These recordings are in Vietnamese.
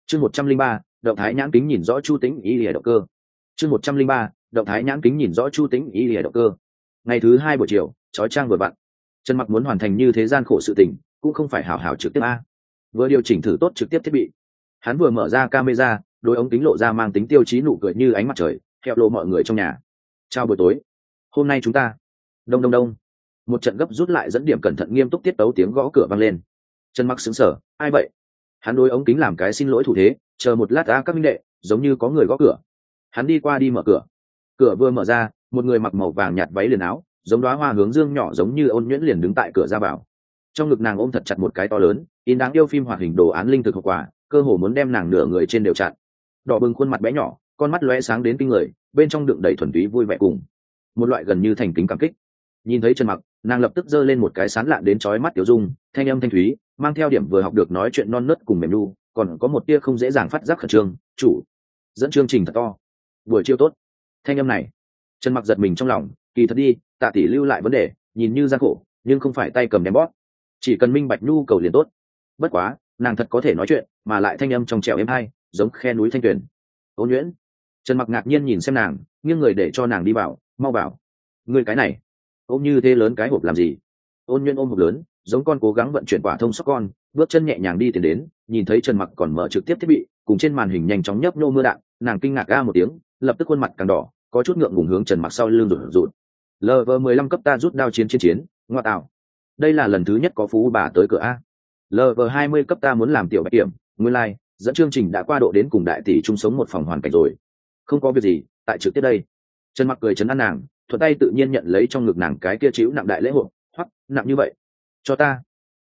Chương 103, động thái nhãn kính nhìn rõ Chu Tĩnh y lìa động cơ. Chương 103, động thái nhãn kính nhìn rõ Chu Tĩnh y lìa động cơ. Ngày thứ hai buổi chiều, chói chang vừa vặn. Trần Mặc muốn hoàn thành như thế gian khổ sự tình, cũng không phải hảo hảo trực tiếp a. Vừa điều chỉnh thử tốt trực tiếp thiết bị, hắn vừa mở ra camera, đôi ống kính lộ ra mang tính tiêu chí nụ cười như ánh mặt trời, theo lộ mọi người trong nhà. Chào buổi tối. Hôm nay chúng ta. Đông đông đông. Một trận gấp rút lại dẫn điểm cẩn thận nghiêm túc tiết tấu tiếng gõ cửa vang lên. Trần Mặc sững sờ, ai vậy? Hắn đối ống kính làm cái xin lỗi thủ thế, chờ một lát các minh đệ, giống như có người gõ cửa. Hắn đi qua đi mở cửa. Cửa vừa mở ra, một người mặc màu vàng nhạt váy liền áo, giống đóa hoa hướng dương nhỏ giống như Ôn Nhuyễn liền đứng tại cửa ra vào. Trong ngực nàng ôm thật chặt một cái to lớn, in đáng yêu phim hoạt hình đồ án linh thực hộp quà, cơ hồ muốn đem nàng nửa người trên đều chặn. Đỏ bừng khuôn mặt bé nhỏ, con mắt lóe sáng đến kinh người, bên trong đựng đầy thuần túy vui vẻ cùng một loại gần như thành kính cảm kích. Nhìn thấy Trần Mặc, nàng lập tức giơ lên một cái sán lạn đến chói mắt tiểu dung, thanh âm thanh thúy, mang theo điểm vừa học được nói chuyện non nớt cùng mềm nu, còn có một tia không dễ dàng phát giác khẩn trương. Chủ dẫn chương trình thật to, buổi chiều tốt. Thanh âm này, Trần Mặc giật mình trong lòng, kỳ thật đi, Tạ tỷ lưu lại vấn đề, nhìn như gian khổ, nhưng không phải tay cầm đem bóp, chỉ cần minh bạch nhu cầu liền tốt. Bất quá, nàng thật có thể nói chuyện, mà lại thanh âm trong trẻo êm hay, giống khe núi thanh tuyền. Ôn Nhuyễn. Trần Mặc ngạc nhiên nhìn xem nàng, nghiêng người để cho nàng đi vào, mau vào. Người cái này, ôm như thế lớn cái hộp làm gì? Ôn Nhuyễn ôm hộp lớn, giống con cố gắng vận chuyển quả thông sóc con, bước chân nhẹ nhàng đi tiến đến, nhìn thấy Trần Mặc còn mở trực tiếp thiết bị, cùng trên màn hình nhanh chóng nhấp nô mưa đạn, nàng kinh ngạc a một tiếng, lập tức khuôn mặt càng đỏ, có chút ngượng ngùng hướng Trần Mặc sau lưng rụt rụt. LV15 cấp ta rút đao chiến, ngoa tạo. Đây là lần thứ nhất có phú bà tới cửa a. LV20 cấp ta muốn làm tiểu bạch kiểm, nguyên lai, like, dẫn chương trình đã qua độ đến cùng đại tỷ chung sống một phòng hoàn cảnh rồi. Không có việc gì, tại trực tiếp đây. Trần Mặc cười trấn an nàng, thuận tay tự nhiên nhận lấy trong ngực nàng cái kia chịu nặng đại lễ hội, hoặc nặng như vậy, cho ta.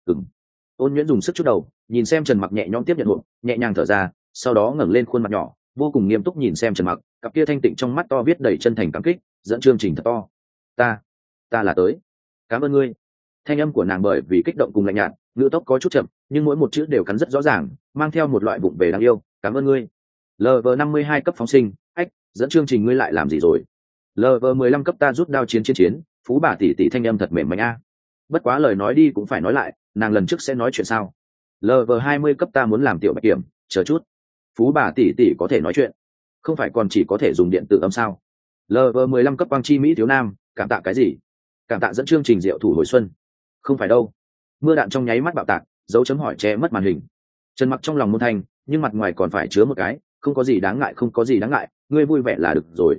Ôn Nhuyễn dùng sức chút đầu, nhìn xem Trần Mặc nhẹ nhõm tiếp nhận hộp, nhẹ nhàng thở ra, sau đó ngẩng lên khuôn mặt nhỏ, vô cùng nghiêm túc nhìn xem Trần Mặc, cặp kia thanh tịnh trong mắt to viết đầy chân thành cảm kích, dẫn chương trình thật to. Ta là tới. Cảm ơn ngươi. Thanh âm của nàng bởi vì kích động cùng lạnh nhạt, ngữ tốc có chút chậm, nhưng mỗi một chữ đều cắn rất rõ ràng, mang theo một loại vụng về đáng yêu. Cảm ơn ngươi. LV52 cấp phóng sinh, ách, dẫn chương trình ngươi lại làm gì rồi? LV15 cấp ta rút đao chiến, phú bà tỷ tỷ thanh âm thật mềm mại a. Bất quá lời nói đi cũng phải nói lại, nàng lần trước sẽ nói chuyện sao? LV20 cấp ta muốn làm tiểu bạch kiểm, chờ chút. Phú bà tỷ tỷ có thể nói chuyện, không phải còn chỉ có thể dùng điện tử âm sao? LV15 cấp quang chi mỹ thiếu nam, cảm tạ cái gì? Cảm tạ dẫn chương trình diệu thủ hồi xuân. Không phải đâu. Mưa đạn trong nháy mắt bạo tạc, dấu chấm hỏi che mất màn hình. Trần Mặc trong lòng môn thanh, nhưng mặt ngoài còn phải chứa một cái, không có gì đáng ngại, không có gì đáng ngại, ngươi vui vẻ là được rồi.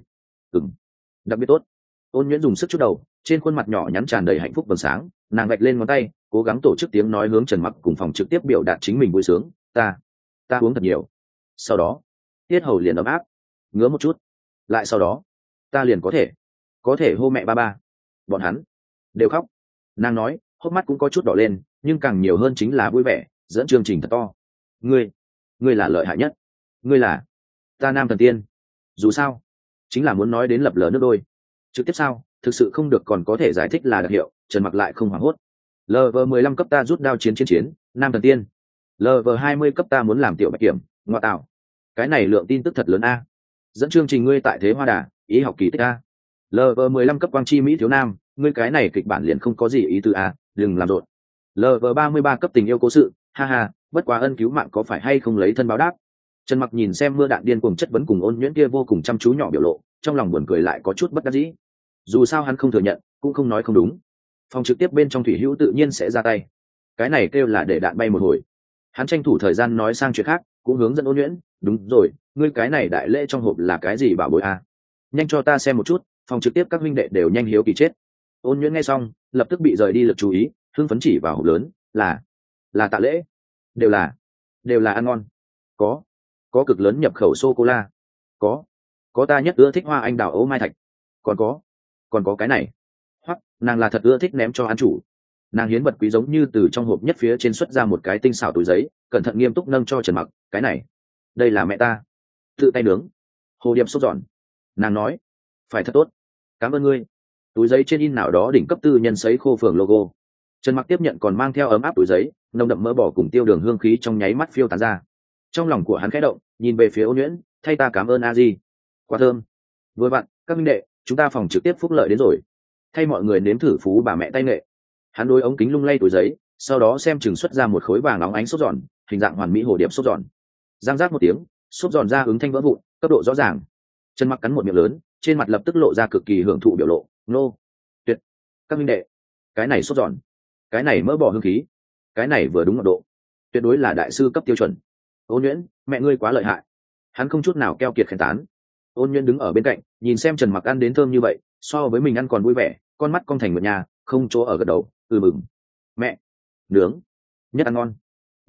Đặc biệt tốt. Ôn Nhuyễn dùng sức chút đầu, trên khuôn mặt nhỏ nhắn tràn đầy hạnh phúc vầng sáng, nàng gạch lên ngón tay, cố gắng tổ chức tiếng nói hướng Trần Mặc cùng phòng trực tiếp biểu đạt chính mình vui sướng. Ta uống thật nhiều. Sau đó, tiết hầu liền ấm áp, ngứa một chút. Lại sau đó, ta liền có thể hô mẹ ba ba. Bọn hắn đều khóc. Nàng nói, hốc mắt cũng có chút đỏ lên, nhưng càng nhiều hơn chính là vui vẻ, dẫn chương trình thật to. Ngươi là lợi hại nhất. Ngươi là ta nam thần tiên. Dù sao, chính là muốn nói đến lập lờ nước đôi. Trực tiếp sao, thực sự không được còn có thể giải thích là đặc hiệu. Trần Mặc lại không hoảng hốt. LV15 cấp ta rút đao chiến, nam thần tiên. LV20 cấp ta muốn làm tiểu bạch kiểm, ngoại tạo. Cái này lượng tin tức thật lớn a. Dẫn chương trình ngươi tại thế hoa đà, ý học kỳ tích a. LV15 cấp quang chi mỹ thiếu nam, ngươi cái này kịch bản liền không có gì ý tứ a, đừng làm rộn. LV33 cấp tình yêu cố sự, ha ha, bất quá ân cứu mạng có phải hay không lấy thân báo đáp. Trần Mặc nhìn xem mưa đạn điên cuồng chất vấn cùng Ôn Nhuyễn kia vô cùng chăm chú nhỏ biểu lộ, trong lòng buồn cười lại có chút bất đắc dĩ. Dù sao hắn không thừa nhận, cũng không nói không đúng. Phòng trực tiếp bên trong thủy hữu tự nhiên sẽ ra tay. Cái này kêu là để đạn bay một hồi. Hắn tranh thủ thời gian nói sang chuyện khác, cũng hướng dẫn Ôn Nhuyễn, đúng rồi, ngươi cái này đại lễ trong hộp là cái gì bảo bối a? Nhanh cho ta xem một chút. Phòng trực tiếp các huynh đệ đều nhanh hiếu kỳ chết. Ôn Nhuyễn nghe xong, lập tức bị rời đi lực chú ý, hưng phấn chỉ vào hộp lớn, là tạ lễ, đều là ăn ngon. Có cực lớn nhập khẩu sô cô la, có ta nhất ưa thích hoa anh đào ấu mai thạch, còn có cái này, hoặc nàng là thật ưa thích ném cho ăn chủ. Nàng hiến vật quý giống như từ trong hộp nhất phía trên xuất ra một cái tinh xảo túi giấy, cẩn thận nghiêm túc nâng cho Trần Mặc, cái này, đây là mẹ ta tự tay nướng hồ điệp sốt giòn. Nàng nói, phải thật tốt, cảm ơn ngươi. Túi giấy trên in nào đó đỉnh cấp tư nhân sấy khô phường logo. Trần Mặc tiếp nhận còn mang theo ấm áp túi giấy, nồng đậm mỡ bỏ cùng tiêu đường hương khí trong nháy mắt phiêu tán ra. Trong lòng của hắn khẽ động, nhìn về phía Ôn Nhuyễn, thay ta cảm ơn a di, quá thơm. Vừa vặn, các minh đệ, chúng ta phòng trực tiếp phúc lợi đến rồi, thay mọi người nếm thử phú bà mẹ tay nghệ. Hắn đối ống kính lung lay túi giấy, sau đó xem chừng xuất ra một khối vàng óng ánh sốt giòn, hình dạng hoàn mỹ hồ điệp sốt giòn. giang giác một tiếng, xốp giòn ra ứng thanh vỡ vụn, cấp độ rõ ràng. Trần Mặc cắn một miệng lớn, trên mặt lập tức lộ ra cực kỳ hưởng thụ biểu lộ. Nô, tuyệt, các minh đệ, cái này xốp giòn, cái này mỡ bò hương khí, cái này vừa đúng ngọt độ, tuyệt đối là đại sư cấp tiêu chuẩn. Ôn Nhuyễn, mẹ ngươi quá lợi hại. Hắn không chút nào keo kiệt khen tán. Ôn Nhuyễn đứng ở bên cạnh, nhìn xem Trần Mặc ăn đến thơm như vậy, so với mình ăn còn vui vẻ, con mắt cong thành một nhà, không chỗ ở gật đầu, mừng. Mẹ, nướng, nhất ăn ngon.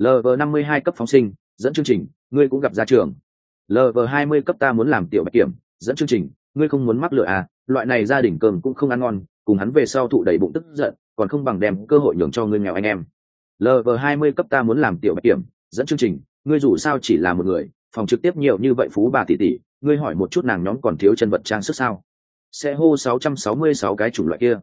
LV52 cấp phóng sinh, dẫn chương trình, ngươi cũng gặp ra trường. LV20 cấp ta muốn làm tiểu bạch kiểm, dẫn chương trình, ngươi không muốn mắc lựa à, loại này gia đình cơm cũng không ăn ngon, cùng hắn về sau thụ đầy bụng tức giận, còn không bằng đem cơ hội nhường cho ngươi nghèo anh em. LV20 cấp ta muốn làm tiểu bạch kiểm, dẫn chương trình, ngươi dù sao chỉ là một người, phòng trực tiếp nhiều như vậy phú bà tỷ tỷ, ngươi hỏi một chút nàng nhóm còn thiếu chân vật trang sức sao? Xe hô 666 cái chủng loại kia.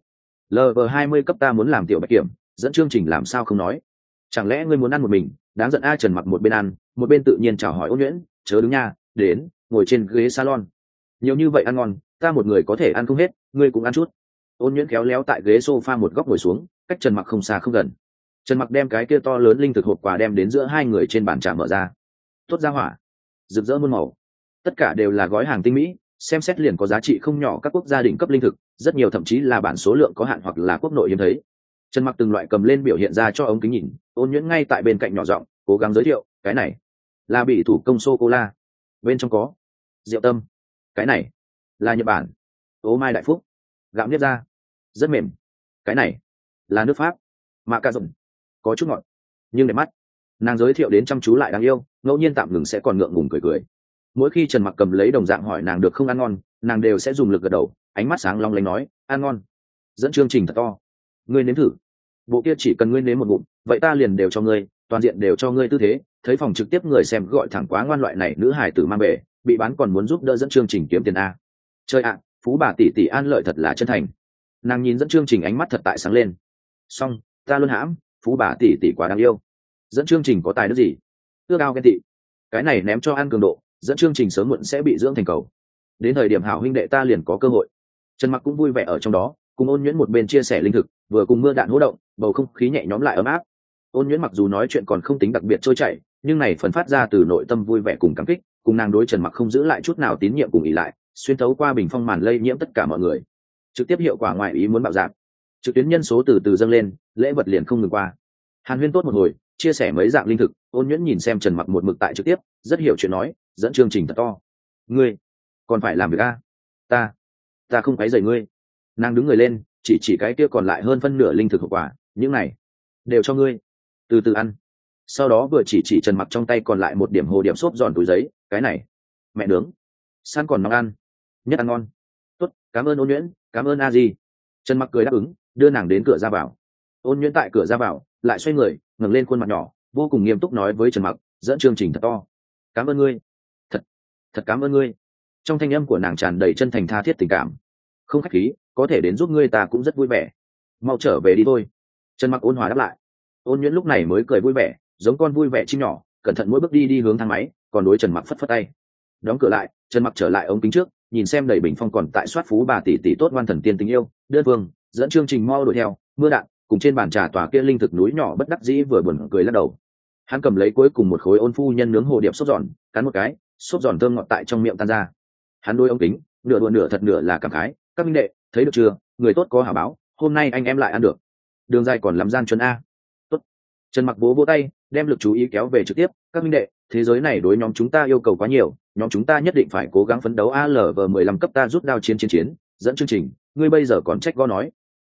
LV20 cấp ta muốn làm tiểu bạch kiểm, dẫn chương trình làm sao không nói? Chẳng lẽ ngươi muốn ăn một mình? Đáng giận a. Trần Mặc một bên ăn, một bên tự nhiên chào hỏi Ôn Nhuyễn, chớ đứng nha, đến, ngồi trên ghế salon. Nhiều như vậy ăn ngon, ta một người có thể ăn không hết, ngươi cũng ăn chút. Ôn Nhuyễn khéo léo tại ghế sofa một góc ngồi xuống, cách Trần Mặc không xa không gần. Trần Mặc đem cái kia to lớn linh thực hộp quà đem đến giữa hai người trên bàn trà mở ra. Tốt ra hỏa, rực rỡ muôn màu, tất cả đều là gói hàng tinh mỹ, xem xét liền có giá trị không nhỏ các quốc gia đỉnh cấp linh thực, rất nhiều thậm chí là bản số lượng có hạn hoặc là quốc nội hiếm thấy. Trần Mặc từng loại cầm lên biểu hiện ra cho ống kính nhìn, Ôn Nhuyễn ngay tại bên cạnh nhỏ giọng cố gắng giới thiệu, cái này là bị thủ công sô cô la, bên trong có rượu tâm, cái này là Nhật Bản ô mai đại phúc, gạo nếp ra rất mềm, cái này là nước Pháp mạ ca rộng, có chút ngọt nhưng đẹp mắt. Nàng giới thiệu đến chăm chú lại đáng yêu, ngẫu nhiên tạm ngừng sẽ còn ngượng ngùng cười. Mỗi khi Trần Mặc cầm lấy đồng dạng hỏi nàng được không ăn ngon, nàng đều sẽ dùng lực gật đầu, ánh mắt sáng long lanh nói ăn ngon. Dẫn chương trình thật to, ngươi nếm thử, bộ kia chỉ cần ngươi nếm một ngụm, vậy ta liền đều cho ngươi, toàn diện đều cho ngươi tư thế. Thấy phòng trực tiếp người xem gọi thẳng quá ngoan, loại này nữ hài tử mang về bị bán còn muốn giúp đỡ dẫn chương trình kiếm tiền a. Chơi ạ, phú bà tỷ tỷ an lợi thật là chân thành. Nàng nhìn dẫn chương trình ánh mắt thật tại sáng lên. Xong, ta luôn hãm, phú bà tỷ tỷ quá đáng yêu. Dẫn chương trình có tài đức gì? Ước ao ghen tị. Cái này ném cho ăn cường độ, dẫn chương trình sớm muộn sẽ bị dưỡng thành cầu. Đến thời điểm hảo huynh đệ ta liền có cơ hội. Trần Mặc cũng vui vẻ ở trong đó, cùng Ôn Nhuyễn một bên chia sẻ linh thực, vừa cùng mưa đạn hỗ động, bầu không khí nhẹ nhõm lại ấm áp. Ôn Nhuyễn mặc dù nói chuyện còn không tính đặc biệt trôi chảy, nhưng này phần phát ra từ nội tâm vui vẻ cùng cảm kích, cùng nàng đối Trần Mặc không giữ lại chút nào tín nhiệm cùng ý lại, xuyên thấu qua bình phong màn lây nhiễm tất cả mọi người. Trực tiếp hiệu quả ngoài ý muốn bạo dạn. Trực tuyến nhân số từ từ dâng lên, lễ vật liền không ngừng qua. Hàn Huyên tốt một hồi, chia sẻ mấy dạng linh thực, Ôn Nhuyễn nhìn xem Trần Mặc một mực tại trực tiếp, rất hiểu chuyện nói, dẫn chương trình thật to. Ngươi còn phải làm việc a? Ta không quấy rầy ngươi. Nàng đứng người lên, chỉ cái kia còn lại hơn phân nửa linh thực hậu quả, những này đều cho ngươi, từ từ ăn. Sau đó vừa chỉ Trần Mặc trong tay còn lại một điểm hồ điểm xốp giòn túi giấy, cái này mẹ nướng, san còn nóng ăn, nhất ăn ngon. Tốt, cảm ơn Ôn Nhuyễn, cảm ơn a di. Trần Mặc cười đáp ứng, đưa nàng đến cửa ra vào. Ôn Nhuyễn tại cửa ra vào lại xoay người, ngẩng lên khuôn mặt nhỏ, vô cùng nghiêm túc nói với Trần Mặc, dẫn chương trình thật to, cảm ơn ngươi, thật cảm ơn ngươi. Trong thanh âm của nàng tràn đầy chân thành tha thiết tình cảm. Không khách khí, có thể đến giúp ngươi ta cũng rất vui vẻ, mau trở về đi thôi. Trần Mặc ôn hòa đáp lại. Ôn Nhuyễn lúc này mới cười vui vẻ, giống con vui vẻ chim nhỏ, cẩn thận mỗi bước đi hướng thang máy, còn đối Trần Mặc phất phất tay. Đóng cửa lại, Trần Mặc trở lại ống kính trước, nhìn xem đầy bình phong còn tại soát phú bà tỷ tỷ tốt ngoan thần tiên tình yêu, đơn vương dẫn chương trình mau đuổi theo, mưa đạn cùng trên bàn trà tòa kia linh thực núi nhỏ bất đắc dĩ vừa buồn cười lắc đầu. Hắn cầm lấy cuối cùng một khối Ôn phu nhân nướng hồ điệp xốp giòn, cắn một cái, xốp giòn thơm ngọt tại trong miệng tan ra. Hắn đôi ống kính, nửa đùa nửa thật nửa là cảm khái, các minh đệ thấy được chưa, người tốt có hảo báo, hôm nay anh em lại ăn được. Đường dài còn làm gian chuẩn a. Tốt. Trần Mặc vỗ tay, đem lực chú ý kéo về trực tiếp, các minh đệ, thế giới này đối nhóm chúng ta yêu cầu quá nhiều, nhóm chúng ta nhất định phải cố gắng phấn đấu. LV15 cấp ta rút đao chiến, dẫn chương trình, ngươi bây giờ còn trách go nói.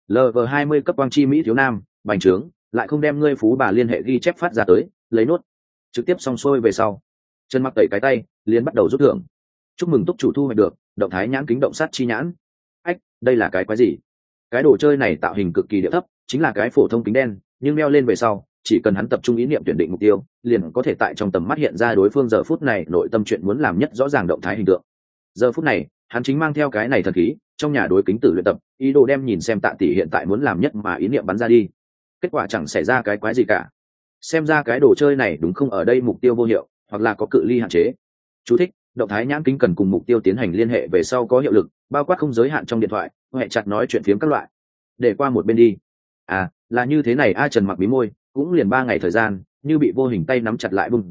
LV20 cấp quang chi mỹ thiếu nam, bành trướng, lại không đem ngươi phú bà liên hệ ghi chép phát ra tới, lấy nốt. Trực tiếp xong xuôi về sau, Trần Mặc tẩy cái tay, liền bắt đầu rút thưởng. Chúc mừng túc chủ thu hoạch được động thái nhãn kính động sát chi nhãn. Ách, đây là cái quái gì? Cái đồ chơi này tạo hình cực kỳ địa thấp, chính là cái phổ thông kính đen, nhưng đeo lên về sau, chỉ cần hắn tập trung ý niệm tuyển định mục tiêu, liền có thể tại trong tầm mắt hiện ra đối phương giờ phút này nội tâm chuyện muốn làm nhất rõ ràng động thái hình tượng. Giờ phút này, hắn chính mang theo cái này thần khí, trong nhà đối kính tử luyện tập, ý đồ đem nhìn xem Tạ tỷ hiện tại muốn làm nhất mà ý niệm bắn ra đi. Kết quả chẳng xảy ra cái quái gì cả. Xem ra cái đồ chơi này đúng không ở đây mục tiêu vô hiệu, hoặc là có cự ly hạn chế. Chú thích: động thái nhãn kính cần cùng mục tiêu tiến hành liên hệ về sau có hiệu lực, bao quát không giới hạn trong điện thoại, hệ chặt nói chuyện phiếm các loại. Để qua một bên đi. À, là như thế này a. Trần Mặc mí môi, cũng liền 3 ngày thời gian, như bị vô hình tay nắm chặt lại bung ra,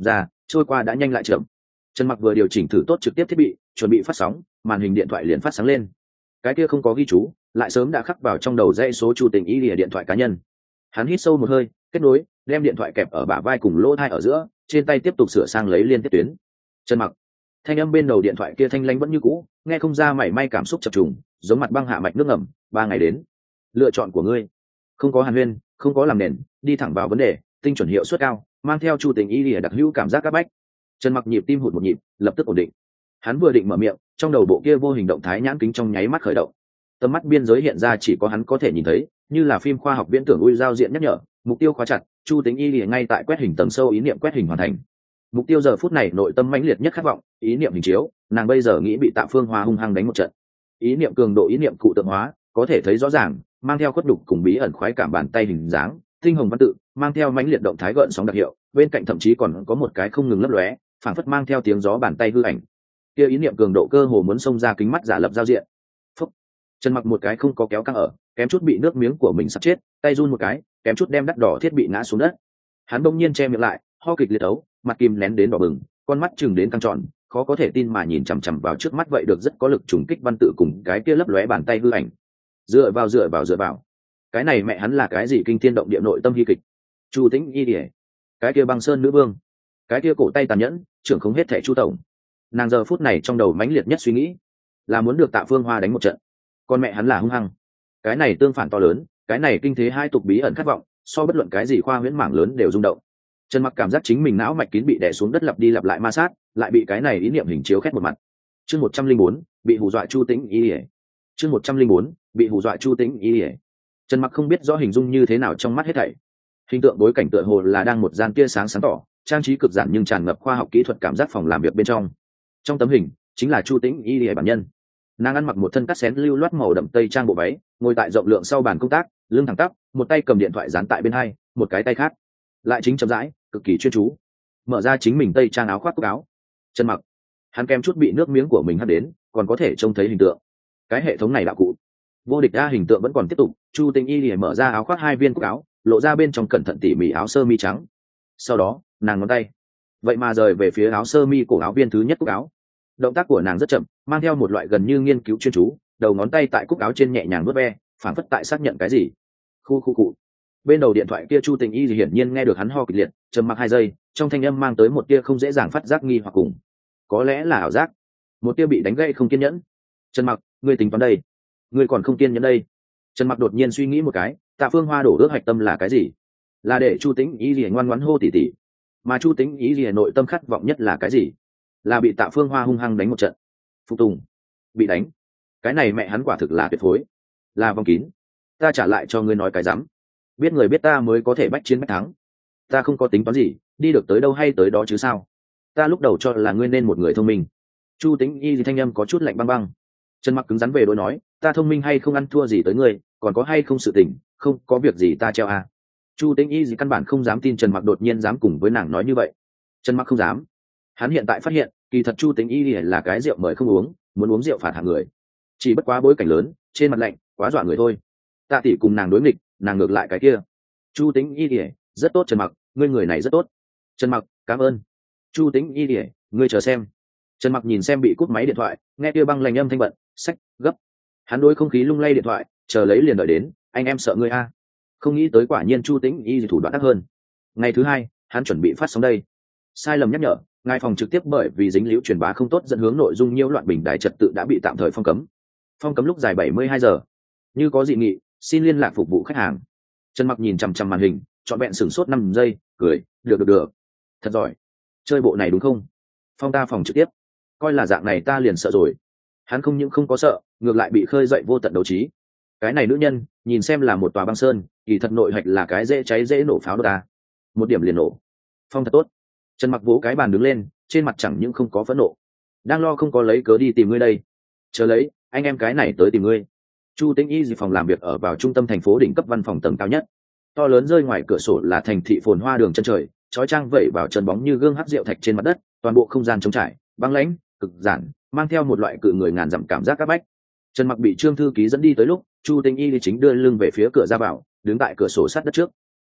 trôi qua đã nhanh lại chậm. Trần Mặc vừa điều chỉnh thử tốt trực tiếp thiết bị, chuẩn bị phát sóng, màn hình điện thoại liền phát sáng lên. Cái kia không có ghi chú, lại sớm đã khắc vào trong đầu dãy số Chu Tình Y Lìa điện thoại cá nhân. Hắn hít sâu một hơi, kết nối, đem điện thoại kẹp ở bả vai cùng lỗ tai ở giữa, trên tay tiếp tục sửa sang lấy liên tiếp tuyến. Trần Mặc, thanh âm bên đầu điện thoại kia thanh lãnh vẫn như cũ, nghe không ra mảy may cảm xúc chập trùng, giống mặt băng hạ mạch nước ngầm. 3 ngày đến, lựa chọn của ngươi, không có hàn huyên, không có làm nền, đi thẳng vào vấn đề, tinh chuẩn hiệu suất cao, mang theo Chu Tình Y Lìa đặc hữu cảm giác các bách. Trần Mặc nhịp tim hụt một nhịp, lập tức ổn định. Hắn vừa định mở miệng, trong đầu bộ kia vô hình động thái nhãn kính trong nháy mắt khởi động. Tầm mắt biên giới hiện ra chỉ có hắn có thể nhìn thấy, như là phim khoa học viễn tưởng ui giao diện nhắc nhở, mục tiêu khóa chặt, Chu Tính Y Lìa ngay tại quét hình tầng sâu ý niệm quét hình hoàn thành. Mục tiêu giờ phút này nội tâm mãnh liệt nhất khát vọng, ý niệm hình chiếu, nàng bây giờ nghĩ bị Tạ Phương Hoa hung hăng đánh một trận. Ý niệm cường độ ý niệm cụ tượng hóa, có thể thấy rõ ràng, mang theo khuất đục cùng bí ẩn khoái cảm bàn tay hình dáng, tinh hồng văn tự, mang theo mãnh liệt động thái gợn sóng đặc hiệu, bên cạnh thậm chí còn có một cái không ngừng lấp lóe, phảng phất mang theo tiếng gió bàn tay hư ảnh. Kia ý niệm cường độ cơ hồ muốn xông ra kính mắt giả lập giao diện. Phúc. Trần Mặc một cái không có kéo căng ở, kém chút bị nước miếng của mình sắp chết, tay run một cái, kém chút đem đắt đỏ thiết bị ngã xuống đất. Hắn bỗng nhiên che miệng lại, ho kịch liệt ấu, mặt kim nén đến đỏ bừng, con mắt chừng đến căng tròn, khó có thể tin mà nhìn chằm chằm vào trước mắt vậy được rất có lực trùng kích văn tự cùng cái kia lấp lóe bàn tay hư ảnh. Dựa vào. Cái này mẹ hắn là cái gì kinh thiên động địa nội tâm hy kịch. Chu Tĩnh Y Điệp, cái kia băng sơn nữ vương, cái kia cổ tay tàn nhẫn, trưởng không hết thẻ Chu tổng. Nàng giờ phút này trong đầu mãnh liệt nhất suy nghĩ là muốn được Tạ Phương Hoa đánh một trận. Con mẹ hắn là hung hăng. Cái này tương phản to lớn, cái này kinh thế hai tục bí ẩn khát vọng, so bất luận cái gì khoa huyễn mảng lớn đều rung động. Trần Mặc cảm giác chính mình não mạch kín bị đè xuống đất lặp đi lặp lại ma sát, lại bị cái này ý niệm hình chiếu khét một mặt. Chương 104, bị hù dọa Chu Tĩnh Y Điệp. Chương 104, bị hù dọa Chu Tĩnh Y Điệp. Trần Mặc không biết rõ hình dung như thế nào trong mắt hết thảy. Hình tượng bối cảnh tựa hồ là đang một gian tia sáng sáng tỏ, trang trí cực giản nhưng tràn ngập khoa học kỹ thuật cảm giác phòng làm việc bên trong. Trong tấm hình chính là Chu Tĩnh Y Điệp bản nhân. Nàng ăn mặc một thân cắt xén lưu loát màu đậm tây trang bộ váy, ngồi tại rộng lượng sau bàn công tác, lưng thẳng tắp, một tay cầm điện thoại dán tại bên hai, một cái tay khác lại chính chậm rãi, cực kỳ chuyên chú mở ra chính mình tây trang áo khoác cúc áo. Trần Mặc, hắn kém chút bị nước miếng của mình hắt đến, còn có thể trông thấy hình tượng. Cái hệ thống này đạo cụ vô địch a, hình tượng vẫn còn tiếp tục. Chu Tĩnh Y Điệp mở ra áo khoác 2 viên cúc áo, lộ ra bên trong cẩn thận tỉ mỉ áo sơ mi trắng. Sau đó nàng ngón tay vậy mà rời về phía áo sơ mi cổ áo viên thứ nhất cúc áo. Động tác của nàng rất chậm, mang theo một loại gần như nghiên cứu chuyên chú, đầu ngón tay tại cúc áo trên nhẹ nhàng vuốt ve, phản phất tại xác nhận cái gì. Khu cụ. Bên đầu điện thoại kia Chu Tình Y thì hiển nhiên nghe được hắn ho kịch liệt, trầm mặc 2 giây, trong thanh âm mang tới một tia không dễ dàng phát giác nghi hoặc cùng có lẽ là ảo giác, một tia bị đánh gãy không kiên nhẫn. Trần Mặc, ngươi tính toán đây, ngươi còn không kiên nhẫn đây. Trần Mặc đột nhiên suy nghĩ một cái, Tạ Phương Hoa đổ ước hạch tâm là cái gì? Là để Chu Tĩnh Y thì ngoan ngoãn hô tỉ tỉ, mà Chu Tĩnh Y thì nội tâm khát vọng nhất là cái gì? Là bị Tạ Phương Hoa hung hăng đánh một trận. Phục tùng, bị đánh, cái này mẹ hắn quả thực là tuyệt phối, là vòng kín. Ta trả lại cho ngươi nói cái rắm, biết người biết ta mới có thể bách chiến bách thắng. Ta không có tính toán gì, đi được tới đâu hay tới đó chứ sao. Ta lúc đầu cho là ngươi nên một người thông minh. Chu Tĩnh Y thì thanh âm có chút lạnh băng băng. Trần Mặc cứng rắn về đối nói, ta thông minh hay không ăn thua gì tới ngươi, còn có hay không sự tình, không có việc gì ta treo à. Chu Tĩnh Y gì căn bản không dám tin Trần Mặc đột nhiên dám cùng với nàng nói như vậy. Trần Mặc không dám. Hắn hiện tại phát hiện, kỳ thật Chu Tĩnh Y là cái rượu mời không uống, muốn uống rượu phạt hạng người. Chỉ bất quá bối cảnh lớn, trên mặt lạnh, quá dọa người thôi. Tạ tỷ cùng nàng đối nghịch, nàng ngược lại cái kia. Chu Tĩnh Y rất tốt Trần Mặc, ngươi người này rất tốt. Trần Mặc, cảm ơn. Chu Tĩnh Y ngươi chờ xem. Trần Mặc nhìn xem bị cúp máy điện thoại, nghe kia băng lạnh âm thanh bận, sách, gấp. Hắn đối không khí lung lay điện thoại, chờ lấy liền đợi đến, anh em sợ ngươi a. Không nghĩ tới quả nhiên Chu Tĩnh Y thủ đoạn đắc hơn. Ngày thứ 2, hắn chuẩn bị phát sóng đây. Sai lầm nhắc nhở, ngài phòng trực tiếp bởi vì dính líu truyền bá không tốt dẫn hướng nội dung nhiễu loạn bình đại trật tự đã bị tạm thời phong cấm. Phong cấm lúc dài 72 giờ. Như có dị nghị, xin liên lạc phục vụ khách hàng. Trần Mặc nhìn chằm chằm màn hình, trọn vẹn sửng sốt 5 giây, cười, được. Thật giỏi. Chơi bộ này đúng không? Phong ta phòng trực tiếp. Coi là dạng này ta liền sợ rồi. Hắn không những không có sợ, ngược lại bị khơi dậy vô tận đấu trí. Cái này nữ nhân, nhìn xem là một tòa băng sơn, kỳ thật nội hạch là cái dễ cháy dễ nổ pháo đô ta. Một điểm liền nổ. Phong thật tốt. Trần Mặc vỗ cái bàn đứng lên, trên mặt chẳng những không có phẫn nộ, đang lo không có lấy cớ đi tìm ngươi đây. Chờ lấy, anh em cái này tới tìm ngươi. Chu Tĩnh Y phòng làm việc ở vào trung tâm thành phố đỉnh cấp văn phòng tầng cao nhất. To lớn rơi ngoài cửa sổ là thành thị phồn hoa đường chân trời, chói chang vẩy vào chân bóng như gương hắc rượu thạch trên mặt đất, toàn bộ không gian trống trải, băng lãnh, cực giản, mang theo một loại cự người ngàn dặm cảm giác các bách. Trần Mặc bị Trương thư ký dẫn đi tới lúc, Chu Tĩnh Y chính đưa lưng về phía cửa ra vào, đứng tại cửa sổ sát đất trước.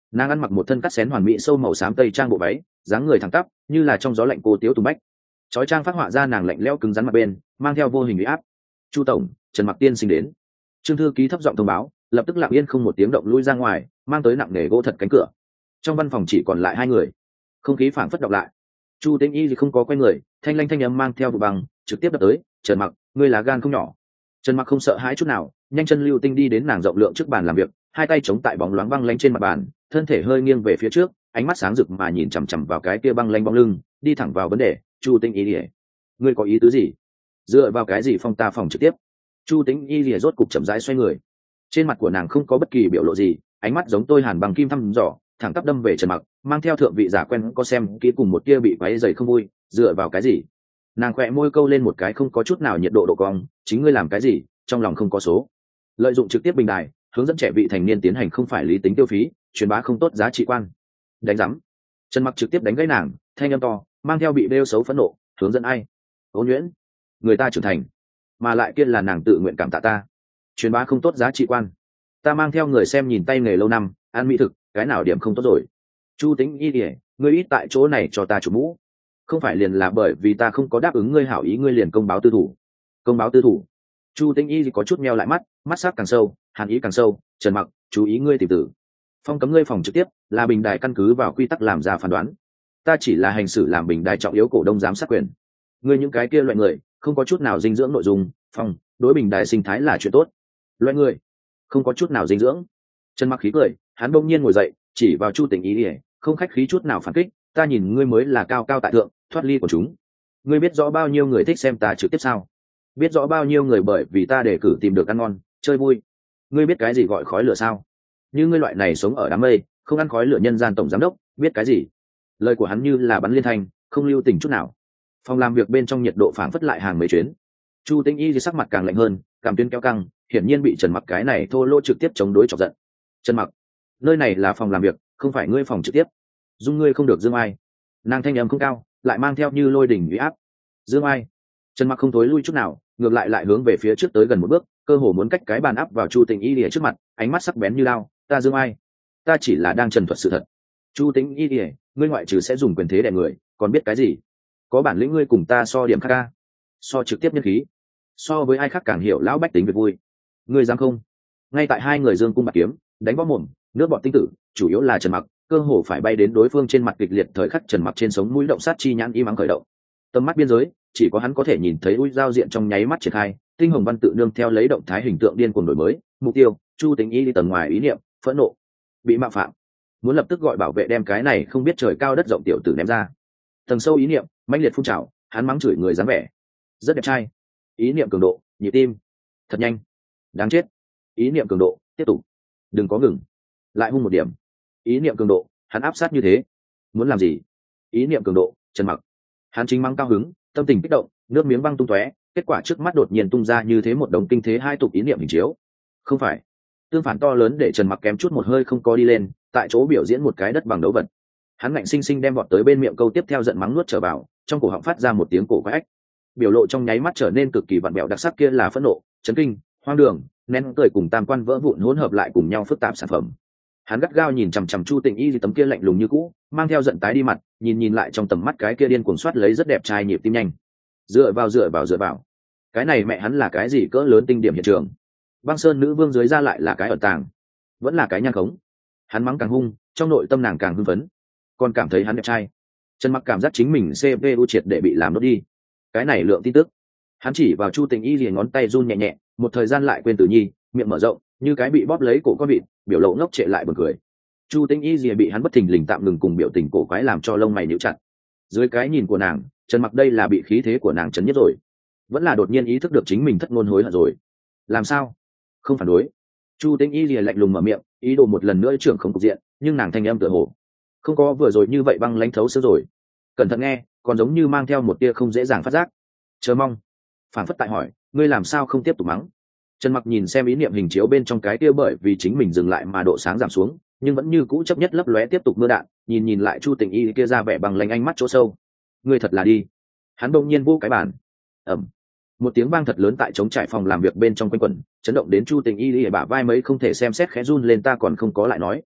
Nàng ăn mặc một thân cắt xén hoàn mỹ sâu màu xám tây trang bộ váy, dáng người thẳng tắp như là trong gió lạnh cô tiếu tùng bách. Chói trang phát họa ra nàng lạnh lẽo cứng rắn mặt bên, mang theo vô hình uy áp. Chu tổng, Trần Mặc tiên sinh đến. Trương thư ký thấp giọng thông báo, lập tức lặng yên không một tiếng động lui ra ngoài, mang tới nặng nề gỗ thật cánh cửa. Trong văn phòng chỉ còn lại hai người, không khí phảng phất đọc lại. Chu Tĩnh Y thì không có quay người, thanh lanh thanh âm mang theo vụ bằng trực tiếp đập tới. Trần Mặc, ngươi là gan không nhỏ. Trần Mặc không sợ hãi chút nào, nhanh chân lưu tinh đi đến nàng rộng lượng trước bàn làm việc, hai tay chống tại bóng loáng băng lanh trên mặt bàn, thân thể hơi nghiêng về phía trước, ánh mắt sáng rực mà nhìn chằm chằm vào cái kia băng lanh bóng lưng, đi thẳng vào vấn đề. Chu Tĩnh Y, ngươi có ý tứ gì? Dựa vào cái gì phong ta phòng trực tiếp? Chu Tĩnh Y lìa rốt cục chậm rãi xoay người, trên mặt của nàng không có bất kỳ biểu lộ gì, ánh mắt giống tôi hàn bằng kim thăm dò, thẳng tắp đâm về Trần Mặc, mang theo thượng vị giả quen có xem kỹ cùng một tia bị quấy dày không vui. Dựa vào cái gì? Nàng khẽ môi câu lên một cái không có chút nào nhiệt độ độ cong, chính ngươi làm cái gì, trong lòng không có số. Lợi dụng trực tiếp bình đài, hướng dẫn trẻ vị thành niên tiến hành không phải lý tính tiêu phí, truyền bá không tốt giá trị quan. Đánh rắm. Trần Mặc trực tiếp đánh gãy nàng, thanh âm to, mang theo bị bêu xấu phẫn nộ, hướng dẫn ai? Ô Nhuyễn, người ta trưởng thành, mà lại kia là nàng tự nguyện cảm tạ ta. Truyền bá không tốt giá trị quan, ta mang theo người xem nhìn tay nghề lâu năm, ăn mỹ thực, cái nào điểm không tốt rồi? Chu Tĩnh Y kìa, ngươi ít tại chỗ này cho ta chủ mũ, không phải liền là bởi vì ta không có đáp ứng ngươi hảo ý ngươi liền công báo tư thủ. Công báo tư thủ? Chu Tĩnh Y có chút meo lại mắt, mắt sắc càng sâu, hàn ý càng sâu. Trần Mặc, chú ý ngươi tìm tử. Phong cấm ngươi phòng trực tiếp là bình đài căn cứ vào quy tắc làm ra phán đoán, ta chỉ là hành xử làm bình đài trọng yếu cổ đông giám sát quyền. Ngươi những cái kia loại người không có chút nào dinh dưỡng nội dung, phong đối bình đài sinh thái là chuyện tốt. Loại người không có chút nào dinh dưỡng. Trần Mặc khí cười, hắn bỗng nhiên ngồi dậy, chỉ vào Chu Tĩnh Y, không khách khí chút nào phản kích. Ta nhìn ngươi mới là cao cao tại thượng, thoát ly của chúng. Ngươi biết rõ bao nhiêu người thích xem ta trực tiếp sao? Biết rõ bao nhiêu người bởi vì ta đề cử tìm được ăn ngon chơi vui. Ngươi biết cái gì gọi khói lửa sao? Như ngươi loại này sống ở đám mây, không ăn khói lửa nhân gian tổng giám đốc, biết cái gì? Lời của hắn như là bắn liên thanh, không lưu tình chút nào. Phòng làm việc bên trong nhiệt độ phảng phất lại hàng mấy chuyến. Chu Tĩnh Y thì sắc mặt càng lạnh hơn, cảm tuyến kéo căng, hiển nhiên bị Trần Mặc cái này thô lỗ trực tiếp chống đối chọc giận. Trần Mặc, nơi này là phòng làm việc, không phải ngươi phòng trực tiếp. Dung ngươi không được dương ai. Nàng thanh âm không cao, lại mang theo như lôi đỉnh uy áp. Dương ai? Trần Mặc không thối lui chút nào, ngược lại hướng về phía trước tới gần một bước, cơ hồ muốn cách cái bàn áp vào Chu Tĩnh Y lìa trước mặt, ánh mắt sắc bén như lao. Ta dương ai? Ta chỉ là đang trần thuật sự thật. Chu Tĩnh Y lìa, ngươi ngoại trừ sẽ dùng quyền thế đè người, còn biết cái gì? Có bản lĩnh ngươi cùng ta so điểm khác ca, so trực tiếp nhân khí, so với ai khác càng hiểu lão bách tính việc vui. Ngươi dám không? Ngay tại hai người dương cung bạt kiếm, đánh võ mồm, nước bọt tinh tử, chủ yếu là Trần Mặc, cơ hồ phải bay đến đối phương trên mặt kịch liệt thời khắc Trần Mặc trên sống mũi động sát chi nhãn im ắng khởi động. Tầm mắt biên giới, chỉ có hắn có thể nhìn thấy ui giao diện trong nháy mắt triển khai, tinh hồng văn tự nương theo lấy động thái hình tượng điên cuồng đổi mới, mục tiêu, Chu Tĩnh Y đi tầng ngoài ý niệm, phẫn nộ, bị mạo phạm, muốn lập tức gọi bảo vệ đem cái này không biết trời cao đất rộng tiểu tử ném ra. Tầng sâu ý niệm, mãnh liệt phun trào, hắn mắng chửi người dáng vẻ, rất đẹp trai. Ý niệm cường độ, nhịp tim, thật nhanh, đáng chết. Ý niệm cường độ, tiếp tục, đừng có ngừng, lại hung một điểm. Ý niệm cường độ, hắn áp sát như thế, muốn làm gì? Ý niệm cường độ, Trần Mặc, hắn chính mắng cao hứng, tâm tình kích động, nước miếng văng tung tóe, kết quả trước mắt đột nhiên tung ra như thế một đống kinh thế hai tục ý niệm hình chiếu. Không phải, tương phản to lớn để Trần Mặc kém chút một hơi không có đi lên, tại chỗ biểu diễn một cái đất bằng đấu vật. Hắn ngạnh sinh sinh đem vọt tới bên miệng câu tiếp theo giận mắng nuốt trở vào, trong cổ họng phát ra một tiếng cổ quái ách. Biểu lộ trong nháy mắt trở nên cực kỳ vặn vẹo, đặc sắc kia là phẫn nộ, chấn kinh, hoang đường, nén cười cùng tam quan vỡ vụn hỗn hợp lại cùng nhau phức tạp sản phẩm. Hắn gắt gao nhìn chằm chằm Chu Tĩnh Y tấm kia lạnh lùng như cũ, mang theo giận tái đi mặt, nhìn lại trong tầm mắt cái kia điên cuồng soát lấy rất đẹp trai nhịp tim nhanh. Dựa vào, cái này mẹ hắn là cái gì cỡ lớn tinh điểm hiện trường? Băng Sơn nữ vương dưới ra lại là cái ẩn tàng, vẫn là cái nhan khống. Hắn mắng càng hung, trong nội tâm nàng càng hưng phấn, còn cảm thấy hắn đẹp trai. Trần Mặc cảm giác chính mình CPU triệt để bị làm đốt đi. Cái này lượng tin tức, hắn chỉ vào Chu Tĩnh Y liền ngón tay run nhẹ nhẹ, một thời gian lại quên Tử Nhi, miệng mở rộng, như cái bị bóp lấy cổ con vịt, biểu lộ ngốc trệ lại buồn cười. Chu Tĩnh Y liền bị hắn bất thình lình tạm ngừng cùng biểu tình cổ quái làm cho lông mày nhíu chặt. Dưới cái nhìn của nàng, Trần Mặc đây là bị khí thế của nàng chấn nhất rồi, vẫn là đột nhiên ý thức được chính mình thất ngôn hối hận rồi. Làm sao? Không phản đối. Chu Tĩnh Y liền lạnh lùng mở miệng, ý đồ một lần nữa trưởng không cục diện, nhưng nàng thanh âm tựa hồ không có vừa rồi như vậy băng lãnh thấu xương rồi. Cẩn thận nghe, còn giống như mang theo một tia không dễ dàng phát giác. Chờ mong. Phản phất tại hỏi, ngươi làm sao không tiếp tục mắng? Trần Mặc nhìn xem ý niệm hình chiếu bên trong cái kia bởi vì chính mình dừng lại mà độ sáng giảm xuống, nhưng vẫn như cũ chấp nhất lấp lóe tiếp tục mưa đạn, nhìn lại Chu Tĩnh Y kia ra vẻ bằng lanh ánh mắt chỗ sâu. Ngươi thật là đi. Hắn bỗng nhiên vô cái bàn. Ầm. Một tiếng vang thật lớn tại trống trải phòng làm việc bên trong quanh quẩn, chấn động đến Chu Tĩnh Y bả vai mấy không thể xem xét khẽ run lên, ta còn không có lại nói.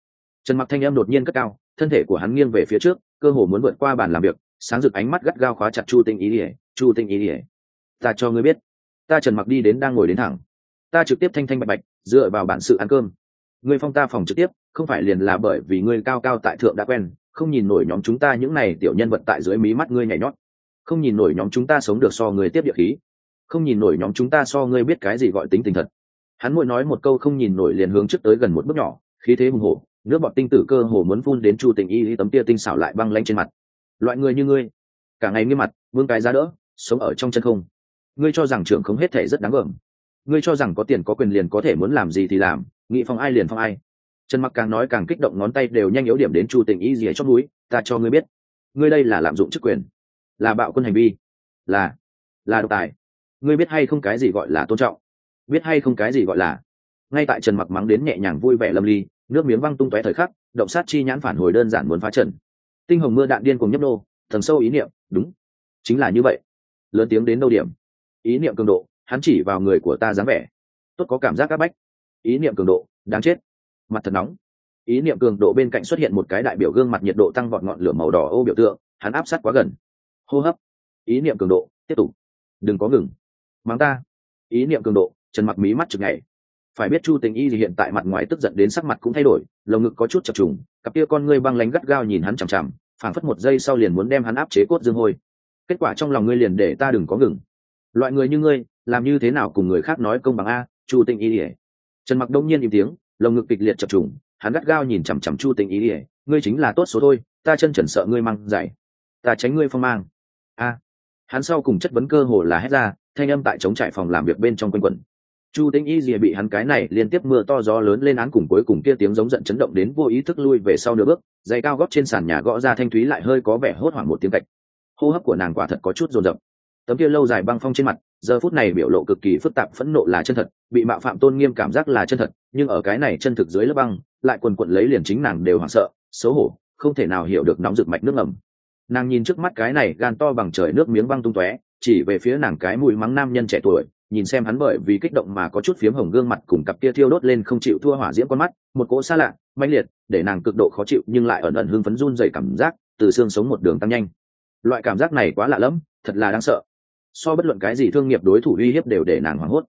Trần Mặc thanh âm đột nhiên cất cao, thân thể của hắn nghiêng về phía trước, cơ hồ muốn vượt qua bàn làm việc, sáng rực ánh mắt gắt gao khóa chặt Chu Tinh Ý Lìa. Chu Tinh Ý Lìa, ta cho ngươi biết, ta Trần Mặc đi đến đang ngồi đến thẳng, ta trực tiếp thanh thanh bạch bạch, dựa vào bản sự ăn cơm. Ngươi phong ta phòng trực tiếp, không phải liền là bởi vì ngươi cao cao tại thượng đã quen, không nhìn nổi nhóm chúng ta những này tiểu nhân vật tại dưới mí mắt ngươi nhảy nhót, không nhìn nổi nhóm chúng ta sống được so ngươi tiếp địa khí, không nhìn nổi nhóm chúng ta so ngươi biết cái gì gọi tính tình thật. Hắn mỗi nói một câu không nhìn nổi liền hướng trước tới gần một bước nhỏ, khí thế hùng hổ, nước bọt tinh tử cơ hồ muốn phun đến Chu Tình Y tấm tia tinh xảo lại băng lãnh trên mặt. Loại người như ngươi, cả ngày nghiêm mặt, vương cái giá đỡ, sống ở trong chân không. Ngươi cho rằng trưởng không hết thể rất đáng gờm, ngươi cho rằng có tiền có quyền liền có thể muốn làm gì thì làm, nghĩ phong ai liền phong ai. Trần Mặc càng nói càng kích động, ngón tay đều nhanh yếu điểm đến Chu Tình Y rìa chót núi. Ta cho ngươi biết, ngươi đây là lạm dụng chức quyền, là bạo quân hành vi, là độc tài. Ngươi biết hay không cái gì gọi là tôn trọng, biết hay không cái gì gọi là. Ngay tại Trần Mặc mắng đến nhẹ nhàng vui vẻ lâm ly, nước miếng văng tung tóe thời khắc, động sát chi nhãn phản hồi đơn giản muốn phá trần. Tinh hồng mưa đạn điên cuồng nhấp nô, thần sâu ý niệm, đúng, chính là như vậy. Lớn tiếng đến đâu điểm, ý niệm cường độ, hắn chỉ vào người của ta dáng vẻ tốt, có cảm giác áp bách. Ý niệm cường độ, đáng chết, mặt thật nóng. Ý niệm cường độ bên cạnh xuất hiện một cái đại biểu gương mặt nhiệt độ tăng vọt ngọn lửa màu đỏ ô biểu tượng, hắn áp sát quá gần. Hô hấp. Ý niệm cường độ, tiếp tục, đừng có ngừng. Mắng ta. Ý niệm cường độ, Trần Mặc mí mắt chực nhảy. Phải biết Chu Tình Y thì hiện tại mặt ngoài tức giận đến sắc mặt cũng thay đổi, lồng ngực có chút chập trùng, cặp kia con ngươi băng lánh gắt gao nhìn hắn chằm chằm, phảng phất một giây sau liền muốn đem hắn áp chế cốt dương hôi. Kết quả trong lòng ngươi liền để ta đừng có ngừng. Loại người như ngươi, làm như thế nào cùng người khác nói công bằng a? Chu Tình Y. Trần Mặc đông nhiên im tiếng, lồng ngực kịch liệt chập trùng, hắn gắt gao nhìn chằm chằm Chu Tình Y. Ngươi chính là tốt số thôi, ta chân trần sợ ngươi mang dạy, ta tránh ngươi phong mang. A. Hắn sau cùng chất vấn cơ hồ là hét ra, thanh âm tại chống trải phòng làm việc bên trong quanh quẩn. Chu Tĩnh Y rìa bị hắn cái này liên tiếp mưa to gió lớn lên án cùng cuối cùng kia tiếng giống giận chấn động đến vô ý thức lui về sau nửa bước, giày cao gót trên sàn nhà gõ ra thanh thúy lại hơi có vẻ hốt hoảng một tiếng cạch. Hô hấp của nàng quả thật có chút dồn dập. Tấm kia lâu dài băng phong trên mặt, giờ phút này biểu lộ cực kỳ phức tạp, phẫn nộ là chân thật, bị mạo phạm tôn nghiêm cảm giác là chân thật, nhưng ở cái này chân thực dưới lớp băng, lại quần quật lấy liền chính nàng đều hoảng sợ, xấu hổ, không thể nào hiểu được nóng rực mạch nước ngầm. Nàng nhìn trước mắt cái này gan to bằng trời nước miếng băng tung tóe, chỉ về phía nàng cái mũi mắng nam nhân trẻ tuổi, nhìn xem hắn bởi vì kích động mà có chút phiếm hồng gương mặt cùng cặp kia thiêu đốt lên không chịu thua hỏa diễm con mắt, một cỗ xa lạ, mãnh liệt, để nàng cực độ khó chịu nhưng lại ẩn ẩn hưng phấn run rẩy cảm giác, từ xương sống một đường tăng nhanh. Loại cảm giác này quá lạ lẫm, thật là đáng sợ. So bất luận cái gì thương nghiệp đối thủ uy hiếp đều để nàng hoảng hốt.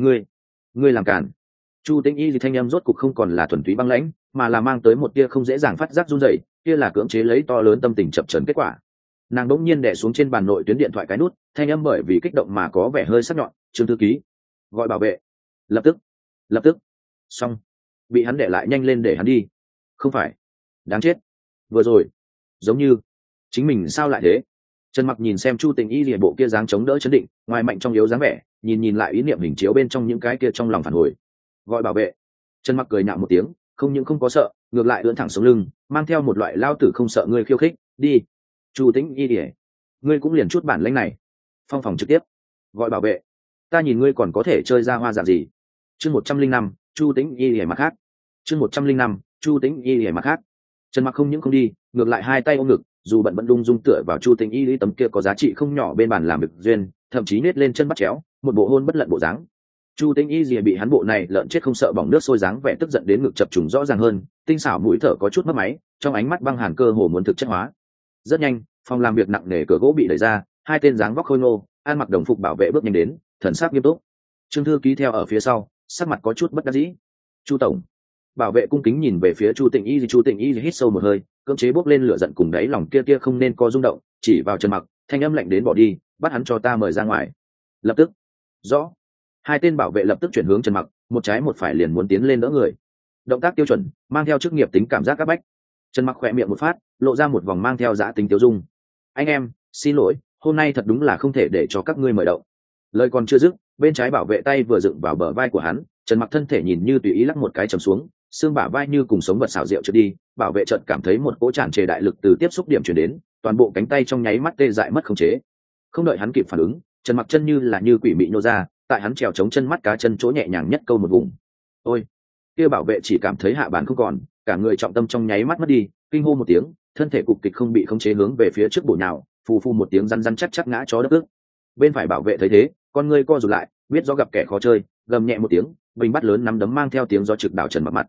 Ngươi làm cản. Chu Tĩnh Y thì thanh âm rốt cục không còn là thuần túy băng lãnh, mà là mang tới một tia không dễ dàng phát giác run rẩy, kia là cưỡng chế lấy to lớn tâm tình chập chờn kết quả. Nàng đỗng nhiên đè xuống trên bàn nội tuyến điện thoại cái nút, thanh âm bởi vì kích động mà có vẻ hơi sắc nhọn. Trương thư ký, gọi bảo vệ, lập tức. Xong, bị hắn để lại, nhanh lên để hắn đi. Không phải, đáng chết, vừa rồi giống như chính mình sao lại thế. Trần Mặc nhìn xem Chu Tình Y lìa bộ kia dáng chống đỡ chấn định, ngoài mạnh trong yếu dáng vẻ, nhìn lại ý niệm hình chiếu bên trong những cái kia trong lòng phản hồi. Gọi bảo vệ. Trần Mặc cười nhạo một tiếng, không những không có sợ, ngược lại ưỡn thẳng sống lưng, mang theo một loại lao tử không sợ ngươi khiêu khích, đi. Chu Tĩnh Y lìa, ngươi cũng liền chút bản lĩnh này. Phong phòng trực tiếp, gọi bảo vệ, ta nhìn ngươi còn có thể chơi ra hoa dạng gì. Chương 105, Chu Tĩnh Y lìa mặt khác. Chương 105, Chu Tĩnh Y lìa mặt khác. Trần Mặc không những không đi, ngược lại hai tay ôm ngực, dù bận bận đung dung tựa vào Chu Tĩnh Y lý tấm kia có giá trị không nhỏ bên bàn làm việc duyên, thậm chí nết lên chân bắt chéo, một bộ hôn bất lận bộ dáng. Chu Tĩnh Y lìa bị hắn bộ này lợn chết không sợ bỏng nước sôi dáng vẻ tức giận đến ngực chập trùng rõ ràng hơn, tinh xảo mũi thở có chút mất máy, trong ánh mắt băng hàn cơ hồ muốn thực chất hóa. Rất nhanh, phòng làm việc nặng nề cửa gỗ bị đẩy ra, hai tên dáng vóc khôi ngô, ăn mặc đồng phục bảo vệ bước nhanh đến, thần sắc nghiêm túc. Trương thư ký theo ở phía sau, sắc mặt có chút bất đắc dĩ. Chu tổng. Bảo vệ cung kính nhìn về phía Chu Tĩnh Y, Chu Tĩnh Y hít sâu một hơi, cưỡng chế bốc lên lửa giận cùng đáy lòng kia không nên có rung động, chỉ vào Trần Mặc, thanh âm lạnh đến bỏ đi, bắt hắn cho ta mời ra ngoài. Lập tức. Rõ. Hai tên bảo vệ lập tức chuyển hướng Trần Mặc, một trái một phải liền muốn tiến lên đỡ người. Động tác tiêu chuẩn, mang theo chức nghiệp tính cảm giác các bách. Trần Mặc khỏe miệng một phát, lộ ra một vòng mang theo dã tính tiêu dung. Anh em, xin lỗi, hôm nay thật đúng là không thể để cho các ngươi mời đậu. Lời còn chưa dứt, bên trái bảo vệ tay vừa dựng vào bờ vai của hắn, Trần Mặc thân thể nhìn như tùy ý lắc một cái trầm xuống, xương bả vai như cùng sống vật xảo diệu trượt đi, bảo vệ chợt cảm thấy một cỗ tràn trề đại lực từ tiếp xúc điểm truyền đến, toàn bộ cánh tay trong nháy mắt tê dại mất khống chế. Không đợi hắn kịp phản ứng, Trần Mặc chân như quỷ mị nô ra, tại hắn trèo chống chân mắt cá chân chỗ nhẹ nhàng nhất câu một vùng. Ôi! Kia bảo vệ chỉ cảm thấy hạ bàn không còn, cả người trọng tâm trong nháy mắt mất đi, kinh hô một tiếng, thân thể cục kịch không bị khống chế hướng về phía trước bổ nhào, phù phù một tiếng răn răn chắc chắc ngã chó đất ức. Bên phải bảo vệ thấy thế, con ngươi co rụt lại, biết do gặp kẻ khó chơi, gầm nhẹ một tiếng, bình bắt lớn nắm đấm mang theo tiếng gió trực đảo Trần Mặc mặt.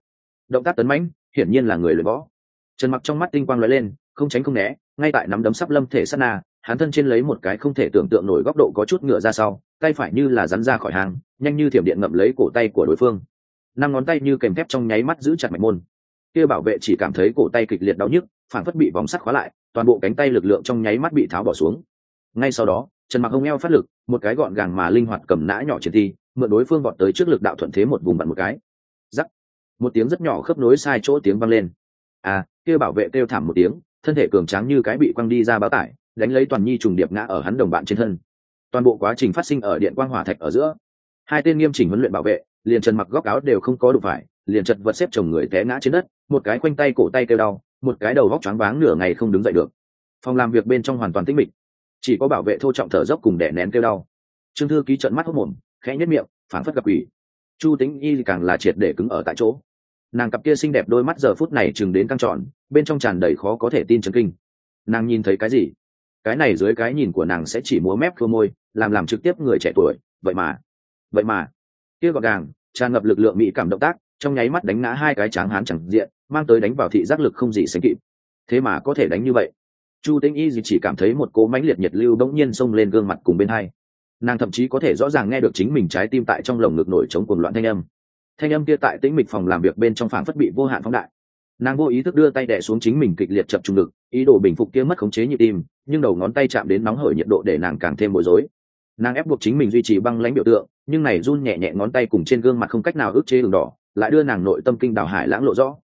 động tác tấn mãnh, hiển nhiên là người luyện võ. Trần Mặc trong mắt tinh quang lóe lên, không tránh không né, ngay tại nắm đấm sắp lâm thể sát na, hắn thân trên lấy một cái không thể tưởng tượng nổi góc độ có chút ngựa ra sau, tay phải như là rắn ra khỏi hàng, nhanh như thiểm điện ngậm lấy cổ tay của đối phương. Năm ngón tay như kềm thép trong nháy mắt giữ chặt mạch môn. Kia bảo vệ chỉ cảm thấy cổ tay kịch liệt đau nhức, phản phất bị vòng sắt khóa lại, toàn bộ cánh tay lực lượng trong nháy mắt bị tháo bỏ xuống. Ngay sau đó, Trần Mặc hông eo phát lực, một cái gọn gàng mà linh hoạt cầm nã nhỏ triển thi, mượn đối phương vọt tới trước lực đạo thuận thế một vùng vặn một cái. Rắc. Một tiếng rất nhỏ khớp nối sai chỗ tiếng vang lên. Kia bảo vệ kêu thảm một tiếng, thân thể cường tráng như cái bị quăng đi ra báo tải, đánh lấy toàn nhi trùng điệp ngã ở hắn đồng bạn trên thân. Toàn bộ quá trình phát sinh ở điện quang hỏa thạch ở giữa. Hai tên nghiêm chỉnh huấn luyện bảo vệ, liền Trần Mặc góc áo đều không có đụng phải, liền chật vật xếp chồng người té ngã trên đất, một cái khoanh tay cổ tay kêu đau, một cái đầu góc choáng váng nửa ngày không đứng dậy được. Phòng làm việc bên trong hoàn toàn tĩnh mịch, chỉ có bảo vệ thô trọng thở dốc cùng đè nén kêu đau. Trương thư ký trợn mắt hốt mồm, khẽ nhếch miệng, phảng phất gặp quỷ. Chu Tĩnh Y càng là triệt để cứng ở tại chỗ. Nàng cặp kia xinh đẹp đôi mắt giờ phút này chừng đến căng tròn, bên trong tràn đầy khó có thể tin chấn kinh. Nàng nhìn thấy cái gì? Cái này dưới cái nhìn của nàng sẽ chỉ múa mép khô môi, làm trực tiếp người trẻ tuổi, vậy mà kia gọn gàng tràn ngập lực lượng mỹ cảm động tác trong nháy mắt đánh ngã hai cái tráng hán chẳng diện, mang tới đánh vào thị giác lực không gì sánh kịp. Thế mà có thể đánh như vậy. Chu Tĩnh Y chỉ cảm thấy một cỗ mãnh liệt nhiệt lưu bỗng nhiên xông lên gương mặt cùng bên hai. Nàng thậm chí có thể rõ ràng nghe được chính mình trái tim tại trong lồng ngực nổi trống cuồng loạn thanh âm kia tại tĩnh mịch phòng làm việc bên trong phảng phất bị vô hạn phóng đại. Nàng vô ý thức đưa tay đè xuống chính mình kịch liệt chập trung lực, ý đồ bình phục kia mất khống chế nhịp tim, nhưng đầu ngón tay chạm đến nóng hởi nhiệt độ để nàng càng thêm bối rối. Nàng ép buộc chính mình duy trì băng lãnh biểu tượng, nhưng này run nhẹ nhẹ ngón tay cùng trên gương mặt không cách nào ức chế đường đỏ, lại đưa nàng nội tâm kinh đảo hải lãng lộ rõ.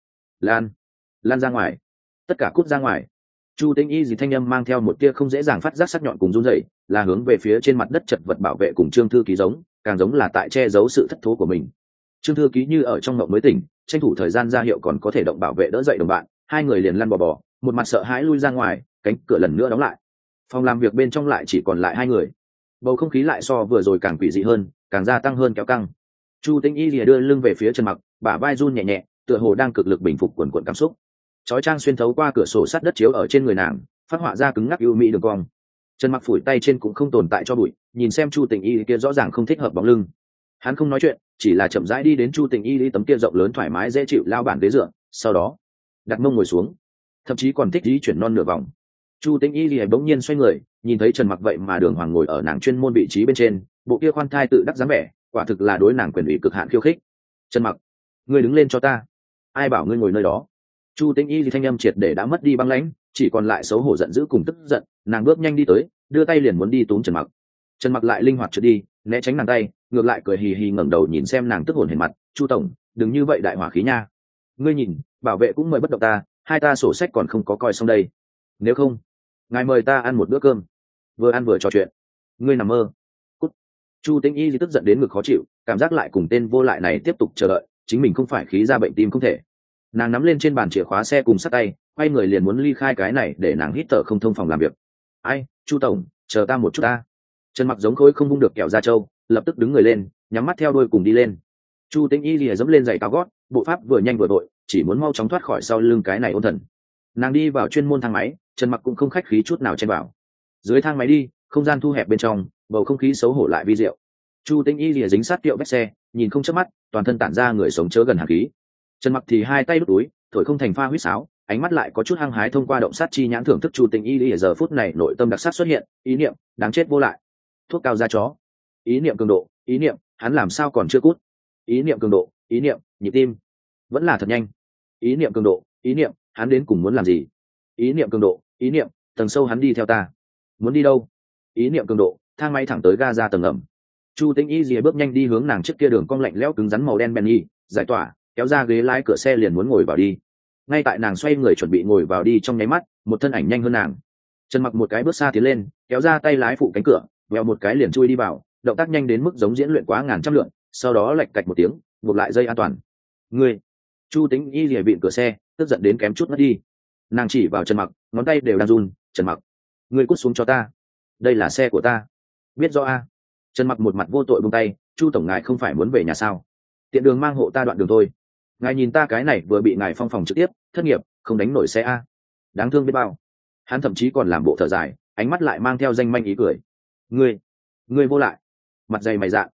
Lan ra ngoài, tất cả cút ra ngoài. Chu Tĩnh Y thanh âm mang theo một tia không dễ dàng phát giác sắc nhọn cùng run rẩy, là hướng về phía trên mặt đất chật vật bảo vệ cùng Trương thư ký giống, càng giống là tại che giấu sự thất thố của mình. Trương thư ký như ở trong mộng mới tỉnh, tranh thủ thời gian ra hiệu còn có thể động bảo vệ đỡ dậy đồng bạn, hai người liền lăn bò, một mặt sợ hãi lui ra ngoài, cánh cửa lần nữa đóng lại. Phòng làm việc bên trong lại chỉ còn lại hai người. Bầu không khí lại so vừa rồi càng quỷ dị hơn, càng gia tăng hơn kéo căng. Chu Tĩnh Y lìa đưa lưng về phía Trần Mặc, bả vai run nhẹ nhẹ, tựa hồ đang cực lực bình phục quần quần cảm xúc. Chói trang xuyên thấu qua cửa sổ sắt đất chiếu ở trên người nàng, phát họa ra cứng ngắc ưu mỹ đường cong. Trần Mặc phủi tay trên cũng không tồn tại cho bụi, nhìn xem Chu Tĩnh Y kia rõ ràng không thích hợp bóng lưng. Hắn không nói chuyện, chỉ là chậm rãi đi đến Chu Tĩnh Y tấm kia rộng lớn thoải mái dễ chịu lao bản ghế dựa, sau đó đặt mông ngồi xuống, thậm chí còn thích di chuyển non nửa vòng. Chu Tĩnh Y lìa bỗng nhiên xoay người, nhìn thấy Trần Mặc vậy mà đường hoàng ngồi ở nàng chuyên môn vị trí bên trên, bộ kia khoan thai tự đắc dáng vẻ, quả thực là đối nàng quyền ủy cực hạn khiêu khích. Trần Mặc, ngươi đứng lên cho ta. Ai bảo ngươi ngồi nơi đó? Chu Tĩnh Y thanh âm triệt để đã mất đi băng lãnh, chỉ còn lại xấu hổ giận dữ cùng tức giận. Nàng bước nhanh đi tới, đưa tay liền muốn đi túm Trần Mặc. Trần Mặc lại linh hoạt trượt đi, né tránh nàng tay, ngược lại cười hì hì ngẩng đầu nhìn xem nàng tức hồn hển mặt. Chu tổng, đừng như vậy đại hỏa khí nha. Ngươi nhìn, bảo vệ cũng mời bất động ta, hai ta sổ sách còn không có coi xong đây. Nếu không, ngài mời ta ăn một bữa cơm, vừa ăn vừa trò chuyện. Ngươi nằm mơ. Cút. Chu Tĩnh Y tức giận đến ngực khó chịu, cảm giác lại cùng tên vô lại này tiếp tục chờ đợi, chính mình không phải khí ra bệnh tim không thể. Nàng nắm lên trên bàn chìa khóa xe cùng sắt tay, quay người liền muốn ly khai cái này để nàng hít thở không thông phòng làm việc. Ai, Chu tổng, chờ ta một chút ta. Trần Mặc giống khối không vung được kẹo da trâu, lập tức đứng người lên, nhắm mắt theo đuôi cùng đi lên. Chu Tĩnh Y lìa dẫm lên giày cao gót, bộ pháp vừa nhanh vừa vội, chỉ muốn mau chóng thoát khỏi sau lưng cái này ôn thần. Nàng đi vào chuyên môn thang máy, Trần Mặc cũng không khách khí chút nào chen vào. Dưới thang máy đi, không gian thu hẹp bên trong, bầu không khí xấu hổ lại vi diệu. Chu Tĩnh Y lìa dính sát kiệu vách xe, nhìn không chớp mắt, toàn thân tản ra người sống chớ gần hàn khí. Trần Mặc thì hai tay đút túi, thổi không thành pha huýt sáo, ánh mắt lại có chút hăng hái thông qua động sát chi nhãn thưởng thức Chu Tĩnh Y lìa giờ phút này nội tâm đặc sắc xuất hiện, ý niệm, đáng chết vô lại. Thuốc cao da chó. Ý niệm cường độ, ý niệm, hắn làm sao còn chưa cút. Ý niệm cường độ, ý niệm, nhịp tim vẫn là thật nhanh. Ý niệm cường độ, ý niệm, hắn đến cùng muốn làm gì. Ý niệm cường độ, ý niệm, tầng sâu hắn đi theo ta, muốn đi đâu. Ý niệm cường độ, thang máy thẳng tới ga ra tầng ẩm. Chu Tĩnh Y rìa bước nhanh đi hướng nàng trước kia đường cong lạnh lẽo cứng rắn màu đen Bentley, giải tỏa, kéo ra ghế lái cửa xe liền muốn ngồi vào đi. Ngay tại nàng xoay người chuẩn bị ngồi vào đi trong nháy mắt, một thân ảnh nhanh hơn nàng. Trần Mặc một cái bước xa tiến lên, kéo ra tay lái phụ cánh cửa, vèo một cái liền chui đi vào, động tác nhanh đến mức giống diễn luyện quá ngàn trăm lượt, sau đó lạch cạch một tiếng, buộc lại dây an toàn. Ngươi. Chu Tĩnh Y rìa vịn cửa xe, tức giận đến kém chút mất đi. Nàng chỉ vào Trần Mặc, ngón tay đều đang run. Trần Mặc, ngươi cút xuống cho ta, đây là xe của ta. Biết rõ a. Trần Mặc một mặt vô tội buông tay. Chu tổng ngài không phải muốn về nhà sao? Tiện đường mang hộ ta đoạn đường thôi. Ngài nhìn ta cái này vừa bị ngài phong phòng trực tiếp, thất nghiệp, không đánh nổi xe a. Đáng thương biết bao. Hắn thậm chí còn làm bộ thở dài, ánh mắt lại mang theo danh manh ý cười. Ngươi vô lại, mặt dày mày dạ.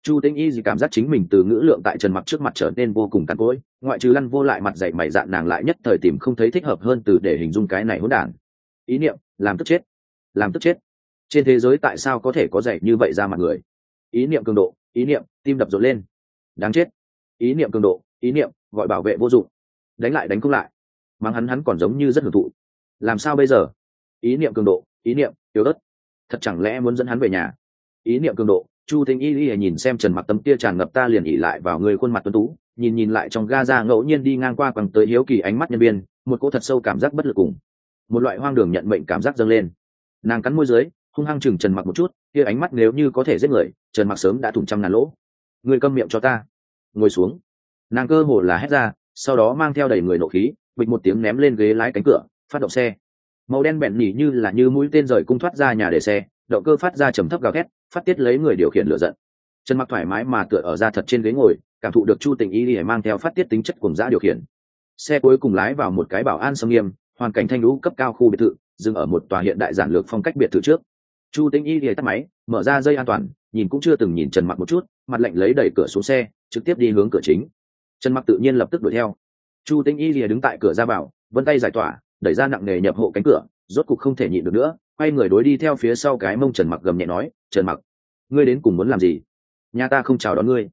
Chu Tĩnh Y gì cảm giác chính mình từ ngữ lượng tại Trần Mặc trước mặt trở nên vô cùng cằn cỗi, ngoại trừ lăn vô lại mặt dày mày dạn, nàng lại nhất thời tìm không thấy thích hợp hơn từ để hình dung cái này hỗn đản. Ý niệm, làm tức chết, làm tức chết. Trên thế giới tại sao có thể có dạy như vậy ra mặt người? Ý niệm cường độ, ý niệm, tim đập rộn lên. Đáng chết. Ý niệm cường độ, ý niệm, gọi bảo vệ vô dụng. Đánh lại đánh không lại. Mắng hắn còn giống như rất hưởng thụ. Làm sao bây giờ? Ý niệm cường độ, ý niệm, yếu ớt. Thật chẳng lẽ muốn dẫn hắn về nhà? Ý niệm cường độ. Chu Tĩnh Y nhìn xem Trần Mặc tấm kia tràn ngập ta liền ỉ lại vào người khuôn mặt tuấn tú, nhìn lại trong Gaza ngẫu nhiên đi ngang qua quăng tới hiếu kỳ ánh mắt nhân viên, một cỗ thật sâu cảm giác bất lực cùng một loại hoang đường nhận mệnh cảm giác dâng lên. Nàng cắn môi dưới, hung hăng chừng Trần Mặc một chút, kia ánh mắt nếu như có thể giết người, Trần Mặc sớm đã thủng trăm ngàn lỗ. Người câm miệng cho ta. Ngồi xuống. Nàng cơ hồ là hét ra, sau đó mang theo đầy người nộ khí, bịch một tiếng ném lên ghế lái cánh cửa, phát động xe. Màu đen bẹn nhỉ như là như mũi tên rời cung thoát ra nhà để xe, động cơ phát ra trầm thấp gào thét, phát tiết lấy người điều khiển lửa giận. Trần Mặc thoải mái mà tựa ở ra thật trên ghế ngồi, cảm thụ được Chu Tĩnh Y mang theo phát tiết tính chất cuồng dã điều khiển. Xe cuối cùng lái vào một cái bảo an sâm nghiêm, hoàn cảnh thanh lũ cấp cao khu biệt thự, dừng ở một tòa hiện đại giản lược phong cách biệt thự trước. Chu Tĩnh Y tắt máy, mở ra dây an toàn, nhìn cũng chưa từng nhìn Trần Mặc một chút, mặt lạnh lấy đẩy cửa xuống xe, trực tiếp đi hướng cửa chính. Trần Mặc tự nhiên lập tức đuổi theo. Chu Tĩnh Y đứng tại cửa ra vào, vân tay giải tỏa, đẩy ra nặng nề nhập hộ cánh cửa, rốt cục không thể nhịn được nữa, quay người đối đi theo phía sau cái mông Trần Mặc gầm nhẹ nói, Trần Mặc, ngươi đến cùng muốn làm gì? Nhà ta không chào đón ngươi.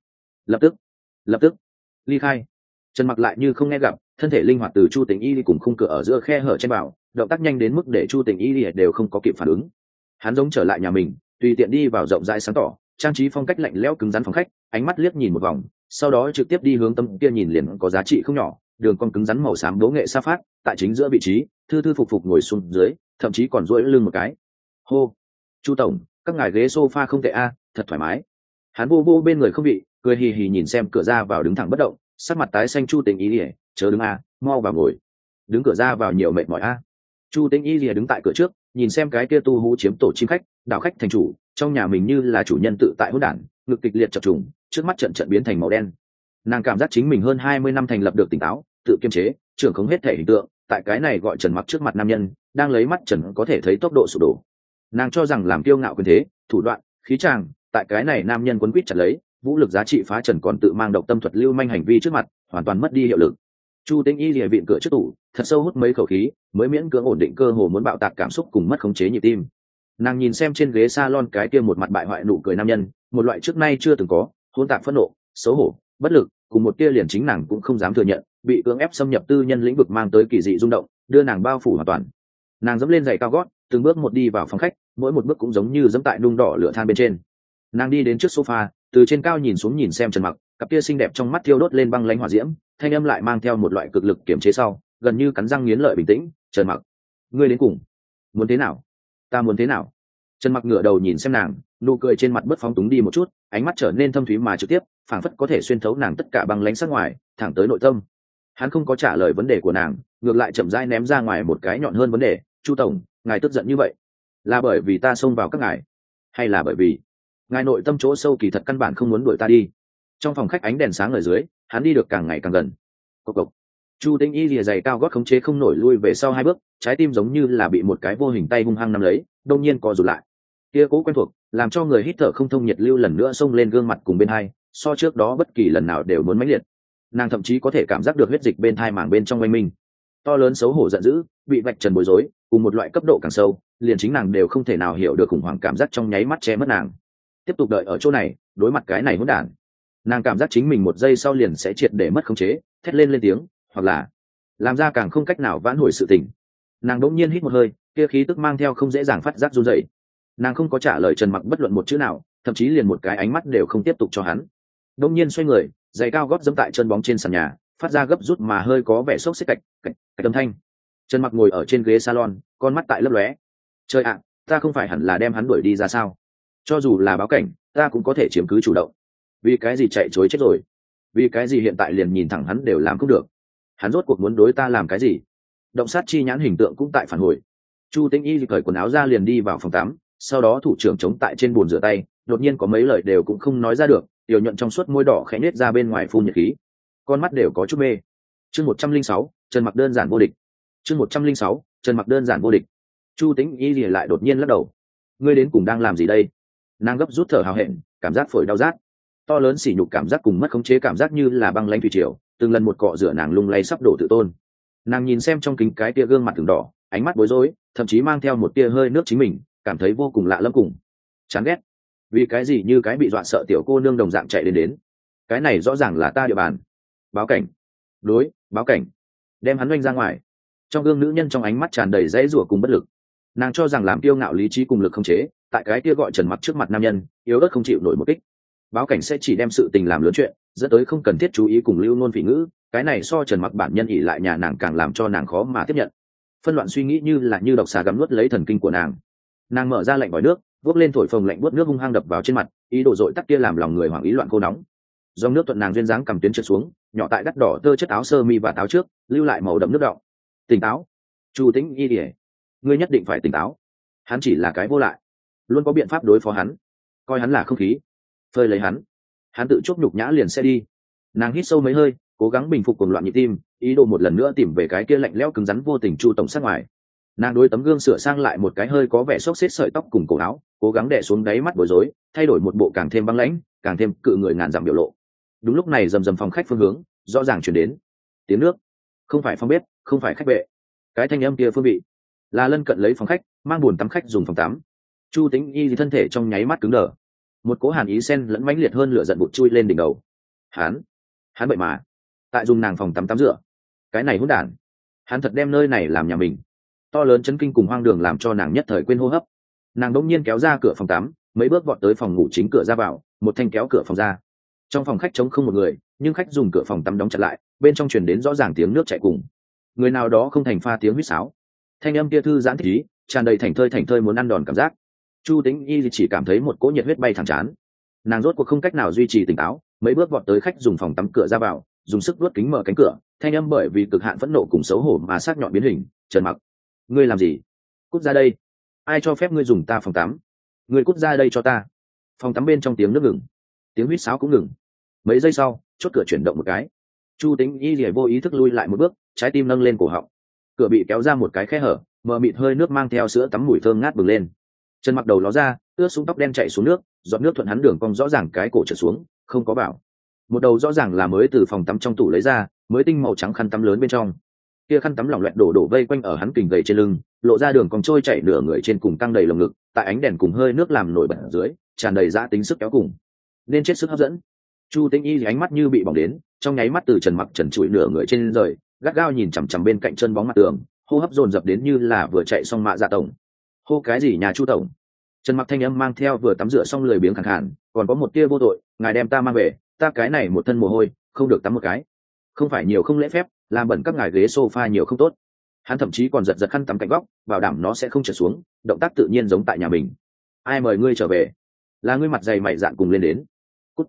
Lập tức ly khai. Trần Mặc lại như không nghe gặp, thân thể linh hoạt từ Chu Tĩnh Y cùng khung cửa ở giữa khe hở trên bảo, động tác nhanh đến mức để Chu Tĩnh Y đều không có kịp phản ứng. Hắn giống trở lại nhà mình, tùy tiện đi vào rộng rãi sáng tỏ, trang trí phong cách lạnh lẽo cứng rắn phòng khách, ánh mắt liếc nhìn một vòng, sau đó trực tiếp đi hướng tấm kia nhìn liền có giá trị không nhỏ, đường cong cứng rắn màu xám đố nghệ sa phát, tại chính giữa vị trí, thư thư phục phục ngồi xuống dưới, thậm chí còn duỗi lưng một cái. Hô, Chu tổng, các ngài ghế sofa không tệ a, thật thoải mái. Hắn vô vô bên người không vị, cười hì hì nhìn xem cửa ra vào đứng thẳng bất động, sắc mặt tái xanh. Chu Tĩnh Y, chớ đứng a, mau vào ngồi. Đứng cửa ra vào nhiều mệt mỏi a. Chu Tĩnh Y đứng tại cửa trước, nhìn xem cái kia tu hú chiếm tổ chim khách, đảo khách thành chủ, trong nhà mình như là chủ nhân tự tại hỗn đản, ngực kịch liệt chập trùng, trước mắt trận trận biến thành màu đen. Nàng cảm giác chính mình hơn 20 năm thành lập được tỉnh táo, tự kiềm chế, trưởng không hết thể hình tượng, tại cái này gọi Trần Mặc trước mặt nam nhân, đang lấy mắt Trần có thể thấy tốc độ sụp đổ. Nàng cho rằng làm kiêu ngạo quyền thế, thủ đoạn, khí tràng, tại cái này nam nhân quấn quýt chặt lấy, vũ lực giá trị phá Trần còn tự mang độc tâm thuật lưu manh hành vi trước mặt, hoàn toàn mất đi hiệu lực. Chu Tĩnh Y lìa vịn cửa trước tủ, thật sâu hút mấy khẩu khí, mới miễn cưỡng ổn định cơ hồ muốn bạo tạc cảm xúc cùng mất khống chế nhịp tim. Nàng nhìn xem trên ghế salon cái kia một mặt bại hoại nụ cười nam nhân, một loại trước nay chưa từng có, hỗn tạp phẫn nộ, xấu hổ, bất lực, cùng một tia liền chính nàng cũng không dám thừa nhận, bị cưỡng ép xâm nhập tư nhân lĩnh vực mang tới kỳ dị rung động, đưa nàng bao phủ hoàn toàn. Nàng dẫm lên giày cao gót, từng bước một đi vào phòng khách, mỗi một bước cũng giống như dẫm tại nung đỏ lửa than bên trên. Nàng đi đến trước sofa, từ trên cao nhìn xuống nhìn xem Trần Mặc, cặp kia xinh đẹp trong mắt thiêu đốt lên băng lãnh hỏa diễm, thanh âm lại mang theo một loại cực lực kiềm chế sau, gần như cắn răng nghiến lợi bình tĩnh. Trần Mặc, ngươi đến cùng muốn thế nào? Ta muốn thế nào? Trần Mặc ngửa đầu nhìn xem nàng, nụ cười trên mặt bất phóng túng đi một chút, ánh mắt trở nên thâm thúy mà trực tiếp, phảng phất có thể xuyên thấu nàng tất cả băng lãnh sắc ngoài, thẳng tới nội tâm. Hắn không có trả lời vấn đề của nàng, ngược lại chậm rãi ném ra ngoài một cái nhọn hơn vấn đề. Chu tổng, ngài tức giận như vậy, là bởi vì ta xông vào các ngài, hay là bởi vì ngài nội tâm chỗ sâu kỳ thật căn bản không muốn đuổi ta đi? Trong phòng khách ánh đèn sáng ở dưới, hắn đi được càng ngày càng gần. Cộc cộc. Chu Tĩnh Y lìa giày cao gót khống chế không nổi lui về sau 2 bước, trái tim giống như là bị một cái vô hình tay hung hăng nắm lấy, đột nhiên co rụt lại. Kia cố quen thuộc, làm cho người hít thở không thông nhiệt lưu lần nữa xông lên gương mặt cùng bên hai, so trước đó bất kỳ lần nào đều muốn mãnh liệt. Nàng thậm chí có thể cảm giác được huyết dịch bên thai màng bên trong oanh minh. To lớn xấu hổ giận dữ, bị vạch trần bối rối, cùng một loại cấp độ càng sâu, liền chính nàng đều không thể nào hiểu được khủng hoảng cảm giác trong nháy mắt che mất nàng. Tiếp tục đợi ở chỗ này, đối mặt cái này hỗn đản, nàng cảm giác chính mình một giây sau liền sẽ triệt để mất khống chế, thét lên tiếng, hoặc là làm ra càng không cách nào vãn hồi sự tình. Nàng đỗng nhiên hít một hơi, kia khí tức mang theo không dễ dàng phát giác run rẩy. Nàng không có trả lời Trần Mặc bất luận một chữ nào, thậm chí liền một cái ánh mắt đều không tiếp tục cho hắn. Đỗng nhiên xoay người, giày cao gót dẫm tại chân bóng trên sàn nhà, phát ra gấp rút mà hơi có vẻ sốc xếp cạch cạch âm thanh. Trần Mặc ngồi ở trên ghế salon, con mắt tại lấp lóe. Trời ạ, ta không phải hẳn là đem hắn đuổi đi ra sao? Cho dù là báo cảnh, ta cũng có thể chiếm cứ chủ động. Vì cái gì chạy chối chết rồi? Vì cái gì hiện tại liền nhìn thẳng hắn đều làm không được? Hắn rốt cuộc muốn đối ta làm cái gì? Động sát chi nhãn hình tượng cũng tại phản hồi. Chu Tĩnh Y cởi quần áo ra liền đi vào phòng tắm, sau đó thủ trưởng chống tại trên bồn rửa tay, đột nhiên có mấy lời đều cũng không nói ra được, tiểu nhuận trong suốt môi đỏ khẽ nết ra bên ngoài phun nhiệt khí, con mắt đều có chút mê. Chương 106, Trần Mặc đơn giản vô địch. Chương 106, Trần Mặc đơn giản vô địch. Chu Tĩnh Y lại đột nhiên lắc đầu. Ngươi đến cùng đang làm gì đây? Nàng gấp rút thở hào hẹn, cảm giác phổi đau rát. To lớn sỉ nhục cảm giác cùng mất khống chế cảm giác như là băng lãnh thủy triều, từng lần một cọ rửa nàng lung lay sắp đổ tự tôn. Nàng nhìn xem trong kính cái tia gương mặt từng đỏ, ánh mắt bối rối, thậm chí mang theo một tia hơi nước chính mình, cảm thấy vô cùng lạ lẫm cùng chán ghét. Vì cái gì như cái bị dọa sợ tiểu cô nương đồng dạng chạy đến, cái này rõ ràng là ta địa bàn. Báo cảnh. Đối, báo cảnh. Đem hắn oanh ra ngoài. Trong gương nữ nhân trong ánh mắt tràn đầy dãy rủa cùng bất lực. Nàng cho rằng làm kiêu ngạo lý trí cùng lực không chế, tại cái kia gọi Trần Mặc trước mặt nam nhân yếu ớt không chịu nổi một kích. Báo cảnh sẽ chỉ đem sự tình làm lớn chuyện, dẫn tới không cần thiết chú ý cùng lưu nôn phỉ ngữ, cái này so Trần Mặc bản nhân ỉ lại nhà nàng càng làm cho nàng khó mà tiếp nhận. Phân loạn suy nghĩ như độc xà gắm nuốt lấy thần kinh của nàng. Nàng mở ra lạnh vòi nước, vốc lên thổi phồng lạnh buốt nước hung hăng đập vào trên mặt, ý đồ dội tắt kia làm lòng người hoảng ý loạn khô nóng. Dòng nước thuận nàng duyên dáng cầm tuyến trượt xuống, nhỏ tại đắt đỏ tơ chất áo sơ mi và áo trước, lưu lại màu đậm nước đọng. Tỉnh táo, Chu Tĩnh Y Điệp, ngươi nhất định phải tỉnh táo. Hắn chỉ là cái vô lại, luôn có biện pháp đối phó hắn. Coi hắn là không khí, phơi lấy hắn tự chốt nhục nhã liền sẽ đi. Nàng hít sâu mấy hơi, cố gắng bình phục cuồng loạn nhịp tim, ý đồ một lần nữa tìm về cái kia lạnh lẽo cứng rắn vô tình Chu tổng sát ngoài. Nàng đối tấm gương sửa sang lại một cái hơi có vẻ xốc xếp sợi tóc cùng cổ áo, cố gắng đè xuống đáy mắt bối rối, thay đổi một bộ càng thêm băng lãnh, càng thêm cự người ngàn dặm biểu lộ. Đúng lúc này rầm rầm phòng khách phương hướng rõ ràng chuyển đến tiếng nước. Không phải phòng bếp, không phải khách vệ, cái thanh âm kia phương vị là lân cận lấy phòng khách, mang bồn tắm khách dùng phòng tắm. Chu Tĩnh Y thì thân thể trong nháy mắt cứng đờ, một cỗ hàn ý sen lẫn mãnh liệt hơn lửa giận bụt chui lên đỉnh đầu. Hắn vậy mà tại dùng nàng phòng tắm tắm rửa, cái này hỗn đản, hắn thật đem nơi này làm nhà mình. To lớn chấn kinh cùng hoang đường làm cho nàng nhất thời quên hô hấp. Nàng đột nhiên kéo ra cửa phòng tắm, mấy bước vọt tới phòng ngủ chính cửa ra vào, một thanh kéo cửa phòng ra. Trong phòng khách trống không một người, nhưng khách dùng cửa phòng tắm đóng chặt lại, bên trong truyền đến rõ ràng tiếng nước chảy cùng người nào đó không thành pha tiếng huýt sáo. Thanh âm kia thư giãn thích ý, tràn đầy thành thơi muốn ăn đòn cảm giác. Chu Tĩnh Y chỉ cảm thấy một cỗ nhiệt huyết bay thẳng trán. Nàng rốt cuộc không cách nào duy trì tỉnh táo, mấy bước vọt tới khách dùng phòng tắm cửa ra vào, dùng sức vuốt kính mở cánh cửa, thanh âm bởi vì cực hạn phẫn nộ cùng xấu hổ mà sắc nhọn biến hình. Trần Mặc, ngươi làm gì? Cút ra đây! Ai cho phép ngươi dùng ta phòng tắm? Ngươi cút ra đây cho ta! Phòng tắm bên trong tiếng nước ngừng, tiếng huýt sáo cũng ngừng. Mấy giây sau, chốt cửa chuyển động một cái. Chu Tĩnh Y lìa vô ý thức lui lại một bước, trái tim nâng lên cổ họng. Cửa bị kéo ra một cái khe hở, mờ mịt hơi nước mang theo sữa tắm mùi thơm ngát bừng lên. Trần Mặc đầu ló ra, ướt sũng tóc đen chảy xuống nước, giọt nước thuận hắn đường cong rõ ràng cái cổ trượt xuống, không có bảo. Một đầu rõ ràng là mới từ phòng tắm trong tủ lấy ra, mới tinh màu trắng khăn tắm lớn bên trong. Kia khăn tắm lỏng loẹt đổ vây quanh ở hắn kình gầy trên lưng, lộ ra đường cong trôi chảy nửa người trên cùng căng đầy lồng ngực, tại ánh đèn cùng hơi nước làm nổi bật ở dưới, tràn đầy dã tính sức kéo cùng. Nên chết sức hấp dẫn. Chu Tĩnh Y thì ánh mắt như bị bỏng đến, trong nháy mắt từ Trần Mặc trần trụi nửa người trên rời, gắt gao nhìn chằm chằm bên cạnh chân bóng mặt tường, hô hấp dồn dập đến như là vừa chạy xong mạ dạ tổng. Hô cái gì nhà Chu tổng? Trần Mặc thanh âm mang theo vừa tắm rửa xong lười biếng khàn khàn, còn có một tia vô tội, ngài đem ta mang về, ta cái này một thân mồ hôi, không được tắm một cái. Không phải nhiều không lễ phép, làm bẩn các ngài ghế sofa nhiều không tốt. Hắn thậm chí còn giật khăn tắm cạnh góc, bảo đảm nó sẽ không trượt xuống, động tác tự nhiên giống tại nhà mình. Ai mời ngươi trở về? Là ngươi mặt dày mày dạn cùng lên đến. Cút.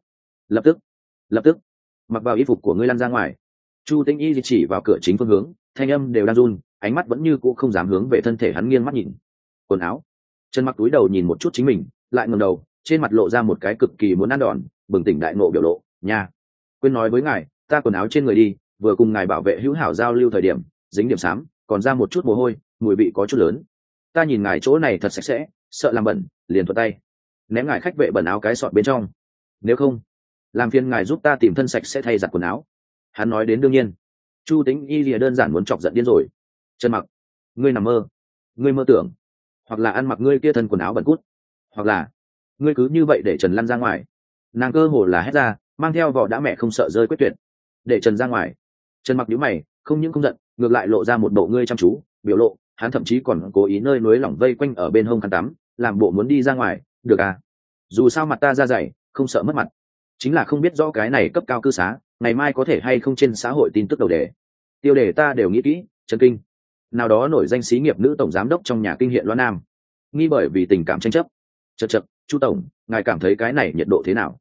Lập tức, mặc vào y phục của ngươi lăn ra ngoài. Chu Tĩnh Y chỉ vào cửa chính phương hướng, thanh âm đều đang run, ánh mắt vẫn như cũ không dám hướng về thân thể hắn nghiêng mắt nhìn. Quần áo. Trần Mặc túi đầu nhìn một chút chính mình, lại ngẩng đầu, trên mặt lộ ra một cái cực kỳ muốn ăn đòn, bừng tỉnh đại ngộ biểu lộ. Nha, quên nói với ngài, ta quần áo trên người đi, vừa cùng ngài bảo vệ hữu hảo giao lưu thời điểm, dính điểm xám, còn ra một chút mồ hôi, mùi vị có chút lớn. Ta nhìn ngài chỗ này thật sạch sẽ, sợ làm bẩn, liền thuận tay ném ngài khách vệ bẩn áo cái sọt bên trong. Nếu không, làm phiền ngài giúp ta tìm thân sạch sẽ thay giặt quần áo. Hắn nói đến đương nhiên. Chu Tĩnh Y lìa đơn giản muốn chọc giận điên rồi. Trần Mặc, ngươi nằm mơ, ngươi mơ tưởng, hoặc là ăn mặc ngươi kia thân quần áo bẩn cút, hoặc là ngươi cứ như vậy để Trần lăn ra ngoài. Nàng cơ hồ là hét ra, mang theo vỏ đã mẹ không sợ rơi quyết tuyệt. Để Trần ra ngoài. Trần Mặc nhíu mày, không những không giận, ngược lại lộ ra một bộ ngươi chăm chú biểu lộ. Hắn thậm chí còn cố ý nơi núi lỏng vây quanh ở bên hông khăn tắm, làm bộ muốn đi ra ngoài. Được à? Dù sao mặt ta ra dày, không sợ mất mặt. Chính là không biết rõ cái này cấp cao cư xá, ngày mai có thể hay không trên xã hội tin tức đầu đề. Tiêu đề ta đều nghĩ kỹ. Trần Kinh, nào đó nổi danh xí nghiệp nữ tổng giám đốc trong nhà kinh hiện Loan Nam, nghi bởi vì tình cảm tranh chấp. Chật, Chu tổng, ngài cảm thấy cái này nhiệt độ thế nào?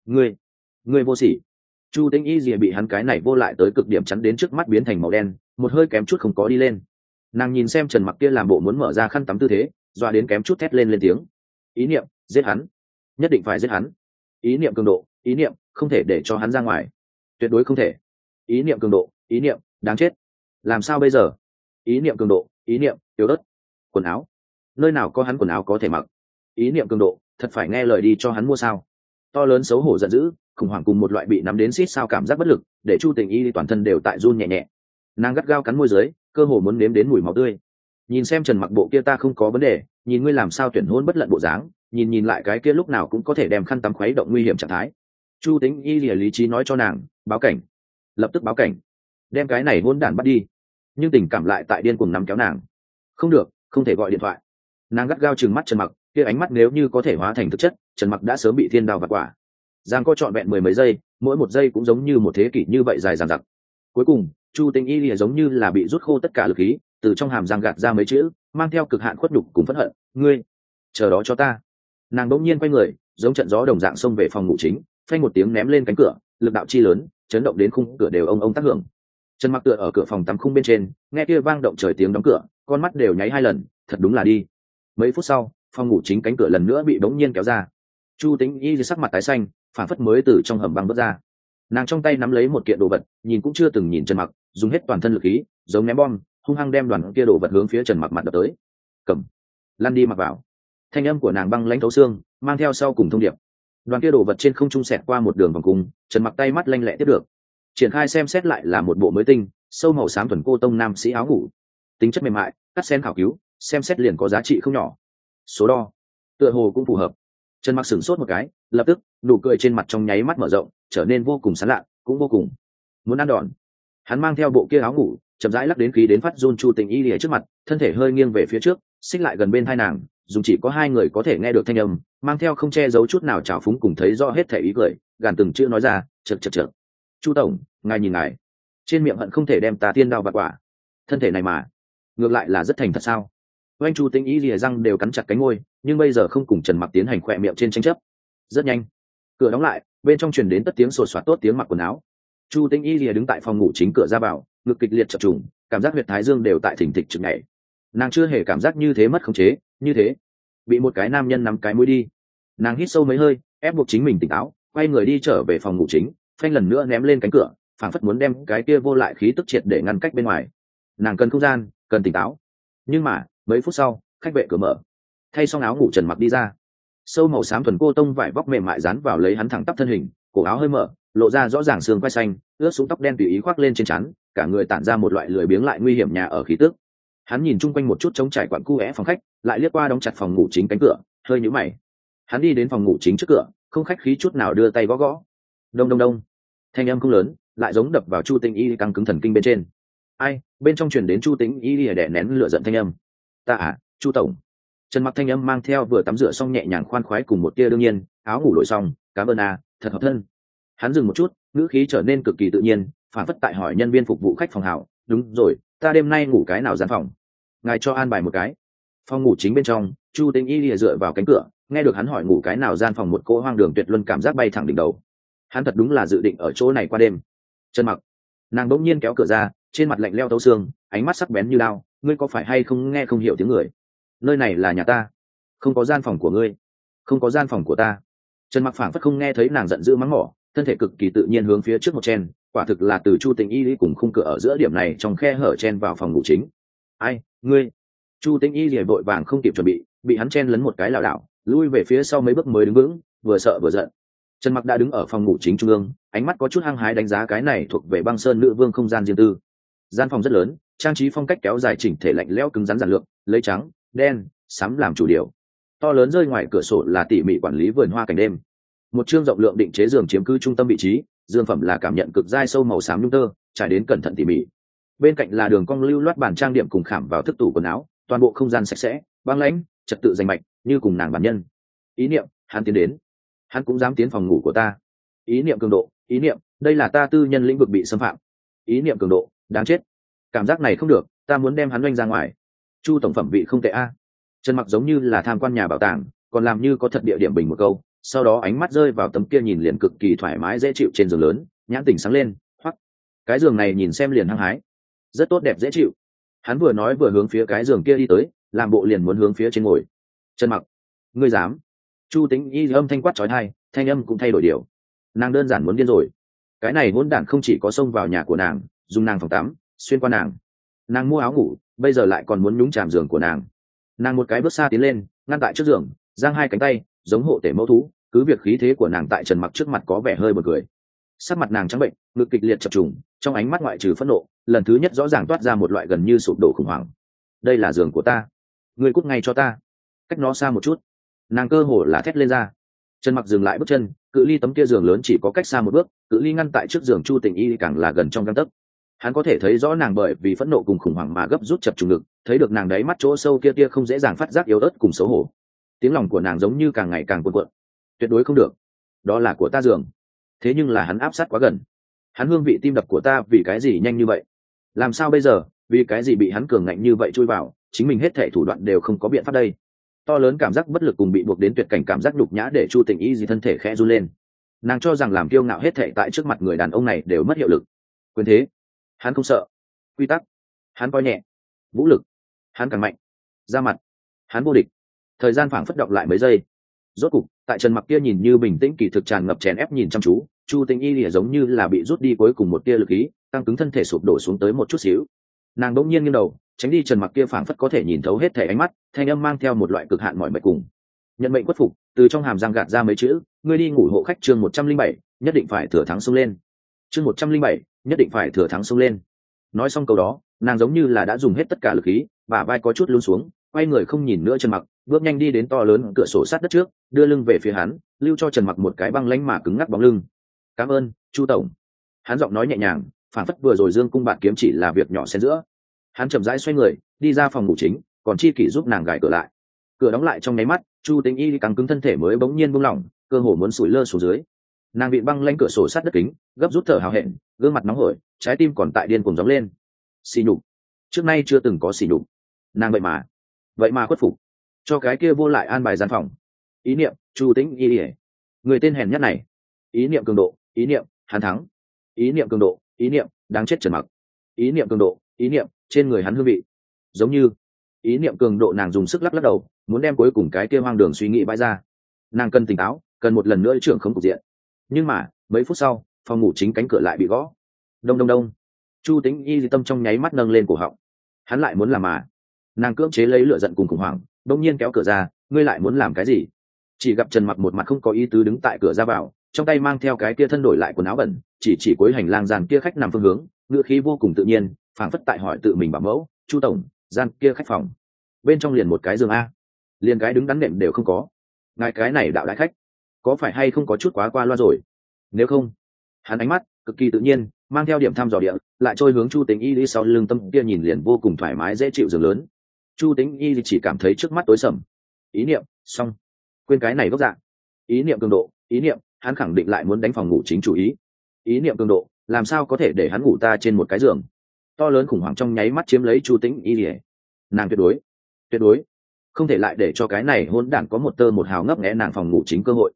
Ngươi vô sỉ. Chu Tĩnh Y rìa bị hắn cái này vô lại tới cực điểm chắn đến trước mắt biến thành màu đen, một hơi kém chút không có đi lên. Nàng nhìn xem Trần Mặc kia làm bộ muốn mở ra khăn tắm tư thế, doa đến kém chút thét lên tiếng. Ý niệm, giết hắn, nhất định phải giết hắn. Ý niệm cường độ, ý niệm, không thể để cho hắn ra ngoài, tuyệt đối không thể. Ý niệm cường độ, ý niệm, đáng chết. Làm sao bây giờ? Ý niệm cường độ, ý niệm, yếu ớt. Quần áo, nơi nào có hắn quần áo có thể mặc? Ý niệm cường độ, thật phải nghe lời đi cho hắn mua sao? To lớn xấu hổ giận dữ, khủng hoảng cùng một loại bị nắm đến xít sao cảm giác bất lực để chu tình y toàn thân đều tại run nhẹ nhẹ. Nàng gắt gao cắn môi dưới, cơ hồ muốn nếm đến mùi máu tươi. Nhìn xem Trần Mặc bộ kia ta không có vấn đề, nhìn ngươi làm sao tuyển hôn bất lận bộ dáng, nhìn lại cái kia lúc nào cũng có thể đem khăn tắm khuấy động nguy hiểm trạng thái. Chu Tĩnh Y lý trí nói cho nàng, báo cảnh, lập tức báo cảnh, đem cái này hôn đản bắt đi. Nhưng tình cảm lại tại điên cuồng nắm kéo nàng. Không được, không thể gọi điện thoại. Nàng gắt gao trừng mắt Trần Mặc, kia ánh mắt nếu như có thể hóa thành thực chất, Trần Mặc đã sớm bị thiên đao vặt quả. Giang có trọn vẹn mười mấy giây, mỗi một giây cũng giống như một thế kỷ như vậy dài dằng dặc. Cuối cùng, Chu Tĩnh Y giống như là bị rút khô tất cả lực khí, từ trong hàm răng gạt ra mấy chữ, mang theo cực hạn khuất nhục cùng phẫn hận, ngươi chờ đó cho ta. Nàng bỗng nhiên quay người, giống trận gió đồng dạng xông về phòng ngủ chính, phanh một tiếng ném lên cánh cửa, lực đạo chi lớn, chấn động đến khung cửa đều ông tác hưởng. Trần Mặc tựa ở cửa phòng tắm khung bên trên, nghe kia vang động trời tiếng đóng cửa, con mắt đều nháy hai lần, thật đúng là đi. Mấy phút sau, phòng ngủ chính cánh cửa lần nữa bị bỗng nhiên kéo ra. Chu Tĩnh Y sắc mặt tái xanh, phản phất mới từ trong hầm băng bước ra. Nàng trong tay nắm lấy một kiện đồ vật, nhìn cũng chưa từng nhìn Trần Mặc, dùng hết toàn thân lực khí, giống ném bom, hung hăng đem đoàn kia đồ vật hướng phía Trần Mặc mặt đập tới. Cầm, lăn đi mặc vào. Thanh âm của nàng băng lãnh thấu xương, mang theo sau cùng thông điệp. Đoàn kia đồ vật trên không trung xẹt qua một đường vòng cung, Trần Mặc tay mắt lanh lẹ tiếp được. Triển khai xem xét lại là một bộ mới tinh, sâu màu xám thuần cô tông nam sĩ áo ngủ. Tính chất mềm mại, cắt xén khảo cứu, xem xét liền có giá trị không nhỏ. Số đo, tựa hồ cũng phù hợp. Trần Mặc sửng sốt một cái, lập tức nụ cười trên mặt trong nháy mắt mở rộng, trở nên vô cùng sán lạ, cũng vô cùng muốn ăn đòn. Hắn mang theo bộ kia áo ngủ, chậm rãi lắc đến khí đến phát run Chu Tình Y lìa trước mặt, thân thể hơi nghiêng về phía trước, xích lại gần bên tai nàng, dùng chỉ có hai người có thể nghe được thanh âm, mang theo không che giấu chút nào trào phúng cùng thấy rõ hết thể ý cười, gàn từng chữ nói ra, chậc chậc chậc. Chu tổng, ngài nhìn ngài, trên miệng hận không thể đem ta tiên đao bạt quả, thân thể này mà, ngược lại là rất thành thật sao? Oanh Chu Tình Y lìa răng đều cắn chặt cánh môi, nhưng bây giờ không cùng Trần Mặc tiến hành khỏe miệng trên tranh chấp. Rất nhanh, cửa đóng lại, bên trong truyền đến tất tiếng sột soạt tốt tiếng mặc quần áo. Chu Tĩnh Y lìa đứng tại phòng ngủ chính cửa ra vào, ngực kịch liệt chập trùng, cảm giác huyệt thái dương đều tại thỉnh thịch chực nhảy. Nàng chưa hề cảm giác như thế mất khống chế, như thế bị một cái nam nhân nắm cái mũi đi. Nàng hít sâu mấy hơi, ép buộc chính mình tỉnh táo, quay người đi trở về phòng ngủ chính, phanh lần nữa ném lên cánh cửa, phảng phất muốn đem cái kia vô lại khí tức triệt để ngăn cách bên ngoài. Nàng cần không gian, cần tỉnh táo. Nhưng mà mấy phút sau, khách vệ cửa mở, thay xong áo ngủ Trần Mặc đi ra. Sâu màu xám thuần cô tông vải vóc mềm mại dán vào lấy hắn thẳng tắp thân hình, cổ áo hơi mở, lộ ra rõ ràng xương quai xanh, ướt sũng tóc đen tùy ý khoác lên trên trán, cả người tản ra một loại lười biếng lại nguy hiểm nhà ở khí tức. Hắn nhìn chung quanh một chút trống trải quặn cu é phòng khách, lại liếc qua đóng chặt phòng ngủ chính cánh cửa, hơi nhíu mày. Hắn đi đến phòng ngủ chính trước cửa, không khách khí chút nào đưa tay gõ gõ. Đông đông đông. Thanh âm không lớn, lại giống đập vào Chu Tĩnh Y căng cứng thần kinh bên trên. Ai? Bên trong truyền đến Chu Tĩnh Y đè nén lửa giận thanh âm. Ta à, Chu tổng. Trần Mặc thanh âm mang theo vừa tắm rửa xong nhẹ nhàng khoan khoái cùng một tia đương nhiên, áo ngủ đổi xong, cảm ơn à, thật hợp thân. Hắn dừng một chút, ngữ khí trở nên cực kỳ tự nhiên, phản phất tại hỏi nhân viên phục vụ khách phòng hảo, đúng rồi, ta đêm nay ngủ cái nào gian phòng? Ngài cho an bài một cái. Phòng ngủ chính bên trong, Chu Tĩnh Y lìa dựa vào cánh cửa, nghe được hắn hỏi ngủ cái nào gian phòng, một cỗ hoang đường tuyệt luân cảm giác bay thẳng đỉnh đầu. Hắn thật đúng là dự định ở chỗ này qua đêm. Trần Mặc, nàng bỗng nhiên kéo cửa ra, trên mặt lạnh lẽo thấu xương, ánh mắt sắc bén như đao, ngươi có phải hay không nghe không hiểu tiếng người? Nơi này là nhà ta, không có gian phòng của ngươi, không có gian phòng của ta. Trần Mặc phảng phất không nghe thấy nàng giận dữ mắng mỏ, thân thể cực kỳ tự nhiên hướng phía trước một chen, quả thực là từ Chu Tĩnh Y cùng khung cửa ở giữa điểm này trong khe hở chen vào phòng ngủ chính. Ai, ngươi? Chu Tĩnh Y vội vàng không kịp chuẩn bị hắn chen lấn một cái lảo đảo, lui về phía sau mấy bước mới đứng vững, vừa sợ vừa giận. Trần Mặc đã đứng ở phòng ngủ chính trung ương, ánh mắt có chút hăng hái đánh giá cái này thuộc về băng sơn nữ vương không gian riêng tư. Gian phòng rất lớn, trang trí phong cách kéo dài chỉnh thể lạnh lẽo cứng rắn giản lược, lấy trắng, đen, xám làm chủ điều. To lớn rơi ngoài cửa sổ là tỉ mỉ quản lý vườn hoa cảnh đêm. Một chương rộng lượng định chế giường chiếm cứ trung tâm vị trí, giường phẩm là cảm nhận cực dai sâu màu xám nhung tơ, trải đến cẩn thận tỉ mỉ. Bên cạnh là đường cong lưu loát bàn trang điểm cùng khảm vào thức tủ quần áo, toàn bộ không gian sạch sẽ, băng lãnh, trật tự rành mạch, như cùng nàng bản nhân. Ý niệm, hắn tiến đến. Hắn cũng dám tiến phòng ngủ của ta. Ý niệm cường độ, ý niệm, đây là ta tư nhân lĩnh vực bị xâm phạm. Ý niệm cường độ, đáng chết. Cảm giác này không được, ta muốn đem hắn oanh ra ngoài. Chu tổng phẩm vị không tệ a. Trần Mặc giống như là tham quan nhà bảo tàng, còn làm như có thật địa điểm bình một câu, sau đó ánh mắt rơi vào tấm kia nhìn liền cực kỳ thoải mái dễ chịu trên giường lớn, nhãn tỉnh sáng lên, hoắc, cái giường này nhìn xem liền hăng hái, rất tốt đẹp dễ chịu. Hắn vừa nói vừa hướng phía cái giường kia đi tới, làm bộ liền muốn hướng phía trên ngồi. Trần Mặc, ngươi dám? Chu Tĩnh Y âm thanh quát chói tai, thanh âm cũng thay đổi điều. Nàng đơn giản muốn điên rồi. Cái này hỗn đản không chỉ có xông vào nhà của nàng, dùng nàng phòng tắm, xuyên qua nàng mua áo ngủ, bây giờ lại còn muốn nhúng chàm giường của nàng. Nàng một cái bước xa tiến lên, ngăn tại trước giường, giang hai cánh tay, giống hộ tể mẫu thú, cứ việc khí thế của nàng tại Trần Mặc trước mặt có vẻ hơi buồn cười. Sắc mặt nàng trắng bệnh, ngực kịch liệt chập trùng, trong ánh mắt ngoại trừ phẫn nộ, lần thứ nhất rõ ràng toát ra một loại gần như sụp đổ khủng hoảng. Đây là giường của ta, ngươi cút ngay cho ta, cách nó xa một chút. Nàng cơ hồ là thét lên ra. Trần Mặc dừng lại bước chân, cự ly tấm kia giường lớn chỉ có cách xa một bước, cự ly ngăn tại trước giường Chu Tình Y càng là gần trong gang tấc. Hắn có thể thấy rõ nàng bởi vì phẫn nộ cùng khủng hoảng mà gấp rút chập trùng ngực, thấy được nàng đáy mắt chỗ sâu kia tia không dễ dàng phát giác yếu ớt cùng xấu hổ. Tiếng lòng của nàng giống như càng ngày càng cuộn cuộn. Tuyệt đối không được, đó là của ta giường. Thế nhưng là hắn áp sát quá gần. Hắn hương vị tim đập của ta vì cái gì nhanh như vậy? Làm sao bây giờ, vì cái gì bị hắn cường ngạnh như vậy chui vào, chính mình hết thảy thủ đoạn đều không có biện pháp đây. To lớn cảm giác bất lực cùng bị buộc đến tuyệt cảnh cảm giác nhục nhã để Chu Tình Y gì thân thể khẽ run lên. Nàng cho rằng làm kiêu ngạo hết thảy tại trước mặt người đàn ông này đều mất hiệu lực. Quyền thế, hắn không sợ. Quy tắc, hắn coi nhẹ. Vũ lực, hắn càng mạnh. Ra mặt, hắn vô địch. Thời gian phảng phất động lại mấy giây. Rốt cục, tại Trần Mặc kia nhìn như bình tĩnh kỳ thực tràn ngập chèn ép nhìn chăm chú, Chu Tình Y lìa giống như là bị rút đi cuối cùng một tia lực khí, tăng cứng thân thể sụp đổ xuống tới một chút xíu. Nàng đỗng nhiên nghiêng đầu, tránh đi Trần Mặc kia phảng phất có thể nhìn thấu hết thể ánh mắt, thanh âm mang theo một loại cực hạn mỏi mệt cùng nhận mệnh khuất phục, từ trong hàm răng gạt ra mấy chữ, ngươi đi ngủ hộ khách chương 107, nhất định phải thừa thắng xông lên. Chương 107, nhất định phải thừa thắng xông lên. Nói xong câu đó, nàng giống như là đã dùng hết tất cả lực khí, bả vai có chút lún xuống, quay người không nhìn nữa Trần Mặc, bước nhanh đi đến to lớn cửa sổ sát đất trước, đưa lưng về phía hắn, lưu cho Trần Mặc một cái băng lãnh mà cứng ngắc bóng lưng. Cảm ơn, Chu tổng. Hắn giọng nói nhẹ nhàng, phản phất vừa rồi dương cung bạn kiếm chỉ là việc nhỏ xen giữa. Hắn chậm rãi xoay người, đi ra phòng ngủ chính, còn Chi Kỷ giúp nàng gài cửa lại. Cửa đóng lại trong nháy mắt, Chu Tình Y căng cứng thân thể mới bỗng nhiên buông lỏng, cơ hồ muốn sủi lơ xuống dưới. Nàng bị băng lãnh cửa sổ sát đất kính, gấp rút thở hào hẹn, gương mặt nóng hổi, trái tim còn tại điên cuồng gióng lên. Xỉ nhục, trước nay chưa từng có xỉ nhục. Nàng vậy mà khuất phục, cho cái kia vô lại an bài gian phòng. Ý niệm, Chu Tình Y, người tên hèn nhất này. Ý niệm cường độ, ý niệm, hắn thắng. Ý niệm cường độ, ý niệm, đáng chết Trần Mặc. Ý niệm cường độ, ý niệm, trên người hắn hương vị. Giống như ý niệm cường độ, nàng dùng sức lắc lắc đầu, muốn đem cuối cùng cái kia hoang đường suy nghĩ bãi ra. Nàng cần tỉnh táo, cần một lần nữa trưởng không cục diện. Nhưng mà mấy phút sau, phòng ngủ chính cánh cửa lại bị gõ. Đông đông đông. Chu Tình Y tâm trong nháy mắt nâng lên cổ họng. Hắn lại muốn làm mà. Nàng cưỡng chế lấy lửa giận cùng khủng hoảng, đông nhiên kéo cửa ra. Ngươi lại muốn làm cái gì? Chỉ gặp Trần Mặc một mặt không có ý tứ đứng tại cửa ra vào, trong tay mang theo cái kia thân đổi lại quần áo bẩn, chỉ cuối hành lang gian kia khách nằm phương hướng, ngựa khí vô cùng tự nhiên, phảng phất tại hỏi tự mình bảo mẫu. Chu tổng, gian kia khách phòng bên trong liền một cái giường a, liền cái đứng đắn nệm đều không có, ngài cái này đạo đại khách có phải hay không có chút quá qua loa rồi? Nếu không, hắn ánh mắt cực kỳ tự nhiên, mang theo điểm thăm dò địa, lại trôi hướng Chu Tình Y đi sau lưng tâm kia nhìn liền vô cùng thoải mái dễ chịu giường lớn. Chu Tình Y chỉ cảm thấy trước mắt tối sầm. Ý niệm xong, quên cái này gốc dạng. Ý niệm cường độ, ý niệm, hắn khẳng định lại muốn đánh phòng ngủ chính chủ ý. Ý niệm cường độ, làm sao có thể để hắn ngủ ta trên một cái giường? To lớn khủng hoảng trong nháy mắt chiếm lấy Chu Tình Y. Nàng tuyệt đối không thể lại để cho cái này hỗn đản có một tơ một hào ngấp nghé nàng phòng ngủ chính cơ hội.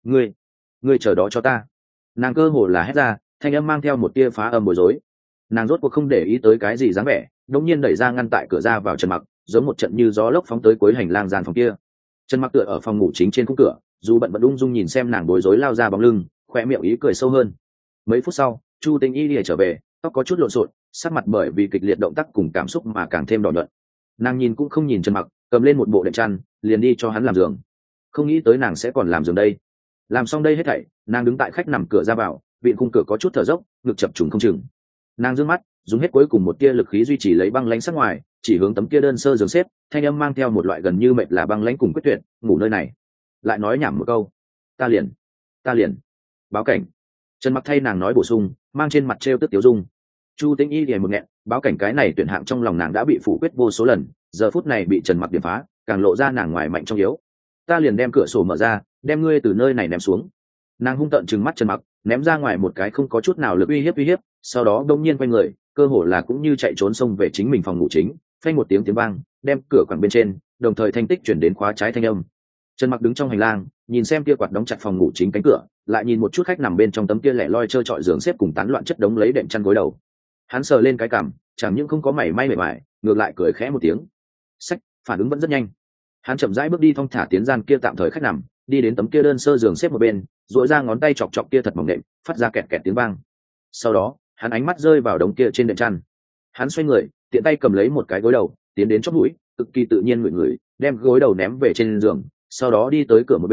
Ngươi chờ đó cho ta. Nàng cơ hồ là hét ra, thanh âm mang theo một tia phá âm bối rối. Nàng rốt cuộc không để ý tới cái gì dáng vẻ, đột nhiên đẩy ra ngăn tại cửa ra vào Trần Mặc, giống một trận như gió lốc phóng tới cuối hành lang gian phòng kia. Trần Mặc tựa ở phòng ngủ chính trên khung cửa, dù bận vẫn ung dung nhìn xem nàng bối rối lao ra bóng lưng, khỏe miệng ý cười sâu hơn. Mấy phút sau, Chu Tình Y lìa trở về, tóc có chút lộn xộn, sắc mặt bởi vì kịch liệt động tác cùng cảm xúc mà càng thêm đỏ nhuận. Nàng nhìn cũng không nhìn Trần Mặc, cầm lên một bộ đệm chăn, liền đi cho hắn làm giường. Không nghĩ tới nàng sẽ còn làm giường đây. Làm xong đây hết thảy, nàng đứng tại khách nằm cửa ra vào, vịn khung cửa có chút thở dốc, ngực chập trùng không chừng. Nàng dương mắt, dùng hết cuối cùng một tia lực khí duy trì lấy băng lãnh sắc ngoài, chỉ hướng tấm kia đơn sơ giường xếp, thanh âm mang theo một loại gần như mệt là băng lãnh cùng quyết tuyệt, ngủ nơi này. Lại nói nhảm một câu, ta liền báo cảnh. Trần Mặc thay nàng nói bổ sung, mang trên mặt trêu tức tiểu dung. Chu Tình Y liền một nghẹn, báo cảnh cái này tuyển hạng trong lòng nàng đã bị phủ quyết vô số lần, giờ phút này bị Trần Mặc điểm phá, càng lộ ra nàng ngoài mạnh trong yếu. Ta liền đem cửa sổ mở ra, đem ngươi từ nơi này ném xuống. Nàng hung tợn trừng mắt Trần Mặc, ném ra ngoài một cái không có chút nào lực uy hiếp, sau đó đông nhiên quay người, cơ hồ là cũng như chạy trốn xông về chính mình phòng ngủ chính, phanh một tiếng vang, đem cửa quẳng bên trên, đồng thời thanh tích chuyển đến khóa trái thanh âm. Trần Mặc đứng trong hành lang, nhìn xem kia quạt đóng chặt phòng ngủ chính cánh cửa, lại nhìn một chút khách nằm bên trong tấm kia lẻ loi trơ trọi giường xếp cùng tán loạn chất đống lấy đệm chăn gối đầu. Hắn sờ lên cái cằm, chẳng những không có mảy may mệt mỏi, ngược lại cười khẽ một tiếng. Sách, phản ứng vẫn rất nhanh. Hắn chậm rãi bước đi thong thả tiến gian kia tạm thời khách nằm, đi đến tấm kia đơn sơ giường xếp một bên, duỗi ra ngón tay chọc chọc kia thật mỏng đệm, phát ra kẹt kẹt tiếng vang. Sau đó, hắn ánh mắt rơi vào đống kia trên đệm chăn. Hắn xoay người, tiện tay cầm lấy một cái gối đầu, tiến đến chóp mũi, cực kỳ tự nhiên ngửi ngửi, đem gối đầu ném về trên giường, sau đó đi tới cửa một bên,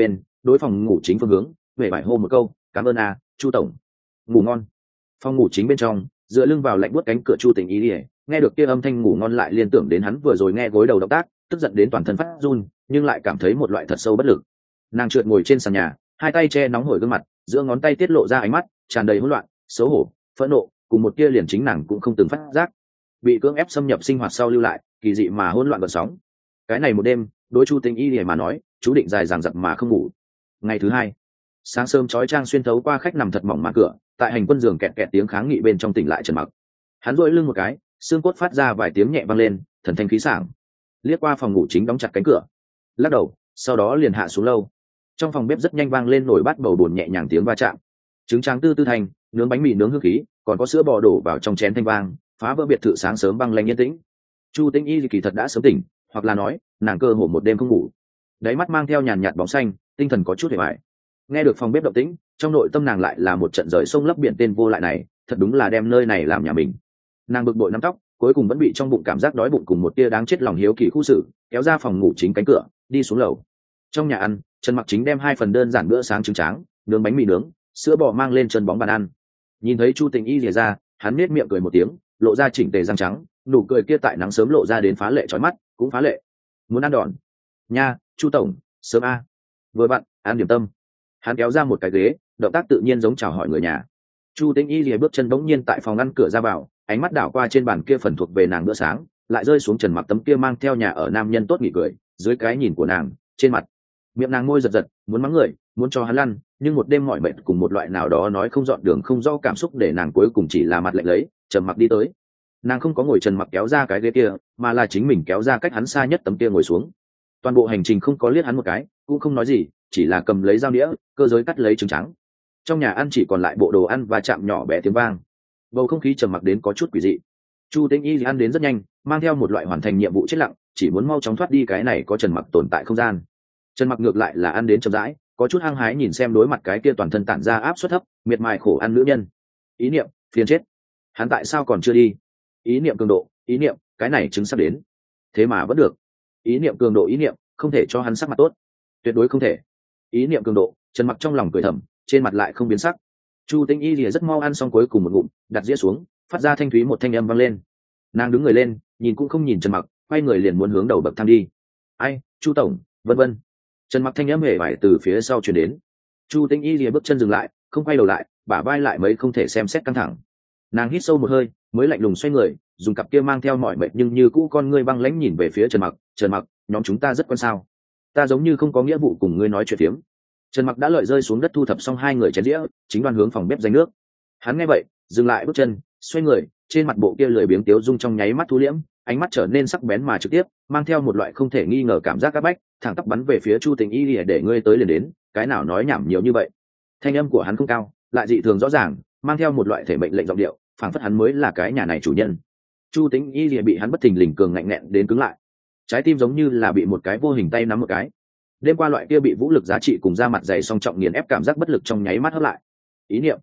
đối phòng ngủ chính phương hướng về vải hô một câu cảm ơn Chu tổng. Ngủ ngon. Phòng ngủ chính bên trong dựa lưng vào lạnh buốt cánh cửa Chu Tình Y nghe được kia âm thanh ngủ ngon lại liên tưởng đến hắn vừa rồi nghe gối đầu động tác, tức giận đến toàn thân phát run, nhưng lại cảm thấy một loại thật sâu bất lực. Nàng trượt ngồi trên sàn nhà, hai tay che nóng hổi gương mặt, giữa ngón tay tiết lộ ra ánh mắt tràn đầy hỗn loạn, xấu hổ, phẫn nộ, cùng một tia liền chính nàng cũng không từng phát giác, bị cưỡng ép xâm nhập sinh hoạt sau lưu lại kỳ dị mà hỗn loạn gợn sóng. Cái này một đêm, đối Chu Tình Y mà nói, chú định dài dằng dặc mà không ngủ. Ngày thứ hai, sáng sớm chói chang xuyên thấu qua khách nằm thật mỏng màn cửa, tại hành quân giường kẹt kẹt tiếng kháng nghị bên trong tỉnh lại Trần Mặc. Hắn duỗi lưng một cái, xương cốt phát ra vài tiếng nhẹ vang lên, thần thanh khí sảng. Liếc qua phòng ngủ chính đóng chặt cánh cửa, lắc đầu, sau đó liền hạ xuống lâu. Trong phòng bếp rất nhanh vang lên nồi bát bầu bồn nhẹ nhàng tiếng va chạm. Trứng tráng tư tư thành, nướng bánh mì nướng hương khí, còn có sữa bò đổ vào trong chén thanh vang, phá vỡ biệt thự sáng sớm băng lanh yên tĩnh. Chu Tĩnh Y kỳ thật đã sớm tỉnh, hoặc là nói, nàng cơ hồ một đêm không ngủ. Đáy mắt mang theo nhàn nhạt bóng xanh, tinh thần có chút hề bại. Nghe được phòng bếp động tĩnh, trong nội tâm nàng lại là một trận rời sông lấp biển tên vô lại này, thật đúng là đem nơi này làm nhà mình. Nàng bực bội nắm tóc, cuối cùng vẫn bị trong bụng cảm giác đói bụng cùng một tia đáng chết lòng hiếu kỳ khu xử, kéo ra phòng ngủ chính cánh cửa, đi xuống lầu. Trong nhà ăn, Trần Mặc Chính đem hai phần đơn giản bữa sáng trứng tráng, nướng bánh mì nướng, sữa bò mang lên chân bóng bàn ăn. Nhìn thấy Chu Tình Y rìa ra, hắn nết miệng cười một tiếng, lộ ra chỉnh tề răng trắng, nụ cười kia tại nắng sớm lộ ra đến phá lệ chói mắt, cũng phá lệ. Muốn ăn đòn? Nha, Chu tổng, sớm vừa vặn, ăn điểm tâm. Hắn kéo ra một cái ghế, động tác tự nhiên giống chào hỏi người nhà. Chu Tĩnh Y lìa bước chân bỗng nhiên tại phòng ngăn cửa ra vào, ánh mắt đảo qua trên bàn kia phần thuộc về nàng bữa sáng, lại rơi xuống Trần Mặc tấm kia mang theo nhà ở nam nhân tốt nghỉ cười, dưới cái nhìn của nàng, trên mặt miệng nàng môi giật giật, muốn mắng người, muốn cho hắn lăn, nhưng một đêm mỏi mệt cùng một loại nào đó nói không dọn đường không rõ cảm xúc để nàng cuối cùng chỉ là mặt lạnh lấy, Trần Mặc đi tới. Nàng không có ngồi Trần Mặc kéo ra cái ghế kia, mà là chính mình kéo ra cách hắn xa nhất tấm kia ngồi xuống. Toàn bộ hành trình không có liếc hắn một cái, cũng không nói gì, chỉ là cầm lấy dao đĩa, cơ giới cắt lấy trứng trắng. Trong nhà ăn chỉ còn lại bộ đồ ăn và chạm nhỏ bé tiếng vang, bầu không khí trầm mặc đến có chút quỷ dị. Chu Tĩnh Y ăn đến rất nhanh, mang theo một loại hoàn thành nhiệm vụ chết lặng, chỉ muốn mau chóng thoát đi cái này có Trần Mặc tồn tại không gian. Trần Mặc ngược lại là ăn đến chậm rãi, có chút hăng hái nhìn xem đối mặt cái kia toàn thân tản ra áp suất thấp, miệt mài khổ ăn nữ nhân. Ý niệm, phiền chết. Hắn tại sao còn chưa đi? Ý niệm cường độ, ý niệm, cái này chứng sắp đến. Thế mà vẫn được. Ý niệm cường độ, ý niệm, không thể cho hắn sắc mặt tốt. Tuyệt đối không thể. Ý niệm cường độ, Trần Mặc trong lòng cười thầm, trên mặt lại không biến sắc. Chu Tĩnh Y lìa rất mau ăn xong cuối cùng một ngụm, đặt dĩa xuống, phát ra thanh thúy một thanh âm vang lên. Nàng đứng người lên, nhìn cũng không nhìn Trần Mặc, quay người liền muốn hướng đầu bậc thang đi. Ai, Chu tổng, vân vân. Trần Mặc thanh âm hề vải từ phía sau truyền đến. Chu Tĩnh Y lìa bước chân dừng lại, không quay đầu lại, bả vai lại mấy không thể xem xét căng thẳng. Nàng hít sâu một hơi, mới lạnh lùng xoay người, dùng cặp kia mang theo mọi mệt nhưng như cũ con ngươi băng lãnh nhìn về phía Trần Mặc. Trần Mặc, nhóm chúng ta rất quan sao? Ta giống như không có nghĩa vụ cùng ngươi nói chuyện phiếm. Trần Mặc đã lợi rơi xuống đất thu thập xong hai người chén đĩa, chính đoan hướng phòng bếp danh nước. Hắn nghe vậy, dừng lại bước chân, xoay người, trên mặt bộ kia lười biếng tiếu dung trong nháy mắt thu liễm, ánh mắt trở nên sắc bén mà trực tiếp, mang theo một loại không thể nghi ngờ cảm giác áp bách, thẳng tắp bắn về phía Chu Tình Y để ngươi tới liền đến, cái nào nói nhảm nhiều như vậy. Thanh âm của hắn không cao, lại dị thường rõ ràng, mang theo một loại thể mệnh lệnh giọng điệu, phảng phất hắn mới là cái nhà này chủ nhân. Chu Tình Y bị hắn bất thình lình cường ngạnh nghẹn đến cứng lại, trái tim giống như là bị một cái vô hình tay nắm một cái. Đêm qua loại kia bị vũ lực giá trị cùng da mặt dày song trọng nghiền ép cảm giác bất lực trong nháy mắt hấp lại. Ý niệm,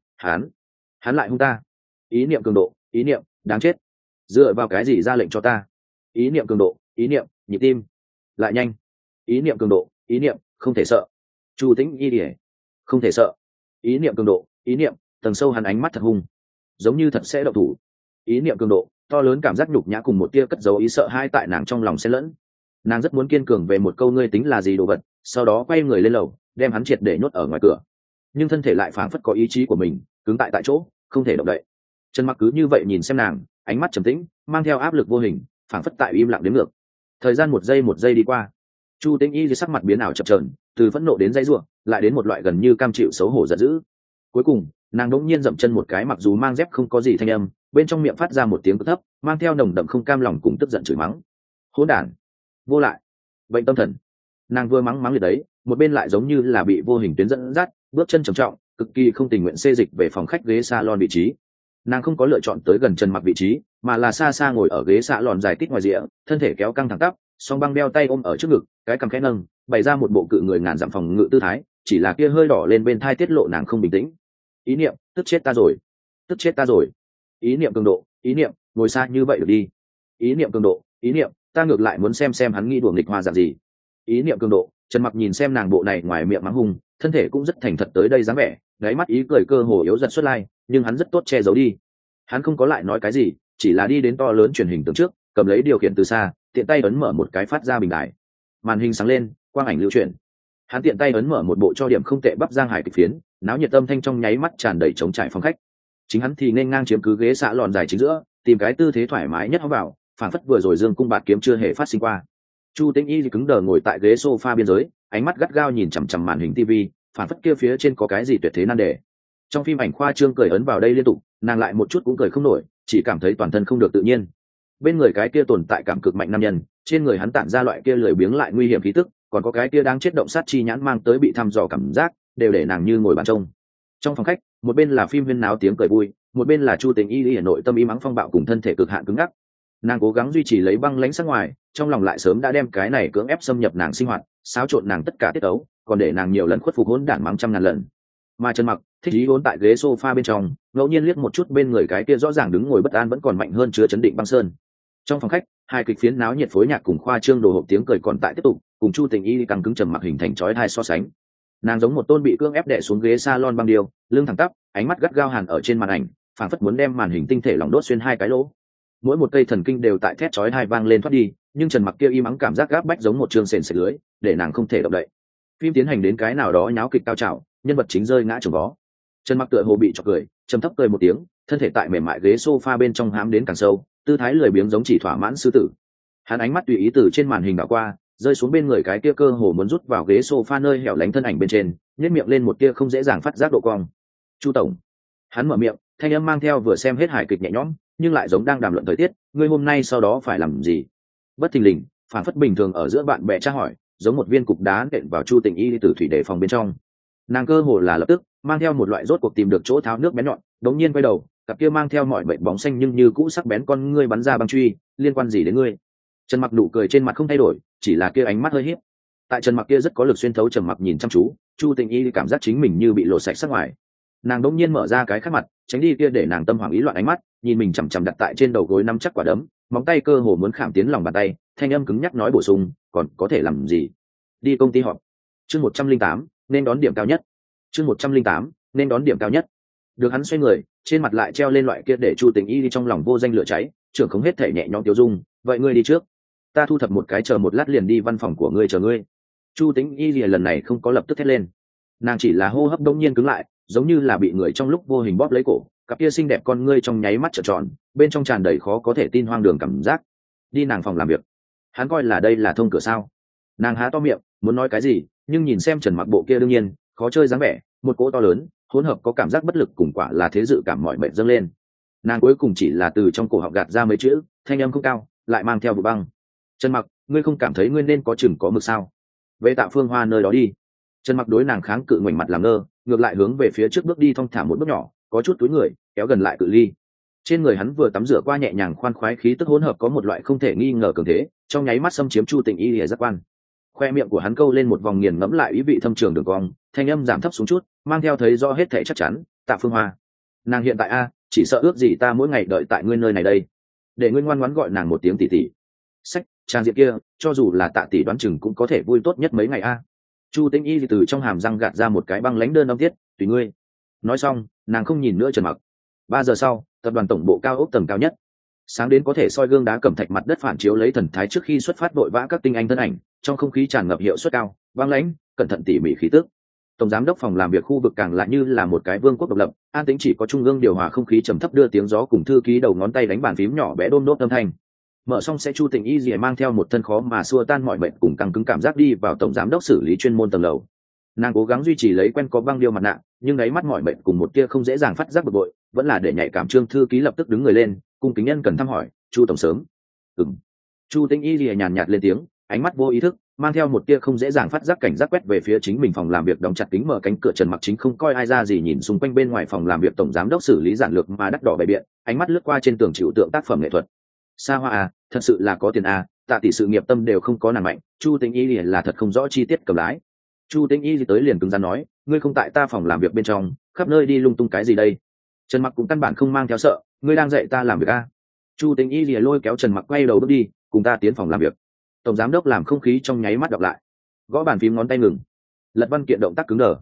hắn lại hung ta. Ý niệm cường độ, ý niệm, đáng chết. Dựa vào cái gì ra lệnh cho ta? Ý niệm cường độ, ý niệm, nhịp tim lại nhanh. Ý niệm cường độ, ý niệm, không thể sợ. Chu Tĩnh Y lìa, không thể sợ. Ý niệm cường độ, ý niệm, tầng sâu hắn ánh mắt thật hung, giống như thật sẽ động thủ. Ý niệm cường độ, to lớn cảm giác nhục nhã cùng một tia cất dấu ý sợ hai tại nàng trong lòng xen lẫn. Nàng rất muốn kiên cường về một câu ngươi tính là gì đồ vật, sau đó quay người lên lầu đem hắn triệt để nhốt ở ngoài cửa, nhưng thân thể lại phảng phất có ý chí của mình, cứng tại chỗ, không thể động đậy. Trần Mặc cứ như vậy nhìn xem nàng, ánh mắt trầm tĩnh, mang theo áp lực vô hình, phảng phất tại im lặng đếm ngược. Thời gian một giây đi qua. Chu Tĩnh Y sắc mặt biến ảo chập chờn, từ phẫn nộ đến dãy rủa, lại đến một loại gần như cam chịu xấu hổ giận dữ. Cuối cùng, nàng đột nhiên dậm chân một cái, mặc dù mang dép không có gì thanh âm, bên trong miệng phát ra một tiếng thấp, mang theo nồng đậm không cam lòng cùng tức giận chửi mắng. Hỗn đản, vô lại, bệnh tâm thần. Nàng vừa mắng liệt đấy, một bên lại giống như là bị vô hình tuyến dẫn dắt, bước chân trầm trọng, cực kỳ không tình nguyện xê dịch về phòng khách ghế salon vị trí. Nàng không có lựa chọn tới gần Trần Mặc vị trí, mà là xa xa ngồi ở ghế salon dài tít ngoài rìa, thân thể kéo căng thẳng tắp, song băng đeo tay ôm ở trước ngực, cái cằm khẽ nâng, bày ra một bộ cự người ngàn dặm phòng ngự tư thái, chỉ là kia hơi đỏ lên bên thai tiết lộ nàng không bình tĩnh. Ý niệm, tức chết ta rồi, tức chết ta rồi. Ý niệm cường độ, ý niệm, ngồi xa như vậy được đi. Ý niệm cường độ, ý niệm, ta ngược lại muốn xem hắn nghĩ đùa nghịch hoa dạng gì. Ý niệm cường độ. Trần Mặc nhìn xem nàng bộ này ngoài miệng mắng hùng, thân thể cũng rất thành thật tới đây dáng vẻ, gáy mắt ý cười cơ hồ yếu dần xuất lai, nhưng hắn rất tốt che giấu đi. Hắn không có lại nói cái gì, chỉ là đi đến to lớn truyền hình tường trước, cầm lấy điều khiển từ xa, tiện tay ấn mở một cái phát ra bình đài. Màn hình sáng lên, quang ảnh lưu chuyển. Hắn tiện tay ấn mở một bộ cho điểm không tệ bắp giang hải kịch phiến, náo nhiệt âm thanh trong nháy mắt tràn đầy trống trải phòng khách. Chính hắn thì nên ngang chiếm cứ ghế xạ lòn dài chính giữa, tìm cái tư thế thoải mái nhất hóng vào, phản phất vừa rồi dương cung bạt kiếm chưa hề phát sinh qua. Chu Tĩnh Y cứng đờ ngồi tại ghế sofa biên giới, ánh mắt gắt gao nhìn chằm chằm màn hình TV, phản phất kia phía trên có cái gì tuyệt thế nan đề. Trong phim ảnh khoa trương cười ấn vào đây liên tục, nàng lại một chút cũng cười không nổi, chỉ cảm thấy toàn thân không được tự nhiên. Bên người cái kia tồn tại cảm cực mạnh nam nhân, trên người hắn tản ra loại kia lười biếng lại nguy hiểm khí tức, còn có cái kia đang chết động sát chi nhãn mang tới bị thăm dò cảm giác, đều để nàng như ngồi bàn trông. Trong phòng khách, một bên là phim huyên náo tiếng cười vui, một bên là Chu Tĩnh Y ở nội tâm im ắng phong bạo cùng thân thể cực hạn cứng ngắc. Nàng cố gắng duy trì lấy băng lãnh sắc ngoài, trong lòng lại sớm đã đem cái này cưỡng ép xâm nhập nàng sinh hoạt, xáo trộn nàng tất cả tiết ấu, còn để nàng nhiều lần khuất phục hỗn đản mắng trăm ngàn lần. Mà Trần Mặc thích ý vốn tại ghế sofa bên trong, ngẫu nhiên liếc một chút bên người cái kia rõ ràng đứng ngồi bất an vẫn còn mạnh hơn chứa chấn định băng sơn. Trong phòng khách, hai kịch phiến náo nhiệt phối nhạc cùng khoa trương đồ hộp tiếng cười còn tại tiếp tục, cùng Chu Tĩnh Y căng cứng Trầm Mặc hình thành chói tai so sánh. Nàng giống một tôn bị cưỡng ép đè xuống ghế salon băng điêu, lưng thẳng tắp, ánh mắt gắt gao hàn ở trên màn ảnh, phảng phất muốn đem màn hình tinh thể lỏng đốt xuyên hai cái lỗ. Mỗi một cây thần kinh đều tại thét chói tai vang lên thoát đi, nhưng Trần Mặc kia im ắng cảm giác gáp bách giống một trường sền sệt lưới, để nàng không thể động đậy. Phim tiến hành đến cái nào đó nháo kịch cao trào, nhân vật chính rơi ngã chồng vó. Trần Mặc tựa hồ bị chọc cười, trầm thấp cười một tiếng, thân thể tại mềm mại ghế sofa bên trong hám đến càng sâu, tư thái lười biếng giống chỉ thỏa mãn sư tử. Hắn ánh mắt tùy ý từ trên màn hình đảo qua, rơi xuống bên người cái kia cơ hồ muốn rút vào ghế sofa nơi hẻo lánh thân ảnh bên trên, nhếch miệng lên một tia không dễ dàng phát giác độ cong. "Chu tổng." Hắn mở miệng, thanh âm mang theo vừa xem hết hài kịch nhẹ nhõm, nhưng lại giống đang đàm luận thời tiết, "Ngươi hôm nay sau đó phải làm gì?" Bất thình lình, phản phất bình thường ở giữa bạn bè tra hỏi, giống một viên cục đá nện vào Chu Tĩnh Y từ thủy đề phòng bên trong. Nàng cơ hồ là lập tức mang theo một loại rốt cuộc tìm được chỗ tháo nước bén nhọn, đống nhiên quay đầu, cặp kia mang theo mọi bệnh bóng xanh nhưng như cũ sắc bén con ngươi bắn ra băng truy, "Liên quan gì đến ngươi?" Trần Mặc nụ cười trên mặt không thay đổi, chỉ là kia ánh mắt hơi híp. Tại Trần Mặc kia rất có lực xuyên thấu Trầm Mặc nhìn chăm chú, Chu Tĩnh Y cảm giác chính mình như bị lột sạch sắc ngoài. Nàng đống nhiên mở ra cái khác mặt, tránh đi kia để nàng tâm hoảng ý loạn ánh mắt, nhìn mình chằm chằm đặt tại trên đầu gối nắm chắc quả đấm, móng tay cơ hồ muốn khảm tiến lòng bàn tay, thanh âm cứng nhắc nói bổ sung, "Còn có thể làm gì?" "Đi công ty họp." Chương 108, nên đón điểm cao nhất. Chương 108, nên đón điểm cao nhất. Được hắn xoay người, trên mặt lại treo lên loại kia để Chu Tĩnh Y đi trong lòng vô danh lửa cháy, trưởng không hết thể nhẹ nhõm tiêu dung, "Vậy ngươi đi trước, ta thu thập một cái chờ một lát liền đi văn phòng của ngươi chờ ngươi." Chu Tĩnh Y lần này không có lập tức thét lên, nàng chỉ là hô hấp đông nhiên cứng lại, giống như là bị người trong lúc vô hình bóp lấy cổ, cặp kia xinh đẹp con ngươi trong nháy mắt trợn tròn, bên trong tràn đầy khó có thể tin hoang đường cảm giác. Đi nàng phòng làm việc. Hắn coi là đây là thông cửa sao? Nàng há to miệng muốn nói cái gì, nhưng nhìn xem Trần Mặc bộ kia đương nhiên khó chơi dáng vẻ, một cỗ to lớn hỗn hợp có cảm giác bất lực cùng quả là thế dự cảm mọi mệnh dâng lên. Nàng cuối cùng chỉ là từ trong cổ họng gạt ra mấy chữ, thanh âm không cao, lại mang theo vụ băng. "Trần Mặc, ngươi không cảm thấy ngươi nên có chừng có mực sao? Về Tạ Phương Hoa nơi đó đi." Trần Mặc đối nàng kháng cự ngoảnh mặt làm ngơ, ngược lại hướng về phía trước bước đi thong thả một bước nhỏ, có chút túi người, kéo gần lại cự ly. Trên người hắn vừa tắm rửa qua nhẹ nhàng khoan khoái khí tức hỗn hợp có một loại không thể nghi ngờ cường thế, trong nháy mắt xâm chiếm Chu Tĩnh Y lìa giác quan. Khoe miệng của hắn câu lên một vòng nghiền ngẫm lại ý vị thâm trường đường cong, thanh âm giảm thấp xuống chút, mang theo thấy rõ hết thảy chắc chắn, "Tạ Phương Hoa, nàng hiện tại chỉ sợ ước gì ta mỗi ngày đợi tại ngươi nơi này đây." Để ngươi ngoan ngoãn gọi nàng một tiếng tỷ tỷ. Sách, trang diện kia, cho dù là Tạ tỷ đoán chừng cũng có thể vui tốt nhất mấy ngày Chu Tĩnh Y từ trong hàm răng gạt ra một cái băng lãnh đơn âm tiết, "Tùy ngươi." Nói xong, nàng không nhìn nữa Trần Mặc. 3 giờ sau, tập đoàn tổng bộ cao ốc tầng cao nhất. Sáng đến có thể soi gương đá cẩm thạch mặt đất phản chiếu lấy thần thái trước khi xuất phát vội vã các tinh anh thân ảnh, trong không khí tràn ngập hiệu suất cao, băng lãnh, cẩn thận tỉ mỉ khí tức. Tổng giám đốc phòng làm việc khu vực càng lại như là một cái vương quốc độc lập, an tĩnh chỉ có trung ương điều hòa không khí trầm thấp đưa tiếng gió cùng thư ký đầu ngón tay đánh bàn phím nhỏ bé đôm đốt âm thanh. Mở xong sẽ Chu Tĩnh Y dì mang theo một thân khó mà xua tan mọi bệnh cùng căng cứng cảm giác đi vào tổng giám đốc xử lý chuyên môn tầng lầu. Nàng cố gắng duy trì lấy quen có băng điêu mặt nạ, nhưng đáy mắt mọi bệnh cùng một tia không dễ dàng phát giác bực bội, vẫn là để nhạy cảm trương thư ký lập tức đứng người lên, cung kính nhân cần thăm hỏi, "Chu tổng sớm." "Ừm." Chu Tĩnh Y lìa nhàn nhạt lên tiếng, ánh mắt vô ý thức mang theo một tia không dễ dàng phát giác cảnh giác quét về phía chính mình phòng làm việc đóng chặt kính mở cánh cửa. Trần Mặc chính không coi ai ra gì nhìn xung quanh bên ngoài phòng làm việc tổng giám đốc xử lý giản lược mà đắt đỏ bày biện, ánh mắt lướt qua trên tường chịu tượng tác phẩm nghệ thuật. Xa hoa thật sự là có tiền Tạ tỷ sự nghiệp tâm đều không có nàng mạnh. Chu Tĩnh Y lìa là thật không rõ chi tiết cầm lái. Chu Tĩnh Y tới liền cứng rắn nói, "Ngươi không tại ta phòng làm việc bên trong, khắp nơi đi lung tung cái gì đây?" Trần Mặc cũng căn bản không mang theo sợ, "Ngươi đang dạy ta làm việc Chu Tĩnh Y lôi kéo Trần Mặc quay đầu bước đi, "Cùng ta tiến phòng làm việc." Tổng giám đốc làm không khí trong nháy mắt đọc lại, gõ bàn phím ngón tay ngừng, lật văn kiện động tác cứng đờ,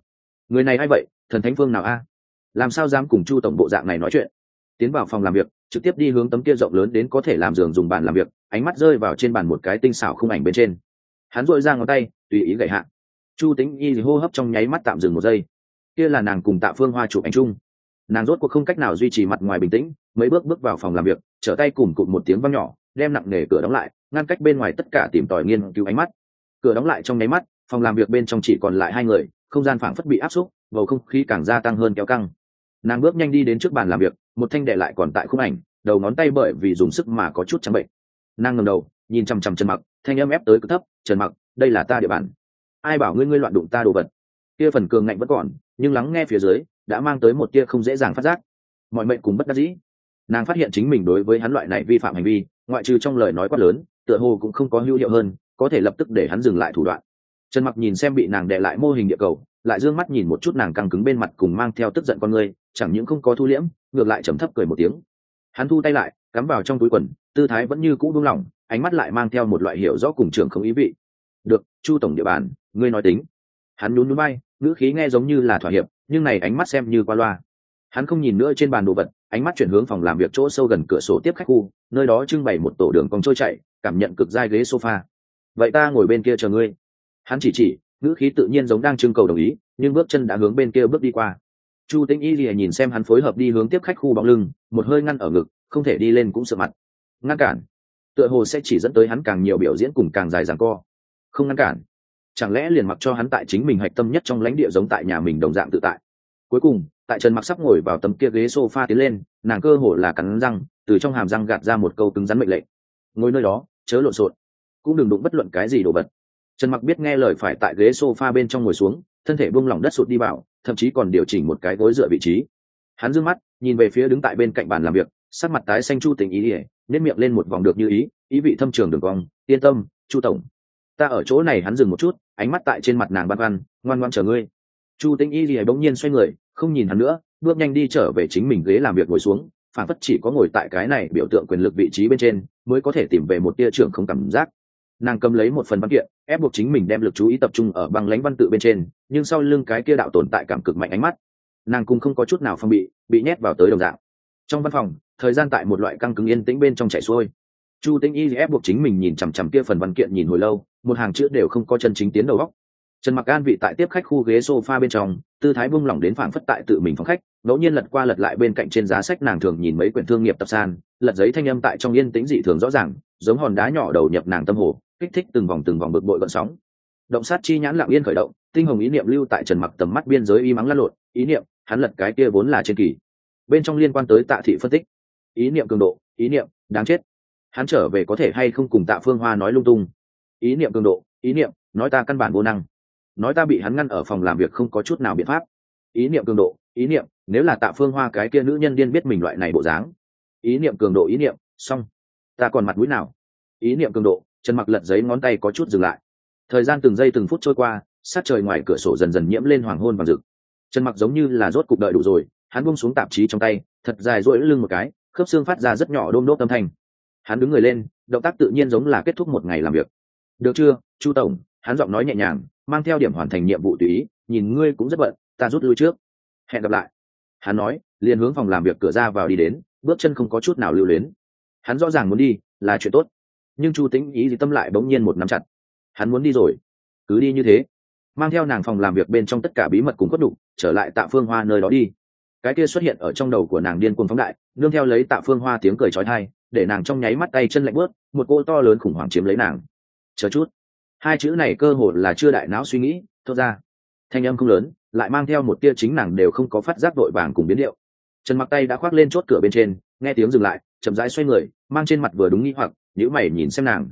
người này ai vậy, thần thánh phương nào a? Làm sao dám cùng Chu tổng bộ dạng này nói chuyện? Tiến vào phòng làm việc, trực tiếp đi hướng tấm kia rộng lớn đến có thể làm giường dùng bàn làm việc, ánh mắt rơi vào trên bàn một cái tinh xảo khung ảnh bên trên. Hắn duỗi ra ngón tay, tùy ý gảy hạ. Chu Tĩnh Y hô hấp trong nháy mắt tạm dừng một giây. Kia là nàng cùng Tạ Phương Hoa chụp ảnh chung. Nàng rốt cuộc không cách nào duy trì mặt ngoài bình tĩnh, mấy bước bước vào phòng làm việc, trở tay cùng cụt một tiếng vang nhỏ, đem nặng nề cửa đóng lại, ngăn cách bên ngoài tất cả tìm tòi nghiên cứu ánh mắt. Cửa đóng lại trong nháy mắt, phòng làm việc bên trong chỉ còn lại hai người, không gian phảng phất bị áp xúc, bầu không khí càng gia tăng hơn kéo căng. Nàng bước nhanh đi đến trước bàn làm việc, một thanh đệ lại còn tại khung ảnh, đầu ngón tay bởi vì dùng sức mà có chút trắng bệnh. Nàng ngẩng đầu, nhìn chằm chằm Trần Mặc, thanh âm ép tới cực thấp, "Trần Mặc, đây là ta địa bàn. Ai bảo ngươi loạn đụng ta đồ vật?" Kia phần cường ngạnh vẫn còn, nhưng lắng nghe phía dưới, đã mang tới một tia không dễ dàng phát giác. Mọi mệnh cùng bất đắc dĩ. Nàng phát hiện chính mình đối với hắn loại này vi phạm hành vi, ngoại trừ trong lời nói quát lớn, tựa hồ cũng không có hữu hiệu hơn, có thể lập tức để hắn dừng lại thủ đoạn. Trần Mặc nhìn xem bị nàng đè lại mô hình địa cầu, lại dương mắt nhìn một chút nàng căng cứng bên mặt cùng mang theo tức giận con người, chẳng những không có thu liễm, ngược lại trầm thấp cười một tiếng. Hắn thu tay lại, cắm vào trong túi quần, tư thái vẫn như cũ buông lỏng, ánh mắt lại mang theo một loại hiểu rõ cùng trưởng không ý vị. "Được, Chu tổng địa bàn, ngươi nói tính." Hắn nhún nhún vai, ngữ khí nghe giống như là thỏa hiệp, nhưng này ánh mắt xem như qua loa. Hắn không nhìn nữa trên bàn đồ vật, ánh mắt chuyển hướng phòng làm việc chỗ sâu gần cửa sổ tiếp khách khu, nơi đó trưng bày một tổ đường cong trôi chảy, cảm nhận cực dai ghế sofa. "Vậy ta ngồi bên kia chờ ngươi." Hắn chỉ, ngữ khí tự nhiên giống đang trưng cầu đồng ý, nhưng bước chân đã hướng bên kia bước đi qua. Chu Tĩnh Y lìa nhìn xem hắn phối hợp đi hướng tiếp khách khu bóng lưng, một hơi ngăn ở ngực, không thể đi lên cũng sợ mặt. Ngăn cản, tựa hồ sẽ chỉ dẫn tới hắn càng nhiều biểu diễn cùng càng dài giằng co. Không ngăn cản, chẳng lẽ liền mặc cho hắn tại chính mình hạch tâm nhất trong lãnh địa giống tại nhà mình đồng dạng tự tại. Cuối cùng, tại Trần Mặc sắp ngồi vào tấm kia ghế sofa tiến lên, nàng cơ hồ là cắn răng, từ trong hàm răng gạt ra một câu cứng rắn mệnh lệnh: "Ngồi nơi đó, chớ lộn xộn, cũng đừng đụng bất luận cái gì đồ vật." Trần Mặc biết nghe lời phải tại ghế sofa bên trong ngồi xuống, thân thể buông lỏng đất sụt đi vào, thậm chí còn điều chỉnh một cái gối dựa vị trí. Hắn dương mắt, nhìn về phía đứng tại bên cạnh bàn làm việc, sắc mặt tái xanh Chu Tĩnh Y, nét miệng lên một vòng được như ý, ý vị thâm trường đường cong, "Yên tâm, Chu tổng, ta ở chỗ này." Hắn dừng một chút, ánh mắt tại trên mặt nàng băn khoăn, "Ngoan ngoãn chờ ngươi." Chu Tĩnh Y bỗng nhiên xoay người, không nhìn hắn nữa, bước nhanh đi trở về chính mình ghế làm việc ngồi xuống, phản phất chỉ có ngồi tại cái này biểu tượng quyền lực vị trí bên trên, mới có thể tìm về một tia trưởng không cảm giác. Nàng cầm lấy một phần văn kiện, ép buộc chính mình đem lực chú ý tập trung ở băng lãnh văn tự bên trên, nhưng sau lưng cái kia đạo tồn tại cảm cực mạnh ánh mắt, nàng cũng không có chút nào phong bị nhét vào tới đồng dạng. Trong văn phòng, thời gian tại một loại căng cứng yên tĩnh bên trong chảy xuôi. Chu Tĩnh Y ép buộc chính mình nhìn chằm chằm kia phần văn kiện nhìn hồi lâu, một hàng chữ đều không có chân chính tiến đầu óc. Trần Mặc an vị tại tiếp khách khu ghế sofa bên trong, tư thái buông lỏng đến phảng phất tại tự mình phòng khách, ngẫu nhiên lật qua lật lại bên cạnh trên giá sách nàng thường nhìn mấy quyển thương nghiệp tập san, lật giấy thanh âm tại trong yên tĩnh dị thường rõ ràng, giống hòn đá nhỏ đầu nhập nàng tâm hồ, kích thích từng vòng bực bội gợn sóng. Động sát chi nhãn lặng yên khởi động, tinh hồng ý niệm lưu tại Trần Mặc tầm mắt biên giới y mắng lăn lộn, ý niệm, hắn lật cái kia vốn là trên kỳ. Bên trong liên quan tới Tạ thị phân tích. Ý niệm cường độ, ý niệm, đáng chết. Hắn trở về có thể hay không cùng Tạ Phương Hoa nói lung tung. Ý niệm cường độ, ý niệm, nói ta căn bản vô năng. Nói ta bị hắn ngăn ở phòng làm việc không có chút nào biện pháp. Ý niệm cường độ, ý niệm, nếu là Tạ Phương Hoa cái kia nữ nhân điên biết mình loại này bộ dáng. Ý niệm cường độ, ý niệm, xong. Ta còn mặt mũi nào? Ý niệm cường độ, Trần Mặc lật giấy ngón tay có chút dừng lại. Thời gian từng giây từng phút trôi qua, sát trời ngoài cửa sổ dần dần nhiễm lên hoàng hôn vàng rực. Trần Mặc giống như là rốt cục đợi đủ rồi, hắn buông xuống tạp chí trong tay, thật dài duỗi lưng một cái, khớp xương phát ra rất nhỏ đôm đốp âm thanh. Hắn đứng người lên, động tác tự nhiên giống là kết thúc một ngày làm việc. "Được chưa, Chu tổng?" Hắn giọng nói nhẹ nhàng, mang theo điểm hoàn thành nhiệm vụ tùy ý, "Nhìn ngươi cũng rất bận, ta rút lui trước. Hẹn gặp lại." Hắn nói, liền hướng phòng làm việc cửa ra vào đi đến, bước chân không có chút nào lưu luyến. Hắn rõ ràng muốn đi, là chuyện tốt, nhưng Chu Tĩnh ý gì tâm lại bỗng nhiên một nắm chặt. Hắn muốn đi rồi, cứ đi như thế, mang theo nàng phòng làm việc bên trong tất cả bí mật cùng cốt đục, trở lại Tạ Phương Hoa nơi đó đi. Cái kia xuất hiện ở trong đầu của nàng điên cuồng phóng đại, nương theo lấy Tạ Phương Hoa tiếng cười chói tai, để nàng trong nháy mắt tay chân lạnh bớt, một cô to lớn khủng hoảng chiếm lấy nàng. "Chờ chút." Hai chữ này cơ hồ là chưa đại não suy nghĩ thốt ra. Thanh âm không lớn, lại mang theo một tia chính nàng đều không có phát giác vội vàng cùng biến điệu. Trần Mặc tay đã khoác lên chốt cửa bên trên, nghe tiếng dừng lại, chậm rãi xoay người, mang trên mặt vừa đúng nghi hoặc, nhíu mày nhìn xem nàng,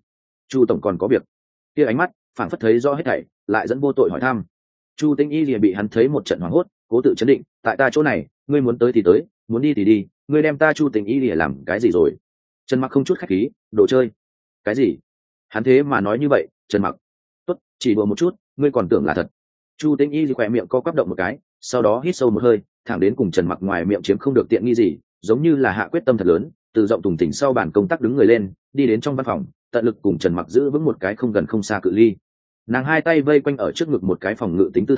Chu tổng còn có việc." Kia ánh mắt phảng phất thấy rõ hết thảy, lại dẫn vô tội hỏi thăm. Chu Tĩnh Y lìa bị hắn thấy một trận hoảng hốt, cố tự chấn định, "Tại ta chỗ này, ngươi muốn tới thì tới, muốn đi thì đi, ngươi đem ta Chu Tĩnh Y lìa làm cái gì rồi?" Trần Mặc không chút khách khí, "Đồ chơi." "Cái gì?" Hắn thế mà nói như vậy. Trần Mặc, "Tốt, chỉ đùa một chút, ngươi còn tưởng là thật." Chu Tĩnh Y khỏe miệng co quắp động một cái, sau đó hít sâu một hơi, thẳng đến cùng Trần Mặc ngoài miệng chiếm không được tiện nghi gì, giống như là hạ quyết tâm thật lớn, từ rộng tùng tỉnh sau bàn công tác đứng người lên, đi đến trong văn phòng, tận lực cùng Trần Mặc giữ vững một cái không gần không xa cự ly. Nàng hai tay vây quanh ở trước ngực một cái phòng ngự tính tư thái,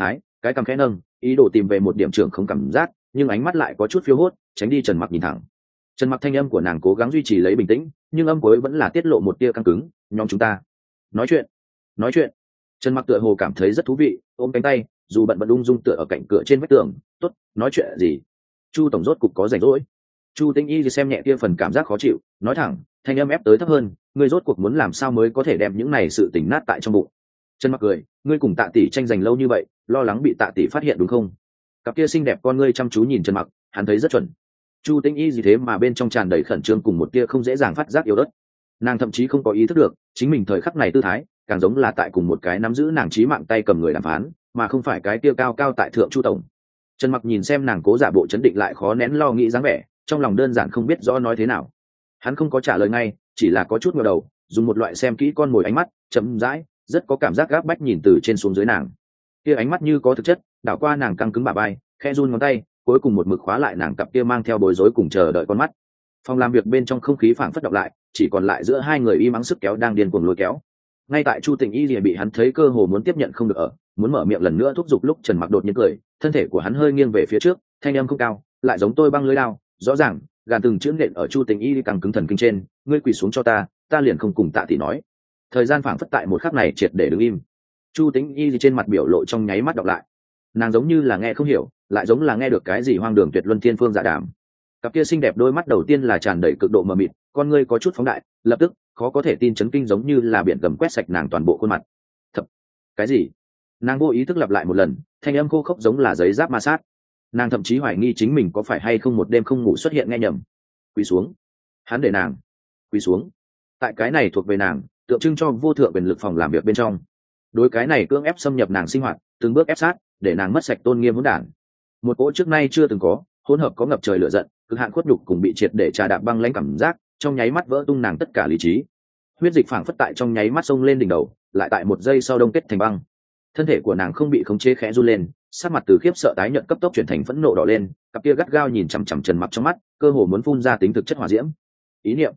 cái cằm khẽ nâng, ý đồ tìm về một điểm trưởng không cảm giác, nhưng ánh mắt lại có chút phiêu hốt, tránh đi Trần Mặc nhìn thẳng. Trần Mặc thanh âm của nàng cố gắng duy trì lấy bình tĩnh, nhưng âm cuối vẫn là tiết lộ một tia căng cứng. Nhóm chúng ta nói chuyện, nói chuyện. Trần Mặc tựa hồ cảm thấy rất thú vị, ôm cánh tay, dù bận vẫn ung dung tựa ở cạnh cửa trên vách tường. Tốt, nói chuyện gì? Chu tổng rốt cục có rảnh rỗi. Chu Tĩnh Y xem nhẹ kia phần cảm giác khó chịu, nói thẳng, thanh âm ép tới thấp hơn, ngươi rốt cuộc muốn làm sao mới có thể đem những này sự tình nát tại trong bụng. Trần Mặc cười, ngươi cùng Tạ tỷ tranh giành lâu như vậy, lo lắng bị Tạ tỷ phát hiện đúng không? Cặp kia xinh đẹp con ngươi chăm chú nhìn Trần Mặc, hắn thấy rất chuẩn. Chu Tĩnh Y gì thế mà bên trong tràn đầy khẩn trương cùng một tia không dễ dàng phát giác yếu ớt. Nàng thậm chí không có ý thức được, chính mình thời khắc này tư thái, càng giống là tại cùng một cái nắm giữ nàng chí mạng tay cầm người đàm phán, mà không phải cái tia cao cao tại thượng Chu tổng. Trần Mặc nhìn xem nàng cố giả bộ chấn định lại khó nén lo nghĩ dáng vẻ, trong lòng đơn giản không biết rõ nói thế nào. Hắn không có trả lời ngay, chỉ là có chút ngẩng đầu, dùng một loại xem kỹ con mồi ánh mắt, chậm rãi, rất có cảm giác gáp bách nhìn từ trên xuống dưới nàng. Kia ánh mắt như có thực chất, đảo qua nàng căng cứng bả vai, khẽ run ngón tay, cuối cùng một mực khóa lại nàng cặp kia mang theo bối rối cùng chờ đợi con mắt. Phòng làm việc bên trong không khí phảng phất đọc lại, chỉ còn lại giữa hai người im ắng sức kéo đang điên cuồng lôi kéo. Ngay tại Chu Tĩnh Y lìa bị hắn thấy cơ hồ muốn tiếp nhận không được ở, muốn mở miệng lần nữa thúc giục lúc Trần Mặc đột nhiên cười, thân thể của hắn hơi nghiêng về phía trước, thanh âm không cao, lại giống tôi băng lưới lao, rõ ràng, gàn từng chữ nện ở Chu Tĩnh Y càng cứng thần kinh trên, ngươi quỳ xuống cho ta, ta liền không cùng Tạ tỷ nói. Thời gian phảng phất tại một khắc này triệt để đứng im. Chu Tĩnh Y trên mặt biểu lộ trong nháy mắt đọc lại. Nàng giống như là nghe không hiểu, lại giống là nghe được cái gì hoang đường tuyệt luân thiên phương dạ đàm. Cặp kia xinh đẹp đôi mắt đầu tiên là tràn đầy cực độ mờ mịt, con ngươi có chút phóng đại, lập tức khó có thể tin chấn kinh giống như là biển gầm quét sạch nàng toàn bộ khuôn mặt. Thật, cái gì? Nàng vô ý thức lặp lại một lần, thanh âm khô khốc giống là giấy giáp ma sát. Nàng thậm chí hoài nghi chính mình có phải hay không một đêm không ngủ xuất hiện nghe nhầm. Quỳ xuống. Hắn để nàng quỳ xuống. Tại cái này thuộc về nàng, tượng trưng cho vô thượng quyền lực phòng làm việc bên trong. Đối cái này cưỡng ép xâm nhập nàng sinh hoạt, từng bước ép sát, để nàng mất sạch tôn nghiêm hỗn đản. Một cỗ trước nay chưa từng có, hỗn hợp có ngập trời lửa giận, cực hạn khuất nhục cùng bị triệt để trà đạp băng lãnh cảm giác, trong nháy mắt vỡ tung nàng tất cả lý trí. Huyết dịch phảng phất tại trong nháy mắt xông lên đỉnh đầu, lại tại một giây sau đông kết thành băng. Thân thể của nàng không bị khống chế khẽ run lên, sắc mặt từ khiếp sợ tái nhợt cấp tốc chuyển thành phẫn nộ đỏ lên, cặp kia gắt gao nhìn chằm chằm Trần Mặc trong mắt, cơ hồ muốn phun ra tính thực chất hỏa diễm. Ý niệm,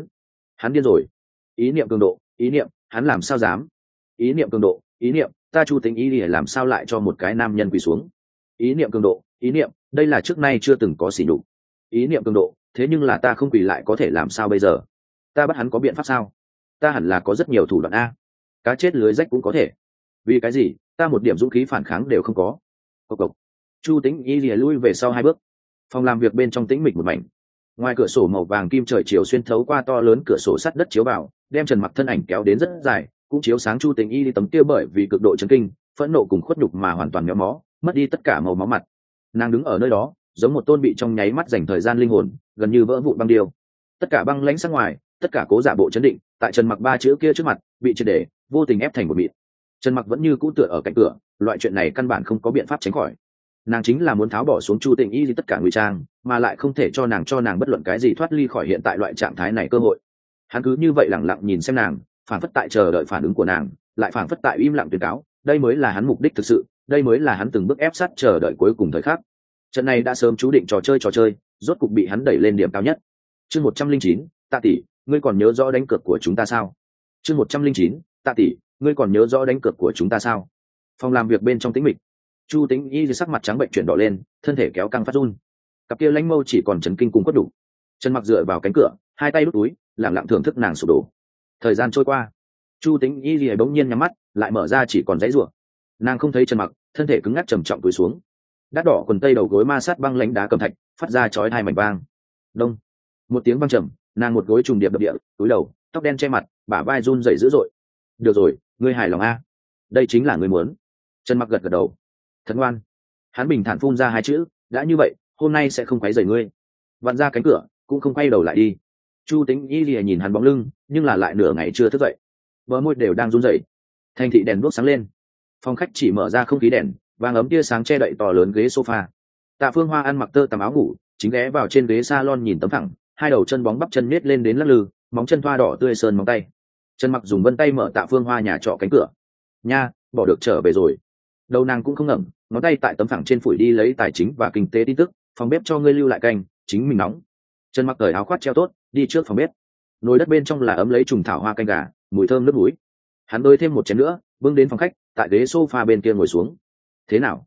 hắn điên rồi. Ý niệm cường độ, ý niệm, hắn làm sao dám? Ý niệm cường độ, ý niệm, ta Chu Tĩnh Y để làm sao lại cho một cái nam nhân quỳ xuống? Ý niệm cường độ, ý niệm, đây là trước nay chưa từng có sỉ nhục. Ý niệm cường độ, thế nhưng là ta không quỳ lại có thể làm sao bây giờ? Ta bắt hắn có biện pháp sao? Ta hẳn là có rất nhiều thủ đoạn a. Cá chết lưới rách cũng có thể. Vì cái gì? Ta một điểm dũng khí phản kháng đều không có. Cộc cộc. Chu Tĩnh Y lìa lui về sau 2 bước. Phòng làm việc bên trong tĩnh mịch một mảnh. Ngoài cửa sổ màu vàng kim trời chiều xuyên thấu qua to lớn cửa sổ sắt đất chiếu vào, đem Trần Mặc thân ảnh kéo đến rất dài, cũng chiếu sáng Chu Tĩnh Y tấm kia bởi vì cực độ chấn kinh, phẫn nộ cùng khuất nhục mà hoàn toàn méo mó, mất đi tất cả màu máu mặt. Nàng đứng ở nơi đó, giống một tôn bị trong nháy mắt dành thời gian linh hồn, gần như vỡ vụn băng điêu. Tất cả băng lãnh sang ngoài, tất cả cố giả bộ chấn định, tại Trần Mặc 3 chữ kia trước mặt, bị triệt để, vô tình ép thành một mịn. Trần Mặc vẫn như cũ tựa ở cạnh cửa, loại chuyện này căn bản không có biện pháp tránh khỏi. Nàng chính là muốn tháo bỏ xuống Chu Tĩnh Y tất cả ngụy trang, mà lại không thể cho nàng bất luận cái gì thoát ly khỏi hiện tại loại trạng thái này cơ hội. Hắn cứ như vậy lặng lặng nhìn xem nàng, phảng phất tại chờ đợi phản ứng của nàng, lại phảng phất tại im lặng tuyên cáo, đây mới là hắn mục đích thực sự, đây mới là hắn từng bước ép sát chờ đợi cuối cùng thời khắc. Trận này đã sớm chú định trò chơi, rốt cục bị hắn đẩy lên điểm cao nhất. Chương 109, Tạ tỷ, ngươi còn nhớ rõ đánh cược của chúng ta sao? Chương 109, Tạ tỷ, ngươi còn nhớ rõ đánh cược của chúng ta sao? Phòng làm việc bên trong tĩnh mịch. Chu Tĩnh Y sắc mặt trắng bệnh chuyển đỏ lên, thân thể kéo căng phát run. Cặp kia lãnh mâu chỉ còn chấn kinh cùng quất đủ. Trần Mặc dựa vào cánh cửa, 2 tay đút túi, lặng lặng thưởng thức nàng sụp đổ. Thời gian trôi qua, Chu Tĩnh Y bỗng nhiên nhắm mắt, lại mở ra chỉ còn giấy rủa. Nàng không thấy Trần Mặc, thân thể cứng ngắc trầm trọng cúi xuống. Đắt đỏ quần tây đầu gối ma sát băng lãnh đá cẩm thạch, phát ra chói tai mảnh vang. Đông, một tiếng vang trầm, nàng một gối trùng điệp đập địa, túi đầu, tóc đen che mặt, bả vai run rẩy dữ dội. Được rồi, ngươi hài lòng a? Đây chính là ngươi muốn. Trần Mặc gật gật đầu. Thật ngoan. Hắn bình thản phun ra 2 chữ, đã như vậy, hôm nay sẽ không quấy rầy ngươi. Vặn ra cánh cửa, cũng không quay đầu lại đi. Chu Tĩnh Y lìa nhìn hắn bóng lưng, nhưng là lại nửa ngày chưa thức dậy. Bờ môi đều đang run rẩy. Thành thị đèn đuốc sáng lên. Phòng khách chỉ mở ra không khí đèn, vàng ấm tia sáng che đậy to lớn ghế sofa. Tạ Phương Hoa ăn mặc tơ tằm áo ngủ, chính ghé vào trên ghế salon nhìn tấm thẳng, 2 đầu chân bóng bắp chân nết lên đến lắc lư, móng chân thoa đỏ tươi sơn móng tay. Trần Mặc dùng vân tay mở Tạ Phương Hoa nhà trọ cánh cửa. Nha, bỏ được trở về rồi. Đầu nàng cũng không ngẩng, ngón tay tại tấm phẳng trên phủi đi lấy tài chính và kinh tế tin tức, phòng bếp cho ngươi lưu lại canh, chính mình nóng. Trần Mặc cởi áo khoác treo tốt, đi trước phòng bếp. Nồi đất bên trong là ấm lấy trùng thảo hoa canh gà, mùi thơm nước núi. Hắn bơi thêm một chén nữa, bưng đến phòng khách, tại ghế sofa bên kia ngồi xuống. Thế nào?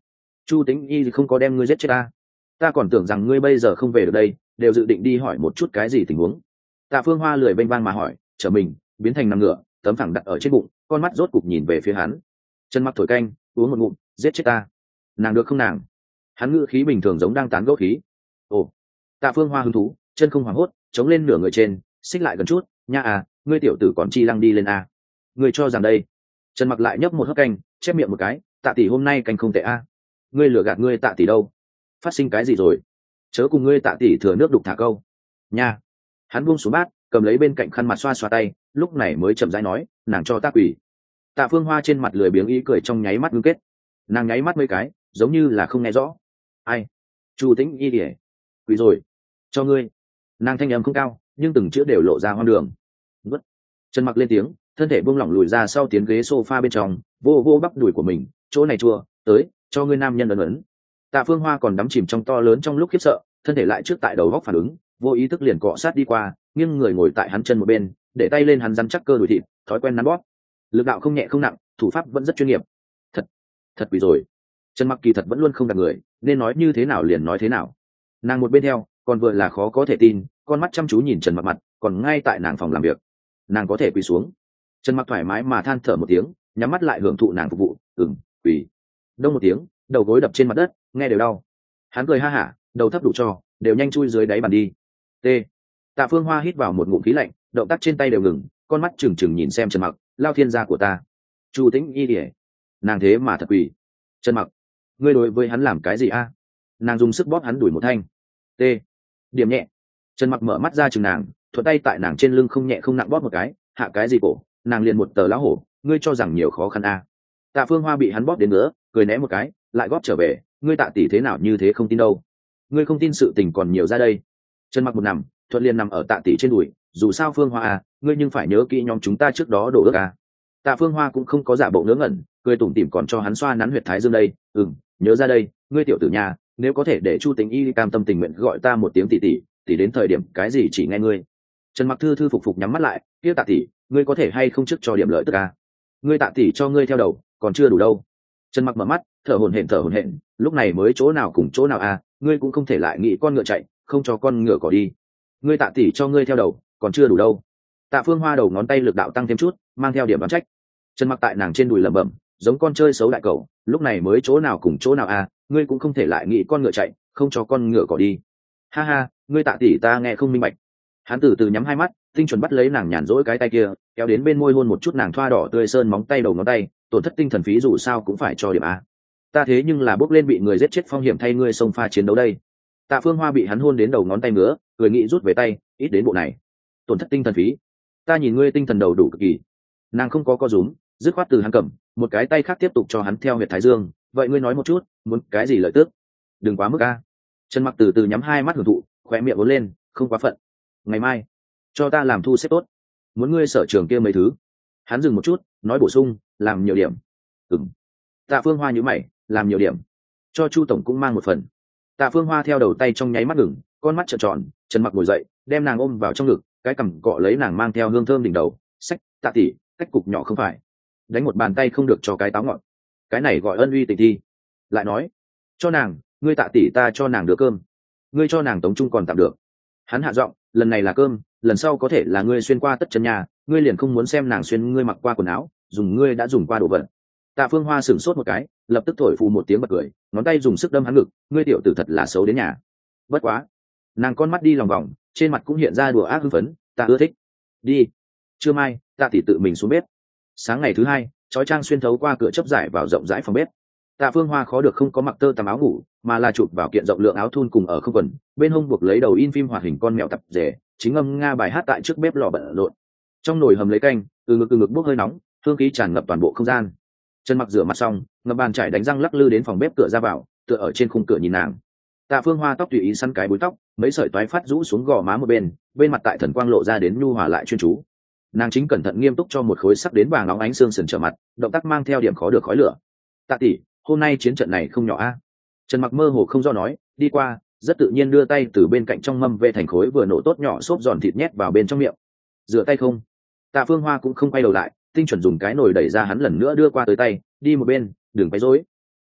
Chu Tĩnh Y không có đem ngươi giết chết ta còn tưởng rằng ngươi bây giờ không về được đây, đều dự định đi hỏi một chút cái gì tình huống. Tạ Phương Hoa lười bênh vang mà hỏi, trở mình biến thành nằm ngửa, tấm phẳng đặt ở trên bụng, con mắt rốt cục nhìn về phía hắn. Trần Mặc thổi canh, uống một ngụm, giết chết ta. Nàng được không nàng? Hắn ngữ khí bình thường giống đang tán gẫu khí. Ồ. Tạ Phương Hoa hứng thú, chân không hoảng hốt, chống lên nửa người trên, xích lại gần chút, nha ngươi tiểu tử còn chi lăng đi lên ngươi cho rằng đây. Trần Mặc lại nhấp một hớp canh, chép miệng một cái, Tạ tỷ hôm nay canh không tệ ngươi lừa gạt ngươi Tạ tỷ đâu? Phát sinh cái gì rồi? Chớ cùng ngươi Tạ tỷ thừa nước đục thả câu. Nha. Hắn buông xuống bát, cầm lấy bên cạnh khăn mặt xoa xoa tay, lúc này mới chậm rãi nói, nàng cho ta quỳ. Tạ Phương Hoa trên mặt lười biếng ý cười trong nháy mắt ngưng kết. Nàng nháy mắt mấy cái, giống như là không nghe rõ. Ai? Chu Tĩnh Y ỉa quỳ rồi. Cho ngươi. Nàng thanh âm không cao, nhưng từng chữ đều lộ ra hoang đường. Vứt. Trần Mặc lên tiếng, thân thể buông lỏng lùi ra sau tiến ghế sofa bên trong, vô vô bắp đùi của mình, chỗ này chua, tới, cho ngươi nam nhân ấn ấn. Tạ Phương Hoa còn đắm chìm trong to lớn trong lúc khiếp sợ, thân thể lại trước tại đầu góc phản ứng, vô ý thức liền cọ sát đi qua, nghiêng người ngồi tại hắn chân một bên, để tay lên hắn rắn chắc cơ đùi thịt, thói quen nắn bóp. Lực đạo không nhẹ không nặng, thủ pháp vẫn rất chuyên nghiệp. Thật quỷ rồi. Trần Mặc kỳ thật vẫn luôn không đặt người, nên nói như thế nào liền nói thế nào. Nàng một bên theo, còn vừa là khó có thể tin, con mắt chăm chú nhìn Trần Mặc mặt, còn ngay tại nàng phòng làm việc. Nàng có thể quỳ xuống. Trần Mặc thoải mái mà than thở một tiếng, nhắm mắt lại hưởng thụ nàng phục vụ. Quỳ. Đông một tiếng, đầu gối đập trên mặt đất, nghe đều đau. Hắn cười ha hả, đầu thấp đủ cho, đều nhanh chui dưới đáy bàn đi. T. Tạ Phương Hoa hít vào một ngụm khí lạnh, động tác trên tay đều ngừng, con mắt trừng trừng nhìn xem Trần Mặc, lao thiên gia của ta. Chu Tĩnh Y ỉa nàng thế mà thật quỳ. Trần Mặc, ngươi đối với hắn làm cái gì nàng dùng sức bóp hắn đuổi một thanh. T. Điểm nhẹ. Trần Mặc mở mắt ra chừng nàng, thuận tay tại nàng trên lưng không nhẹ không nặng bóp một cái, hạ cái gì cổ, nàng liền một tờ lá hổ, ngươi cho rằng nhiều khó khăn Tạ Phương Hoa bị hắn bóp đến nữa, cười né một cái, lại góp trở về, ngươi Tạ tỷ thế nào như thế không tin đâu, ngươi không tin sự tình còn nhiều ra đây. Trần Mặc một nằm, thuận liền nằm ở Tạ tỷ trên đùi, dù sao Phương Hoa ngươi nhưng phải nhớ kỹ nhóm chúng ta trước đó đổ ước Tạ Phương Hoa cũng không có giả bộ ngớ ngẩn, cười tủm tỉm còn cho hắn xoa nắn huyệt thái dương đây. Nhớ ra đây, ngươi tiểu tử nhà, nếu có thể để Chu Tĩnh Y cam tâm tình nguyện gọi ta một tiếng tỷ tỷ, tỷ đến thời điểm cái gì chỉ nghe ngươi. Trần Mặc thư thư phục phục nhắm mắt lại, kia Tạ tỷ, ngươi có thể hay không trước cho điểm lợi tức ngươi Tạ tỷ cho ngươi theo đầu, còn chưa đủ đâu. Trần Mặc mở mắt, thở hổn hển, lúc này mới chỗ nào cùng chỗ nào ngươi cũng không thể lại nghĩ con ngựa chạy, không cho con ngựa cỏ đi. Ngươi Tạ tỷ cho ngươi theo đầu, còn chưa đủ đâu. Tạ Phương Hoa đầu ngón tay lực đạo tăng thêm chút, mang theo điểm đoán trách. Trần Mặc tại nàng trên đùi lẩm bẩm, giống con chơi xấu đại cẩu, lúc này mới chỗ nào cùng chỗ nào ngươi cũng không thể lại nghĩ con ngựa chạy, không cho con ngựa cỏ đi. Ha ha, ngươi Tạ tỷ ta nghe không minh bạch. Hắn từ từ nhắm hai mắt, tinh chuẩn bắt lấy nàng nhàn rỗi cái tay kia, kéo đến bên môi hôn một chút nàng thoa đỏ tươi sơn móng tay đầu ngón tay, tổn thất tinh thần phí dù sao cũng phải cho điểm ta thế nhưng là bước lên bị người giết chết phong hiểm thay ngươi xông pha chiến đấu đây. Tạ Phương Hoa bị hắn hôn đến đầu ngón tay ngứa, cười nghĩ rút về tay, ít đến bộ này. Tổn thất tinh thần phí? Ta nhìn ngươi tinh thần đầu đủ cực kỳ. Nàng không có co rúm, dứt khoát từ hắn cầm, một cái tay khác tiếp tục cho hắn theo huyệt thái dương. Vậy ngươi nói một chút, muốn cái gì lợi tước? Đừng quá mức Trần Mặc từ từ nhắm hai mắt hưởng thụ, khóe miệng uốn lên, không quá phận. Ngày mai, cho ta làm thu xếp tốt. Muốn ngươi sở trường kia mấy thứ. Hắn dừng một chút, nói bổ sung, làm nhiều điểm. Tạ Phương Hoa nhíu mày, làm nhiều điểm. Cho Chu tổng cũng mang một phần. Tạ Phương Hoa theo đầu tay trong nháy mắt ngừng, con mắt trợn tròn. Trần Mặc ngồi dậy, đem nàng ôm vào trong ngực, cái cằm cọ lấy nàng mang theo hương thơm đỉnh đầu. Sách, Tạ tỷ, cách cục nhỏ không phải. Đánh một bàn tay không được cho cái táo ngọn. Cái này gọi ân uy tình thi. Lại nói, cho nàng, ngươi Tạ tỷ ta cho nàng đứa cơm. Ngươi cho nàng tống trung còn tạm được. Hắn hạ giọng, lần này là cơm, lần sau có thể là ngươi xuyên qua tất chân nhà, ngươi liền không muốn xem nàng xuyên ngươi mặc qua quần áo, dùng ngươi đã dùng qua đồ vật. Tạ Phương Hoa sửng sốt một cái, lập tức thổi phù một tiếng bật cười, ngón tay dùng sức đâm hắn ngực, ngươi tiểu tử thật là xấu đến nhà. Bất quá, nàng con mắt đi lòng vòng, trên mặt cũng hiện ra đùa ác hưng phấn, ta ưa thích. Đi. Trưa mai, Tạ tỷ tự mình xuống bếp. Sáng ngày thứ hai, chói trang xuyên thấu qua cửa chớp giải vào rộng rãi phòng bếp. Tạ Phương Hoa khó được không có mặc tơ tằm áo ngủ, mà là chụp vào kiện rộng lượng áo thun cùng ở không quần, bên hông buộc lấy đầu in phim hoạt hình con mèo tập rể, chính ngâm nga bài hát tại trước bếp lò bận rộn. Trong nồi hầm lấy canh, từ ngực bốc hơi nóng, hương khí tràn ngập toàn bộ không gian. Trần Mặc rửa mặt xong, ngập bàn chải đánh răng lắc lư đến phòng bếp cửa ra vào, tựa ở trên khung cửa nhìn nàng. Tạ Phương Hoa tóc tùy ý săn cái búi tóc, mấy sợi toái phát rũ xuống gò má một bên mặt tại thần quang lộ ra đến nhu hòa lại chuyên chú. Nàng chính cẩn thận nghiêm túc cho một khối sắc đến vàng óng ánh xương sườn trở mặt, động tác mang theo điểm khó được khói lửa. Tạ tỷ, hôm nay chiến trận này không nhỏ Trần Mặc mơ hồ không do nói, đi qua, rất tự nhiên đưa tay từ bên cạnh trong mâm về thành khối vừa nổ tốt nhỏ xốp giòn thịt nhét vào bên trong miệng. Rửa tay không? Tạ Phương Hoa cũng không quay đầu lại, tinh chuẩn dùng cái nồi đẩy ra hắn lần nữa đưa qua tới tay, đi một bên, đừng quấy rối.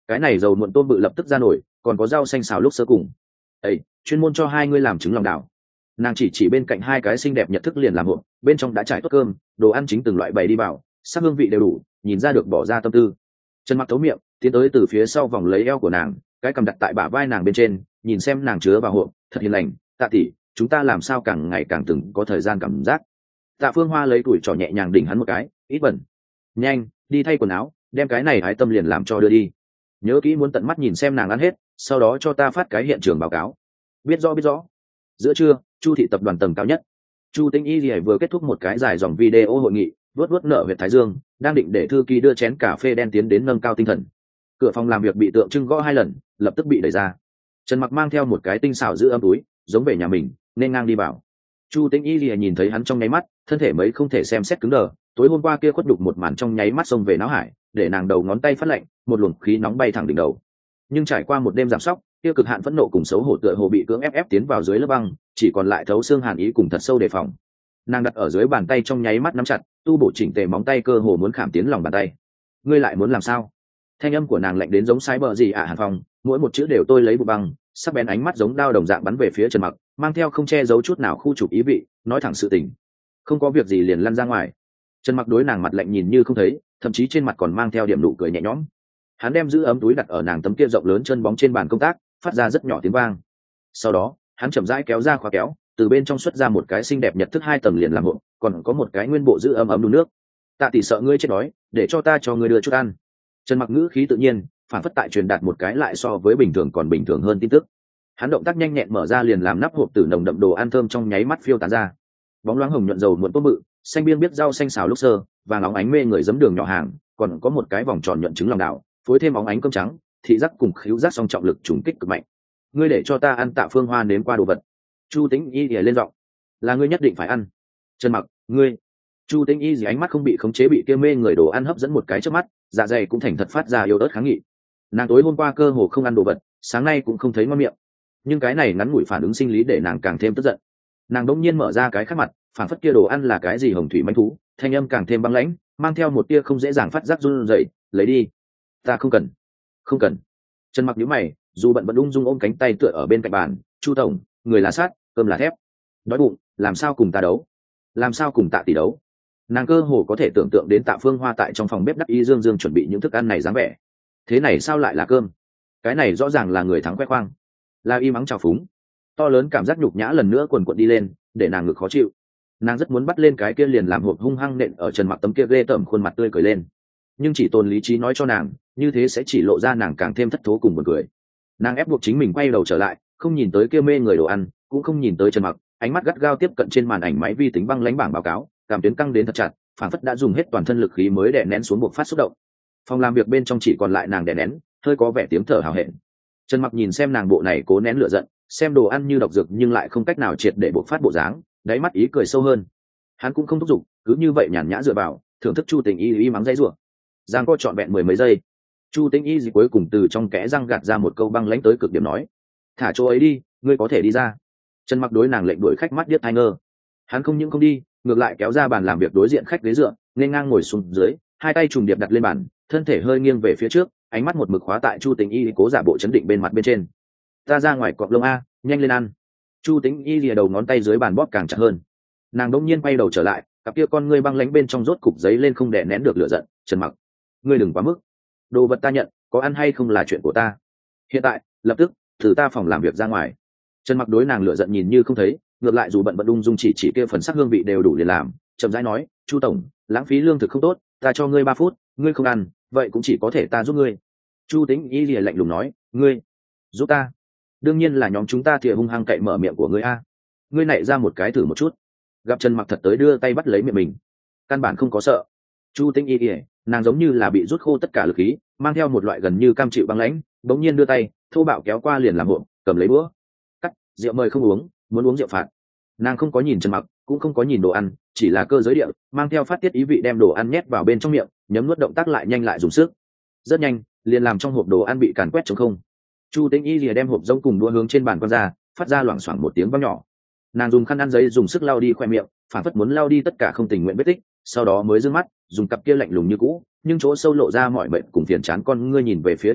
cái này dầu muộn tôm bự lập tức ra nổi, còn có rau xanh xào lúc sơ cùng. Ây, chuyên môn cho hai ngươi làm trứng lòng đảo. Nàng chỉ bên cạnh hai cái xinh đẹp nhật thức liền làm hộp, bên trong đã trải tốt cơm, đồ ăn chính từng loại bày đi vào, sắc hương vị đều đủ, nhìn ra được bỏ ra tâm tư. Trần Mặc thấu miệng tiến tới từ phía sau vòng lấy eo của nàng, cái cầm đặt tại bả vai nàng bên trên, nhìn xem nàng chứa vào hộp, thật hiền lành. Tạ tỷ, chúng ta làm sao càng ngày càng từng có thời gian cảm giác. Tạ Phương Hoa lấy tuổi trò nhẹ nhàng đỉnh hắn một cái, ít bẩn. Nhanh, đi thay quần áo, đem cái này hái tâm liền làm cho đưa đi. Nhớ kỹ muốn tận mắt nhìn xem nàng ăn hết, sau đó cho ta phát cái hiện trường báo cáo. Biết rõ. Giữa trưa, Chu thị tập đoàn tầng cao nhất, Chu Tĩnh Y Lìa vừa kết thúc một cái dài dòng video hội nghị, vuốt nợ huyệt thái dương, đang định để thư ký đưa chén cà phê đen tiến đến nâng cao tinh thần. Cửa phòng làm việc bị tượng trưng gõ 2 lần, lập tức bị đẩy ra. Trần Mặc mang theo một cái tinh xảo giữ ấm túi, giống về nhà mình, nên ngang đi vào. Chu Tĩnh Y Lìa nhìn thấy hắn trong nháy mắt, thân thể mấy không thể xem xét cứng đờ. Tối hôm qua kia khuất đục một màn trong nháy mắt xông về não hải, để nàng đầu ngón tay phát lạnh, một luồng khí nóng bay thẳng đỉnh đầu. Nhưng trải qua một đêm giảm sóc, kia cực hạn phẫn nộ cùng xấu hổ tựa hồ bị cưỡng ép tiến vào dưới lớp băng, chỉ còn lại thấu xương hàn ý cùng thật sâu đề phòng. Nàng đặt ở dưới bàn tay trong nháy mắt nắm chặt, tu bổ chỉnh tề móng tay cơ hồ muốn khảm tiến lòng bàn tay. Ngươi lại muốn làm sao? Thanh âm của nàng lạnh đến giống sai bờ gì Hàn Phong, mỗi một chữ đều tôi lấy bộ băng, sắc bén ánh mắt giống đao đồng dạng bắn về phía Trần Mặc, mang theo không che giấu chút nào khu trục ý vị, nói thẳng sự tình. Không có việc gì liền lăn ra ngoài. Trần Mặc đối nàng mặt lạnh nhìn như không thấy, thậm chí trên mặt còn mang theo điểm nụ cười nhẹ nhõm. Hắn đem giữ ấm túi đặt ở nàng tấm kia rộng lớn chân bóng trên bàn công tác, phát ra rất nhỏ tiếng vang. Sau đó hắn chậm rãi kéo ra khóa kéo, từ bên trong xuất ra một cái xinh đẹp nhật thức 2 tầng liền làm hộp, còn có một cái nguyên bộ giữ ấm đun nước. Tạ tỷ sợ ngươi chết đói, để cho ta cho ngươi đưa chút ăn. Trần Mặc ngữ khí tự nhiên, phản phất tại truyền đạt một cái lại so với bình thường còn bình thường hơn tin tức. Hắn động tác nhanh nhẹn mở ra liền làm nắp hộp từ nồng đậm đồ ăn thơm trong nháy mắt phiêu tán ra. Bóng loáng hồng nhuận dầu muộn tôm bự, xanh biên biết rau xanh xào lúc sơ, vàng óng ánh mê người giấm đường nhỏ hàng, còn có một cái vòng tròn nhuận trứng lòng đảo, phối thêm óng ánh cơm trắng, thị giác cùng khứu giác song trọng lực trùng kích cực mạnh. Ngươi để cho ta ăn Tạ Phương Hoa nếm qua đồ vật. Chu Tĩnh Y lìa lên giọng, là ngươi nhất định phải ăn. Trần Mặc, ngươi. Chu Tĩnh Y ánh mắt không bị khống chế bị kia mê người đồ ăn hấp dẫn một cái trước mắt, dạ dày cũng thành thật phát ra yếu ớt kháng nghị. Nàng tối hôm qua cơ hồ không ăn đồ vật, sáng nay cũng không thấy ngon miệng, nhưng cái này ngắn ngủi phản ứng sinh lý để nàng càng thêm tức giận. Nàng đống nhiên mở ra cái khác mặt, phản phất kia đồ ăn là cái gì hồng thủy manh thú, thanh âm càng thêm băng lãnh, mang theo một tia không dễ dàng phát giác run rẩy. Lấy đi. Ta không cần. Trần Mặc nhíu mày, dù bận vẫn ung dung ôm cánh tay tựa ở bên cạnh bàn. Chu tổng, người là sắt, cơm là thép, đói bụng làm sao cùng ta đấu, làm sao cùng Tạ tỷ đấu. Nàng cơ hồ có thể tưởng tượng đến Tạ Phương Hoa tại trong phòng bếp đắc ý dương dương chuẩn bị những thức ăn này dáng vẻ. Thế này sao lại là cơm? Cái này rõ ràng là người thắng khoe khoang, là y mắng trào phúng. To lớn cảm giác nhục nhã lần nữa quần quật đi lên, để nàng ngực khó chịu. Nàng rất muốn bắt lên cái kia liền làm hộp hung hăng nện ở Trần Mặc tấm kia ghê tởm khuôn mặt tươi cười lên, nhưng chỉ tồn lý trí nói cho nàng, như thế sẽ chỉ lộ ra nàng càng thêm thất thố cùng buồn cười. Nàng ép buộc chính mình quay đầu trở lại, không nhìn tới kia mê người đồ ăn, cũng không nhìn tới Trần Mặc, ánh mắt gắt gao tiếp cận trên màn ảnh máy vi tính băng lãnh bảng báo cáo, cảm tuyến căng đến thật chặt, phản phất đã dùng hết toàn thân lực khí mới đè nén xuống buộc phát xúc động. Phòng làm việc bên trong chỉ còn lại nàng đè nén, hơi có vẻ tiếng thở hào hẹn. Trần Mặc nhìn xem nàng bộ này cố nén lửa giận, xem đồ ăn như độc dược nhưng lại không cách nào triệt để buộc phát bộ dáng, đáy mắt ý cười sâu hơn. Hắn cũng không thúc giục, cứ như vậy nhàn nhã dựa vào, thưởng thức Chu Tĩnh Y mắng dây rủa. Giang co trọn vẹn 10 mấy giây, Chu Tĩnh Y cuối cùng từ trong kẽ răng gạt ra một câu băng lãnh tới cực điểm nói: thả chỗ ấy đi, ngươi có thể đi ra. Trần Mặc đối nàng lệnh đuổi khách mắt điếc tai ngơ. Hắn không những không đi, ngược lại kéo ra bàn làm việc đối diện khách ghế dựa, nên ngang ngồi xuống dưới, hai tay trùng điệp đặt lên bàn, thân thể hơi nghiêng về phía trước, ánh mắt một mực khóa tại Chu Tĩnh Y cố giả bộ chấn định bên mặt bên trên. Ta ra ngoài cọp lông a, nhanh lên ăn. Chu Tĩnh Y lìa đầu ngón tay dưới bàn bóp càng chặt hơn. Nàng đống nhiên quay đầu trở lại, cặp kia con ngươi băng lãnh bên trong rốt cục giấy lên không đè nén được lửa giận. Trần Mặc, ngươi đừng quá mức, đồ vật ta nhận, có ăn hay không là chuyện của ta. Hiện tại lập tức thử ta phòng làm việc ra ngoài. Trần Mặc đối nàng lửa giận nhìn như không thấy, ngược lại dù bận ung dung chỉ kia phần sắc hương vị đều đủ để làm, chậm rãi nói: Chu tổng, lãng phí lương thực không tốt, ta cho ngươi 3 phút, ngươi không ăn, vậy cũng chỉ có thể ta giúp ngươi. Chu Tĩnh Y lìa lạnh lùng nói: ngươi giúp ta? Đương nhiên là nhóm chúng ta thìa hung hăng cậy mở miệng của ngươi a. Ngươi nảy ra một cái thử một chút. Gặp Trần Mặc thật tới đưa tay bắt lấy miệng mình, căn bản không có sợ. Chu Tĩnh Y lìa, nàng giống như là bị rút khô tất cả lực khí, mang theo một loại gần như cam chịu băng lãnh, bỗng nhiên đưa tay thô bạo kéo qua liền làm hộp, cầm lấy búa. Cắt, rượu mời không uống, muốn uống rượu phạt. Nàng không có nhìn Trần Mặc, cũng không có nhìn đồ ăn, chỉ là cơ giới điệu mang theo phát tiết ý vị đem đồ ăn nhét vào bên trong miệng, nhấm nuốt động tác lại nhanh lại dùng sức. Rất nhanh liền làm trong hộp đồ ăn bị càn quét trống không. Chu Tĩnh Y lìa đem hộp giống cùng đũa hướng trên bàn quăng ra, phát ra loảng xoảng một tiếng vang nhỏ. Nàng dùng khăn ăn giấy dùng sức lau đi khoe miệng, phản phất muốn lau đi tất cả không tình nguyện vết tích, sau đó mới dương mắt dùng cặp kia lạnh lùng như cũ nhưng chỗ sâu lộ ra mọi mệnh cùng phiền chán con ngươi nhìn về phía Trần Mặc,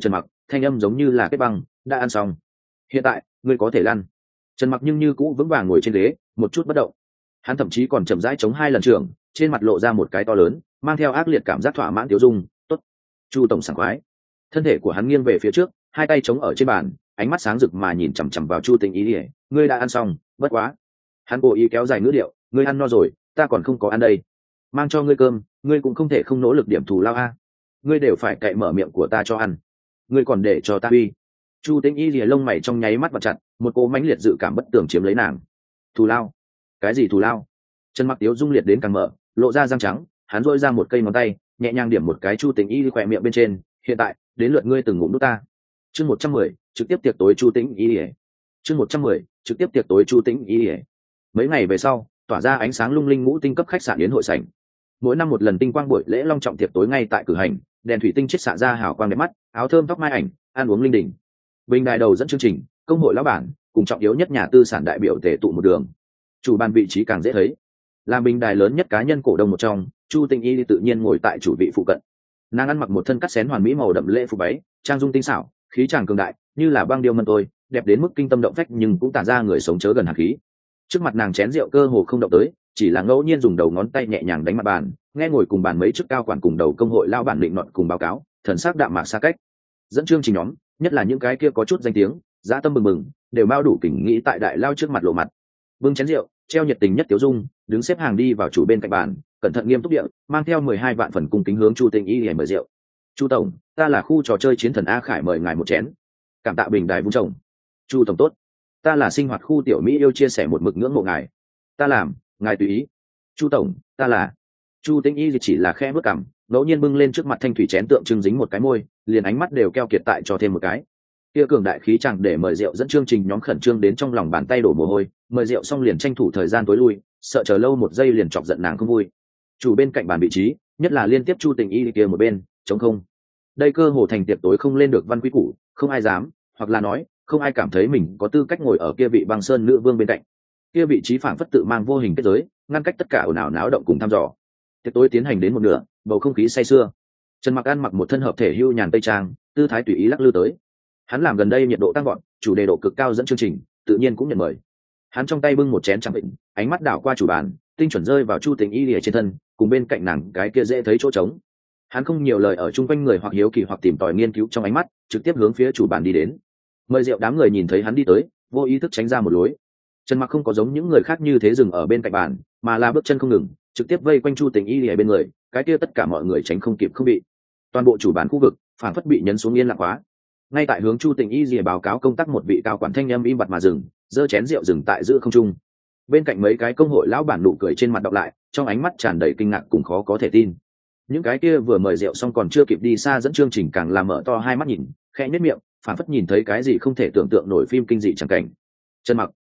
thanh âm giống như là kết băng. Đã ăn xong, hiện tại ngươi có thể lăn. Trần Mặc nhưng như cũ vững vàng ngồi trên ghế, một chút bất động. Hắn thậm chí còn chậm rãi chống 2 lần trưởng, trên mặt lộ ra một cái to lớn, mang theo ác liệt cảm giác thỏa mãn tiêu dung. Tốt, Chu tổng sảng khoái. Thân thể của hắn nghiêng về phía trước, hai tay chống ở trên bàn, ánh mắt sáng rực mà nhìn chằm chằm vào Chu Tĩnh Y. Ngươi đã ăn xong, bất quá. Hắn cố ý kéo dài ngữ điệu, ngươi ăn no rồi, ta còn không có ăn đây. Mang cho ngươi cơm, ngươi cũng không thể không nỗ lực điểm thù lao a. Ngươi đều phải cậy mở miệng của ta cho ăn, ngươi còn để cho ta uy. Chu Tĩnh Y lìa lông mày trong nháy mắt vặn chặt, một cô mãnh liệt dự cảm bất tường chiếm lấy nàng. Thù lao? Cái gì thù lao? Trần Mặc Tiếu dung liệt đến càng mở, lộ ra răng trắng, hắn rôi ra một cây ngón tay, nhẹ nhàng điểm một cái Chu Tĩnh Y khỏe miệng bên trên. Hiện tại, đến lượt ngươi từng ngụm nuốt ta. Chương 110, trực tiếp tiệc tối Chu Tĩnh Y. Chương 110, trực tiếp tiệc tối Chu Tĩnh Y. Mấy ngày về sau, tỏa ra ánh sáng lung linh ngũ tinh cấp khách sạn yến hội sảnh. Mỗi năm một lần tinh quang buổi lễ long trọng tiệc tối ngay tại cử hành, đèn thủy tinh chiết xạ ra hào quang đẹp mắt, áo thơm tóc mai ảnh, ăn uống linh đình. Bình đài đầu dẫn chương trình, công hội lão bản cùng trọng yếu nhất nhà tư sản đại biểu tề tụ một đường. Chủ bàn vị trí càng dễ thấy, làm bình đài lớn nhất cá nhân cổ đông một trong, Chu Tĩnh Y tự nhiên ngồi tại chủ vị phụ cận. Nàng ăn mặc một thân cắt xén hoàn mỹ màu đậm lễ phục váy, trang dung tinh xảo, khí tràng cường đại, như là băng điêu mân tôi, đẹp đến mức kinh tâm động phách nhưng cũng tản ra người sống chớ gần hàn khí. Trước mặt nàng chén rượu cơ hồ không động tới, chỉ là ngẫu nhiên dùng đầu ngón tay nhẹ nhàng đánh mặt bàn, nghe ngồi cùng bàn mấy chức cao quản cùng đầu công hội lao bản định nọt cùng báo cáo, thần sắc đạm mạc xa cách. Dẫn chương trình nhóm, nhất là những cái kia có chút danh tiếng, dã tâm bừng bừng, đều bao đủ kình nghĩ tại đại lao trước mặt lộ mặt. Bưng chén rượu, treo nhiệt tình nhất Tiểu Dung, đứng xếp hàng đi vào chủ bên cạnh bàn, cẩn thận nghiêm túc địa, mang theo 12 vạn phần cung kính hướng Chu Tĩnh Y để mời rượu. Chu tổng, ta là khu trò chơi chiến thần A Khải, mời ngài một chén. Cảm tạ bình đài vung trồng. Chu tổng tốt, ta là sinh hoạt khu tiểu Mỹ yêu, chia sẻ một mực ngưỡng mộ ngài. Ta làm, ngài tùy ý. Chu tổng, ta là. Chu Tĩnh Y chỉ là khẽ bước cằm, ngẫu nhiên bưng lên trước mặt thanh thủy chén tượng trưng dính một cái môi, liền ánh mắt đều keo kiệt tại cho thêm một cái. Kia cường đại khí chẳng để mời rượu dẫn chương trình nhóm khẩn trương đến trong lòng bàn tay đổ mồ hôi, mời rượu xong liền tranh thủ thời gian tối lui, sợ chờ lâu một giây liền chọc giận nàng không vui. Chủ bên cạnh bàn vị trí, nhất là liên tiếp Chu Tĩnh Y kia một bên, trống không. Đây cơ hồ thành tiệc tối không lên được văn quý củ, không ai dám, hoặc là nói, không ai cảm thấy mình có tư cách ngồi ở kia vị băng sơn nữ vương bên cạnh. Kia vị trí phảng phất tự mang vô hình kết giới, ngăn cách tất cả ồn ào náo động cùng thăm dò. Tiệc tối tiến hành đến một nửa, bầu không khí say sưa. Trần Mặc ăn mặc một thân hợp thể hưu nhàn tây trang, tư thái tùy ý lắc lư tới. Hắn làm gần đây nhiệt độ tăng vọt, chủ đề độ cực cao dẫn chương trình, tự nhiên cũng nhận mời. Hắn trong tay bưng một chén trà bệnh, ánh mắt đảo qua chủ bàn, tinh chuẩn rơi vào Chu Tĩnh Y lìa trên thân, cùng bên cạnh nàng cái kia dễ thấy chỗ trống. Hắn không nhiều lời ở chung quanh người hoặc hiếu kỳ hoặc tìm tòi nghiên cứu trong ánh mắt, trực tiếp hướng phía chủ bàn đi đến. Mời rượu đám người nhìn thấy hắn đi tới, vô ý thức tránh ra một lối. Trần Mặc không có giống những người khác như thế dừng ở bên cạnh bàn, mà là bước chân không ngừng, trực tiếp vây quanh Chu Tĩnh Y lìa bên người, cái kia tất cả mọi người tránh không kịp không bị. Toàn bộ chủ bàn khu vực phản phất bị nhấn xuống yên lặng quá. Ngay tại hướng Chu Tĩnh Y lìa báo cáo công tác một vị cao quản thanh âm im bặt mà dừng, giơ chén rượu dừng tại giữa không trung. Bên cạnh mấy cái công hội lão bản nụ cười trên mặt đọc lại, trong ánh mắt tràn đầy kinh ngạc cùng khó có thể tin. Những cái kia vừa mời rượu xong còn chưa kịp đi xa dẫn chương trình càng làm mở to hai mắt nhìn, khẽ nhếch miệng, phản phất nhìn thấy cái gì không thể tưởng tượng nổi phim kinh dị chẳng cảnh. Trần Mặc,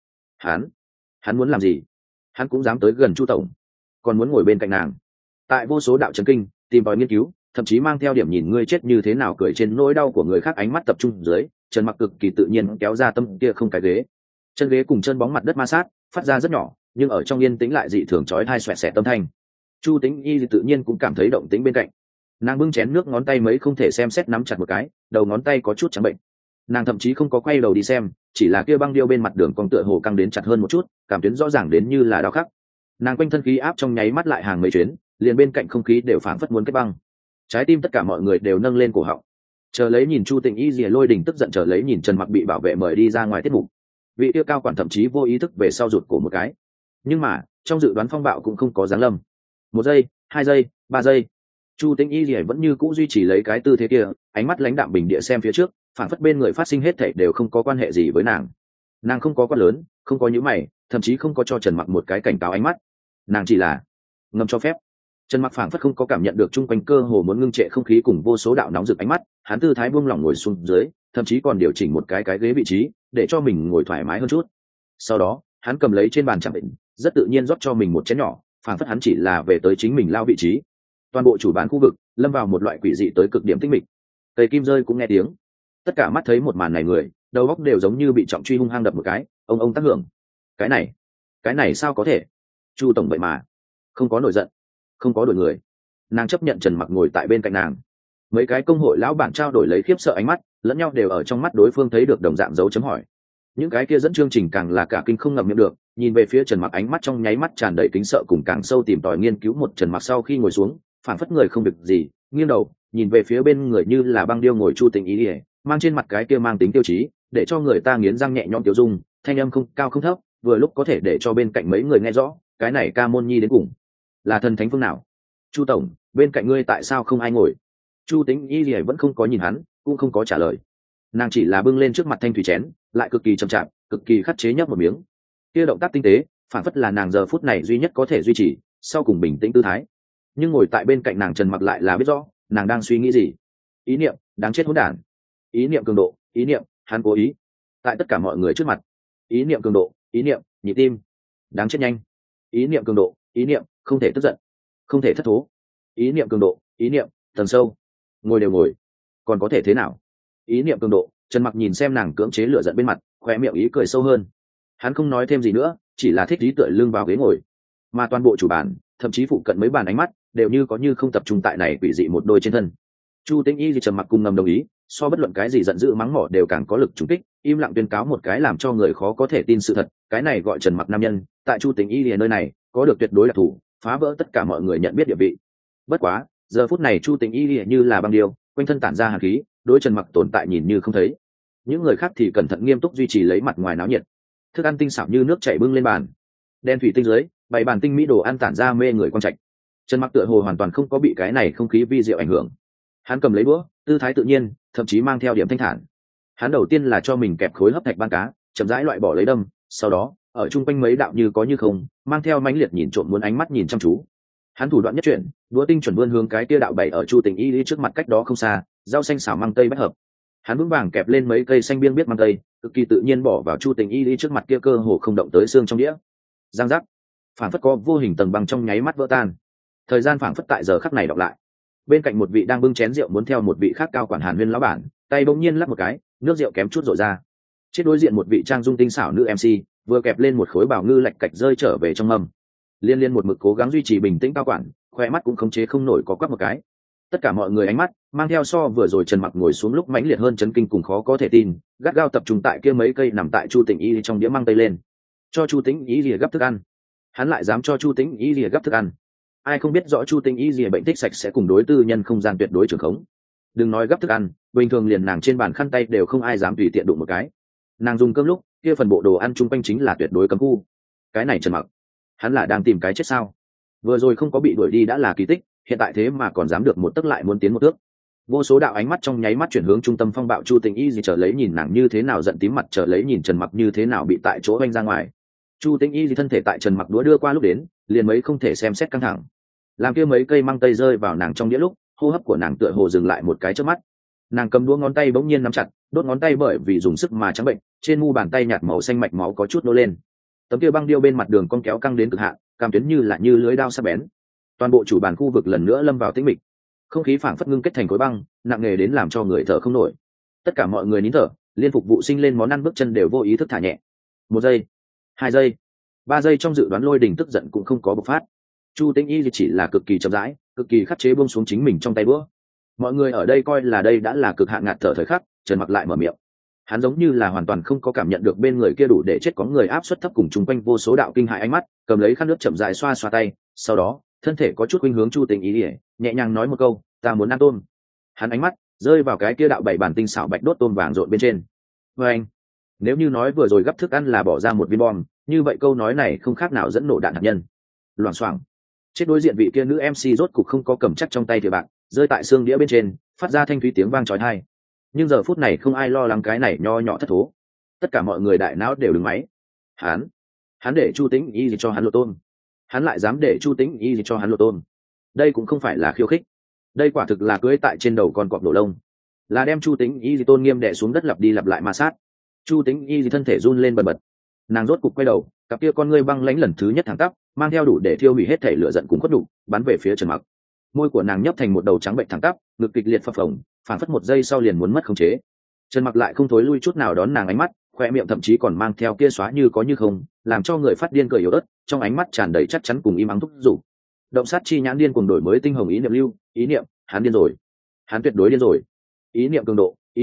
hắn muốn làm gì? Hắn cũng dám tới gần Chu tổng, còn muốn ngồi bên cạnh nàng. Tại vô số đạo chấn kinh, tìm tòi nghiên cứu, thậm chí mang theo điểm nhìn ngươi chết như thế nào cười trên nỗi đau của người khác ánh mắt tập trung dưới, Trần Mặc cực kỳ tự nhiên kéo ra tâm kia không cái ghế. Chân ghế cùng chân bóng mặt đất ma sát, phát ra rất nhỏ, nhưng ở trong yên tĩnh lại dị thường chói tai xoẹt xẹt tâm thanh. Chu Tĩnh Y tự nhiên cũng cảm thấy động tĩnh bên cạnh. Nàng bưng chén nước ngón tay mấy không thể xem xét nắm chặt một cái, đầu ngón tay có chút trắng bệnh. Nàng thậm chí không có quay đầu đi xem, chỉ là kia băng điêu bên mặt đường cong tựa hồ căng đến chặt hơn một chút, cảm tuyến rõ ràng đến như là đau khắc. Nàng quanh thân khí áp trong nháy mắt lại hàng mấy chuyến, liền bên cạnh không khí đều phảng phất muốn kết băng. Trái tim tất cả mọi người đều nâng lên cổ họng. Chờ lấy nhìn Chu Tĩnh Y rìa lôi đình tức giận, chờ lấy nhìn Trần Mặc bị bảo vệ mời đi ra ngoài tiết mục. Vị tiêu cao quản thậm chí vô ý thức về sau rụt cổ một cái. Nhưng mà, trong dự đoán phong bạo cũng không có giáng lâm. 1 giây, 2 giây, 3 giây. Chu Tĩnh Y rìa vẫn như cũ duy trì lấy cái tư thế kia, ánh mắt lãnh đạm bình địa xem phía trước, phản phất bên người phát sinh hết thảy đều không có quan hệ gì với nàng. Nàng không có quát lớn, không có nhíu mày, thậm chí không có cho Trần Mặc một cái cảnh cáo ánh mắt. Nàng chỉ là ngầm cho phép. Trần Mặc phảng phất không có cảm nhận được chung quanh cơ hồ muốn ngưng trệ không khí cùng vô số đạo nóng rực ánh mắt, hắn tư thái buông lỏng ngồi xuống dưới, thậm chí còn điều chỉnh một cái ghế vị trí, để cho mình ngồi thoải mái hơn chút. Sau đó, hắn cầm lấy trên bàn trà bệnh, rất tự nhiên rót cho mình một chén nhỏ, phảng phất hắn chỉ là về tới chính mình lao vị trí. Toàn bộ chủ bán khu vực lâm vào một loại quỷ dị tới cực điểm tĩnh mịch. Cây kim rơi cũng nghe tiếng. Tất cả mắt thấy một màn này người, đầu óc đều giống như bị trọng truy hung hăng đập một cái, ông tác hưởng. Cái này sao có thể? Chu tổng vậy mà không có nổi giận, không có đổi người. Nàng chấp nhận Trần Mặc ngồi tại bên cạnh nàng. Mấy cái công hội lão bản trao đổi lấy khiếp sợ ánh mắt, lẫn nhau đều ở trong mắt đối phương thấy được đồng dạng dấu chấm hỏi. Những cái kia dẫn chương trình càng là cả kinh không ngậm miệng được, nhìn về phía Trần Mặc ánh mắt trong nháy mắt tràn đầy kính sợ cùng càng sâu tìm tòi nghiên cứu một Trần Mặc sau khi ngồi xuống, phản phất người không việc gì, nghiêng đầu nhìn về phía bên người như là băng điêu ngồi Chu Tĩnh Y, mang trên mặt cái kia mang tính tiêu chí, để cho người ta nghiến răng nhẹ nhõm tiêu dung, thanh âm không cao không thấp, vừa lúc có thể để cho bên cạnh mấy người nghe rõ, cái này ca môn nhi đến cùng là thần thánh phương nào. Chu tổng, bên cạnh ngươi tại sao không ai ngồi? Chu Tĩnh Y vẫn không có nhìn hắn, cũng không có trả lời. Nàng chỉ là bưng lên trước mặt thanh thủy chén, lại cực kỳ chậm chạp, cực kỳ khắt chế nhấp một miếng. Kia động tác tinh tế, phản phất là nàng giờ phút này duy nhất có thể duy trì sau cùng bình tĩnh tư thái. Nhưng ngồi tại bên cạnh nàng Trần Mặc lại là biết rõ nàng đang suy nghĩ gì. Ý niệm đáng chết hỗn đản, ý niệm cường độ, ý niệm hắn cố ý, tại tất cả mọi người trước mặt. Ý niệm cường độ, ý niệm nhịp tim đáng chết nhanh, ý niệm cường độ, ý niệm không thể tức giận, không thể thất thố, ý niệm cường độ, ý niệm tầng sâu. Ngồi đều ngồi, còn có thể thế nào? Ý niệm cường độ. Trần Mặc nhìn xem nàng cưỡng chế lửa giận bên mặt, khóe miệng ý cười sâu hơn. Hắn không nói thêm gì nữa, chỉ là thích ý tựa lưng vào ghế ngồi, mà toàn bộ chủ bàn, thậm chí phụ cận mấy bàn ánh mắt đều như có như không tập trung tại này quỷ dị một đôi trên thân. Chu Tĩnh Y thì Trần Mặc cùng ngầm đồng ý, so bất luận cái gì giận dữ mắng mỏ đều càng có lực trùng kích, im lặng tuyên cáo một cái làm cho người khó có thể tin sự thật, cái này gọi Trần Mặc nam nhân, tại Chu Tĩnh Y thì nơi này có được tuyệt đối đặc thù, phá vỡ tất cả mọi người nhận biết địa vị. Bất quá, giờ phút này Chu Tĩnh Y như là băng điêu, quanh thân tản ra hàn khí, đối Trần Mặc tồn tại nhìn như không thấy. Những người khác thì cẩn thận nghiêm túc duy trì lấy mặt ngoài náo nhiệt. Thức ăn tinh xảo như nước chảy bưng lên bàn, đen thủy tinh dưới bày bàn tinh mỹ đồ ăn tản ra mê người quang trạch. Trần Mặc tựa hồ hoàn toàn không có bị cái này không khí vi diệu ảnh hưởng. Hắn cầm lấy đũa, tư thái tự nhiên, thậm chí mang theo điểm thanh thản. Hắn đầu tiên là cho mình kẹp khối hấp thạch ban cá, chậm rãi loại bỏ lấy đâm, sau đó ở chung quanh mấy đạo như có như không, mang theo mãnh liệt nhìn trộm muốn ánh mắt nhìn chăm chú. Hắn thủ đoạn nhất chuyển, đũa tinh chuẩn vươn hướng cái tia đạo bày ở Chu Tĩnh Y trước mặt cách đó không xa, rau xanh xào măng tây bách hợp. Hắn vững vàng kẹp lên mấy cây xanh biếng biết măng tây, cực kỳ tự nhiên bỏ vào Chu Tĩnh Y trước mặt kia cơ hồ không động tới xương trong đĩa. Giang giác, phảng phất có vô hình tầng băng trong nháy mắt vỡ tan. Thời gian phảng phất tại giờ khắc này đọc lại. Bên cạnh một vị đang bưng chén rượu muốn theo một vị khác cao quản Hàn Huyên lão bản, tay bỗng nhiên lắc một cái, nước rượu kém chút rội ra. Trên đối diện một vị trang dung tinh xảo nữ MC, vừa kẹp lên một khối bảo ngư lạch cạch rơi trở về trong mâm. Liên liên một mực cố gắng duy trì bình tĩnh cao quản, khoe mắt cũng khống chế không nổi có quắc một cái. Tất cả mọi người ánh mắt mang theo so vừa rồi Trần Mặc ngồi xuống lúc mãnh liệt hơn chấn kinh cùng khó có thể tin, gắt gao tập trung tại kia mấy cây nằm tại Chu Tĩnh Y trong đĩa mang tây lên. Cho Chu Tĩnh Y lìa gấp thức ăn. Hắn lại dám cho Chu Tĩnh Y lìa gấp thức ăn. Ai không biết rõ Chu Tĩnh Y lìa bệnh thích sạch sẽ cùng đối tư nhân không gian tuyệt đối trường khống. Đừng nói gấp thức ăn, bình thường liền nàng trên bàn khăn tay đều không ai dám tùy tiện đụng một cái. Nàng dùng cơm lúc kia phần bộ đồ ăn chung quanh chính là tuyệt đối cấm khu. Cái này Trần Mặc, hắn là đang tìm cái chết sao? Vừa rồi không có bị đuổi đi đã là kỳ tích, hiện tại thế mà còn dám được một tấc lại muốn tiến một thước. Vô số đạo ánh mắt trong nháy mắt chuyển hướng trung tâm phong bạo Chu Tĩnh Y gì trở lấy nhìn nàng như thế nào giận tím mặt, trở lấy nhìn Trần Mặc như thế nào bị tại chỗ oanh ra ngoài. Chu Tĩnh Y gì thân thể tại Trần Mặc đũa đưa qua lúc đến, liền mấy không thể xem xét căng thẳng. Làm kia mấy cây măng tây rơi vào nàng trong đĩa lúc, hô hấp của nàng tựa hồ dừng lại một cái chớp mắt. Nàng cầm đũa ngón tay bỗng nhiên nắm chặt, đốt ngón tay bởi vì dùng sức mà trắng bệnh, trên mu bàn tay nhạt màu xanh mạch máu có chút nô lên. Tấm kia băng điêu bên mặt đường cong kéo căng đến cực hạn, cam tuyến như là như lưới đao sắc bén. Toàn bộ chủ bàn khu vực lần nữa lâm vào tĩnh mịch, không khí phảng phất ngưng kết thành khối băng, nặng nề đến làm cho người thở không nổi. Tất cả mọi người nín thở, liên phục vụ sinh lên món ăn bước chân đều vô ý thức thả nhẹ. 1 giây, 2 giây, 3 giây trong dự đoán lôi đình tức giận cũng không có bộc phát. Chu Tĩnh Y chỉ là cực kỳ chậm rãi, cực kỳ khắc chế buông xuống chính mình trong tay bữa. Mọi người ở đây coi là đây đã là cực hạn ngạt thở thời khắc, Trần Mặc lại mở miệng. Hắn giống như là hoàn toàn không có cảm nhận được bên người kia đủ để chết có người áp suất thấp cùng chung quanh vô số đạo kinh hại ánh mắt, cầm lấy khăn nước chậm rãi xoa xoa tay, sau đó thân thể có chút khuynh hướng Chu Tĩnh Y, nhẹ nhàng nói một câu, ta muốn ăn tôm. Hắn ánh mắt rơi vào cái kia đạo bảy bản tinh xảo bạch đốt tôm vàng rộn bên trên. Anh, nếu như nói vừa rồi gấp thức ăn là bỏ ra một viên bom, như vậy câu nói này không khác nào dẫn nổ đạn hạt nhân. Loảng xoảng. Chết đối diện vị kia nữ MC rốt cục không có cầm chắc trong tay thì bạn, rơi tại xương đĩa bên trên, phát ra thanh thúy tiếng vang chói tai. Nhưng giờ phút này không ai lo lắng cái này nho nhỏ thất thố. Tất cả mọi người đại não đều đứng máy. Hắn để Chu Tĩnh Y cho hắn lột tôm. Hắn lại dám để Chu Tĩnh Y cho hắn lột tôm. Đây cũng không phải là khiêu khích, đây quả thực là cưỡi tại trên đầu con cọp đổ lông, là đem Chu Tĩnh Y tôn nghiêm đè xuống đất lặp đi lặp lại ma sát. Chu Tĩnh Y thân thể run lên bần bật, nàng rốt cục quay đầu, cặp kia con ngươi băng lãnh lần thứ nhất thẳng tắp, mang theo đủ để thiêu hủy hết thể lửa giận cùng khuất đủ, bắn về phía Trần Mặc. Môi của nàng nhấp thành một đầu trắng bệnh thẳng tắp, ngực kịch liệt phập phồng, phản phất một giây sau liền muốn mất khống chế. Trần Mặc lại không thối lui chút nào đón nàng ánh mắt, khoe miệng thậm chí còn mang theo kia xóa như có như không, làm cho người phát điên cười yếu ớt, trong ánh mắt tràn đầy chắc chắn cùng im ắng thúc giục. Động sát chi nhãn điên cuồng đổi mới tinh hồng ý niệm lưu, ý niệm, hắn điên rồi, hắn tuyệt đối điên rồi. Ý niệm cường độ, ý niệm,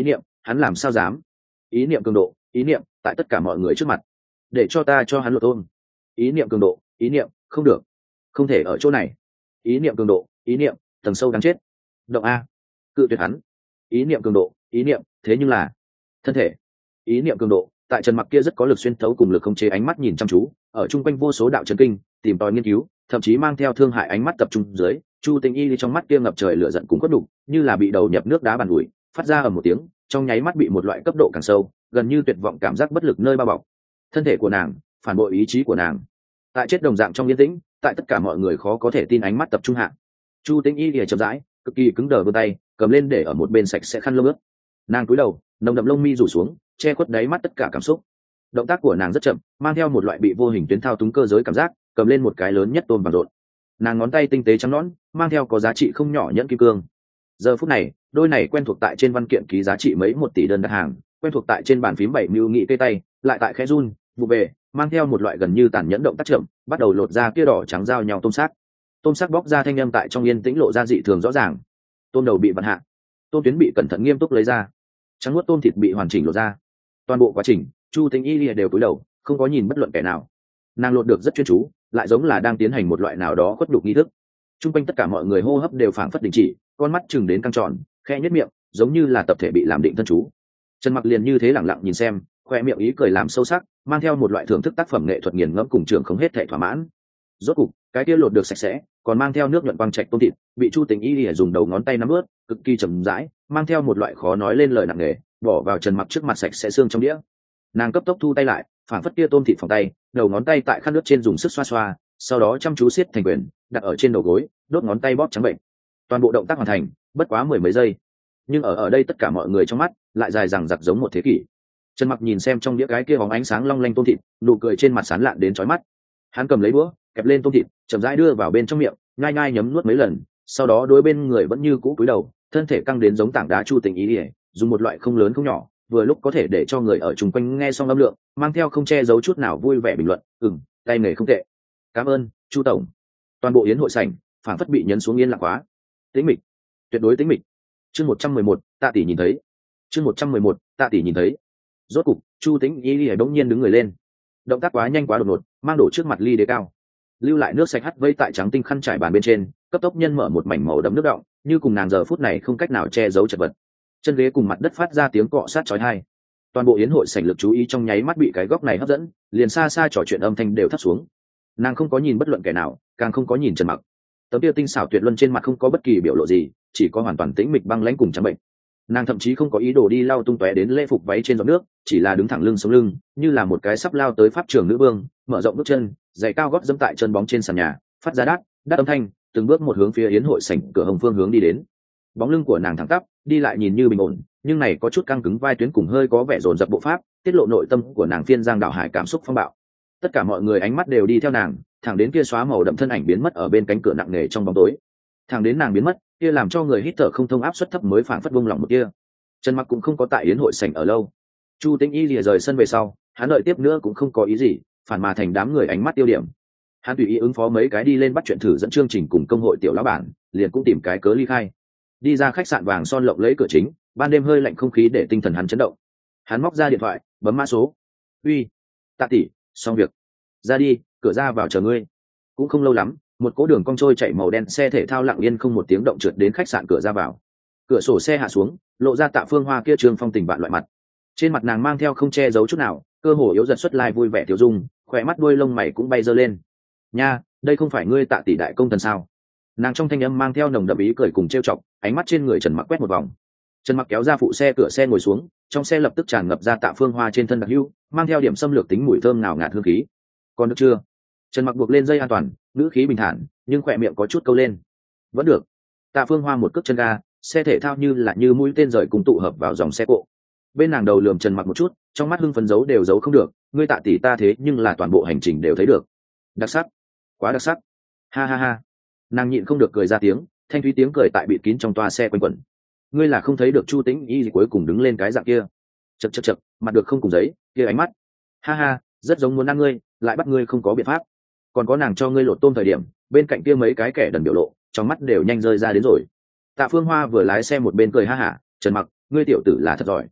hắn làm sao dám? Ý niệm cường độ, ý niệm tại tất cả mọi người trước mặt, để cho ta cho hắn lột tôm. Ý niệm cường độ, ý niệm, không được, không thể ở chỗ này. Ý niệm cường độ, ý niệm, tầng sâu đáng chết. Động a, cự tuyệt hắn. Ý niệm cường độ, ý niệm, thế nhưng là thân thể. Ý niệm cường độ, tại Trần Mặc kia rất có lực xuyên thấu cùng lực khống chế ánh mắt nhìn chăm chú, ở chung quanh vô số đạo chấn kinh, tìm tòi nghiên cứu, thậm chí mang theo thương hại ánh mắt tập trung dưới, Chu Tĩnh Y trong mắt kia ngập trời lửa giận cũng khuất đục, như là bị đầu nhập nước đá bàn ủi, phát ra ầm một tiếng, trong nháy mắt bị một loại cấp độ càng sâu, gần như tuyệt vọng cảm giác bất lực nơi bao bọc. Thân thể của nàng, phản bội ý chí của nàng. Tại chết đồng dạng trong yên tĩnh, tại tất cả mọi người khó có thể tin ánh mắt tập trung hạ, Chu Tĩnh Y lìa chậm rãi, cực kỳ cứng đờ vươn tay, cầm lên để ở một bên sạch sẽ khăn lông ướt. Nàng cúi đầu, nồng đậm lông mi rủ xuống, che khuất đáy mắt tất cả cảm xúc. Động tác của nàng rất chậm, mang theo một loại bị vô hình tuyến thao túng cơ giới cảm giác, cầm lên một cái lớn nhất tôm vàng rộn. Nàng ngón tay tinh tế trắng nõn, mang theo có giá trị không nhỏ nhẫn kim cương. Giờ phút này, đôi này quen thuộc tại trên văn kiện ký giá trị mấy 1 tỷ đơn đặt hàng, quen thuộc tại trên bàn phím 7 mưu nghị cây tay, lại tại khẽ run, vụ về, mang theo một loại gần như tàn nhẫn động tác chậm, bắt đầu lột ra kia đỏ trắng giao nhau tôm xác. Tôm xác bóc ra thanh âm tại trong yên tĩnh lộ ra dị thường rõ ràng. Tôm đầu bị vặn hạ, tôm tuyến bị cẩn thận nghiêm túc lấy ra, trắng nuốt tôm thịt bị hoàn chỉnh lột ra. Toàn bộ quá trình, Chu Tĩnh Y đều cúi đầu, không có nhìn bất luận kẻ nào. Nàng lột được rất chuyên chú, lại giống là đang tiến hành một loại nào đó khuất đục nghi thức. Trung quanh tất cả mọi người hô hấp đều phảng phất đình chỉ, con mắt chừng đến căng tròn, khẽ nhếch miệng, giống như là tập thể bị làm định thân chú. Trần Mặc liền như thế lặng lặng nhìn xem, khoe miệng ý cười làm sâu sắc, mang theo một loại thưởng thức tác phẩm nghệ thuật nghiền ngẫm cùng trường không hết thể thỏa mãn. Rốt cục, cái kia lột được sạch sẽ, còn mang theo nước nhuận quang trạch tôm thịt, bị Chu Tĩnh Y dùng đầu ngón tay nắm ướt, cực kỳ chậm rãi, mang theo một loại khó nói lên lời nặng nề, bỏ vào Trần Mặc trước mặt sạch sẽ xương trong đĩa. Nàng cấp tốc thu tay lại, phảng phất kia tôm thịt phòng tay, đầu ngón tay tại khăn nước trên dùng sức xoa xoa, sau đó chăm chú siết thành quyền, đặt ở trên đầu gối, đốt ngón tay bóp trắng bệnh. Toàn bộ động tác hoàn thành, bất quá 10 mấy giây, nhưng ở đây tất cả mọi người trong mắt lại dài dằng dặc giống một thế kỷ. Trần Mặc nhìn xem trong đĩa cái kia bóng ánh sáng long lanh tôm thịt, nụ cười trên mặt sán lạn đến chói mắt. Hắn cầm lấy đũa, kẹp lên tôm thịt, chậm rãi đưa vào bên trong miệng, nhai nhai nhấm nuốt mấy lần, sau đó đối bên người vẫn như cũ cúi đầu, thân thể căng đến giống tảng đá Chu Tĩnh Y, dùng một loại không lớn không nhỏ, vừa lúc có thể để cho người ở chung quanh nghe xong âm lượng, mang theo không che giấu chút nào vui vẻ bình luận, tay nghề không tệ, cảm ơn Chu tổng. Toàn bộ yến hội sảnh phảng phất bị nhấn xuống yên lặng quá, tĩnh mịch, tuyệt đối tĩnh mịch. Chương 111, Tạ tỷ nhìn thấy. Chương 111, Tạ tỷ nhìn thấy. Rốt cục, Chu Tĩnh Y bỗng nhiên đứng người lên, động tác quá nhanh quá đột ngột, mang đổ trước mặt ly đế cao, lưu lại nước sạch hắt vây tại trắng tinh khăn trải bàn bên trên, cấp tốc nhân mở một mảnh màu đậm nước đọng, như cùng nàng giờ phút này không cách nào che giấu chật vật. Chân ghế cùng mặt đất phát ra tiếng cọ sát chói tai. Toàn bộ yến hội sảnh lực chú ý trong nháy mắt bị cái góc này hấp dẫn, liền xa xa trò chuyện âm thanh đều thấp xuống. Nàng không có nhìn bất luận kẻ nào, càng không có nhìn Trần Mặc. Tấm kia tinh xảo tuyệt luân trên mặt không có bất kỳ biểu lộ gì, chỉ có hoàn toàn tĩnh mịch băng lãnh cùng trắng bệnh. Nàng thậm chí không có ý đồ đi lau tung tóe đến lễ phục váy trên giọt nước, chỉ là đứng thẳng lưng sống lưng, như là một cái sắp lao tới pháp trường nữ vương, mở rộng bước chân, giày cao gót dẫm tại chân bóng trên sàn nhà, phát ra đát âm thanh, từng bước một hướng phía yến hội sảnh cửa hồng phương hướng đi đến. Bóng lưng của nàng thẳng tắp, đi lại nhìn như bình ổn, nhưng này có chút căng cứng vai tuyến cùng hơi có vẻ dồn dập bộ pháp, tiết lộ nội tâm của nàng phiên giang đảo hải cảm xúc phong bạo. Tất cả mọi người ánh mắt đều đi theo nàng, thẳng đến kia xóa màu đậm thân ảnh biến mất ở bên cánh cửa nặng nề trong bóng tối. Thẳng đến nàng biến mất, kia làm cho người hít thở không thông áp suất thấp mới phảng phất bung lỏng một kia. Trần Mặc cũng không có tại yến hội sảnh ở lâu. Chu Tĩnh Y lìa rời sân về sau, hắn đợi tiếp nữa cũng không có ý gì, phản mà thành đám người ánh mắt tiêu điểm. Hắn tùy ý ứng phó mấy cái đi lên bắt chuyện thử dẫn chương trình cùng công hội tiểu lão bản, liền cũng tìm cái cớ ly khai. Đi ra khách sạn vàng son lộng lấy cửa chính, ban đêm hơi lạnh không khí để tinh thần hắn chấn động. Hắn móc ra điện thoại, bấm mã số. "Uy, Tạ tỷ, xong việc. Ra đi, cửa ra vào chờ ngươi." Cũng không lâu lắm, một cỗ đường cong trôi chạy màu đen xe thể thao lặng yên không một tiếng động trượt đến khách sạn cửa ra vào. Cửa sổ xe hạ xuống, lộ ra Tạ Phương Hoa kia trương phong tình vạn loại mặt. Trên mặt nàng mang theo không che giấu chút nào, cơ hồ yếu dần xuất lai vui vẻ tiêu dung, khỏe mắt đuôi lông mày cũng bay giơ lên. "Nha, đây không phải ngươi Tạ tỷ đại công thần sao?" Nàng trong thanh âm mang theo nồng đậm ý cười cùng trêu chọc, ánh mắt trên người Trần Mặc quét một vòng. Trần Mặc kéo ra phụ xe cửa xe ngồi xuống, trong xe lập tức tràn ngập ra Tạ Phương Hoa trên thân đặc hữu, mang theo điểm xâm lược tính mùi thơm nào ngạt hương khí. "Còn được chưa?" Trần Mặc buộc lên dây an toàn, ngữ khí bình thản, nhưng khỏe miệng có chút câu lên. "Vẫn được." Tạ Phương Hoa một cước chân ga, xe thể thao như mũi tên rời cùng tụ hợp vào dòng xe cộ. Bên nàng đầu lườm Trần Mặc một chút, trong mắt hưng phấn giấu đều giấu không được, "Ngươi Tạ tỷ ta thế nhưng là toàn bộ hành trình đều thấy được. Đặc sắc, quá đặc sắc." Ha ha ha. Nàng nhịn không được cười ra tiếng, thanh thúy tiếng cười tại bịt kín trong toa xe quanh quẩn. "Ngươi là không thấy được Chu Tĩnh Y gì cuối cùng đứng lên cái dạng kia. Chậc chậc chậc, mặt được không cùng giấy, kia ánh mắt. Ha ha, rất giống muốn ăn ngươi, lại bắt ngươi không có biện pháp. Còn có nàng cho ngươi lột tôm thời điểm, bên cạnh kia mấy cái kẻ đần biểu lộ, trong mắt đều nhanh rơi ra đến rồi." Tạ Phương Hoa vừa lái xe một bên cười ha hả, "Trần Mặc, ngươi tiểu tử là thật giỏi.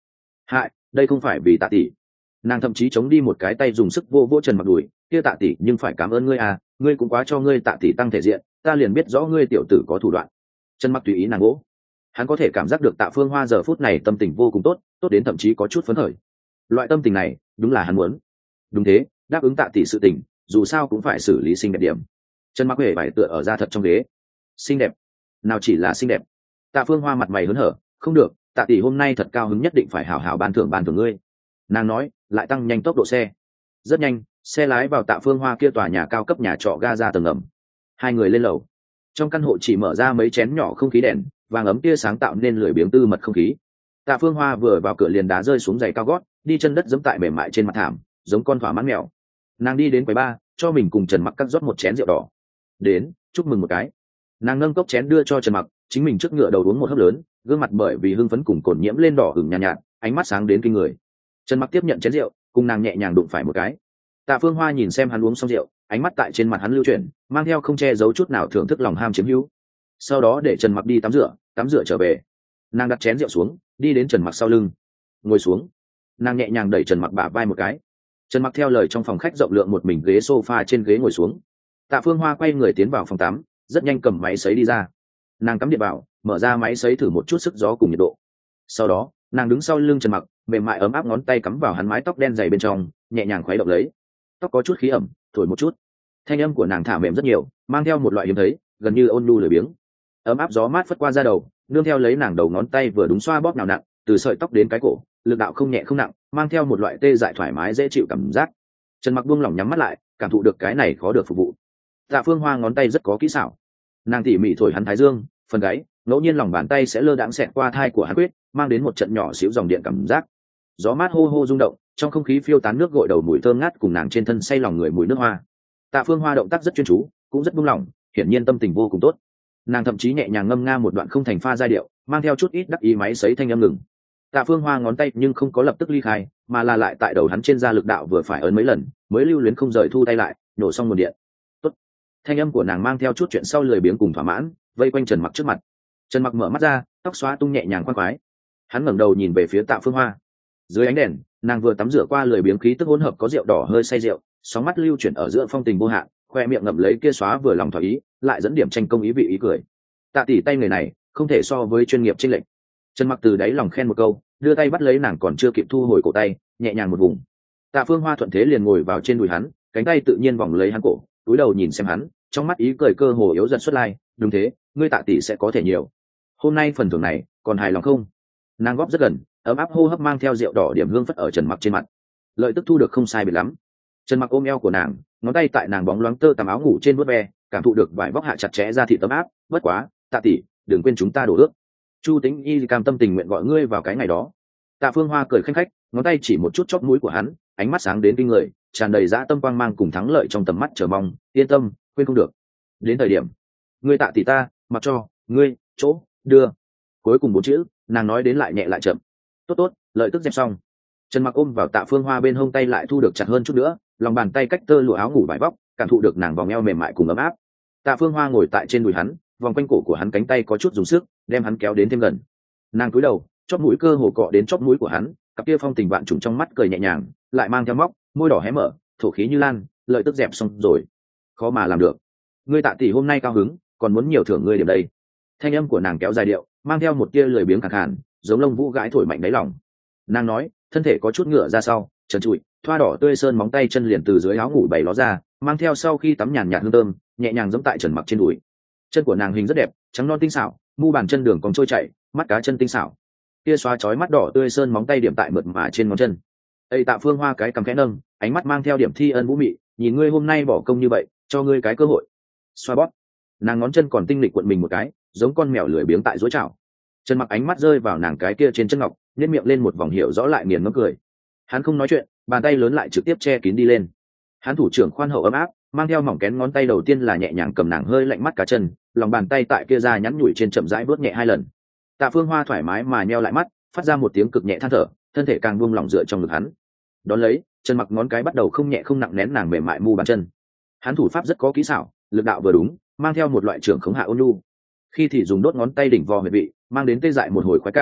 hại, đây không phải vì Tạ tỷ. Nàng thậm chí chống đi một cái tay dùng sức vô vô Trần Mặc đùi, kia Tạ tỷ nhưng phải cảm ơn ngươi à, ngươi cũng quá cho ngươi Tạ tỷ tăng thể diện, ta liền biết rõ ngươi tiểu tử có thủ đoạn. Trần Mặc tùy ý nàng gỗ, hắn có thể cảm giác được Tạ Phương Hoa giờ phút này tâm tình vô cùng tốt, tốt đến thậm chí có chút phấn khởi. Loại tâm tình này đúng là hắn muốn. Đúng thế, đáp ứng Tạ tỷ sự tình, dù sao cũng phải xử lý xinh đẹp điểm. Trần Mặc hề phải tựa ở ra thật trong ghế. Xinh đẹp? Nào chỉ là xinh đẹp. Tạ Phương Hoa mặt mày hớn hở, không được, Tạ tỷ hôm nay thật cao hứng, nhất định phải hảo hảo ban thưởng ngươi. Nàng nói, lại tăng nhanh tốc độ xe. Rất nhanh, xe lái vào Tạ Phương Hoa kia tòa nhà cao cấp nhà trọ ga ra tầng ngầm. Hai người lên lầu. Trong căn hộ chỉ mở ra mấy chén nhỏ không khí đèn, vàng ấm tia sáng tạo nên lười biếng tư mật không khí. Tạ Phương Hoa vừa vào cửa liền đá rơi xuống giày cao gót, đi chân đất giẫm tại mềm mại trên mặt thảm, giống con thỏa mãn mèo. Nàng đi đến quầy bar, cho mình cùng Trần Mặc cắt rót một chén rượu đỏ. Đến, chúc mừng một cái. Nàng nâng cốc chén đưa cho Trần Mặc, chính mình trước ngựa đầu uống một hớp lớn, gương mặt bởi vì hưng phấn cùng cồn nhiễm lên đỏ hửng nhàn nhạt, ánh mắt sáng đến kinh người. Trần Mặc tiếp nhận chén rượu, cùng nàng nhẹ nhàng đụng phải một cái. Tạ Phương Hoa nhìn xem hắn uống xong rượu, ánh mắt tại trên mặt hắn lưu chuyển, mang theo không che giấu chút nào thưởng thức lòng ham chiếm hữu. Sau đó để Trần Mặc đi tắm rửa trở về. Nàng đặt chén rượu xuống, đi đến Trần Mặc sau lưng, ngồi xuống. Nàng nhẹ nhàng đẩy Trần Mặc bả vai một cái. Trần Mặc theo lời trong phòng khách rộng lượng một mình ghế sofa trên ghế ngồi xuống. Tạ Phương Hoa quay người tiến vào phòng tắm, rất nhanh cầm máy sấy đi ra. Nàng cắm điện vào, mở ra máy sấy thử một chút sức gió cùng nhiệt độ. Sau đó, nàng đứng sau lưng Trần Mặc, mềm mại ấm áp ngón tay cắm vào hắn mái tóc đen dày bên trong, nhẹ nhàng khuấy động lấy. Tóc có chút khí ẩm, thổi một chút. Thanh âm của nàng thả mềm rất nhiều, mang theo một loại hiếm thấy, gần như ôn nhu lười biếng. Ấm áp gió mát phất qua da đầu, nương theo lấy nàng đầu ngón tay vừa đúng xoa bóp nào nặng, từ sợi tóc đến cái cổ, lực đạo không nhẹ không nặng, mang theo một loại tê dại thoải mái dễ chịu cảm giác. Trần Mặc buông lỏng nhắm mắt lại, cảm thụ được cái này khó được phục vụ. Tạ Phương Hoa ngón tay rất có kỹ xảo, nàng tỉ mỉ thổi hắn thái dương, phần gáy, ngẫu nhiên lòng bàn tay sẽ lơ đãng xẹt qua thai của hắn quyết, mang đến một trận nhỏ xíu dòng điện cảm giác. Gió mát hô hô rung động, trong không khí phiêu tán nước gội đầu mùi thơm ngát cùng nàng trên thân say lòng người mùi nước hoa. Tạ Phương Hoa động tác rất chuyên chú, cũng rất buông lỏng, hiển nhiên tâm tình vô cùng tốt. Nàng thậm chí nhẹ nhàng ngâm nga một đoạn không thành pha giai điệu, mang theo chút ít đắc ý máy sấy thanh âm ngừng. Tạ Phương Hoa ngón tay nhưng không có lập tức ly khai, mà là lại tại đầu hắn trên da lực đạo vừa phải ấn mấy lần, mới lưu luyến không rời thu tay lại, nổ xong nguồn điện. Tốt. Thanh âm của nàng mang theo chút chuyện sau lười biếng cùng thỏa mãn, vây quanh Trần Mặc trước mặt. Trần Mặc mở mắt ra, tóc xóa tung nhẹ nhàng khoan khoái. Hắn ngẩng đầu nhìn về phía Tạ Phương Hoa. Dưới ánh đèn, nàng vừa tắm rửa qua lười biếng khí tức hỗn hợp có rượu đỏ hơi say rượu, sóng mắt lưu chuyển ở giữa phong tình vô hạn, khoe miệng ngậm lấy kia xóa vừa lòng thỏa ý, lại dẫn điểm tranh công ý vị ý cười. Tạ tỷ tay người này, không thể so với chuyên nghiệp trên lệnh. Trần Mặc từ đáy lòng khen một câu, đưa tay bắt lấy nàng còn chưa kịp thu hồi cổ tay, nhẹ nhàng một vùng. Tạ Phương Hoa thuận thế liền ngồi vào trên đùi hắn, cánh tay tự nhiên vòng lấy hắn cổ, cúi đầu nhìn xem hắn, trong mắt ý cười cơ hồ yếu dần xuất lai. Đúng thế, ngươi Tạ tỷ sẽ có thể nhiều. Hôm nay phần thưởng này, còn hài lòng không? Nàng góp rất gần, ấm áp hô hấp mang theo rượu đỏ điểm hương phất ở Trần Mặc trên mặt. Lợi tức thu được không sai biệt lắm. Trần Mặc ôm eo của nàng, ngón tay tại nàng bóng loáng tơ tằm áo ngủ trên vuốt ve, cảm thụ được vải vóc hạ chặt chẽ ra thịt tấm áp. Bất quá, Tạ tỷ, đừng quên chúng ta đổ ước. Chu Tĩnh Y cam tâm tình nguyện gọi ngươi vào cái ngày đó. Tạ Phương Hoa cười khanh khách, ngón tay chỉ một chút chóp mũi của hắn, ánh mắt sáng đến kinh người, tràn đầy dã tâm quang mang cùng thắng lợi trong tầm mắt chờ mong. Yên tâm, quên không được. Đến thời điểm, ngươi Tạ tỷ ta, mặc cho ngươi chỗ đưa. Cuối cùng bốn chữ, nàng nói đến lại nhẹ lại chậm. Tốt tốt, lợi tức dẹp xong. Trần Mặc ôm vào Tạ Phương Hoa bên hông tay lại thu được chặt hơn chút nữa, lòng bàn tay cách tơ lụa áo ngủ vải vóc, cảm thụ được nàng vòng eo mềm mại cùng ấm áp. Tạ Phương Hoa ngồi tại trên đùi hắn, vòng quanh cổ của hắn, cánh tay có chút dùng sức, đem hắn kéo đến thêm gần. Nàng cúi đầu, chóp mũi cơ hồ cọ đến chóp mũi của hắn, cặp kia phong tình vạn trùng trong mắt cười nhẹ nhàng, lại mang theo móc, môi đỏ hé mở, thổ khí như lan, lợi tức dẹp xong rồi. Khó mà làm được. Ngươi Tạ tỷ hôm nay cao hứng, còn muốn nhiều thưởng ngươi điểm đây. Thanh âm của nàng kéo dài điệu, mang theo một tia lười biếng khàn khàn, giống lông vũ gãi thổi mạnh đáy lòng. Nàng nói, thân thể có chút ngựa ra sau, trần trụi, thoa đỏ tươi sơn móng tay chân liền từ dưới áo ngủ bày ló ra, mang theo sau khi tắm nhàn nhạt hương thơm, nhẹ nhàng giẫm tại Trần Mặc trên đùi. Chân của nàng hình rất đẹp, trắng non tinh xảo, mu bàn chân đường còn trôi chảy, mắt cá chân tinh xảo. Kia xóa chói mắt đỏ tươi sơn móng tay điểm tại mượt mà trên ngón chân. Ây Tạ Phương Hoa cái cằm khẽ nâng, ánh mắt mang theo điểm thi ân vũ mị, nhìn ngươi hôm nay bỏ công như vậy, cho ngươi cái cơ hội. Xoa bóp. Nàng ngón chân còn tinh lịch cuộn mình một cái, giống con mèo lười biếng tại dối chảo. Trần Mặc ánh mắt rơi vào nàng cái kia trên chân ngọc, nhếch miệng lên một vòng hiểu rõ lại nghiền ngẫm cười. Hắn không nói chuyện, bàn tay lớn lại trực tiếp che kín đi lên. Hắn thủ trưởng khoan hậu ấm áp, mang theo mỏng kén ngón tay đầu tiên là nhẹ nhàng cầm nàng hơi lạnh mắt cá chân, lòng bàn tay tại kia ra nhắn nhủi trên chậm rãi bước nhẹ hai lần. Tạ Phương Hoa thoải mái mà nheo lại mắt, phát ra một tiếng cực nhẹ than thở, thân thể càng buông lỏng dựa trong ngực hắn. Đón lấy, Trần Mặc ngón cái bắt đầu không nhẹ không nặng nén nàng mềm mại mu bàn chân. Hắn thủ pháp rất có kỹ xảo, lực đạo vừa đúng, mang theo một loại trưởng khống hạ ôn nhu. Khi thì dùng đốt ngón tay đỉnh vò huyệt vị, mang đến tê dại một hồi khoái cảm,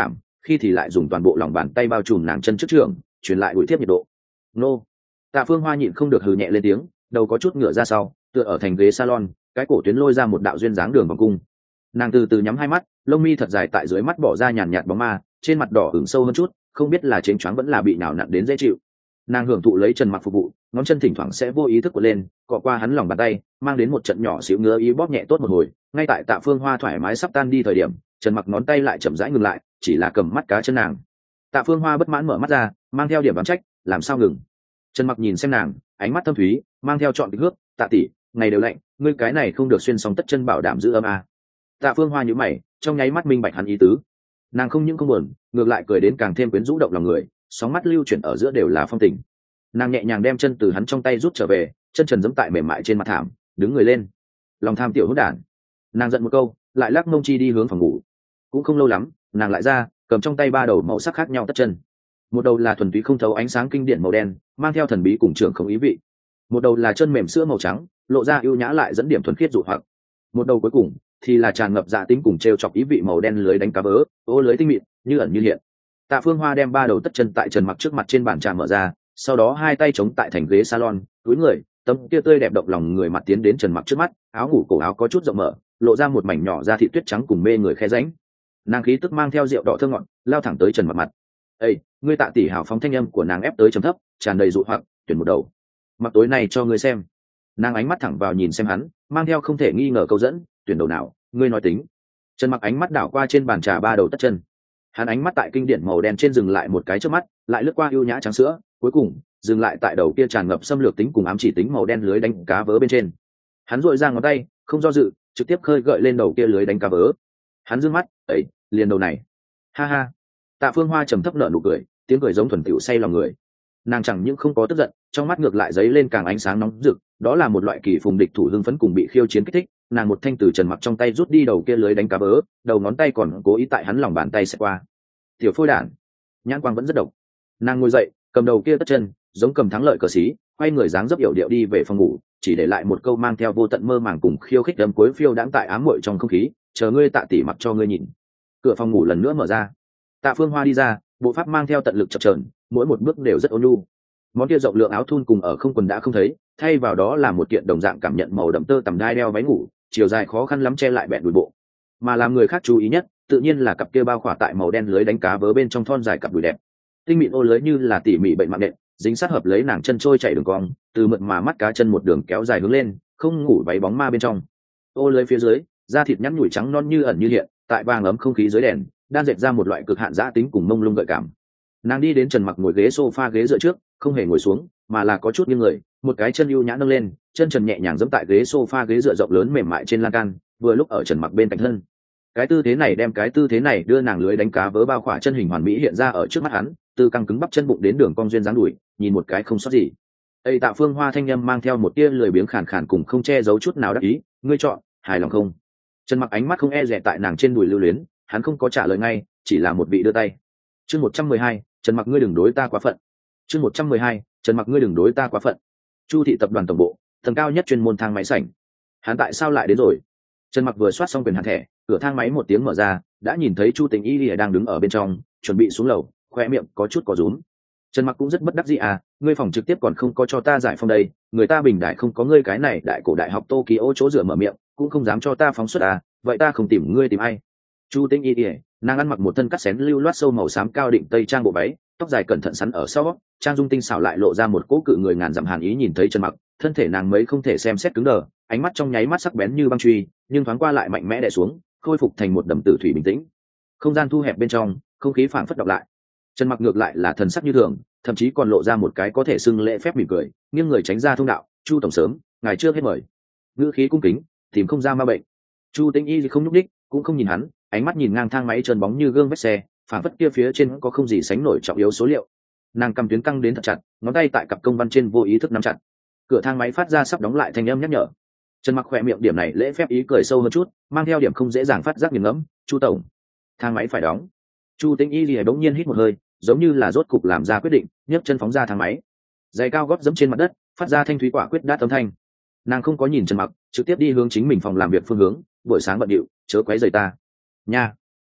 khi thì lại dùng toàn bộ lòng bàn tay bao trùm nàng chân trước trường, truyền lại bụi tiếp nhiệt độ. Nô. Tạ Phương Hoa nhịn không được hừ nhẹ lên tiếng, đầu có chút ngửa ra sau, tựa ở thành ghế salon, cái cổ tuyến lôi ra một đạo duyên dáng đường vòng cung. Nàng từ từ nhắm hai mắt, lông mi thật dài tại dưới mắt bỏ ra nhàn nhạt bóng ma, trên mặt đỏ ửng sâu hơn chút, không biết là chênh choáng vẫn là bị nào nặn đến dễ chịu. Nàng hưởng thụ lấy Trần Mặc phục vụ, ngón chân thỉnh thoảng sẽ vô ý thức của lên, cọ qua hắn lòng bàn tay, mang đến một trận nhỏ xíu ngứa ý bóp nhẹ tốt một hồi. Ngay tại Tạ Phương Hoa thoải mái sắp tan đi thời điểm, Trần Mặc ngón tay lại chậm rãi ngừng lại, chỉ là cầm mắt cá chân nàng. Tạ Phương Hoa bất mãn mở mắt ra, mang theo điểm đoán trách, làm sao ngừng? Trần Mặc nhìn xem nàng, ánh mắt thâm thúy, mang theo trọn kịch hước, Tạ tỷ, ngày đều lạnh, ngươi cái này không được xuyên xong tất chân bảo đảm giữ ấm à. Tạ Phương Hoa nhíu mày, trong nháy mắt minh bạch hắn ý tứ. Nàng không những không buồn, ngược lại cười đến càng thêm quyến rũ động lòng người, sóng mắt lưu chuyển ở giữa đều là phong tình. Nàng nhẹ nhàng đem chân từ hắn trong tay rút trở về, chân trần giẫm tại mềm mại trên mặt thảm, đứng người lên. Lòng tham tiểu hỗn đản. Nàng giận một câu, lại lắc mông chi đi hướng phòng ngủ. Cũng không lâu lắm, nàng lại ra, cầm trong tay ba đầu màu sắc khác nhau tất chân. Một đầu là thuần túy không thấu ánh sáng kinh điển màu đen, mang theo thần bí cùng trưởng không ý vị. Một đầu là chân mềm sữa màu trắng, lộ ra ưu nhã lại dẫn điểm thuần khiết dụ hoặc. Một đầu cuối cùng thì là tràn ngập dạ tính cùng trêu chọc ý vị màu đen lưới đánh cá vớ, ô lưới tinh mịn, như ẩn như hiện. Tạ Phương Hoa đem ba đầu tất chân tại Trần Mặc trước mặt trên bàn trà mở ra, sau đó hai tay chống tại thành ghế salon, cúi người, tấm kia tươi đẹp động lòng người mặt tiến đến Trần Mặc trước mắt, áo ngủ cổ áo có chút rộng mở, lộ ra một mảnh nhỏ da thịt tuyết trắng cùng mê người khe rãnh. Nàng khí tức mang theo rượu đỏ thơm ngọt, lao thẳng tới Trần Mặc mặt. "Ê, ngươi Tạ tỷ hào phóng thanh âm của nàng ép tới trầm thấp, tràn đầy dụ hoặc, tuyển một đầu. Mặc tối nay cho ngươi xem." Nàng ánh mắt thẳng vào nhìn xem hắn, mang theo không thể nghi ngờ câu dẫn, "Tuyển đầu nào, ngươi nói tính." Trần Mặc ánh mắt đảo qua trên bàn trà ba đầu tất chân. Hắn ánh mắt tại kinh điển màu đen trên dừng lại một cái trước mắt, lại lướt qua ưu nhã trắng sữa, cuối cùng dừng lại tại đầu kia tràn ngập xâm lược tính cùng ám chỉ tính màu đen lưới đánh cá vớ bên trên. Hắn duỗi ra ngón tay, không do dự, trực tiếp khơi gợi lên đầu kia lưới đánh cá vớ. Hắn dương mắt, "Ấy, liền đầu này." Ha ha. Tạ Phương Hoa trầm thấp nở nụ cười, tiếng cười giống thuần tiểu say lòng người. Nàng chẳng những không có tức giận, trong mắt ngược lại giấy lên càng ánh sáng nóng rực, đó là một loại kỳ phùng địch thủ hưng phấn cùng bị khiêu chiến kích thích. Nàng một thanh từ Trần Mặc trong tay rút đi đầu kia lưới đánh cá vớ, đầu ngón tay còn cố ý tại hắn lòng bàn tay sẽ qua. Tiểu phôi đản, nhãn quang vẫn rất độc. Nàng ngồi dậy, cầm đầu kia tất chân, giống cầm thắng lợi cờ xí, quay người dáng dấp yểu điệu đi về phòng ngủ, chỉ để lại một câu mang theo vô tận mơ màng cùng khiêu khích đấm cuối phiêu đãng tại ám muội trong không khí, "Chờ ngươi Tạ tỷ mặc cho ngươi nhìn." Cửa phòng ngủ lần nữa mở ra. Tạ Phương Hoa đi ra, bộ pháp mang theo tận lực chập chờn, mỗi một bước đều rất ôn nhu. Món kia rộng lượng áo thun cùng ở không quần đã không thấy, thay vào đó là một kiện đồng dạng cảm nhận màu đậm tơ tằm đai đeo váy ngủ, chiều dài khó khăn lắm che lại bẹn đùi bộ. Mà làm người khác chú ý nhất, tự nhiên là cặp kia bao khỏa tại màu đen lưới đánh cá vớ bên trong thon dài cặp đùi đẹp. Tinh mịn ô lưới như là tỉ mỉ bệnh mạng nện, dính sát hợp lấy nàng chân trôi chảy đường cong, từ mượt mà mắt cá chân một đường kéo dài hướng lên, không ngủ váy bóng ma bên trong. Ô lưới phía dưới, da thịt nhẵn nhủi trắng non như ẩn như hiện, tại vàng ấm không khí dưới đèn, đang dệt ra một loại cực hạn dã tính cùng mông lung gợi cảm. Nàng đi đến Trần Mặc ngồi ghế sofa ghế dựa trước, không hề ngồi xuống, mà là có chút nghiêng người, một cái chân ưu nhã nâng lên, chân trần nhẹ nhàng giẫm tại ghế sofa ghế dựa rộng lớn mềm mại trên lan can, vừa lúc ở Trần Mặc bên cạnh thân. Cái tư thế này đưa nàng lưới đánh cá vớ bao khỏa chân hình hoàn mỹ hiện ra ở trước mắt hắn, từ căng cứng bắp chân bụng đến đường cong duyên dáng đùi, nhìn một cái không sót gì. Tây Tạ Phương Hoa thanh âm mang theo một tia lười biếng khàn khàn cùng không che giấu chút nào đắc ý, "Ngươi chọn, hài lòng không?" Trần Mặc ánh mắt không e dè tại nàng trên đùi lưu luyến, hắn không có trả lời ngay, chỉ là một vị đưa tay. Chương 112, Trần Mặc ngươi đừng đối ta quá phận. Chương 112, Trần Mặc ngươi đừng đối ta quá phận. Chu thị tập đoàn tổng bộ, tầng cao nhất chuyên môn thang máy sảnh. Hắn tại sao lại đến rồi? Trần Mặc vừa soát xong quyền hạn thẻ, cửa thang máy một tiếng mở ra, đã nhìn thấy Chu Tình Y Lìa đang đứng ở bên trong, chuẩn bị xuống lầu, khoe miệng có chút có rúm. Trần Mặc cũng rất bất đắc dĩ à, ngươi phòng trực tiếp còn không có cho ta giải phong đây, người ta Bình Đại không có ngươi cái này đại cổ đại học Tokyo chỗ dựa mở miệng, cũng không dám cho ta phóng xuất à, vậy ta không tìm ngươi tìm ai? Chu Tĩnh Y Lìa, nàng ăn mặc một thân cắt xén lưu loát sâu màu xám cao định tây trang bộ váy, tóc dài cẩn thận sắn ở sau, trang dung tinh xảo lại lộ ra một cỗ cự người ngàn dặm hàn ý. Nhìn thấy Trần Mặc, thân thể nàng mấy không thể xem xét cứng đờ, ánh mắt trong nháy mắt sắc bén như băng truy, nhưng thoáng qua lại mạnh mẽ đè xuống, khôi phục thành một đầm tử thủy bình tĩnh. Không gian thu hẹp bên trong, không khí phảng phất đọc lại. Trần Mặc ngược lại là thần sắc như thường, thậm chí còn lộ ra một cái có thể xưng lễ phép mỉm cười, nghiêng người tránh ra thông đạo. "Chu tổng sớm, ngài chưa hết mời." Ngữ khí cung kính, tìm không ra ma bệnh. Chu Tĩnh Y không nhúc nhích, cũng không nhìn hắn, ánh mắt nhìn ngang thang máy trơn bóng như gương vết xe, phảng phất kia phía trên có không gì sánh nổi trọng yếu số liệu. Nàng cầm tuyến căng đến thật chặt, ngón tay tại cặp công văn trên vô ý thức nắm chặt. Cửa thang máy phát ra sắp đóng lại thanh âm nhắc nhở. Trần Mặc khỏe miệng điểm này lễ phép ý cười sâu hơn chút, mang theo điểm không dễ dàng phát giác nghiền ngẫm. "Chu tổng, thang máy phải đóng." Chu Tĩnh Y lìa bỗng nhiên hít một hơi, giống như là rốt cục làm ra quyết định, nhấc chân phóng ra thang máy. Giày cao gót giẫm trên mặt đất, phát ra thanh thúy quả quyết đát âm thanh. Nàng không có nhìn Trần Mặc, trực tiếp đi hướng chính mình phòng làm việc phương hướng. "Buổi sáng bận điệu, chớ quấy rầy ta." "Nha."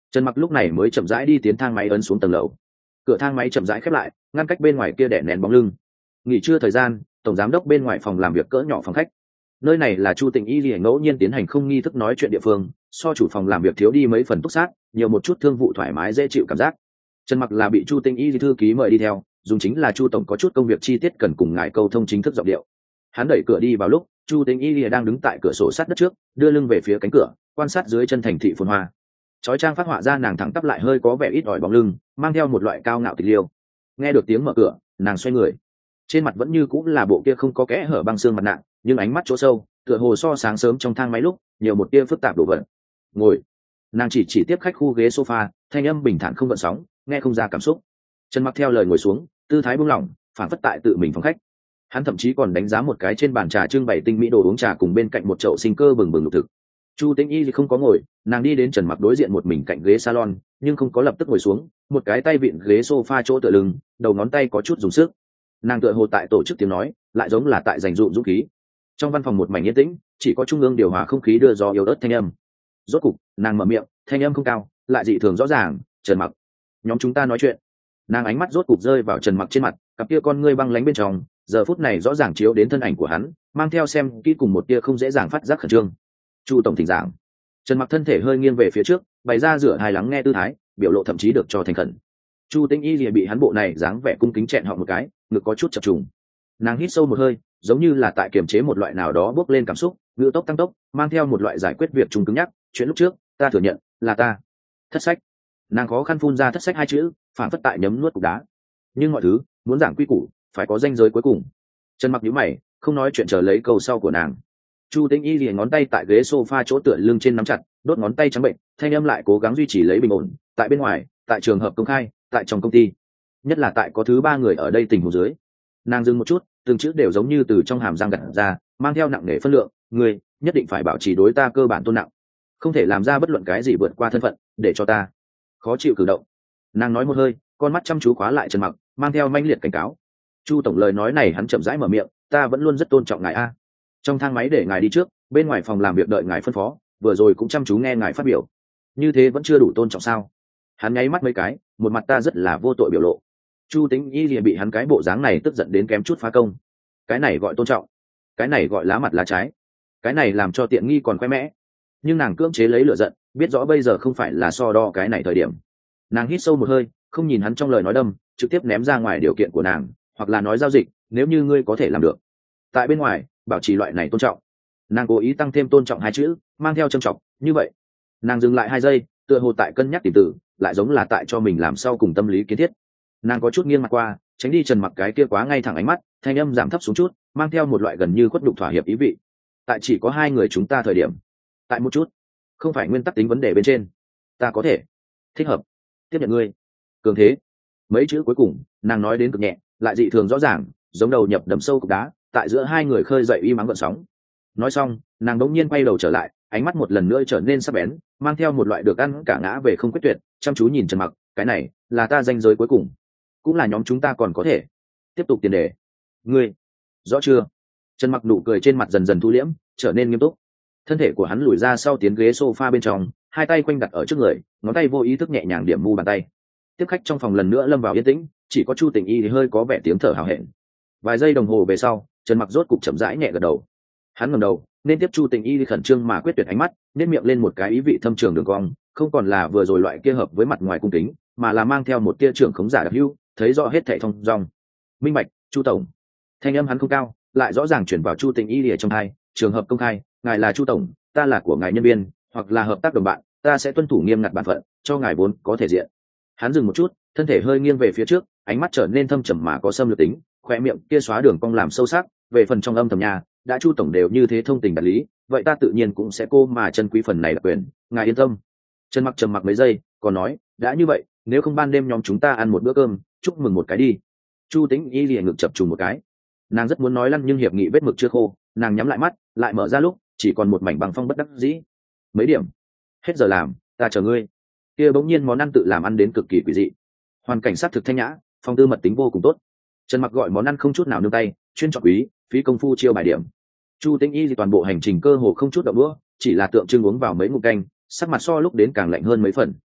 Trần Mặc lúc này mới chậm rãi đi tiến thang máy ấn xuống tầng lầu. Cửa thang máy chậm rãi khép lại, ngăn cách bên ngoài kia đè nén bóng lưng. Nghỉ trưa thời gian, tổng giám đốc bên ngoài phòng làm việc cỡ nhỏ phòng khách. Nơi này là Chu Tịnh Y Lì ngẫu nhiên tiến hành không nghi thức nói chuyện địa phương, so chủ phòng làm việc thiếu đi mấy phần túc sát, nhiều một chút thương vụ thoải mái dễ chịu cảm giác. Trần Mặc là bị Chu Tịnh Y thư ký mời đi theo, dùng chính là Chu tổng có chút công việc chi tiết cần cùng ngài câu thông chính thức giọng điệu. Hắn đẩy cửa đi vào lúc Chu Tịnh Y đang đứng tại cửa sổ sát đất trước, đưa lưng về phía cánh cửa, quan sát dưới chân thành thị phồn hoa. Chói trang phát họa ra nàng thẳng tắp lại hơi có vẻ ít ỏi bóng lưng, mang theo một loại cao ngạo tịch liêu. Nghe được tiếng mở cửa, nàng xoay người, trên mặt vẫn như cũng là bộ kia không có kẽ hở băng xương mặt nạ, nhưng ánh mắt chỗ sâu tựa hồ so sáng sớm trong thang máy lúc nhiều một tia phức tạp đổ vật. Ngồi. Nàng chỉ tiếp khách khu ghế sofa, thanh âm bình thản không gợn sóng, nghe không ra cảm xúc. Trần Mặc theo lời ngồi xuống, tư thái buông lỏng, phản phất tại tự mình phòng khách. Hắn thậm chí còn đánh giá một cái trên bàn trà trưng bày tinh mỹ đồ uống trà cùng bên cạnh một chậu sinh cơ bừng bừng lục thực. Chu Tĩnh Y thì không có ngồi, nàng đi đến Trần Mặc đối diện một mình cạnh ghế salon, nhưng không có lập tức ngồi xuống, một cái tay vịn ghế sofa chỗ tựa lưng, đầu ngón tay có chút dùng sức. Nàng tựa hồ tại tổ chức tiếng nói, lại giống là tại dành dụm dũng khí. Trong văn phòng một mảnh yên tĩnh, chỉ có trung ương điều hòa không khí đưa gió yếu ớt thanh âm. Rốt cục, nàng mở miệng, thanh âm không cao, lại dị thường rõ ràng, "Trần Mặc, nhóm chúng ta nói chuyện." Nàng ánh mắt rốt cục rơi vào Trần Mặc trên mặt, cặp kia con ngươi băng lánh bên trong, giờ phút này rõ ràng chiếu đến thân ảnh của hắn, mang theo xem kỹ cùng một tia không dễ dàng phát giác khẩn trương. "Chu tổng thỉnh giảng." Trần Mặc thân thể hơi nghiêng về phía trước, bày ra rửa hài lắng nghe tư thái, biểu lộ thậm chí được cho thành khẩn. Chu Tĩnh Y lìa bị hắn bộ này dáng vẻ cung kính chẹn họ một cái, ngực có chút chập trùng. Nàng hít sâu một hơi, giống như là tại kiềm chế một loại nào đó bốc lên cảm xúc, ngữ tốc tăng tốc, mang theo một loại giải quyết việc trùng cứng nhắc. "Chuyện lúc trước, ta thừa nhận, là ta thất sách." Nàng khó khăn phun ra thất sách hai chữ, phản phất tại nhấm nuốt cục đá. Nhưng mọi thứ muốn giảng quy củ, phải có ranh giới cuối cùng. Trần Mặc nhíu mày, không nói chuyện chờ lấy câu sau của nàng. Chu Tĩnh Y liền ngón tay tại ghế sofa chỗ tựa lưng trên nắm chặt, đốt ngón tay trắng bệnh, thanh âm lại cố gắng duy trì lấy bình ổn. "Tại bên ngoài, tại trường hợp công khai, tại trong công ty, nhất là tại có thứ ba người ở đây tình huống dưới." Nàng dừng một chút, từng chữ đều giống như từ trong hàm răng gặt ra, mang theo nặng nề phân lượng. "Ngươi nhất định phải bảo trì đối ta cơ bản tôn nặng, không thể làm ra bất luận cái gì vượt qua thân phận, để cho ta khó chịu cử động." Nàng nói một hơi, con mắt chăm chú khóa lại Trần Mặc, mang theo manh liệt cảnh cáo. "Chu tổng lời nói này," hắn chậm rãi mở miệng, "ta vẫn luôn rất tôn trọng ngài a. Trong thang máy để ngài đi trước, bên ngoài phòng làm việc đợi ngài phân phó, vừa rồi cũng chăm chú nghe ngài phát biểu. Như thế vẫn chưa đủ tôn trọng sao?" Hắn nháy mắt mấy cái, một mặt ta rất là vô tội biểu lộ. Chu Tĩnh Y lìa bị hắn cái bộ dáng này tức giận đến kém chút phá công. Cái này gọi tôn trọng, cái này gọi lá mặt lá trái, cái này làm cho tiện nghi còn khoe mẽ. Nhưng nàng cưỡng chế lấy lửa giận, biết rõ bây giờ không phải là so đo cái này thời điểm. Nàng hít sâu một hơi, không nhìn hắn trong lời nói đâm, trực tiếp ném ra ngoài điều kiện của nàng, hoặc là nói giao dịch, "Nếu như ngươi có thể làm được tại bên ngoài bảo trì loại này tôn trọng." Nàng cố ý tăng thêm tôn trọng hai chữ, mang theo trầm trọng. Như vậy, nàng dừng lại 2 giây, tựa hồ tại cân nhắc tìm từ, lại giống là tại cho mình làm sau cùng tâm lý kiến thiết. Nàng có chút nghiêng mặt qua, tránh đi Trần Mặc cái kia quá ngay thẳng ánh mắt, thanh âm giảm thấp xuống chút, mang theo một loại gần như khuất nhục thỏa hiệp ý vị. "Tại chỉ có 2 người chúng ta thời điểm, tại một chút, không phải nguyên tắc tính vấn đề bên trên, ta có thể thích hợp tiếp nhận ngươi." Cường thế, mấy chữ cuối cùng nàng nói đến cực nhẹ, lại dị thường rõ ràng, giống đầu nhập đầm sâu cục đá, tại giữa 2 người khơi dậy uy mắng gợn sóng. Nói xong, nàng đống nhiên quay đầu trở lại, ánh mắt một lần nữa trở nên sắc bén, mang theo một loại được ăn cả ngã về không quyết tuyệt, chăm chú nhìn Trần Mặc. "Cái này là ta ranh giới cuối cùng, cũng là nhóm chúng ta còn có thể tiếp tục tiền đề. Ngươi rõ chưa?" Trần Mặc nụ cười trên mặt dần dần thu liễm, trở nên nghiêm túc. Thân thể của hắn lùi ra sau tiến ghế sofa bên trong, 2 tay quanh đặt ở trước người, ngón tay vô ý thức nhẹ nhàng điểm mu bàn tay. Tiếp khách trong phòng lần nữa lâm vào yên tĩnh, chỉ có Chu Tĩnh Y thì hơi có vẻ tiếng thở hào hẹn. Vài giây đồng hồ về sau, Trần Mặc rốt cục chậm rãi nhẹ gật đầu. Hắn ngẩng đầu, nên tiếp Chu Tĩnh Y khẩn trương mà quyết tuyệt ánh mắt, nên miệng lên một cái ý vị thâm trường đường cong, không còn là vừa rồi loại kia hợp với mặt ngoài cung kính, mà là mang theo một tia trưởng khống giả đặc hữu, thấy rõ hết thảy thông dong. "Minh bạch, Chu tổng." Thanh âm hắn không cao, lại rõ ràng chuyển vào Chu Tĩnh Y trong tai. "Trường hợp công khai, ngài là Chu tổng, ta là của ngài nhân viên, hoặc là hợp tác đồng bạn, ta sẽ tuân thủ nghiêm ngặt bản phận, cho ngài vốn có thể diện." Hắn dừng một chút, thân thể hơi nghiêng về phía trước, ánh mắt trở nên thâm trầm mà có xâm lược tính, khoe miệng kia xóa đường cong làm sâu sắc. "Về phần trong âm thầm nhà, đã Chu tổng đều như thế thông tình đạt lý, vậy ta tự nhiên cũng sẽ cô mà chân quý phần này là quyền, ngài yên tâm." Trần Mặc trầm mặc mấy giây, còn nói, "Đã như vậy, nếu không ban đêm nhóm chúng ta ăn một bữa cơm, chúc mừng một cái đi." Chu Tĩnh Y liền ngực chập trùng một cái. Nàng rất muốn nói lăn nhưng hiệp nghị vết mực chưa khô, nàng nhắm lại mắt, lại mở ra lúc chỉ còn một mảnh bằng phong bất đắc dĩ. "Mấy điểm? Hết giờ làm, ta chờ ngươi." Kia bỗng nhiên món ăn tự làm ăn đến cực kỳ quỷ dị. Hoàn cảnh sát thực thanh nhã, phòng tư mật tính vô cùng tốt. Trần Mặc gọi món ăn không chút nào nương tay, chuyên chọn quý, phí công phu chiêu bài điểm. Chu Tĩnh Y thì toàn bộ hành trình cơ hồ không chút động đũa, chỉ là tượng trưng uống vào mấy ngụm canh, sắc mặt so lúc đến càng lạnh hơn mấy phần.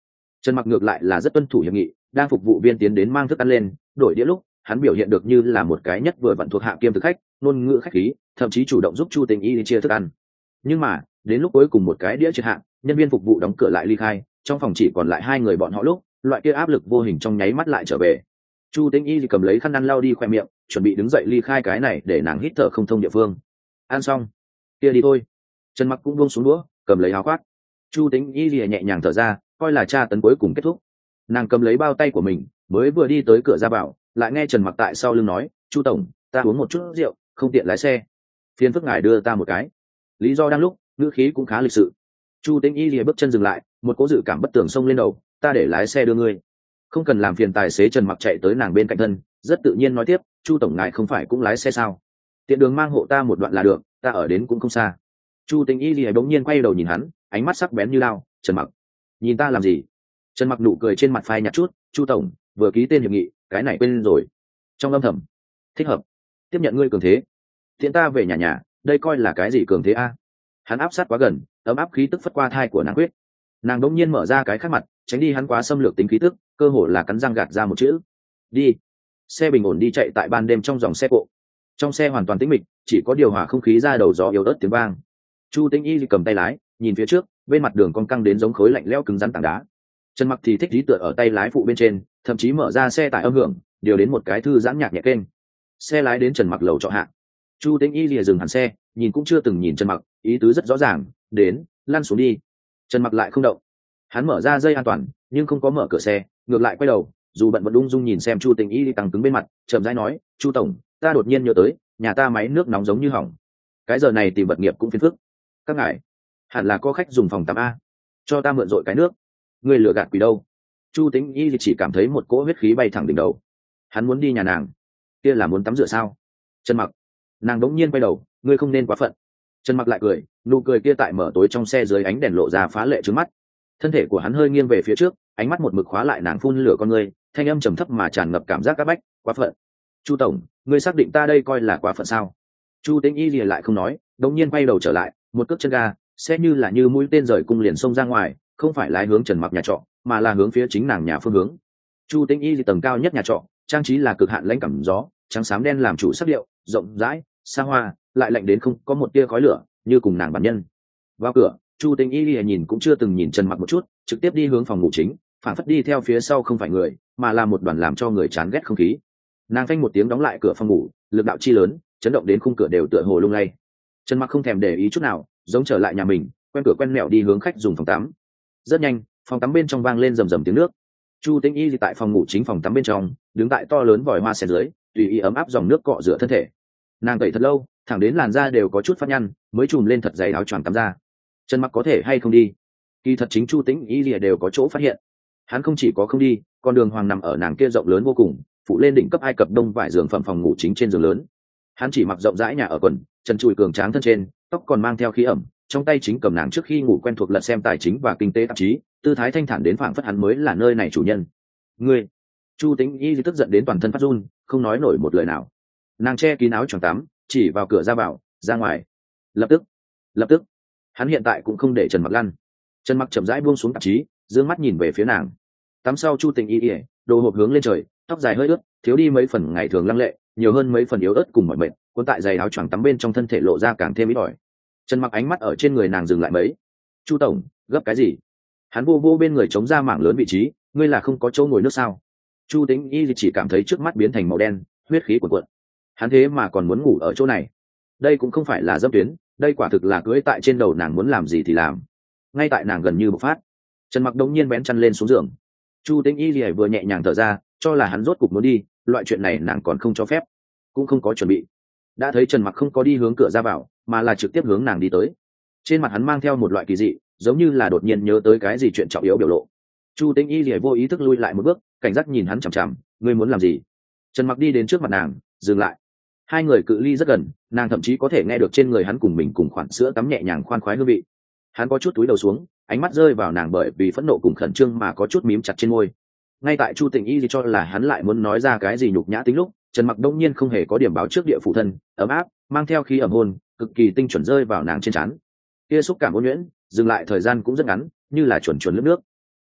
Trần Mặc ngược lại là rất tuân thủ hiệp nghị, đang phục vụ viên tiến đến mang thức ăn lên đổi đĩa lúc hắn biểu hiện được như là một cái nhất vừa vặn thuộc hạ kiêm thực khách, ngôn ngữ khách khí, thậm chí chủ động giúp Chu Tĩnh Y chia thức ăn. Nhưng mà đến lúc cuối cùng một cái đĩa triệt hạng, nhân viên phục vụ đóng cửa lại ly khai, trong phòng chỉ còn lại hai người bọn họ lúc loại kia áp lực vô hình trong nháy mắt lại trở về. Chu Tĩnh Y cầm lấy khăn ăn lau đi khoe miệng, chuẩn bị đứng dậy ly khai cái này để nàng hít thở không thông địa phương. Ăn xong kia đi thôi. Trần Mặc cũng buông xuống đũa, cầm lấy áo khoác. Chu Tĩnh Y nhẹ nhàng thở ra, coi là tra tấn cuối cùng kết thúc. Nàng cầm lấy bao tay của mình, mới vừa đi tới cửa ra vào, lại nghe Trần Mặc tại sau lưng nói, Chu tổng, ta uống một chút rượu, không tiện lái xe, phiền phức ngài đưa ta một cái. Lý do đang lúc, ngữ khí cũng khá lịch sự. Chu Tĩnh Y bước chân dừng lại, một cố dự cảm bất tường xông lên đầu, ta để lái xe đưa ngươi, không cần làm phiền. Tài xế Trần Mặc chạy tới nàng bên cạnh thân, rất tự nhiên nói tiếp, Chu tổng ngài không phải cũng lái xe sao, tiện đường mang hộ ta một đoạn là được, ta ở đến cũng không xa. Chu Tĩnh Y bỗng nhiên quay đầu nhìn hắn, ánh mắt sắc bén như lao. Trần Mặc, nhìn ta làm gì? Trần Mặc nụ cười trên mặt phai nhạt chút, Chu tổng vừa ký tên hiệp nghị, cái này quên rồi. Trong âm thầm, thích hợp, tiếp nhận ngươi cường thế, tiện ta về nhà, đây coi là cái gì cường thế a? Hắn áp sát quá gần, ấm áp khí tức phất qua thai của nàng quyết. Nàng đống nhiên mở ra cái khác mặt, tránh đi hắn quá xâm lược tính khí tức, cơ hồ là cắn răng gạt ra một chữ, đi. Xe bình ổn đi chạy tại ban đêm trong dòng xe cộ. Trong xe hoàn toàn tĩnh mịch, chỉ có điều hòa không khí ra đầu gió yếu ớt tiếng vang. Chu Tĩnh Y cầm tay lái, nhìn phía trước, bên mặt đường cong căng đến giống khối lạnh lẽo cứng rắn tảng đá. Trần Mặc thì thích dí tựa ở tay lái phụ bên trên, thậm chí mở ra xe tải âm hưởng, điều đến một cái thư giãn nhạc nhẹ kênh. Xe lái đến Trần Mặc lầu trọ hạ. Chu Tĩnh Y lìa dừng hẳn xe, nhìn cũng chưa từng nhìn Trần Mặc, ý tứ rất rõ ràng, đến, lăn xuống đi. Trần Mặc lại không động. Hắn mở ra dây an toàn, nhưng không có mở cửa xe, ngược lại quay đầu, dù bận vẫn ung dung nhìn xem Chu Tĩnh Y tăng cứng bên mặt, chậm rãi nói, Chu tổng, ta đột nhiên nhớ tới, nhà ta máy nước nóng giống như hỏng, cái giờ này tìm vật nghiệp cũng phiền phức. Các ngài hẳn là có khách dùng phòng tắm a, cho ta mượn dội cái nước. Người lừa gạt quỷ đâu? Chu Tĩnh Y chỉ cảm thấy một cỗ huyết khí bay thẳng đỉnh đầu. Hắn muốn đi nhà nàng, kia là muốn tắm rửa sao? Trần Mặc, nàng đống nhiên quay đầu, ngươi không nên quá phận. Trần Mặc lại cười, nụ cười kia tại mở tối trong xe dưới ánh đèn lộ ra phá lệ trước mắt. Thân thể của hắn hơi nghiêng về phía trước, ánh mắt một mực khóa lại nàng phun lửa con ngươi, thanh âm trầm thấp mà tràn ngập cảm giác áp bách, quá phận. Chu tổng, ngươi xác định ta đây coi là quá phận sao? Chu Tĩnh Y lìa lại không nói, đống nhiên quay đầu trở lại, một cước chân ga, xe như mũi tên rời cung liền xông ra ngoài, không phải lái hướng Trần Mặc nhà trọ, mà là hướng phía chính nàng nhà phương hướng. Chu Tĩnh Y tầng cao nhất nhà trọ, trang trí là cực hạn lãnh cảm gió, trắng xám đen làm chủ sắc điệu, rộng rãi, xa hoa, lại lạnh đến không có một tia khói lửa, như cùng nàng bản nhân. Vào cửa, Chu Tĩnh Y nhìn cũng chưa từng nhìn Trần Mặc một chút, trực tiếp đi hướng phòng ngủ chính, phản phất đi theo phía sau không phải người, mà là một đoàn làm cho người chán ghét không khí. Nàng phanh một tiếng đóng lại cửa phòng ngủ, lực đạo chi lớn, chấn động đến khung cửa đều tựa hồ lung lay. Trần Mặc không thèm để ý chút nào, giống trở lại nhà mình, quen cửa quen mẹo đi hướng khách dùng phòng tắm. Rất nhanh, phòng tắm bên trong vang lên rầm rầm tiếng nước. Chu Tĩnh Y tại phòng ngủ chính phòng tắm bên trong, đứng tại to lớn vòi hoa sen dưới, tùy ý ấm áp dòng nước cọ rửa thân thể. Nàng tẩy thật lâu, thẳng đến làn da đều có chút phát nhăn, mới trùm lên thật dày áo choàng tắm ra. Trần Mặc có thể hay không đi? Kỳ thật chính Chu Tĩnh Y đều có chỗ phát hiện. Hắn không chỉ có không đi, con đường hoàng nằm ở nàng kia rộng lớn vô cùng, phụ lên đỉnh cấp Ai Cập đông vải giường phẩm phòng ngủ chính trên giường lớn. Hắn chỉ mặc rộng rãi nhà ở quần, chân chùi cường tráng thân trên, tóc còn mang theo khí ẩm, trong tay chính cầm nàng trước khi ngủ quen thuộc lật xem tài chính và kinh tế tạp chí, tư thái thanh thản đến phảng phất hắn mới là nơi này chủ nhân. Ngươi! Chu Tĩnh Y tức giận đến toàn thân phát run, không nói nổi một lời nào. Nàng che kín áo choàng tắm, chỉ vào cửa ra vào, ra ngoài. Lập tức, hắn hiện tại cũng không để Trần Mặc lăn. Trần Mặc chậm rãi buông xuống tạp chí, dương mắt nhìn về phía nàng. Tắm sau Chu Tĩnh Y, đồ hộp hướng lên trời, tóc dài hơi ướt, thiếu đi mấy phần ngày thường lăng lệ, nhiều hơn mấy phần yếu ớt cùng mỏi mệt, cuốn tại giày áo choàng tắm bên trong thân thể lộ ra càng thêm ít ỏi. Trần Mặc ánh mắt ở trên người nàng dừng lại mấy. Chu tổng, gấp cái gì? Hắn vô bên người chống ra mảng lớn vị trí, ngươi là không có chỗ ngồi nước sao? Chu Tĩnh Y chỉ cảm thấy trước mắt biến thành màu đen, huyết khí cuồn cuộn. Hắn thế mà còn muốn ngủ ở chỗ này? Đây cũng không phải là dâm tuyến, đây quả thực là cưỡi tại trên đầu nàng, muốn làm gì thì làm. Ngay tại nàng gần như bộc phát, Trần Mặc đống nhiên vén chăn lên xuống giường. Chu Tĩnh Y vừa nhẹ nhàng thở ra, cho là hắn rốt cục muốn đi, loại chuyện này nàng còn không cho phép, cũng không có chuẩn bị. Đã thấy Trần Mặc không có đi hướng cửa ra vào, mà là trực tiếp hướng nàng đi tới. Trên mặt hắn mang theo một loại kỳ dị, giống như là đột nhiên nhớ tới cái gì chuyện trọng yếu biểu lộ. Chu Tĩnh Y vô ý thức lui lại một bước, cảnh giác nhìn hắn chằm chằm, ngươi muốn làm gì? Trần Mặc đi đến trước mặt nàng, dừng lại. Hai người cự ly rất gần, nàng thậm chí có thể nghe được trên người hắn cùng mình cùng khoản sữa tắm nhẹ nhàng khoan khoái hương vị. Hắn có chút túi đầu xuống, ánh mắt rơi vào nàng bởi vì phẫn nộ cùng khẩn trương mà có chút mím chặt trên môi. Ngay tại Chu Tĩnh Y cho là hắn lại muốn nói ra cái gì nhục nhã tính lúc, Trần Mặc đông nhiên không hề có điểm báo trước địa phủ thân, ấm áp, mang theo khí ẩm hôn, cực kỳ tinh chuẩn rơi vào nàng trên trán. Kia xúc cảm ôn nhuyễn, dừng lại thời gian cũng rất ngắn, như là chuẩn lướt nước.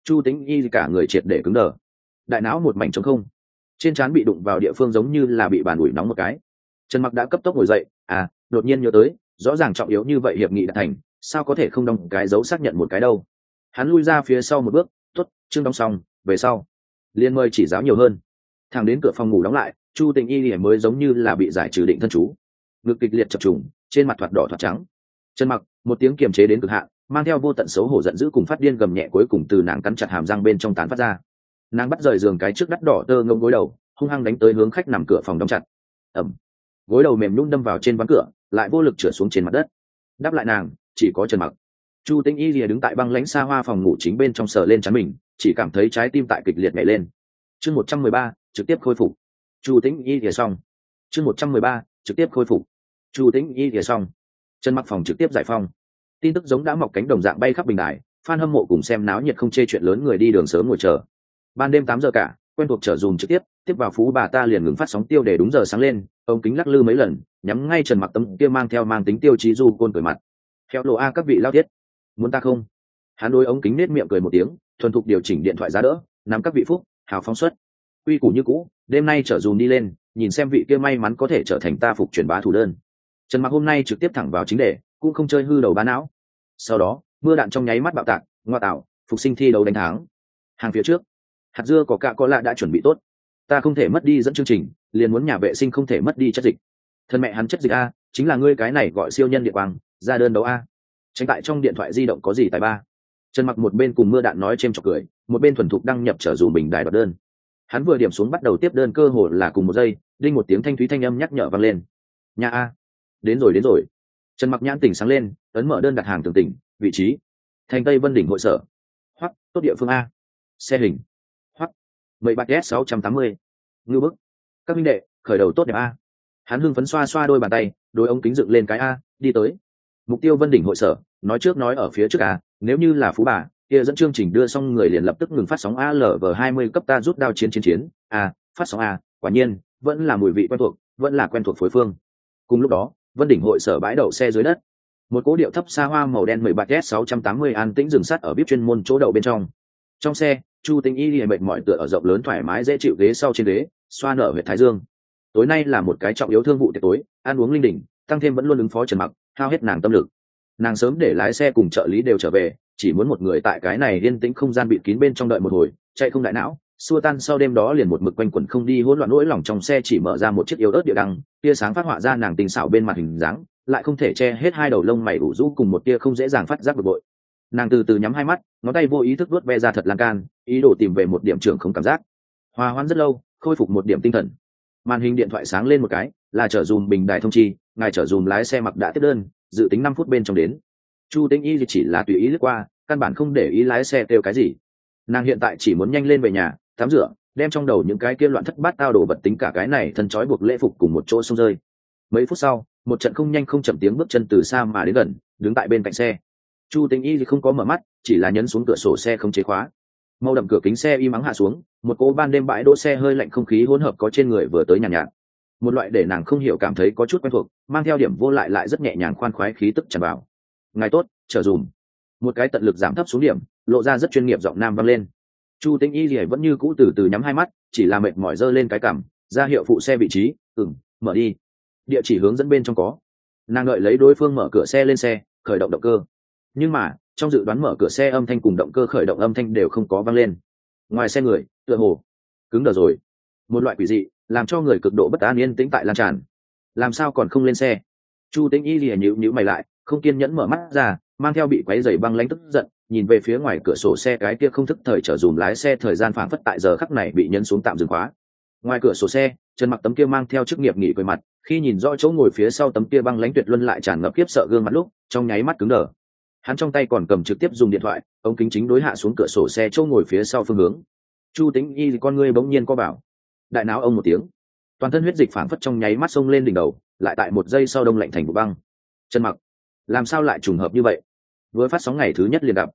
Chu Tĩnh Y cả người triệt để cứng đờ, đại não một mảnh trống không, trên trán bị đụng vào địa phương giống như là bị bàn ủi nóng một cái. Trần Mặc đã cấp tốc ngồi dậy, đột nhiên nhớ tới, rõ ràng trọng yếu như vậy hiệp nghị đã thành, sao có thể không đóng cái dấu xác nhận một cái đâu. Hắn lui ra phía sau một bước, tốt, chương đóng xong, về sau liên mời chỉ giáo nhiều hơn. Thẳng đến cửa phòng ngủ đóng lại, Chu Tĩnh Y mới giống như là bị giải trừ định thân chú, ngực kịch liệt chập trùng, trên mặt thoạt đỏ thoạt trắng. Trần Mặc một tiếng kiềm chế đến cực hạn, mang theo vô tận xấu hổ giận dữ cùng phát điên gầm nhẹ cuối cùng từ nàng cắn chặt hàm răng bên trong tán phát ra. Nàng bắt rời giường cái trước đắt đỏ tơ ngông gối đầu, hung hăng đánh tới hướng khách nằm cửa phòng đóng chặt. Ẩm, gối đầu mềm nhũn đâm vào trên ván cửa, lại vô lực trượt xuống trên mặt đất. Đáp lại nàng chỉ có Trần Mặc. Chu Tĩnh Y lìa đứng tại băng lãnh xa hoa phòng ngủ chính bên trong, sờ lên trán mình, chỉ cảm thấy trái tim tại kịch liệt nhảy lên. Chương 113, trực tiếp khôi phục. Chu Tĩnh Y lìa xong. Chương 113, trực tiếp khôi phục. Chu Tĩnh Y lìa xong. Trần Mặc phòng trực tiếp giải phong. Tin tức giống đã mọc cánh đồng dạng bay khắp bình đài, fan hâm mộ cùng xem náo nhiệt không chê chuyện lớn người đi đường sớm ngồi chờ. Ban đêm 8 giờ cả, quen thuộc trở dùm trực tiếp vào Phú Bà Ta liền ngừng phát sóng tiêu để đúng giờ sáng lên, ống kính lắc lư mấy lần, nhắm ngay Trần Mặc tấm kia mang tính tiêu chí du côn cười mặt. Theo lộ a các vị lao thiết, muốn ta không? Hắn đối ống kính nết miệng cười một tiếng, thuần thục điều chỉnh điện thoại giá đỡ, nắm các vị phúc, hào phóng xuất. Quy củ như cũ, đêm nay trở dùm đi lên, nhìn xem vị kia may mắn có thể trở thành ta phục truyền bá thủ đơn. Trần Mặc hôm nay trực tiếp thẳng vào chính đề, cũng không chơi hư đầu bá não. Sau đó, mưa đạn trong nháy mắt bạo tạc, ngoa tạo, phục sinh thi đấu đánh thắng. Hàng phía trước, hạt dưa có cạ có lạ đã chuẩn bị tốt. Ta không thể mất đi dẫn chương trình, liền muốn nhà vệ sinh không thể mất đi chất dịch. Thân mẹ hắn chất dịch a, chính là ngươi cái này gọi siêu nhân địa quang, ra đơn đấu a. Tránh tại trong điện thoại di động có gì tài ba. Trần Mặc một bên cùng mưa đạn nói chêm chọc cười, một bên thuần thục đăng nhập trở dù bình đài đoạt đơn. Hắn vừa điểm xuống bắt đầu tiếp đơn, cơ hồ là cùng một giây, đinh một tiếng thanh thúy thanh âm nhắc nhở vang lên. Nhà a, đến rồi. Trần Mặc nhãn tỉnh sáng lên, ấn mở đơn đặt hàng tường tỉnh, vị trí thành Tây Vân đỉnh hội sở. Hoặc tốt địa phương a. Xe hình. Hoặc mười bạc s 680. Ngưu bức. Các minh đệ, khởi đầu tốt đẹp a. Hắn hưng phấn xoa xoa đôi bàn tay, đôi ống kính dựng lên cái a, đi tới. Mục tiêu Vân đỉnh hội sở, nói trước nói ở phía trước a, nếu như là Phú Bà, kia dẫn chương trình đưa xong người liền lập tức ngừng phát sóng ALV20 cấp ta rút đao chiến a, phát sóng a, quả nhiên, vẫn là mùi vị quen thuộc, vẫn là quen thuộc phối phương. Cùng lúc đó, Vân đỉnh hội sở bãi đậu xe dưới đất, một cố điệu thấp xa hoa màu đen 13 s 680 an tĩnh dừng sát ở bếp chuyên môn chỗ đậu bên trong xe. Chu Tĩnh Y mệt mỏi tựa ở rộng lớn thoải mái dễ chịu ghế sau trên ghế, xoa nở huyệt thái dương. Tối nay là một cái trọng yếu thương vụ tiệc tối, ăn uống linh đình, tăng thêm vẫn luôn ứng phó Trần Mặc, hao hết nàng tâm lực. Nàng sớm để lái xe cùng trợ lý đều trở về, chỉ muốn một người tại cái này yên tĩnh không gian bịt kín bên trong đợi một hồi, chạy không đại não, xua tan sau đêm đó liền một mực quanh quẩn không đi hỗn loạn nỗi lòng trong xe, chỉ mở ra một chiếc yếu ớt địa đăng, tia sáng phát họa ra nàng tình xảo bên mặt hình dáng, lại không thể che hết hai đầu lông mày ủ rũ cùng một tia không dễ dàng phát giác bực bội. Nàng từ từ nhắm hai mắt, ngón tay vô ý thức vuốt ve ra thật lan can, ý đồ tìm về một điểm trưởng không cảm giác. Hòa hoãn rất lâu, khôi phục một điểm tinh thần. Màn hình điện thoại sáng lên một cái, là trở dùm bình đài thông chi, ngài trở dùm lái xe Mặc đã tiếp đơn, dự tính 5 phút bên trong đến. Chu Tĩnh Y chỉ là tùy ý lướt qua, căn bản không để ý lái xe kêu cái gì. Nàng hiện tại chỉ muốn nhanh lên về nhà, tắm rửa, đem trong đầu những cái kia loạn thất bát tao đồ vật tính cả cái này thân trói buộc lễ phục cùng một chỗ xông rơi. Mấy phút sau, một trận không nhanh không chậm tiếng bước chân từ xa mà đến gần, đứng tại bên cạnh xe. Chu Tĩnh Y không có mở mắt, chỉ là nhấn xuống cửa sổ xe không chế khóa. Màu đậm cửa kính xe im ắng hạ xuống, một cỗ ban đêm bãi đỗ xe hơi lạnh không khí hỗn hợp có trên người vừa tới nhàn nhạt. Một loại để nàng không hiểu cảm thấy có chút quen thuộc, mang theo điểm vô lại rất nhẹ nhàng khoan khoái khí tức tràn vào. Ngài tốt, chờ dùm. Một cái tận lực giảm thấp xuống điểm, lộ ra rất chuyên nghiệp giọng nam vang lên. Chu Tĩnh Y vẫn như cũ từ từ nhắm hai mắt, chỉ là mệt mỏi giơ lên cái cằm, ra hiệu phụ xe vị trí, mở đi. Địa chỉ hướng dẫn bên trong có. Nàng đợi lấy đối phương mở cửa xe lên xe, khởi động động cơ. Nhưng mà trong dự đoán mở cửa xe âm thanh cùng động cơ khởi động âm thanh đều không có vang lên. Ngoài xe người tựa hồ cứng đờ rồi, một loại quỷ dị làm cho người cực độ bất an yên tĩnh tại lan tràn. Làm sao còn không lên xe? Chu Tĩnh Y lìa nhíu mày lại, không kiên nhẫn mở mắt ra, mang theo bị quấy rầy băng lãnh tức giận, nhìn về phía ngoài cửa sổ xe cái kia không thức thời trở dùm lái xe thời gian phảng phất tại giờ khắc này bị nhấn xuống tạm dừng khóa. Ngoài cửa sổ xe, Trần Mặc tấm kia mang theo chức nghiệp nghỉ cười mặt, khi nhìn rõ chỗ ngồi phía sau tấm kia băng lãnh tuyệt luân lại tràn ngập khiếp sợ gương mặt lúc, trong nháy mắt cứng đờ. Hắn trong tay còn cầm trực tiếp dùng điện thoại, ống kính chính đối hạ xuống cửa sổ xe chỗ ngồi phía sau phương hướng. Chu Tĩnh Y con ngươi bỗng nhiên co bảo, đại não ông một tiếng, toàn thân huyết dịch phảng phất trong nháy mắt xông lên đỉnh đầu, lại tại một giây sau đông lạnh thành vụ băng. Trần Mặc, làm sao lại trùng hợp như vậy? Vừa phát sóng ngày thứ nhất liền gặp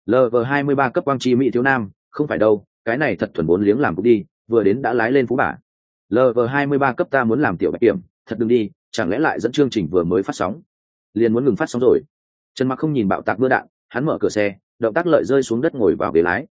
LV23 cấp quang chi mỹ thiếu nam, không phải đâu, cái này thật thuần bốn liếng làm cũng đi, vừa đến đã lái lên Phú Bà. LV23 cấp ta muốn làm tiểu bạch kiểm, thật đừng đi, chẳng lẽ lại dẫn chương trình vừa mới phát sóng, liền muốn ngừng phát sóng rồi? Trần Mặc không nhìn bạo tạc mưa đạn, hắn mở cửa xe, động tác lợi rơi xuống đất ngồi vào ghế lái.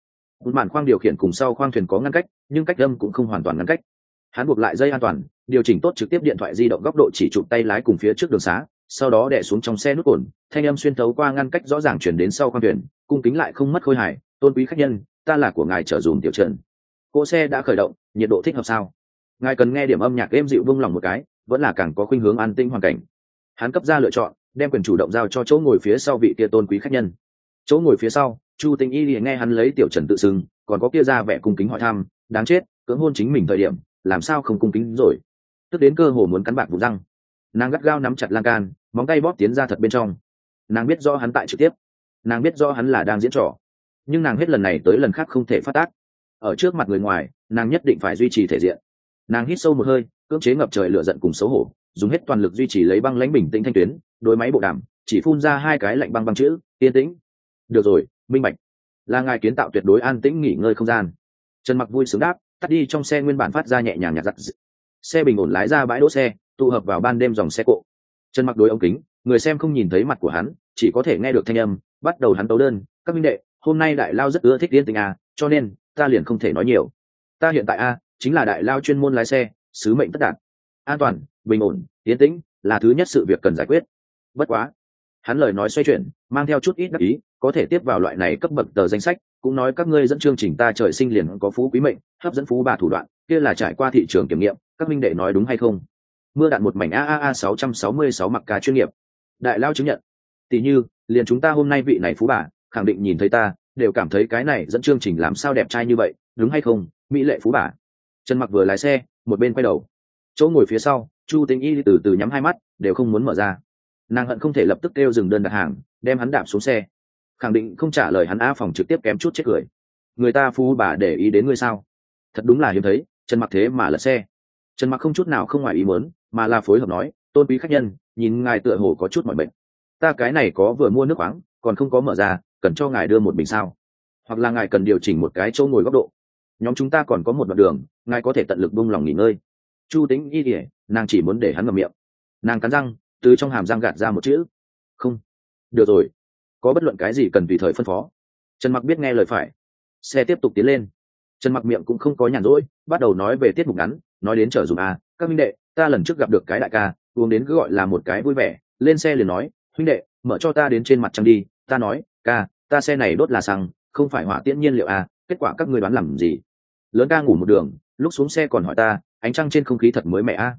một màn khoang điều khiển cùng sau khoang thuyền có ngăn cách nhưng cách âm cũng không hoàn toàn ngăn cách. Hắn buộc lại dây an toàn, điều chỉnh tốt trực tiếp điện thoại di động góc độ chỉ chụp tay lái cùng phía trước đường xá, sau đó đè xuống trong xe nút cồn, thanh âm xuyên thấu qua ngăn cách rõ ràng chuyển đến sau khoang thuyền, cung kính lại không mất khôi hài. Tôn quý khách nhân, ta là của ngài chở dùm tiểu trần. Cỗ xe đã khởi động, nhiệt độ thích hợp sao? Ngài cần nghe điểm âm nhạc êm dịu vung lòng một cái, vẫn là càng có khuynh hướng an tĩnh hoàn cảnh. Hắn cấp ra lựa chọn, đem quyền chủ động giao cho chỗ ngồi phía sau vị kia tôn quý khách nhân. Chỗ ngồi phía sau, Chu Tĩnh Y liền nghe hắn lấy tiểu trần tự xưng, còn có kia ra vẻ cung kính hỏi thăm, đáng chết, cưỡng hôn chính mình thời điểm, làm sao không cung kính rồi? Tức đến cơ hồ muốn cắn bạc vụ răng. Nàng gắt gao nắm chặt lan can, móng tay bóp tiến ra thật bên trong. Nàng biết rõ hắn tại trực tiếp, nàng biết rõ hắn là đang diễn trò, nhưng nàng hết lần này tới lần khác không thể phát tác. Ở trước mặt người ngoài, nàng nhất định phải duy trì thể diện. Nàng hít sâu một hơi, cưỡng chế ngập trời lửa giận cùng xấu hổ, dùng hết toàn lực duy trì lấy băng lãnh bình tĩnh thanh tuyến, đối máy bộ đàm chỉ phun ra hai cái lạnh băng băng chữ: yên tĩnh. Được rồi, minh bạch, là ngài kiến tạo tuyệt đối an tĩnh nghỉ ngơi không gian. Trần Mặc vui sướng đáp, tắt đi trong xe nguyên bản phát ra nhẹ nhàng nhạt dắt. Xe bình ổn lái ra bãi đỗ xe, tụ hợp vào ban đêm dòng xe cộ. Trần Mặc đối ống kính, người xem không nhìn thấy mặt của hắn, chỉ có thể nghe được thanh âm. Bắt đầu hắn tấu đơn, các minh đệ, hôm nay đại lao rất ưa thích yên tĩnh à, cho nên ta liền không thể nói nhiều. Ta hiện tại a chính là đại lao chuyên môn lái xe, sứ mệnh tất đạt, an toàn, bình ổn, yên tĩnh là thứ nhất sự việc cần giải quyết. Bất quá, hắn lời nói xoay chuyển, mang theo chút ít đắc ý, có thể tiếp vào loại này cấp bậc tờ danh sách, cũng nói các ngươi dẫn chương trình ta trời sinh liền có phú quý mệnh, hấp dẫn phú bà thủ đoạn, kia là trải qua thị trường kiểm nghiệm, các minh đệ nói đúng hay không? Mưa đạn một mảnh AAA 666 mặc ca chuyên nghiệp. Đại lao chứng nhận. Tỷ như, liền chúng ta hôm nay vị này phú bà, khẳng định nhìn thấy ta, đều cảm thấy cái này dẫn chương trình làm sao đẹp trai như vậy, đúng hay không? Mỹ lệ phú bà. Trần Mặc vừa lái xe, một bên quay đầu. Chỗ ngồi phía sau, Chu Tĩnh Y từ từ nhắm hai mắt, đều không muốn mở ra. Nàng hận không thể lập tức kêu dừng đơn đặt hàng, đem hắn đạp xuống xe. Khẳng định không trả lời hắn, a phòng trực tiếp kém chút chết cười. Người ta phú bà để ý đến ngươi sao? Thật đúng là hiếm thấy. Trần Mặc thế mà lật xe. Trần Mặc không chút nào không ngoài ý muốn, mà là phối hợp nói, tôn quý khách nhân, nhìn ngài tựa hồ có chút mỏi mệt. Ta cái này có vừa mua nước khoáng, còn không có mở ra, cần cho ngài đưa một bình sao? Hoặc là ngài cần điều chỉnh một cái chỗ ngồi góc độ. Nhóm chúng ta còn có một đoạn đường, ngài có thể tận lực buông lòng nghỉ ngơi. Chu Tĩnh Y kể, nàng chỉ muốn để hắn ngậm miệng. Nàng cắn răng, từ trong hàm răng gạt ra một chữ: không. Được rồi, có bất luận cái gì cần tùy thời phân phó. Trần Mặc biết nghe lời phải. Xe tiếp tục tiến lên. Trần Mặc miệng cũng không có nhàn rỗi, bắt đầu nói về tiết mục ngắn, nói đến chở dùng a, các minh đệ, ta lần trước gặp được cái đại ca, uống đến cứ gọi là một cái vui vẻ, lên xe liền nói, huynh đệ, mở cho ta đến trên mặt trăng đi. Ta nói, ca, ta xe này đốt là xăng, không phải hỏa tiễn nhiên liệu a. Kết quả các ngươi đoán làm gì? Lớn ca ngủ một đường, lúc xuống xe còn hỏi ta, ánh trăng trên không khí thật mới mẻ a.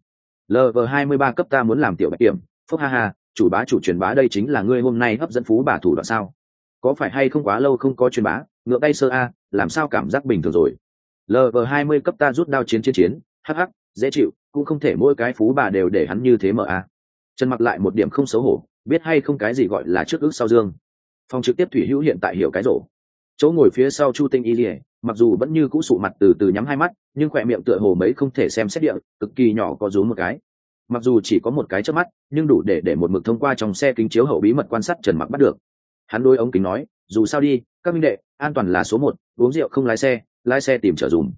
LV23 cấp ta muốn làm tiểu bạch kiểm, phúc ha ha, chủ bá chủ truyền bá đây chính là ngươi hôm nay hấp dẫn phú bà thủ đoạn sao? Có phải hay không quá lâu không có truyền bá, ngựa tay sơ a, làm sao cảm giác bình thường rồi? LV20 cấp ta rút đao chiến, hắc hắc, dễ chịu, cũng không thể mỗi cái phú bà đều để hắn như thế mở a. Trần Mặc lại một điểm không xấu hổ, biết hay không cái gì gọi là trước ước sau dương. Phòng trực tiếp thủy hữu hiện tại hiểu cái rổ. Chỗ ngồi phía sau Chu Tĩnh Y lìa, mặc dù vẫn như cũ sụ mặt từ từ nhắm hai mắt, nhưng khỏe miệng tựa hồ mấy không thể xem xét địa, cực kỳ nhỏ có rúm một cái. Mặc dù chỉ có một cái chớp mắt, nhưng đủ để một mực thông qua trong xe kính chiếu hậu bí mật quan sát Trần Mặc bắt được. Hắn đôi ống kính nói, dù sao đi, các minh đệ, an toàn là số 1, uống rượu không lái xe tìm trợ dùm,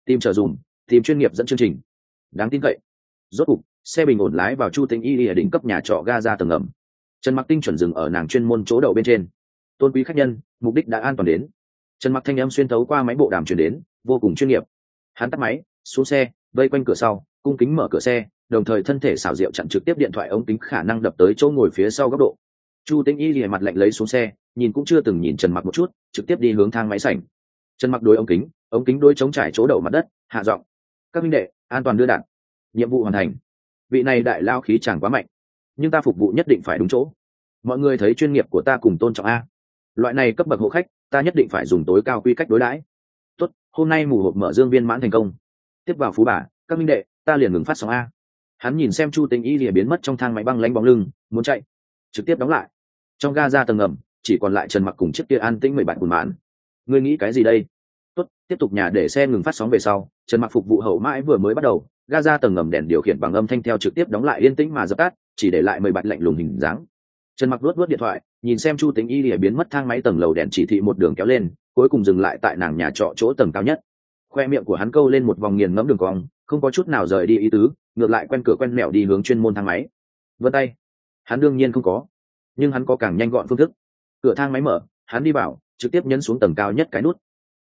tìm chuyên nghiệp dẫn chương trình, đáng tin cậy. Rốt cục, xe bình ổn lái vào Chu Tĩnh Y lìa đỉnh cấp nhà trọ ga ra tầng ngầm. Trần Mặc tinh chuẩn dừng ở nàng chuyên môn chỗ đậu bên trên. Tôn quý khách nhân, mục đích đã an toàn đến. Trần Mặc thanh âm xuyên thấu qua máy bộ đàm truyền đến, vô cùng chuyên nghiệp. Hắn tắt máy, xuống xe, vây quanh cửa sau, cung kính mở cửa xe, đồng thời thân thể xảo diệu chặn trực tiếp điện thoại ống kính khả năng đập tới chỗ ngồi phía sau góc độ. Chu Tĩnh Y lìa mặt lạnh lấy xuống xe, nhìn cũng chưa từng nhìn Trần Mặc một chút, trực tiếp đi hướng thang máy sảnh. Trần Mặc đối ống kính đối chống trải chỗ đậu mặt đất, hạ giọng: các minh đệ, an toàn đưa đạn, nhiệm vụ hoàn thành. Vị này đại lao khí chẳng quá mạnh, nhưng ta phục vụ nhất định phải đúng chỗ. Mọi người thấy chuyên nghiệp của ta cùng tôn trọng a. Loại này cấp bậc hộ khách, ta nhất định phải dùng tối cao quy cách đối đãi. Tốt, hôm nay mù hộp mở dương viên mãn thành công. Tiếp vào phú bà, các minh đệ, ta liền ngừng phát sóng a. Hắn nhìn xem Chu Tĩnh Y lìa biến mất trong thang máy băng lánh bóng lưng, muốn chạy, trực tiếp đóng lại. Trong ga ra tầng ngầm, chỉ còn lại Trần Mặc cùng chiếc kia an tĩnh 17 buồn mãn. Ngươi nghĩ cái gì đây? Tốt, tiếp tục nhà để xe ngừng phát sóng về sau, Trần Mặc phục vụ hậu mãi vừa mới bắt đầu, ga ra tầng ngầm đèn điều khiển bằng âm thanh theo trực tiếp đóng lại yên tĩnh mà dập tắt, chỉ để lại 17 lạnh lùng hình dáng. Trần Mặc luốt điện thoại, nhìn xem Chu Tĩnh Y lìa biến mất thang máy tầng lầu đèn chỉ thị một đường kéo lên, cuối cùng dừng lại tại nàng nhà trọ chỗ tầng cao nhất. Khoe miệng của hắn câu lên một vòng nghiền ngẫm đường cong, không có chút nào rời đi ý tứ, ngược lại quen cửa quen mẹo đi hướng chuyên môn thang máy. Vân tay, hắn đương nhiên không có, nhưng hắn có càng nhanh gọn phương thức. Cửa thang máy mở, hắn đi vào, trực tiếp nhấn xuống tầng cao nhất cái nút.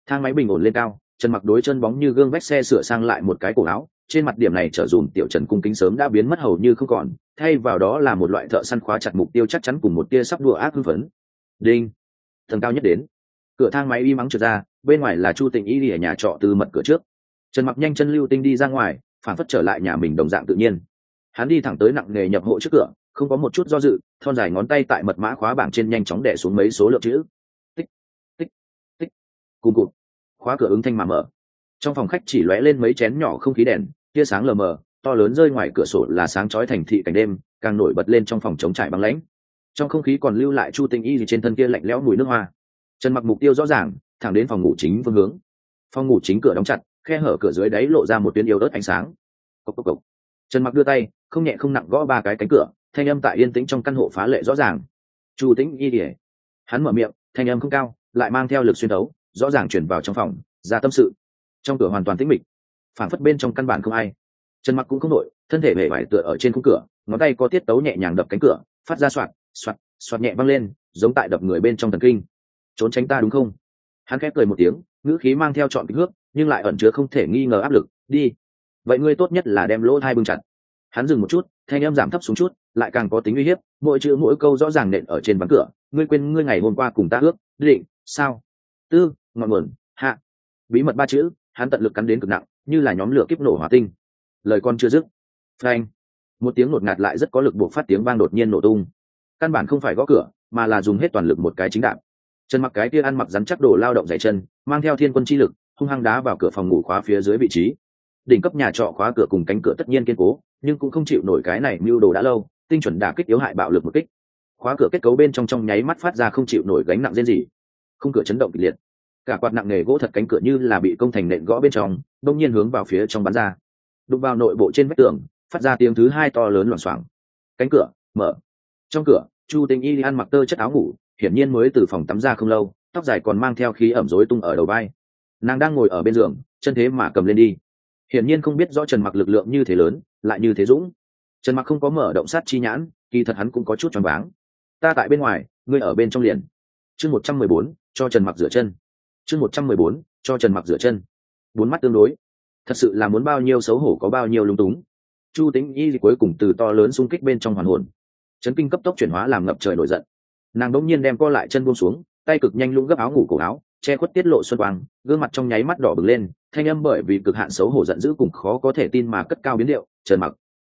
Thang máy bình ổn lên cao, Trần Mặc đối chân bóng như gương vách xe sửa sang lại một cái cổ áo, trên mặt điểm này trở dùm tiểu Trần cung kính sớm đã biến mất hầu như không còn, thay vào đó là một loại thợ săn khóa chặt mục tiêu chắc chắn cùng một tia sắp đùa ác hưng phấn. Đinh, tầng cao nhất đến. Cửa thang máy y mắng trượt ra, bên ngoài là Chu Tĩnh Y ở nhà trọ từ mật cửa trước. Trần Mặc nhanh chân lưu tinh đi ra ngoài, phản phất trở lại nhà mình đồng dạng tự nhiên. Hắn đi thẳng tới nặng nghề nhập hộ trước cửa, không có một chút do dự, thon dài ngón tay tại mật mã khóa bảng trên nhanh chóng đè xuống mấy số lượng chữ. Tích, tích, tích. Cùng cụt. Khóa cửa ứng thanh mà mở. Trong phòng khách chỉ lóe lên mấy chén nhỏ không khí đèn, tia sáng lờ mờ, to lớn rơi ngoài cửa sổ là sáng chói thành thị cảnh đêm, càng nổi bật lên trong phòng trống trải băng lãnh. Trong không khí còn lưu lại Chu Tĩnh Y trên thân kia lạnh lẽo mùi nước hoa. Trần Mặc mục tiêu rõ ràng, thẳng đến phòng ngủ chính phương hướng. Phòng ngủ chính cửa đóng chặt, khe hở cửa dưới đáy lộ ra một tuyến yếu ớt ánh sáng. Cộc cộc cộc. Trần Mặc đưa tay, không nhẹ không nặng gõ ba cái cánh cửa, thanh âm tại yên tĩnh trong căn hộ phá lệ rõ ràng. Chu Tĩnh Y. Hắn mở miệng, thanh âm không cao, lại mang theo lực xuyên thấu, rõ ràng truyền vào trong phòng, ra tâm sự. Trong cửa hoàn toàn tĩnh mịch, phảng phất bên trong căn bản không ai. Trần Mặc cũng không nổi, thân thể vẻ vải tựa ở trên khung cửa, ngón tay có tiết tấu nhẹ nhàng đập cánh cửa, phát ra xoạt xoạt xoạt nhẹ vang lên, giống tại đập người bên trong thần kinh. Trốn tránh ta đúng không? Hắn khép cười một tiếng, ngữ khí mang theo trọn kích nước, nhưng lại ẩn chứa không thể nghi ngờ áp lực. Đi, vậy ngươi tốt nhất là đem lỗ tai bưng chặt. Hắn dừng một chút, thanh âm giảm thấp xuống chút, lại càng có tính uy hiếp, mỗi chữ mỗi câu rõ ràng nện ở trên ván cửa. Ngươi quên ngươi ngày hôm qua cùng ta ước định sao? Tư, ngọn nguồn, hạ. Bí mật ba chữ, hắn tận lực cắn đến cực nặng, như là nhóm lửa kiếp nổ hỏa tinh. Lời con chưa dứt, phanh, một tiếng ngột ngạt lại rất có lực buộc phát tiếng vang đột nhiên nổ tung. Căn bản không phải gõ cửa, mà là dùng hết toàn lực một cái chính đạp. Trần Mặc cái kia ăn mặc rắn chắc đồ lao động dày chân, mang theo thiên quân chi lực, hung hăng đá vào cửa phòng ngủ khóa phía dưới vị trí. Đỉnh cấp nhà trọ khóa cửa cùng cánh cửa tất nhiên kiên cố, nhưng cũng không chịu nổi cái này mưu đồ đã lâu, tinh chuẩn đả kích yếu hại bạo lực một kích. Khóa cửa kết cấu bên trong nháy mắt phát ra không chịu nổi gánh nặng rên rỉ. Khung cửa chấn động kịch liệt. Cả quạt nặng nề gỗ thật cánh cửa như là bị công thành nện gõ bên trong, đột nhiên hướng vào phía trong bắn ra. Đụng vào nội bộ trên vách tường, phát ra tiếng thứ hai to lớn loảng xoảng. Cánh cửa mở. Trong cửa, Chu Tĩnh Y ăn mặc tơ chất áo ngủ, hiển nhiên mới từ phòng tắm ra không lâu, tóc dài còn mang theo khí ẩm rối tung ở đầu vai. Nàng đang ngồi ở bên giường, chân thế mà cầm lên đi. Hiển nhiên không biết rõ Trần Mặc lực lượng như thế lớn, lại như thế dũng. Trần Mặc không có mở động sát chi nhãn, kỳ thật hắn cũng có chút choáng váng. Ta tại bên ngoài, ngươi ở bên trong liền. Chương 114, cho Trần Mặc rửa chân. Chương 114, cho Trần Mặc rửa chân. Bốn mắt tương đối, thật sự là muốn bao nhiêu xấu hổ có bao nhiêu lung túng. Chu Tĩnh Y cuối cùng từ to lớn xung kích bên trong hoàn hồn, chấn kinh cấp tốc chuyển hóa làm ngập trời nổi giận. Nàng đống nhiên đem co lại chân buông xuống, tay cực nhanh lũng gấp áo ngủ cổ áo, che khuất tiết lộ xuân quang, gương mặt trong nháy mắt đỏ bừng lên, thanh âm bởi vì cực hạn xấu hổ giận dữ cùng khó có thể tin mà cất cao biến điệu. Trần Mặc,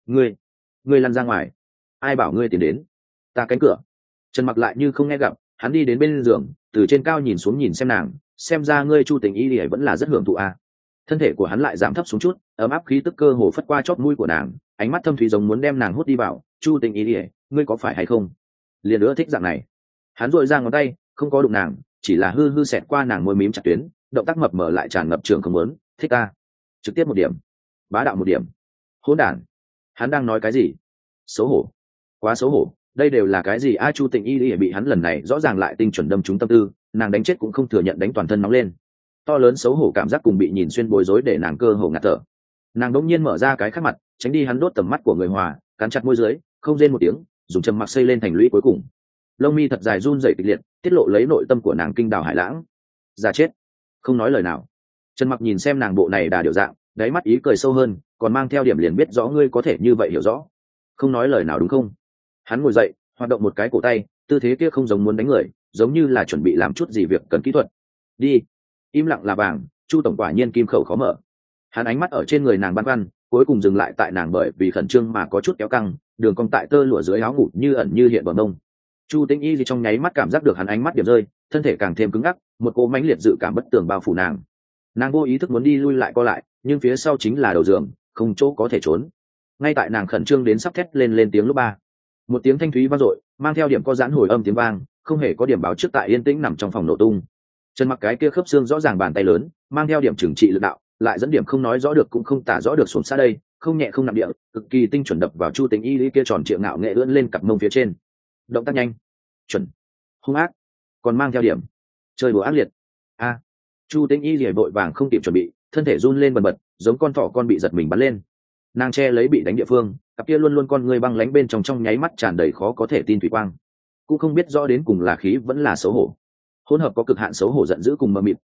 ngươi lăn ra ngoài. Ai bảo ngươi tiến đến? Ta cánh cửa. Trần Mặc lại như không nghe gặp, hắn đi đến bên giường, từ trên cao nhìn xuống nhìn xem nàng, xem ra ngươi Chu Tĩnh Y vẫn là rất hưởng thụ à. Thân thể của hắn lại giảm thấp xuống chút, ấm áp khí tức cơ hồ phất qua chóp mũi của nàng, ánh mắt thâm thúy giống muốn đem nàng hút đi vào. Chu Tĩnh Y, ngươi có phải hay không? Liền nữa thích dạng này. Hắn duỗi ra ngón tay, không có đụng nàng, chỉ là hư hư xẹt qua nàng môi mím chặt tuyến, động tác mập mờ lại tràn ngập trường không muốn. Thích ta? Trực tiếp một điểm, bá đạo một điểm. Hỗn đản. Hắn đang nói cái gì? Xấu hổ, quá xấu hổ. Đây đều là cái gì a? Chu Tĩnh Y bị hắn lần này rõ ràng lại tinh chuẩn đâm trúng tâm tư, nàng đánh chết cũng không thừa nhận, đánh toàn thân nóng lên. To lớn xấu hổ cảm giác cùng bị nhìn xuyên bối rối để nàng cơ hồ ngạt thở. Nàng đống nhiên mở ra cái khác mặt, tránh đi hắn đốt tầm mắt của người hòa, cắn chặt môi dưới, không rên một tiếng, dùng Trầm Mặc xây lên thành lũy cuối cùng. Lông mi thật dài run rẩy kịch liệt, tiết lộ lấy nội tâm của nàng kinh đào hải lãng. Giả chết, không nói lời nào. Trần Mặc nhìn xem nàng bộ này đà điều dạng, đáy mắt ý cười sâu hơn, còn mang theo điểm liền biết rõ ngươi có thể như vậy hiểu rõ. Không nói lời nào đúng không? Hắn ngồi dậy, hoạt động một cái cổ tay, tư thế kia không giống muốn đánh người, giống như là chuẩn bị làm chút gì việc cần kỹ thuật. Đi. Im lặng là vàng, Chu tổng quả nhiên kim khẩu khó mở. Hắn ánh mắt ở trên người nàng băn khoăn, cuối cùng dừng lại tại nàng bởi vì khẩn trương mà có chút kéo căng, đường cong tại tơ lụa dưới áo ngủ như ẩn như hiện bờ mông. Chu Tĩnh Y trong nháy mắt cảm giác được hắn ánh mắt điểm rơi, thân thể càng thêm cứng ngắc, một cỗ mãnh liệt dự cảm bất tường bao phủ nàng. Nàng vô ý thức muốn đi lui lại co lại, nhưng phía sau chính là đầu giường, không chỗ có thể trốn. Ngay tại nàng khẩn trương đến sắp thét lên tiếng lúc ba, một tiếng thanh thúy vang dội, mang theo điểm có giãn hồi âm tiếng vang, không hề có điểm báo trước tại yên tĩnh nằm trong phòng nổ tung. Trần Mặc cái kia khớp xương rõ ràng bàn tay lớn, mang theo điểm trừng trị lực đạo, lại dẫn điểm không nói rõ được cũng không tả rõ được xuống xa đây, không nhẹ không nặng địa, cực kỳ tinh chuẩn đập vào Chu Tĩnh Y kia tròn trịa ngạo nghệ ưỡn lên cặp mông phía trên. Động tác nhanh, chuẩn, hung ác, còn mang theo điểm chơi đùa ác liệt. A. Chu Tĩnh Y liều vội vàng không kịp chuẩn bị, thân thể run lên bần bật, giống con thỏ con bị giật mình bắn lên. Nàng che lấy bị đánh địa phương, cặp kia luôn luôn con người băng lánh bên trong nháy mắt tràn đầy khó có thể tin thủy quang. Cũng không biết rõ đến cùng là khí vẫn là xấu hổ. Hỗn hợp có cực hạn xấu hổ giận dữ cùng mờ mịt,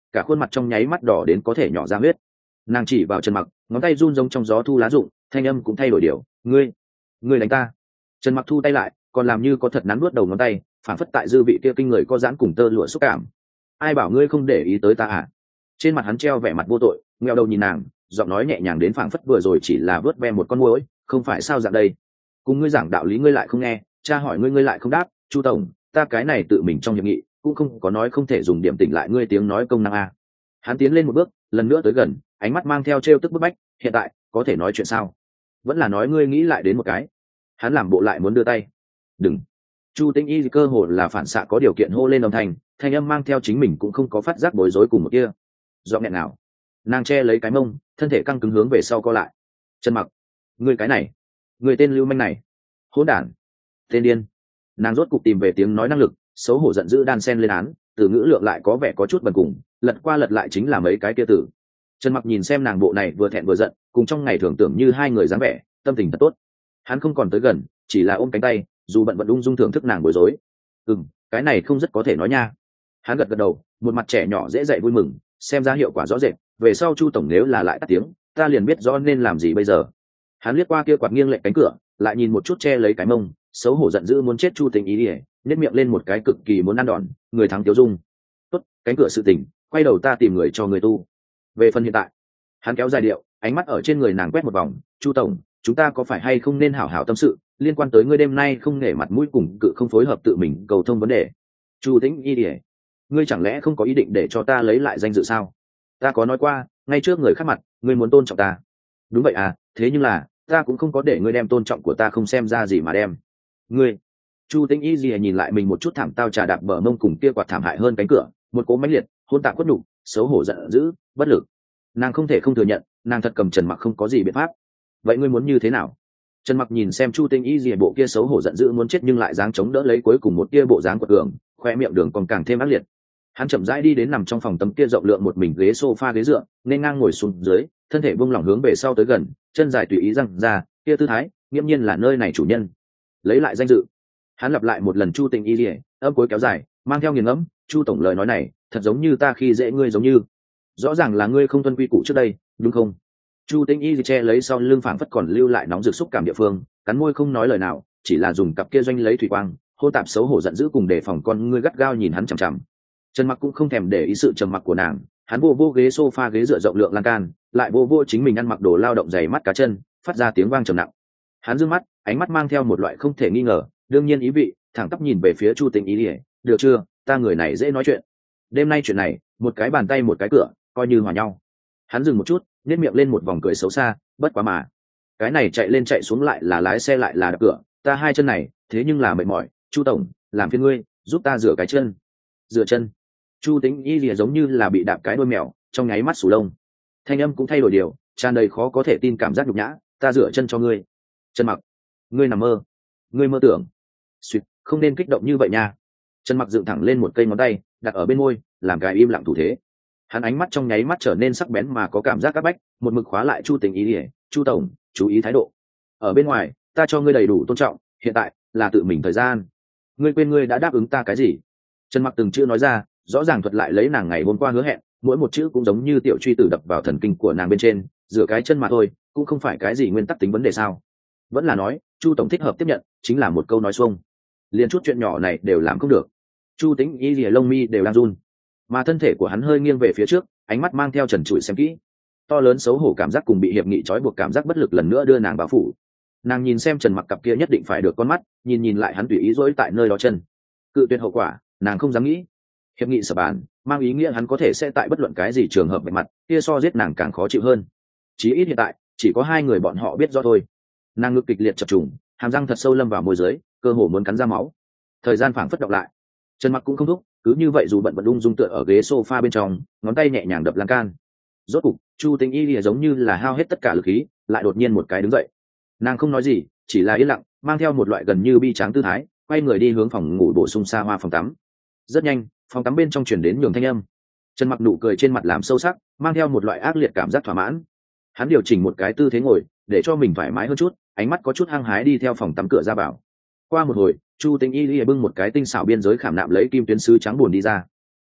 cả khuôn mặt trong nháy mắt đỏ đến có thể nhỏ ra huyết. Nàng chỉ vào Trần Mặc, ngón tay run rông trong gió thu lá rụng, thanh âm cũng thay đổi điều. Ngươi đánh ta. Trần Mặc thu tay lại, còn làm như có thật nắn nuốt đầu ngón tay, phản phất tại dư vị kia kinh người có giãn cùng tơ lụa xúc cảm. Ai bảo ngươi không để ý tới ta à? Trên mặt hắn treo vẻ mặt vô tội, ngheo đầu nhìn nàng, giọng nói nhẹ nhàng đến phảng phất vừa rồi chỉ là vớt ve một con muỗi, không phải sao dạng đây. Cùng ngươi giảng đạo lý ngươi lại không nghe, cha hỏi ngươi lại không đáp. Chu tổng, ta cái này tự mình trong hiệp nghị cũng không có nói không thể dùng điểm tỉnh lại ngươi tiếng nói công năng a. Hắn tiến lên một bước, lần nữa tới gần, ánh mắt mang theo trêu tức bức bách. Hiện tại có thể nói chuyện sao? Vẫn là nói ngươi nghĩ lại đến một cái. Hắn làm bộ lại muốn đưa tay. Đừng. Chu Tĩnh Y cơ hồ là phản xạ có điều kiện hô lên âm thanh, thanh âm mang theo chính mình cũng không có phát giác bối rối cùng một kia. Giọng nghẹn nào. Nàng che lấy cái mông, thân thể căng cứng hướng về sau co lại. Trần Mặc, ngươi cái này, ngươi tên lưu manh này, hỗn đản, tên điên. Nàng rốt cục tìm về tiếng nói năng lực, xấu hổ giận dữ đan sen lên án, từ ngữ lượng lại có vẻ có chút bần cùng, lật qua lật lại chính là mấy cái kia tử. Trần Mặc nhìn xem nàng bộ này vừa thẹn vừa giận, cùng trong ngày thường tưởng như hai người dáng vẻ, tâm tình thật tốt. Hắn không còn tới gần, chỉ là ôm cánh tay, dù bận vận ung dung thưởng thức nàng bối rối. Cái này không rất có thể nói nha. Hắn gật gật đầu, một mặt trẻ nhỏ dễ dạy vui mừng, xem ra hiệu quả rõ rệt. Về sau Chu tổng nếu là lại tắt tiếng, ta liền biết rõ nên làm gì bây giờ. Hắn liếc qua kia quạt nghiêng lệch cánh cửa, lại nhìn một chút che lấy cái mông, xấu hổ giận dữ muốn chết Chu Tĩnh Y, nhếch miệng lên một cái cực kỳ muốn ăn đòn, người thắng tiêu dung. Tốt, cánh cửa sự tình, quay đầu ta tìm người cho người tu. Về phần hiện tại, hắn kéo dài điệu, ánh mắt ở trên người nàng quét một vòng. Chu tổng, chúng ta có phải hay không nên hảo hảo tâm sự liên quan tới ngươi đêm nay không nể mặt mũi cùng cự không phối hợp tự mình cầu thông vấn đề. Chu Tĩnh Y, ngươi chẳng lẽ không có ý định để cho ta lấy lại danh dự sao? Ta có nói qua, ngay trước người khác mặt, ngươi muốn tôn trọng ta. Đúng vậy à, thế nhưng là ta cũng không có để ngươi đem tôn trọng của ta không xem ra gì mà đem. Ngươi. Chu Tĩnh Y nhìn lại mình một chút thảm tao trà đạp bờ mông cùng kia quạt thảm hại hơn cánh cửa, một cỗ mãnh liệt hôn tạc quất nhục, xấu hổ giận dữ, bất lực. Nàng không thể không thừa nhận, nàng thật cầm Trần Mặc không có gì biện pháp. Vậy ngươi muốn như thế nào? Trần Mặc nhìn xem Chu Tĩnh Y bộ kia xấu hổ giận dữ muốn chết nhưng lại dáng chống đỡ lấy cuối cùng một tia bộ dáng quật cường, khoe miệng đường còn càng thêm ác liệt. Hắn chậm rãi đi đến nằm trong phòng tấm kia rộng lượng một mình ghế sofa ghế dựa, nên ngang ngồi xuống dưới, thân thể buông lỏng hướng về sau tới gần, chân dài tùy ý răng ra, kia tư thái, nghiêm nhiên là nơi này chủ nhân. Lấy lại danh dự. Hắn lặp lại một lần Chu Tĩnh Y, âm cuối kéo dài, mang theo nghiền ngẫm, Chu tổng lời nói này, thật giống như ta khi dễ ngươi giống như. Rõ ràng là ngươi không tuân quy củ trước đây, đúng không? Chu Tĩnh Y che lấy sau lưng phảng phất còn lưu lại nóng rực xúc cảm địa phương, cắn môi không nói lời nào, chỉ là dùng cặp kia doanh lấy thủy quang, hô tạp xấu hổ giận dữ cùng đề phòng con ngươi gắt gao nhìn hắn chằm chằm. Trần Mặc cũng không thèm để ý sự trầm mặc của nàng, hắn vô ghế sofa ghế dựa rộng lượng lan can, lại vô chính mình ăn mặc đồ lao động dày mắt cá chân, phát ra tiếng vang trầm nặng. Hắn dương mắt, ánh mắt mang theo một loại không thể nghi ngờ, đương nhiên ý vị, thẳng tắp nhìn về phía Chu Tĩnh Y, được chưa, ta người này dễ nói chuyện. Đêm nay chuyện này, một cái bàn tay một cái cửa, coi như hòa nhau. Hắn dừng một chút, nhếch miệng lên một vòng cười xấu xa, bất quá mà, cái này chạy lên chạy xuống lại là lái xe lại là đập cửa, ta hai chân này, thế nhưng là mệt mỏi, Chu tổng, làm phiền ngươi, giúp ta rửa cái chân. Rửa chân. Chu Tĩnh Y lìa giống như là bị đạp cái đuôi mèo, trong nháy mắt sù lông. Thanh âm cũng thay đổi điều, tràn đầy khó có thể tin cảm giác nhục nhã, ta rửa chân cho ngươi. Trần Mặc, ngươi nằm mơ, ngươi mơ tưởng. Xuyệt, không nên kích động như vậy nha. Trần Mặc dựng thẳng lên một cây ngón tay, đặt ở bên môi, làm cái im lặng thủ thế. Hắn ánh mắt trong nháy mắt trở nên sắc bén mà có cảm giác áp bách, một mực khóa lại Chu Tĩnh Y, Chu tổng, chú ý thái độ. Ở bên ngoài, ta cho ngươi đầy đủ tôn trọng, hiện tại là tự mình thời gian. Ngươi quên ngươi đã đáp ứng ta cái gì? Trần Mặc từng chữ nói ra, rõ ràng thuật lại lấy nàng ngày hôm qua hứa hẹn, mỗi một chữ cũng giống như tiểu truy tử đập vào thần kinh của nàng bên trên, rửa cái chân mà thôi, cũng không phải cái gì nguyên tắc tính vấn đề sao? Vẫn là nói, Chu tổng thích hợp tiếp nhận, chính là một câu nói xuông. Liên chút chuyện nhỏ này đều làm không được. Chu Tĩnh Y lìa lông mi đều đang run, mà thân thể của hắn hơi nghiêng về phía trước, ánh mắt mang theo trần trụi xem kỹ. To lớn xấu hổ cảm giác cùng bị hiệp nghị trói buộc cảm giác bất lực lần nữa đưa nàng bao phủ. Nàng nhìn xem Trần Mặc cặp kia nhất định phải được con mắt, nhìn lại hắn tùy ý dỗi tại nơi đó chân. Cự tuyệt hậu quả, nàng không dám nghĩ. Hiệp nghị sở bàn, mang ý nghĩa hắn có thể sẽ tại bất luận cái gì trường hợp vạch mặt, kia so giết nàng càng khó chịu hơn. Chí ít hiện tại, chỉ có hai người bọn họ biết rõ thôi. Nàng ngực kịch liệt chập trùng, hàm răng thật sâu lâm vào môi dưới, cơ hồ muốn cắn ra máu. Thời gian phảng phất đọc lại. Trần Mặc cũng không thúc, cứ như vậy dù bận vận ung dung tựa ở ghế sofa bên trong, ngón tay nhẹ nhàng đập lan can. Rốt cục, Chu Tĩnh Y lìa giống như là hao hết tất cả lực khí, lại đột nhiên một cái đứng dậy. Nàng không nói gì, chỉ là yên lặng, mang theo một loại gần như bi tráng tư thái, quay người đi hướng phòng ngủ bổ sung xa hoa phòng tắm. Rất nhanh, phòng tắm bên trong truyền đến nhường thanh âm. Trần Mặc nụ cười trên mặt làm sâu sắc, mang theo một loại ác liệt cảm giác thỏa mãn. Hắn điều chỉnh một cái tư thế ngồi, để cho mình thoải mái hơn chút, ánh mắt có chút hăng hái đi theo phòng tắm cửa ra vào. Qua một hồi, Chu Tĩnh Y bưng một cái tinh xảo biên giới khảm nạm lấy kim tuyến sứ trắng buồn đi ra.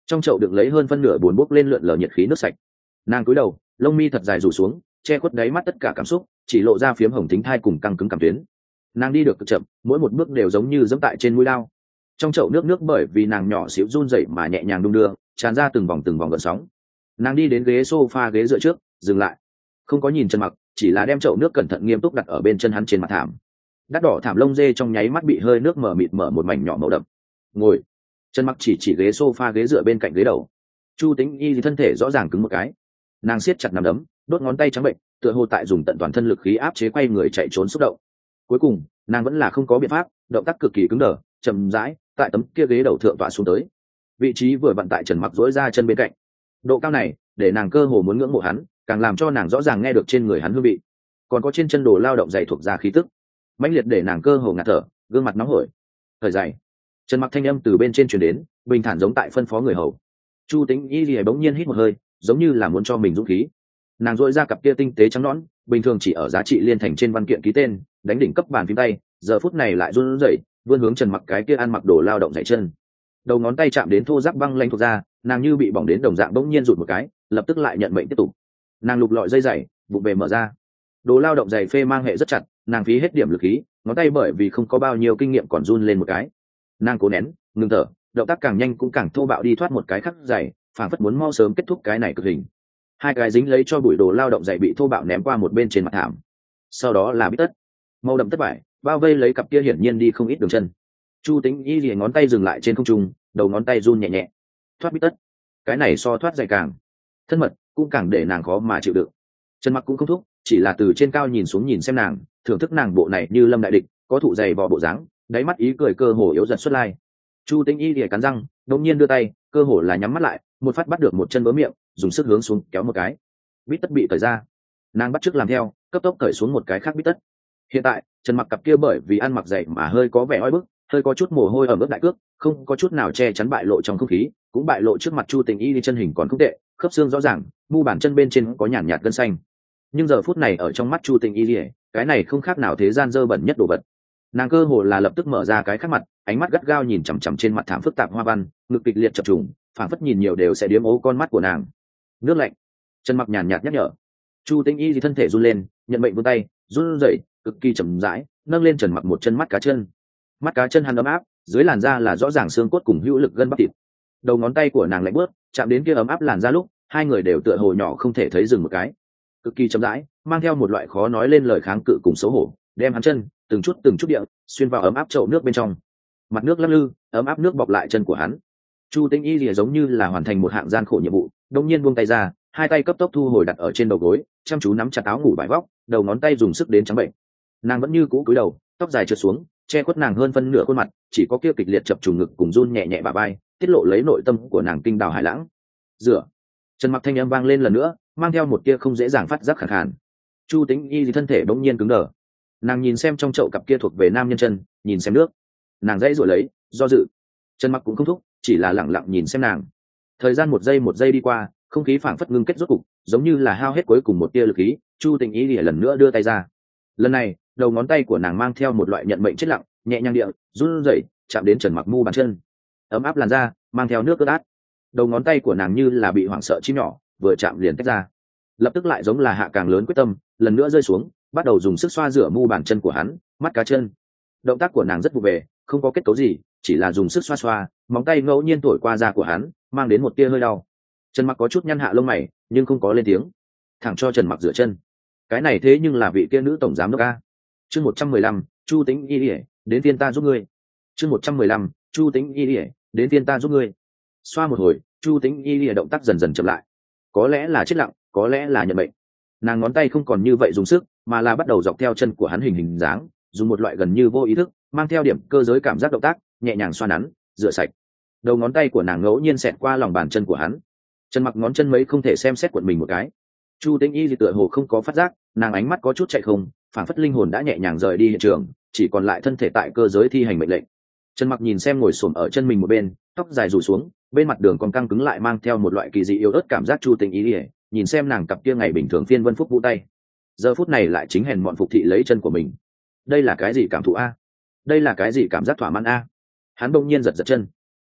trong chậu đựng lấy hơn phân nửa buồn bốc lên lượn lờ nhiệt khí nước sạch. Nàng cúi đầu, lông mi thật dài rủ xuống, che khuất đáy mắt tất cả cảm xúc, chỉ lộ ra phiếm hồng thính thai cùng căng cứng cảm tuyến. Nàng đi được cực chậm, mỗi một bước đều giống như giẫm tại trên mũi lao. Trong chậu nước bởi vì nàng nhỏ xíu run rẩy mà nhẹ nhàng đung đưa, tràn ra từng vòng gợn sóng. Nàng đi đến ghế sofa ghế dựa trước, dừng lại, không có nhìn Trần Mặc, chỉ là đem chậu nước cẩn thận nghiêm túc đặt ở bên chân hắn trên mặt thảm. Đắt đỏ thảm lông dê trong nháy mắt bị hơi nước mờ mịt mở một mảnh nhỏ màu đậm. Ngồi. Trần Mặc chỉ ghế sofa ghế dựa bên cạnh ghế đầu. Chu Tĩnh Y thì thân thể rõ ràng cứng một cái, nàng siết chặt nắm đấm, đốt ngón tay trắng bệnh, tựa hồ tại dùng tận toàn thân lực khí áp chế quay người chạy trốn xúc động. Cuối cùng nàng vẫn là không có biện pháp, động tác cực kỳ cứng đờ, chậm rãi tại tấm kia ghế đầu thượng tọa xuống tới, vị trí vừa vặn tại Trần Mặc duỗi ra chân bên cạnh. Độ cao này để nàng cơ hồ muốn ngưỡng mộ hắn, càng làm cho nàng rõ ràng nghe được trên người hắn hương vị, còn có trên chân đồ lao động dày thuộc ra khí tức mãnh liệt để nàng cơ hồ ngạt thở, gương mặt nóng hổi. Thời dày. Trần Mặc thanh âm từ bên trên truyền đến, bình thản giống tại phân phó người hầu. Chu Tĩnh Y lìa bỗng nhiên hít một hơi, giống như là muốn cho mình dũng khí. Nàng duỗi ra cặp kia tinh tế trắng nõn, bình thường chỉ ở giá trị liên thành trên văn kiện ký tên, đánh đỉnh cấp bàn phím tay, giờ phút này lại run rẩy, vươn hướng Trần Mặc cái kia ăn mặc đồ lao động dày chân. Đầu ngón tay chạm đến thô ráp băng lanh thuộc ra, nàng như bị bỏng đến đồng dạng bỗng nhiên rụt một cái, lập tức lại nhận mệnh tiếp tục. Nàng lục lọi dây dày, bụng bề mở ra. Đồ lao động dày phê mang hệ rất chặt, nàng phí hết điểm lực khí, ngón tay bởi vì không có bao nhiêu kinh nghiệm còn run lên một cái. Nàng cố nén, ngừng thở, động tác càng nhanh cũng càng thô bạo đi thoát một cái khắc dày, phản phất muốn mau sớm kết thúc cái này cực hình. Hai cái dính lấy cho bụi đồ lao động dày bị thô bạo ném qua một bên trên mặt thảm. Sau đó là bít tất, màu đậm tất vải, bao vây lấy cặp kia hiển nhiên đi không ít đường chân. Chu Tĩnh Y lìa ngón tay dừng lại trên không trung, đầu ngón tay run nhẹ nhẹ. Thoát bít tất, cái này so thoát dày càng thân mật, cũng càng để nàng khó mà chịu đựng. Trần Mặc cũng không thúc, chỉ là từ trên cao nhìn xuống nhìn xem nàng, thưởng thức nàng bộ này như lâm đại địch, có thụ dày vò bộ dáng, đáy mắt ý cười cơ hồ yếu dần xuất lai. Chu Tĩnh Y lìa cắn răng, đột nhiên đưa tay, cơ hồ là nhắm mắt lại, một phát bắt được một chân bớ miệng, dùng sức hướng xuống kéo một cái. Bít tất bị cởi ra, nàng bắt chước làm theo, cấp tốc cởi xuống một cái khác bít tất. Hiện tại Trần Mặc cặp kia bởi vì ăn mặc dày mà hơi có vẻ oi bức, hơi có chút mồ hôi ở mức đại cước, không có chút nào che chắn bại lộ trong không khí, cũng bại lộ trước mặt Chu Tĩnh Y đi, chân hình còn không tệ, khớp xương rõ ràng, mu bàn chân bên trên có nhàn nhạt gân xanh. Nhưng giờ phút này ở trong mắt Chu Tĩnh Y, cái này không khác nào thế gian dơ bẩn nhất đồ vật. Nàng cơ hồ là lập tức mở ra cái khác mặt, ánh mắt gắt gao nhìn chằm chằm trên mặt thảm phức tạp hoa văn, ngực kịch liệt chập trùng, phảng phất nhìn nhiều đều sẽ điếm ố con mắt của nàng. Nước lạnh. Trần Mặc nhàn nhạt nhắc nhở. Chu Tĩnh Y thì thân thể run lên, nhận mệnh vươn tay, run rẩy, cực kỳ chậm rãi, nâng lên Trần Mặc một chân mắt cá chân. Mắt cá chân hắn ấm áp, dưới làn da là rõ ràng xương cốt cùng hữu lực gân bắp thịt. Đầu ngón tay của nàng lạnh bước, chạm đến kia ấm áp làn da lúc, hai người đều tựa hồ nhỏ không thể thấy dừng một cái. Cực kỳ chậm rãi, mang theo một loại khó nói lên lời kháng cự cùng xấu hổ, đem hắn chân từng chút địa xuyên vào ấm áp chậu nước bên trong. Mặt nước lắc lư, ấm áp nước bọc lại chân của hắn. Chu Tĩnh Y lìa giống như là hoàn thành một hạng gian khổ nhiệm vụ, đột nhiên buông tay ra, hai tay cấp tốc thu hồi đặt ở trên đầu gối, chăm chú nắm chặt áo ngủ vải vóc, đầu ngón tay dùng sức đến trắng bệnh. Nàng vẫn như cũ cúi đầu, tóc dài trượt xuống, che khuất nàng hơn phân nửa khuôn mặt, chỉ có kia kịch liệt chập trùng ngực cùng run nhẹ nhẹ bả vai, tiết lộ lấy nội tâm của nàng kinh đào hải lãng. Rửa. Trần Mặc thanh âm vang lên lần nữa, mang theo một tia không dễ dàng phát giác khàn khàn. Chu Tĩnh Y thì thân thể bỗng nhiên cứng đờ. Nàng nhìn xem trong chậu cặp kia thuộc về nam nhân chân, nhìn xem nước, nàng dãy rồi lấy, do dự. Trần Mặc cũng không thúc, chỉ là lặng lặng nhìn xem nàng. Thời gian một giây đi qua, không khí phảng phất ngưng kết rốt cục, giống như là hao hết cuối cùng một tia lực khí. Chu Tĩnh Y lìa lần nữa đưa tay ra. Lần này, đầu ngón tay của nàng mang theo một loại nhận mệnh chết lặng, nhẹ nhàng địa run rẩy, chạm đến Trần Mặc mu bàn chân, ấm áp làn da, mang theo nước ướt át. Đầu ngón tay của nàng như là bị hoảng sợ chim nhỏ, vừa chạm liền tách ra, lập tức lại giống là hạ càng lớn quyết tâm, lần nữa rơi xuống, bắt đầu dùng sức xoa rửa mu bàn chân của hắn, mắt cá chân. Động tác của nàng rất vụ về, không có kết cấu gì, chỉ là dùng sức xoa xoa, móng tay ngẫu nhiên thổi qua da của hắn, mang đến một tia hơi đau. Trần Mặc có chút nhăn hạ lông mày, nhưng không có lên tiếng, thẳng cho Trần Mặc rửa chân. Cái này thế nhưng là vị kia nữ tổng giám đốc a. Chương 115, Chu Tĩnh Y, đến tiên ta giúp ngươi. Chương 115, Chu Tĩnh Y, đến tiên ta giúp ngươi. Xoa một hồi, Chu Tĩnh Y động tác dần dần chậm lại. Có lẽ là chết lặng, có lẽ là nhận bệnh. Nàng ngón tay không còn như vậy dùng sức, mà là bắt đầu dọc theo chân của hắn hình dáng, dùng một loại gần như vô ý thức, mang theo điểm cơ giới cảm giác động tác, nhẹ nhàng xoa nắn, rửa sạch. Đầu ngón tay của nàng ngẫu nhiên xẹt qua lòng bàn chân của hắn. Trần Mặc ngón chân mấy không thể xem xét quận mình một cái. Chu Tĩnh Y thì tựa hồ không có phát giác, nàng ánh mắt có chút chạy không, phảng phất linh hồn đã nhẹ nhàng rời đi hiện trường, chỉ còn lại thân thể tại cơ giới thi hành mệnh lệnh. Trần Mặc nhìn xem ngồi xổm ở chân mình một bên, tóc dài rủ xuống, bên mặt đường còn căng cứng lại mang theo một loại kỳ dị yếu ớt cảm giác. Chu Tĩnh Y nhìn xem nàng cặp kia ngày bình thường phiên vân phúc vũ tay, giờ phút này lại chính hèn mọn phục thị lấy chân của mình. Đây là cái gì cảm thụ a? Đây là cái gì cảm giác thỏa mãn a? Hắn bỗng nhiên giật giật chân.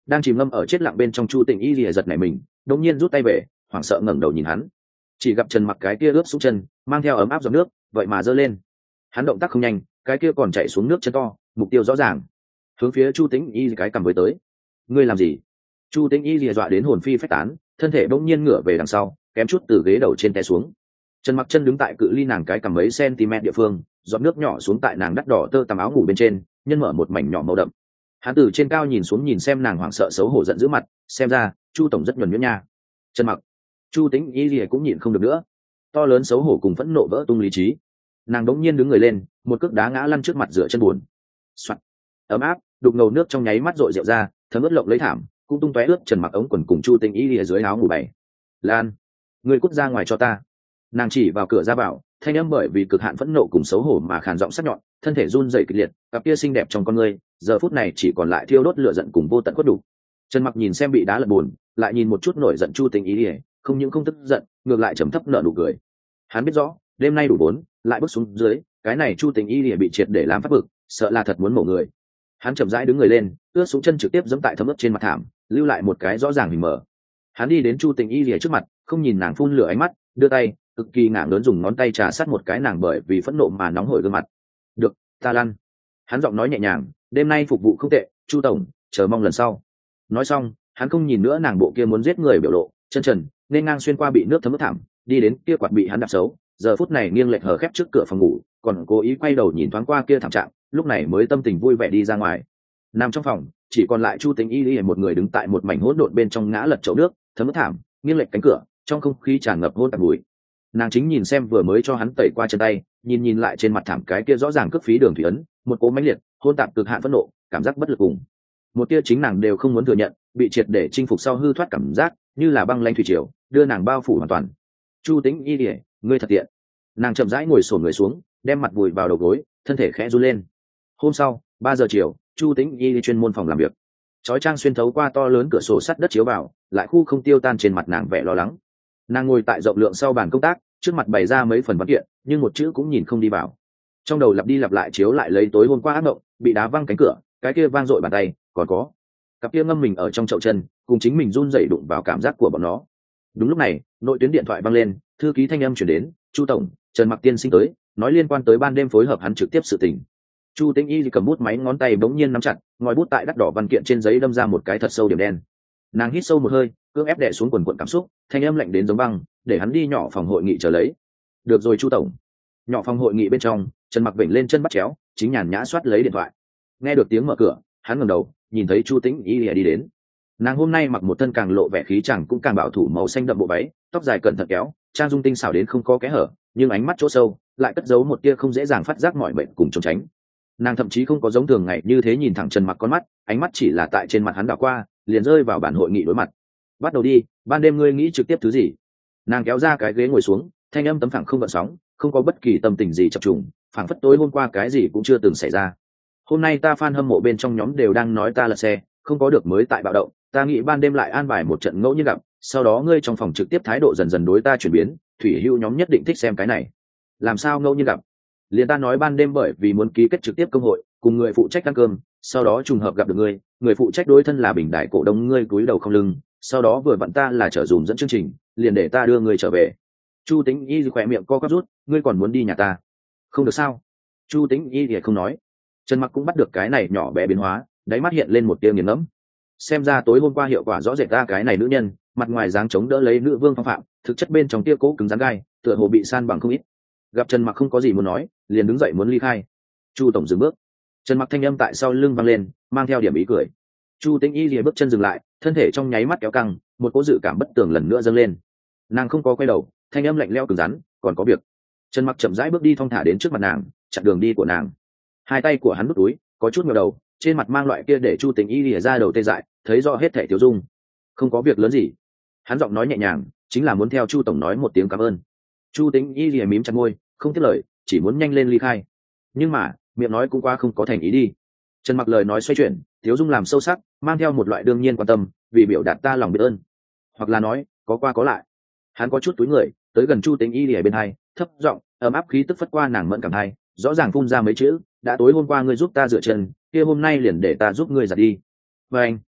đang chìm ngâm ở chết lặng bên trong chu tĩnh y lìa giật nảy mình, đột nhiên rút tay về, hoảng sợ ngẩng đầu nhìn hắn, chỉ gặp Trần Mặc cái kia ướt xuống chân mang theo ấm áp giọt nước vậy mà giơ lên. Hắn động tác không nhanh, cái kia còn chạy xuống nước chân to, mục tiêu rõ ràng, hướng phía chu tĩnh y cái cầm với tới. Ngươi làm gì? Chu tĩnh y lìa dọa đến hồn phi phách tán, thân thể bỗng nhiên ngửa về đằng sau, kém chút từ ghế đầu trên té xuống. Trần Mặc chân đứng tại cự ly nàng cái cầm mấy cm địa phương, giọt nước nhỏ xuống tại nàng đắt đỏ tơ tằm áo ngủ bên trên, nhân mở một mảnh nhỏ màu đậm. Hắn từ trên cao nhìn xuống nhìn xem nàng hoảng sợ xấu hổ giận dữ mặt, xem ra chu tổng rất nhuần nhuyễn nha. Trần Mặc, chu tĩnh y lìa cũng nhịn không được nữa, to lớn xấu hổ cùng phẫn nộ vỡ tung lý trí. Nàng đống nhiên đứng người lên, một cước đá ngã lăn trước mặt dựa chân buồn. Soạt, ấm áp đục ngầu nước trong nháy mắt rội rượu ra, thấm ướt lộng lấy thảm cũng tung tóe ướt Trần Mặc ống quần cùng chu tĩnh y lìa dưới áo ngủ bày. Lan, ngươi cút ra ngoài cho ta. Nàng chỉ vào cửa ra vào, thanh âm bởi vì cực hạn phẫn nộ cùng xấu hổ mà khàn giọng sắc nhọn, thân thể run rẩy kịch liệt, cặp kia xinh đẹp trong con ngươi giờ phút này chỉ còn lại thiêu đốt lửa giận cùng vô tận khuất đủ. Trần Mặc nhìn xem bị đá lật buồn, lại nhìn một chút nổi giận chu tĩnh y lìa, không những không tức giận, ngược lại trầm thấp nở nụ cười. Hắn biết rõ đêm nay đủ bốn, lại bước xuống dưới, cái này chu tĩnh y lìa bị triệt để làm phát bực, sợ là thật muốn mổ người. Hắn chậm rãi đứng người lên, ướt xuống chân trực tiếp giẫm tại thấm ướt trên mặt thảm, lưu lại một cái rõ ràng hình mở. Hắn đi đến chu tĩnh y lìa trước mặt, không nhìn nàng phun lửa ánh mắt, đưa tay cực kỳ ngạng lớn dùng ngón tay trà sát một cái nàng bởi vì phẫn nộ mà nóng hổi gương mặt. Được, ta lăn. Hắn giọng nói nhẹ nhàng, đêm nay phục vụ không tệ, chu tổng, chờ mong lần sau. Nói xong, hắn không nhìn nữa nàng bộ kia muốn giết người biểu lộ, chân trần nên ngang xuyên qua bị nước thấm ướt thảm, đi đến kia quạt bị hắn đạp xấu, giờ phút này nghiêng lệch hở khép trước cửa phòng ngủ, còn cố ý quay đầu nhìn thoáng qua kia thảm trạng, lúc này mới tâm tình vui vẻ đi ra ngoài. Nằm trong phòng, chỉ còn lại chu tĩnh y y một người đứng tại một mảnh hỗn độn bên trong ngã lật chậu nước, thấm ướt thảm, nghiêng lệch cánh cửa, trong không khí tràn ngập hôn tạp bụi. Nàng chính nhìn xem vừa mới cho hắn tẩy qua chân tay, nhìn lại trên mặt thảm cái kia rõ ràng cướp phí đường thủy ấn, một cố mãnh liệt hôn tạp cực hạn phẫn nộ, cảm giác bất lực cùng một tia chính nàng đều không muốn thừa nhận, bị triệt để chinh phục sau hư thoát cảm giác như là băng lanh thủy triều đưa nàng bao phủ hoàn toàn. Chu tĩnh y lìa, ngươi thật tiện. Nàng chậm rãi ngồi xổm người xuống, đem mặt vùi vào đầu gối, thân thể khẽ run lên. Hôm sau 3 giờ chiều, chu tĩnh y chuyên môn phòng làm việc, chói trang xuyên thấu qua to lớn cửa sổ sắt đất chiếu vào, lại khu không tiêu tan trên mặt nàng vẻ lo lắng. Nàng ngồi tại rộng lượng sau bàn công tác, trước mặt bày ra mấy phần văn kiện, nhưng một chữ cũng nhìn không đi vào. Trong đầu lặp đi lặp lại chiếu lại lấy tối hôm qua ác mộng, bị đá văng cánh cửa, cái kia vang dội bàn tay, còn có cặp kia ngâm mình ở trong chậu chân, cùng chính mình run rẩy đụng vào cảm giác của bọn nó. Đúng lúc này, nội tuyến điện thoại vang lên, thư ký thanh âm chuyển đến, chu tổng, Trần Mặc tiên sinh tới, nói liên quan tới ban đêm phối hợp hắn trực tiếp sự tình. Chu tĩnh y cầm bút máy ngón tay bỗng nhiên nắm chặt, ngòi bút tại đắt đỏ văn kiện trên giấy đâm ra một cái thật sâu điểm đen. Nàng hít sâu một hơi, cưỡng ép đè xuống quần quần cảm xúc, thanh âm lạnh đến giống băng, để hắn đi nhỏ phòng hội nghị chờ lấy. Được rồi chu tổng. Nhỏ phòng hội nghị bên trong, Trần Mặc vểnh lên chân bắt chéo, chính nhàn nhã soát lấy điện thoại. Nghe được tiếng mở cửa, hắn ngẩng đầu, nhìn thấy chu tĩnh y đi đến. Nàng hôm nay mặc một thân càng lộ vẻ khí chẳng cũng càng bảo thủ màu xanh đậm bộ váy, tóc dài cẩn thận kéo, trang dung tinh xảo đến không có kẽ hở, nhưng ánh mắt chỗ sâu lại cất giấu một tia không dễ dàng phát giác mọi bệnh cùng trốn tránh. Nàng thậm chí không có giống thường ngày như thế nhìn thẳng Trần Mặc con mắt, ánh mắt chỉ là tại trên mặt hắn đảo qua, liền rơi vào bản hội nghị đối mặt. Bắt đầu đi, ban đêm ngươi nghĩ trực tiếp thứ gì? Nàng kéo ra cái ghế ngồi xuống, thanh âm tấm phẳng không gợn sóng, không có bất kỳ tâm tình gì chập trùng, phảng phất tối hôm qua cái gì cũng chưa từng xảy ra. Hôm nay ta fan hâm mộ bên trong nhóm đều đang nói ta lật xe, không có được mới tại bạo động, ta nghĩ ban đêm lại an bài một trận ngẫu nhiên gặp, sau đó ngươi trong phòng trực tiếp thái độ dần dần đối ta chuyển biến, thủy hữu nhóm nhất định thích xem cái này. Làm sao ngẫu nhiên gặp? Liền ta nói ban đêm bởi vì muốn ký kết trực tiếp công hội, cùng người phụ trách ăn cơm, sau đó trùng hợp gặp được ngươi, người phụ trách đối thân là bình đại cổ đông ngươi cúi đầu không lưng, sau đó vừa vặn ta là trở dùm dẫn chương trình, liền để ta đưa ngươi trở về. Chu tĩnh y khỏe miệng co quắp rút, ngươi còn muốn đi nhà ta? Không được sao? Chu tĩnh y thì không nói. Trần Mặc cũng bắt được cái này nhỏ bé biến hóa, đáy mắt hiện lên một tia nghiền ngẫm. Xem ra tối hôm qua hiệu quả rõ rệt ta cái này nữ nhân, mặt ngoài dáng chống đỡ lấy nữ vương phong phạm, thực chất bên trong tia cố cứng rắn gai, tựa hồ bị san bằng không ít. Gặp Trần Mặc không có gì muốn nói, liền đứng dậy muốn ly khai. Chu tổng dừng bước. Trần Mặc thanh âm tại sau lưng vang lên, mang theo điểm ý cười. Chu tĩnh y lìa bước chân dừng lại, thân thể trong nháy mắt kéo căng, một cỗ dự cảm bất tường lần nữa dâng lên. Nàng không có quay đầu, thanh âm lạnh lẽo cứng rắn, còn có việc. Trần Mặc chậm rãi bước đi thong thả đến trước mặt nàng, chặn đường đi của nàng. Hai tay của hắn nút túi, có chút ngẩng đầu, trên mặt mang loại kia để chu tĩnh y lìa ra đầu tê dại, thấy rõ hết thảy tiểu dung. Không có việc lớn gì. Hắn giọng nói nhẹ nhàng, chính là muốn theo Chu tổng nói một tiếng cảm ơn. Chu tĩnh y lìa mím chặt môi, không tiếp lời, chỉ muốn nhanh lên ly khai. Nhưng mà miệng nói cũng qua không có thành ý đi. Trần Mặc lời nói xoay chuyển, tiểu dung làm sâu sắc, mang theo một loại đương nhiên quan tâm, vì biểu đạt ta lòng biết ơn, hoặc là nói có qua có lại. Hắn có chút túi người, tới gần chu tĩnh y lìa bên hai, thấp giọng, ấm áp khí tức phất qua nàng mẫn cảm thai, rõ ràng phun ra mấy chữ, đã tối hôm qua ngươi giúp ta rửa chân, kia hôm nay liền để ta giúp ngươi giặt đi. Và anh,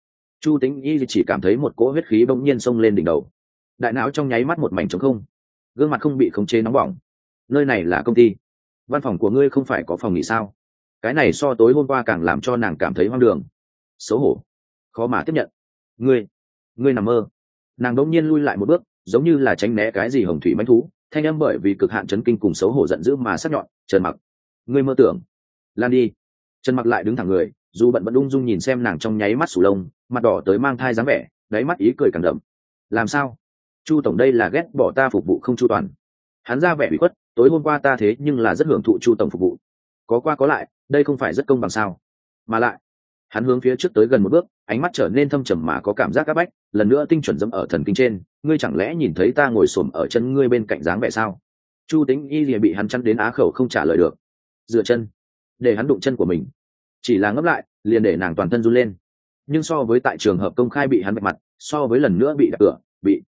Chu Tĩnh Y chỉ cảm thấy một cỗ huyết khí bỗng nhiên xông lên đỉnh đầu, đại não trong nháy mắt một mảnh trống không, gương mặt không bị khống chế nóng bỏng. Nơi này là công ty, văn phòng của ngươi không phải có phòng nghỉ sao? Cái này so tối hôm qua càng làm cho nàng cảm thấy hoang đường, xấu hổ, khó mà tiếp nhận. Ngươi nằm mơ. Nàng đống nhiên lui lại một bước, giống như là tránh né cái gì hồng thủy mãnh thú, thanh âm bởi vì cực hạn chấn kinh cùng xấu hổ giận dữ mà sắc nhọn. Trần Mặc, ngươi mơ tưởng. Lan đi. Trần Mặc lại đứng thẳng người, dù bận vẫn ung dung nhìn xem nàng trong nháy mắt sù lông, mặt đỏ tới mang thai dáng vẻ, đáy mắt ý cười càng đậm. Làm sao? Chu tổng đây là ghét bỏ ta phục vụ không chu toàn. Hắn ra vẻ bị khuất, tối hôm qua ta thế nhưng là rất hưởng thụ Chu tổng phục vụ, có qua có lại, đây không phải rất công bằng sao? Mà lại, hắn hướng phía trước tới gần một bước, ánh mắt trở nên thâm trầm mà có cảm giác áp bách, lần nữa tinh chuẩn dẫm ở thần kinh trên. Ngươi chẳng lẽ nhìn thấy ta ngồi xổm ở chân ngươi bên cạnh dáng vẻ sao? Chu Tĩnh Y lìa bị hắn chắn đến á khẩu không trả lời được. Dựa chân, để hắn đụng chân của mình, chỉ là ngấp lại liền để nàng toàn thân run lên. Nhưng so với tại trường hợp công khai bị hắn vạch mặt, so với lần nữa bị đạp cửa,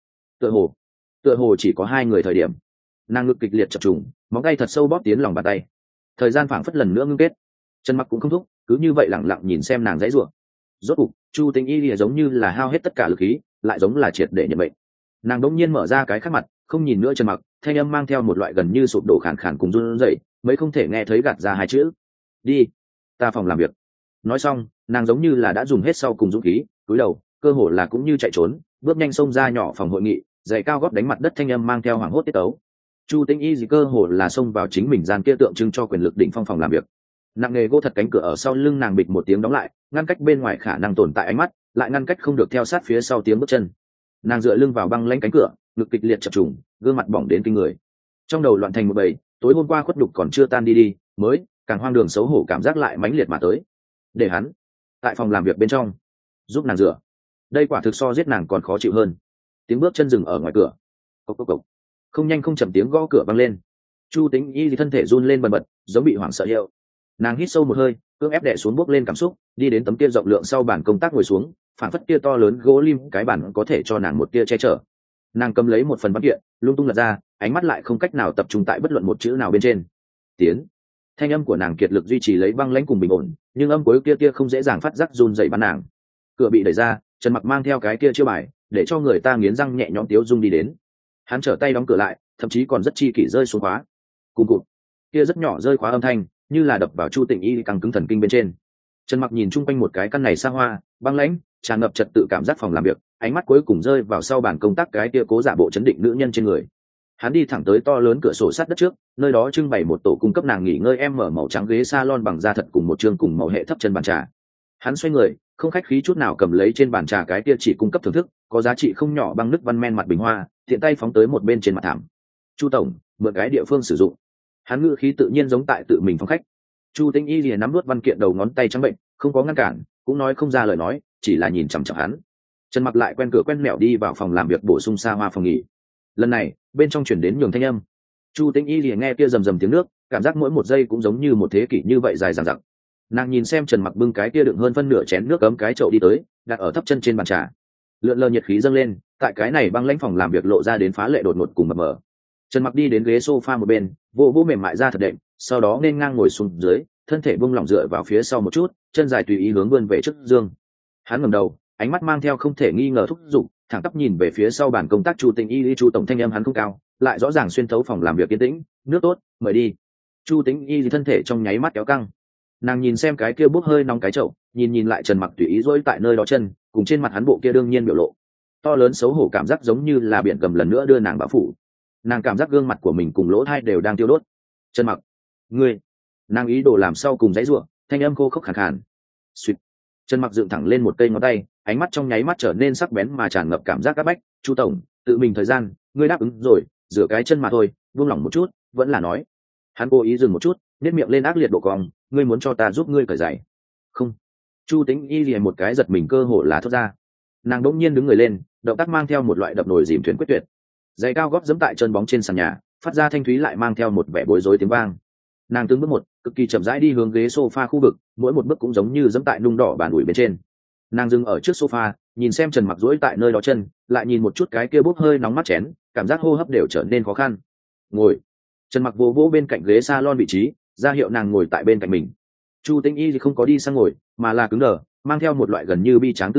tựa hồ chỉ có hai người thời điểm, nàng ngực kịch liệt chập trùng, móng tay thật sâu bóp tiến lòng bàn tay. Thời gian phảng phất lần nữa ngưng kết. Trần Mặc cũng không thúc, cứ như vậy lặng lặng nhìn xem nàng dãy rủa. Rốt cục, Chu Tĩnh Y lìa giống như là hao hết tất cả lực khí, lại giống là triệt để nhận bệnh. Nàng đống nhiên mở ra cái khắc mặt, không nhìn nữa Trần Mặc, thanh âm mang theo một loại gần như sụp đổ khàn khàn cùng run rẩy, mấy không thể nghe thấy gạt ra hai chữ. Đi, ta phòng làm việc. Nói xong, nàng giống như là đã dùng hết sau cùng dũng khí, cúi đầu, cơ hồ là cũng như chạy trốn, bước nhanh xông ra nhỏ phòng hội nghị, giày cao gót đánh mặt đất, thanh âm mang theo hoảng hốt tiết tấu. Chu Tĩnh Y gì cơ hồ là xông vào chính mình gian kia tượng trưng cho quyền lực đỉnh phong phòng làm việc. Nặng nghề gỗ thật cánh cửa ở sau lưng nàng bịch một tiếng đóng lại, ngăn cách bên ngoài khả năng tồn tại ánh mắt, lại ngăn cách không được theo sát phía sau tiếng bước chân. Nàng dựa lưng vào băng lãnh cánh cửa, ngực kịch liệt chập trùng, gương mặt bỏng đến kinh người. Trong đầu loạn thành một bầy, tối hôm qua khuất nhục còn chưa tan đi, mới càng hoang đường xấu hổ cảm giác lại mãnh liệt mà tới. Để hắn tại phòng làm việc bên trong giúp nàng rửa, đây quả thực so giết nàng còn khó chịu hơn. Tiếng bước chân dừng ở ngoài cửa, cộc cộc cộc, không nhanh không chậm tiếng gõ cửa vang lên. Chu Tĩnh Y thì thân thể run lên bần bật, giống bị hoảng sợ hiệu. Nàng hít sâu một hơi, cưỡng ép đè xuống bước lên cảm xúc, đi đến tấm kia rộng lượng sau bàn công tác ngồi xuống, phản phất kia to lớn gỗ lim cái bàn có thể cho nàng một tia che chở. Nàng cầm lấy một phần văn kiện, lung tung lật ra, ánh mắt lại không cách nào tập trung tại bất luận một chữ nào bên trên. Tiến. Thanh âm của nàng kiệt lực duy trì lấy băng lãnh cùng bình ổn, nhưng âm cuối kia không dễ dàng phát giác run rẩy bắn nàng. Cửa bị đẩy ra, Trần Mặc mang theo cái kia chiêu bài, để cho người ta nghiến răng nhẹ nhõm tiếu dung đi đến. Hắn trở tay đóng cửa lại, thậm chí còn rất chi kỷ rơi xuống khóa. Cùng cụt, kia rất nhỏ rơi khóa âm thanh, như là đập vào Chu Tĩnh Y căng cứng thần kinh bên trên. Trần Mặc nhìn chung quanh một cái căn này xa hoa, băng lãnh, tràn ngập trật tự cảm giác phòng làm việc, ánh mắt cuối cùng rơi vào sau bàn công tác cái kia cố giả bộ chấn định nữ nhân trên người. Hắn đi thẳng tới to lớn cửa sổ sát đất trước, nơi đó trưng bày một tổ cung cấp nàng nghỉ ngơi em mở màu trắng ghế salon bằng da thật cùng một chương cùng màu hệ thấp chân bàn trà. Hắn xoay người, không khách khí chút nào cầm lấy trên bàn trà cái kia chỉ cung cấp thưởng thức, có giá trị không nhỏ băng nước văn men mặt bình hoa, tiện tay phóng tới một bên trên mặt thảm. Chu tổng, mượn cái địa phương sử dụng. Hắn ngữ khí tự nhiên giống tại tự mình phóng khách. Chu Tĩnh Y lìa nắm nuốt văn kiện đầu ngón tay trắng bệnh, không có ngăn cản, cũng nói không ra lời nói, chỉ là nhìn chằm chằm hắn. Trần Mặc lại quen cửa quen mẹo đi vào phòng làm việc bổ sung xa hoa phòng nghỉ. Lần này, bên trong chuyển đến nhường thanh âm. Chu Tĩnh Y lìa nghe kia rầm rầm tiếng nước, cảm giác mỗi một giây cũng giống như một thế kỷ như vậy dài dằng dặc. Nàng nhìn xem Trần Mặc bưng cái kia đựng hơn phân nửa chén nước ấm cái chậu đi tới, đặt ở thấp chân trên bàn trà. Lượn lờ nhiệt khí dâng lên, tại cái này băng lãnh phòng làm việc lộ ra đến phá lệ đột ngột cùng mập mờ. Trần Mặc đi đến ghế sofa một bên, vô mềm mại ra thật đệm, sau đó nên ngang ngồi xuống dưới, thân thể buông lỏng dựa vào phía sau một chút, chân dài tùy ý hướng vươn về trước dương. Hắn ngẩng đầu, ánh mắt mang theo không thể nghi ngờ thúc giục, thẳng tắp nhìn về phía sau bàn công tác Chu Tĩnh Y. Chu tổng thanh âm hắn không cao, lại rõ ràng xuyên thấu phòng làm việc yên tĩnh. Nước tốt, mời đi. Chu Tĩnh Y thân thể trong nháy mắt kéo căng. Nàng nhìn xem cái kia bốc hơi nóng cái chậu, nhìn lại Trần Mặc tùy ý dỗi tại nơi đó chân, cùng trên mặt hắn bộ kia đương nhiên biểu lộ to lớn xấu hổ cảm giác giống như là biển gầm lần nữa đưa nàng bao phủ. Nàng cảm giác gương mặt của mình cùng lỗ tai đều đang tiêu đốt. Trần Mặc, ngươi. Nàng ý đồ làm sau cùng dãy ruộng, thanh âm khô khốc khàn khàn. Xuyệt. Trần Mặc dựng thẳng lên một cây ngón tay, ánh mắt trong nháy mắt trở nên sắc bén mà tràn ngập cảm giác áp bách. Chu tổng, tự mình thời gian, ngươi đáp ứng rồi, rửa cái chân mà thôi, buông lỏng một chút, vẫn là nói. Hắn cố ý dừng một chút, nét miệng lên ác liệt độ cong, ngươi muốn cho ta giúp ngươi cởi giày? Không. Chu Tĩnh Y liền một cái giật mình cơ hồ là thốt ra. Nàng đỗng nhiên đứng người lên, động tác mang theo một loại đập nồi dìm thuyền quyết tuyệt. Giày cao gót giẫm tại chân bóng trên sàn nhà, phát ra thanh thúy lại mang theo một vẻ bối rối tiếng vang. Nàng từng bước một, cực kỳ chậm rãi đi hướng ghế sofa khu vực, mỗi một bước cũng giống như giẫm tại nung đỏ bàn ủi bên trên. Nàng dừng ở trước sofa, nhìn xem Trần Mặc duỗi tại nơi đó chân, lại nhìn một chút cái kia bốc hơi nóng mắt chén, cảm giác hô hấp đều trở nên khó khăn. Ngồi. Trần Mặc vỗ vỗ bên cạnh ghế salon vị trí, ra hiệu nàng ngồi tại bên cạnh mình. Chu Tĩnh Y thì không có đi sang ngồi, mà là cứng đờ, mang theo một loại gần như bi tráng tư thái,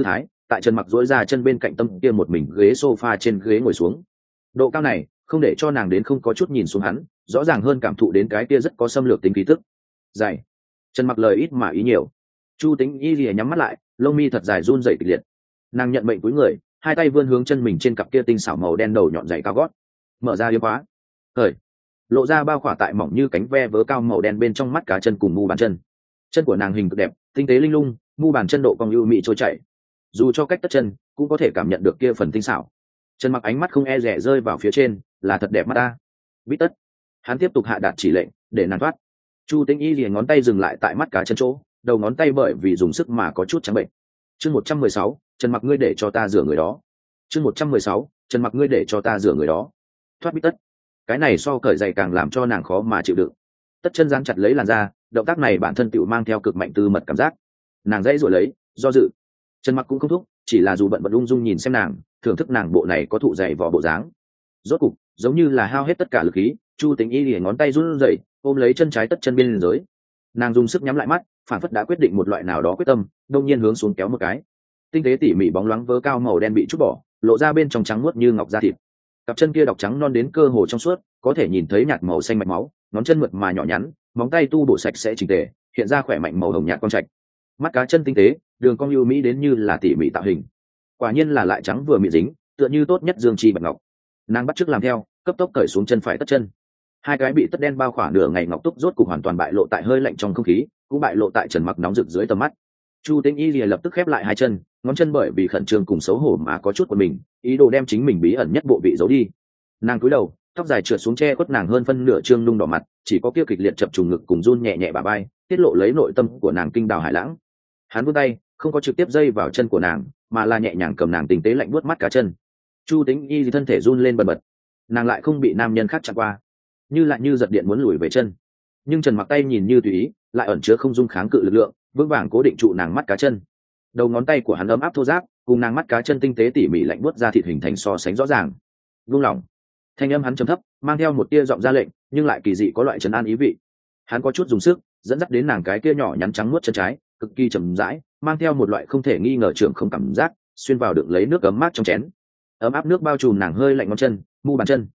tại Trần Mặc duỗi ra chân bên cạnh tâm kia một mình ghế sofa trên ghế ngồi xuống. Độ cao này không để cho nàng đến không có chút nhìn xuống hắn, rõ ràng hơn cảm thụ đến cái kia rất có xâm lược tính khí tức. Dài. Trần Mặc lời ít mà ý nhiều. Chu Tĩnh Y lìa nhắm mắt lại, lông mi thật dài run rẩy kịch liệt. Nàng nhận mệnh cúi người, hai tay vươn hướng chân mình trên cặp kia tinh xảo màu đen đầu nhọn dày cao gót, mở ra yếm khóa, khởi, lộ ra bao khỏa tại mỏng như cánh ve vớ cao màu đen bên trong mắt cá chân cùng mu bàn chân. Chân của nàng hình cực đẹp, tinh tế linh lung, mu bàn chân độ cong ưu mị trôi chảy. Dù cho cách tất chân, cũng có thể cảm nhận được kia phần tinh xảo. Trần Mặc ánh mắt không e dè rơi vào phía trên, là thật đẹp mắt ta. Bít tất. Hắn tiếp tục hạ đạt chỉ lệnh, để nàng thoát. Chu Tĩnh Y liền ngón tay dừng lại tại mắt cá chân chỗ, đầu ngón tay bởi vì dùng sức mà có chút trắng bệnh. Chương 116, Trần Mặc ngươi để cho ta rửa người đó. Chương 116, Trần Mặc ngươi để cho ta rửa người đó. Thoát bít tất. Cái này so cởi giày càng làm cho nàng khó mà chịu đựng. Tất chân dán chặt lấy làn da, động tác này bản thân tựu mang theo cực mạnh tư mật cảm giác. Nàng dãy rồi lấy, do dự. Trần Mặc cũng không thúc, chỉ là dù bận bận ung dung nhìn xem nàng, thưởng thức nàng bộ này có thụ dày vỏ bộ dáng. Rốt cục, giống như là hao hết tất cả lực khí, Chu Tĩnh Y liền ngón tay run rẩy, ôm lấy chân trái tất chân bên dưới. Nàng dùng sức nhắm lại mắt, phản phất đã quyết định một loại nào đó quyết tâm, đông nhiên hướng xuống kéo một cái. Tinh tế tỉ mỉ bóng loáng vớ cao màu đen bị trút bỏ, lộ ra bên trong trắng muốt như ngọc da thịt. Cặp chân kia đọc trắng non đến cơ hồ trong suốt, có thể nhìn thấy nhạt màu xanh mạch máu, ngón chân mượt mà nhỏ nhắn, móng tay tu bổ sạch sẽ chỉnh tề, hiện ra khỏe mạnh màu hồng nhạt quang trạch. Mắt cá chân tinh tế, đường cong ưu mỹ đến như là tỉ mỉ tạo hình. Quả nhiên là lại trắng vừa mịn dính, tựa như tốt nhất dương chi bạch ngọc. Nàng bắt chước làm theo, cấp tốc cởi xuống chân phải tất chân. Hai cái bị tất đen bao khỏa nửa ngày ngọc túc rốt cục hoàn toàn bại lộ tại hơi lạnh trong không khí, cũng bại lộ tại Trần Mặc nóng rực dưới tầm mắt. Chu Tĩnh Y lìa lập tức khép lại hai chân, ngón chân bởi vì khẩn trương cùng xấu hổ mà có chút của mình, ý đồ đem chính mình bí ẩn nhất bộ vị giấu đi. Nàng cúi đầu, tóc dài trượt xuống che khuất nàng hơn phân nửa trương nung đỏ mặt, chỉ có kia kịch liệt chập trùng ngực cùng run nhẹ nhẹ bả vai, tiết lộ lấy nội tâm của nàng kinh đào hải lãng. Hắn vươn tay, không có trực tiếp dây vào chân của nàng, mà là nhẹ nhàng cầm nàng tinh tế lạnh buốt mắt cá chân. Chu Tĩnh Y thì thân thể run lên bần bật, nàng lại không bị nam nhân khác chạm qua, như lại như giật điện muốn lùi về chân. Nhưng Trần Mặc tay nhìn như tùy ý, lại ẩn chứa không dung kháng cự lực lượng, vững vàng cố định trụ nàng mắt cá chân. Đầu ngón tay của hắn ấm áp thô ráp, cùng nàng mắt cá chân tinh tế tỉ mỉ lạnh buốt ra thịt hình thành so sánh rõ ràng. Vung lòng. Thanh âm hắn trầm thấp, mang theo một tia giọng ra lệnh, nhưng lại kỳ dị có loại trấn an ý vị. Hắn có chút dùng sức, dẫn dắt đến nàng cái kia nhỏ nhắn trắng muốt chân trái, cực kỳ chậm rãi, mang theo một loại không thể nghi ngờ trưởng không cảm giác, xuyên vào đựng lấy nước ấm mát trong chén. Ấm áp nước bao trùm nàng hơi lạnh ngón chân, mu bàn chân.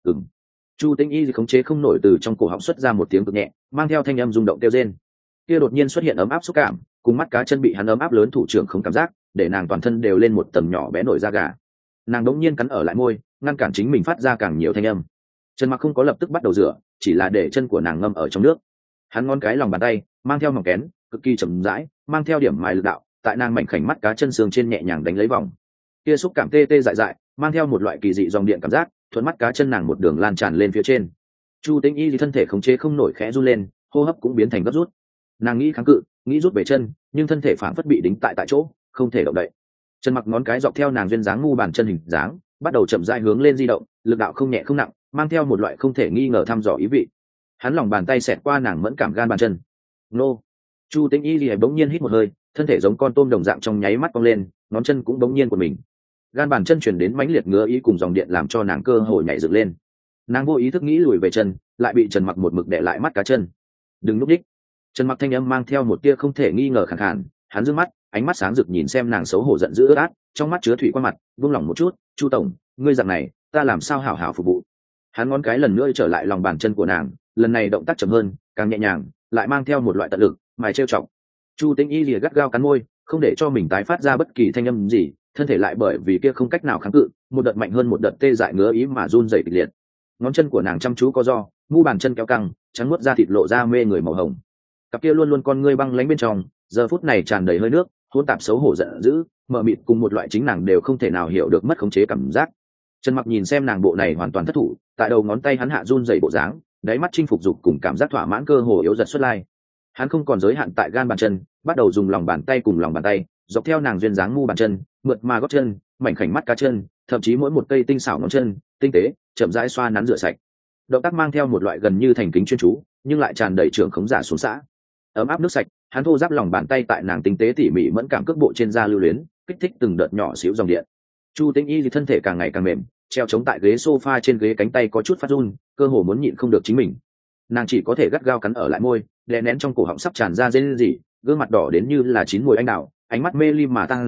Chu Tĩnh Y khống chế không nổi từ trong cổ họng xuất ra một tiếng cực nhẹ, mang theo thanh âm rung động kêu rên. Kia đột nhiên xuất hiện ấm áp xúc cảm, cùng mắt cá chân bị hắn ấm áp lớn thủ trưởng không cảm giác, để nàng toàn thân đều lên một tầng nhỏ bé nổi da gà. Nàng đống nhiên cắn ở lại môi, ngăn cản chính mình phát ra càng nhiều thanh âm. Trần Mặc không có lập tức bắt đầu rửa, chỉ là để chân của nàng ngâm ở trong nước. Hắn ngón cái lòng bàn tay, mang theo mỏng kén, cực kỳ chậm rãi, mang theo điểm mài lực đạo, tại nàng mảnh khảnh mắt cá chân xương trên nhẹ nhàng đánh lấy vòng. Kia xúc cảm tê tê dại dại, mang theo một loại kỳ dị dòng điện cảm giác, thuận mắt cá chân nàng một đường lan tràn lên phía trên. Chu Tĩnh Y thì thân thể khống chế không nổi khẽ run lên, hô hấp cũng biến thành gấp rút. Nàng nghĩ kháng cự, nghĩ rút về chân, nhưng thân thể phản phất bị đính tại chỗ, không thể động đậy. Trần Mặc ngón cái dọc theo nàng duyên dáng ngu bàn chân hình dáng, bắt đầu chậm rãi hướng lên di động, lực đạo không nhẹ không nặng, mang theo một loại không thể nghi ngờ thăm dò ý vị. Hắn lòng bàn tay xẹt qua nàng mẫn cảm gan bàn chân. Nô. Chu Tĩnh Y lìa bỗng nhiên hít một hơi, thân thể giống con tôm đồng dạng trong nháy mắt cong lên, ngón chân cũng bỗng nhiên của mình. Gan bàn chân truyền đến mãnh liệt ngứa ý cùng dòng điện làm cho nàng cơ hồ nhảy dựng lên. Nàng vô ý thức nghĩ lùi về chân, lại bị Trần Mặc một mực đè lại mắt cá chân. Đừng núp đích. Trần Mặc thanh âm mang theo một tia không thể nghi ngờ khàn khàn, hắn dương mắt, ánh mắt sáng rực nhìn xem nàng xấu hổ giận dữ ướt át, trong mắt chứa thủy qua mặt, buông lỏng một chút. Chu tổng, ngươi dạng này, ta làm sao hảo hảo phục vụ? Hắn ngón cái lần nữa trở lại lòng bàn chân của nàng, lần này động tác chậm hơn, càng nhẹ nhàng, lại mang theo một loại tận lực, mài trêu chọc. Chu Tĩnh Y lìa gắt gao cắn môi, không để cho mình tái phát ra bất kỳ thanh âm gì, thân thể lại bởi vì kia không cách nào kháng cự, một đợt mạnh hơn một đợt tê dại ngứa ý mà run rẩy kịch liệt. Ngón chân của nàng chăm chú co ro, mu bàn chân kéo căng, trắng muốt da thịt lộ ra mê người màu hồng. Cặp kia luôn luôn con ngươi băng lãnh bên trong, giờ phút này tràn đầy hơi nước, hỗn tạp xấu hổ giận dữ, mờ mịt cùng một loại chính nàng đều không thể nào hiểu được mất khống chế cảm giác. Trần Mặc nhìn xem nàng bộ này hoàn toàn thất thủ, tại đầu ngón tay hắn hạ run rẩy bộ dáng, đáy mắt chinh phục dục cùng cảm giác thỏa mãn cơ hồ yếu dần xuất lai. Hắn không còn giới hạn tại gan bàn chân, bắt đầu dùng lòng bàn tay cùng lòng bàn tay, dọc theo nàng duyên dáng mu bàn chân, mượt mà gót chân, mảnh khảnh mắt cá chân, thậm chí mỗi một cây tinh xảo ngón chân, tinh tế, chậm rãi xoa nắn rửa sạch. Động tác mang theo một loại gần như thành kính chuyên chú, nhưng lại tràn đầy trưởng khống giả xuống xã. Ấm áp nước sạch, hắn thô giáp lòng bàn tay tại nàng tinh tế tỉ mỉ mẫn cảm cước bộ trên da lưu luyến, kích thích từng đợt nhỏ xíu dòng điện. Chu Tĩnh Y thì thân thể càng ngày càng mềm, treo chống tại ghế sofa trên ghế, cánh tay có chút phát run, cơ hồ muốn nhịn không được chính mình. Nàng chỉ có thể gắt gao cắn ở lại môi, đè nén trong cổ họng sắp tràn ra rên rỉ, gương mặt đỏ đến như là chín mùi anh đào, ánh mắt mê lim mà tăng dã,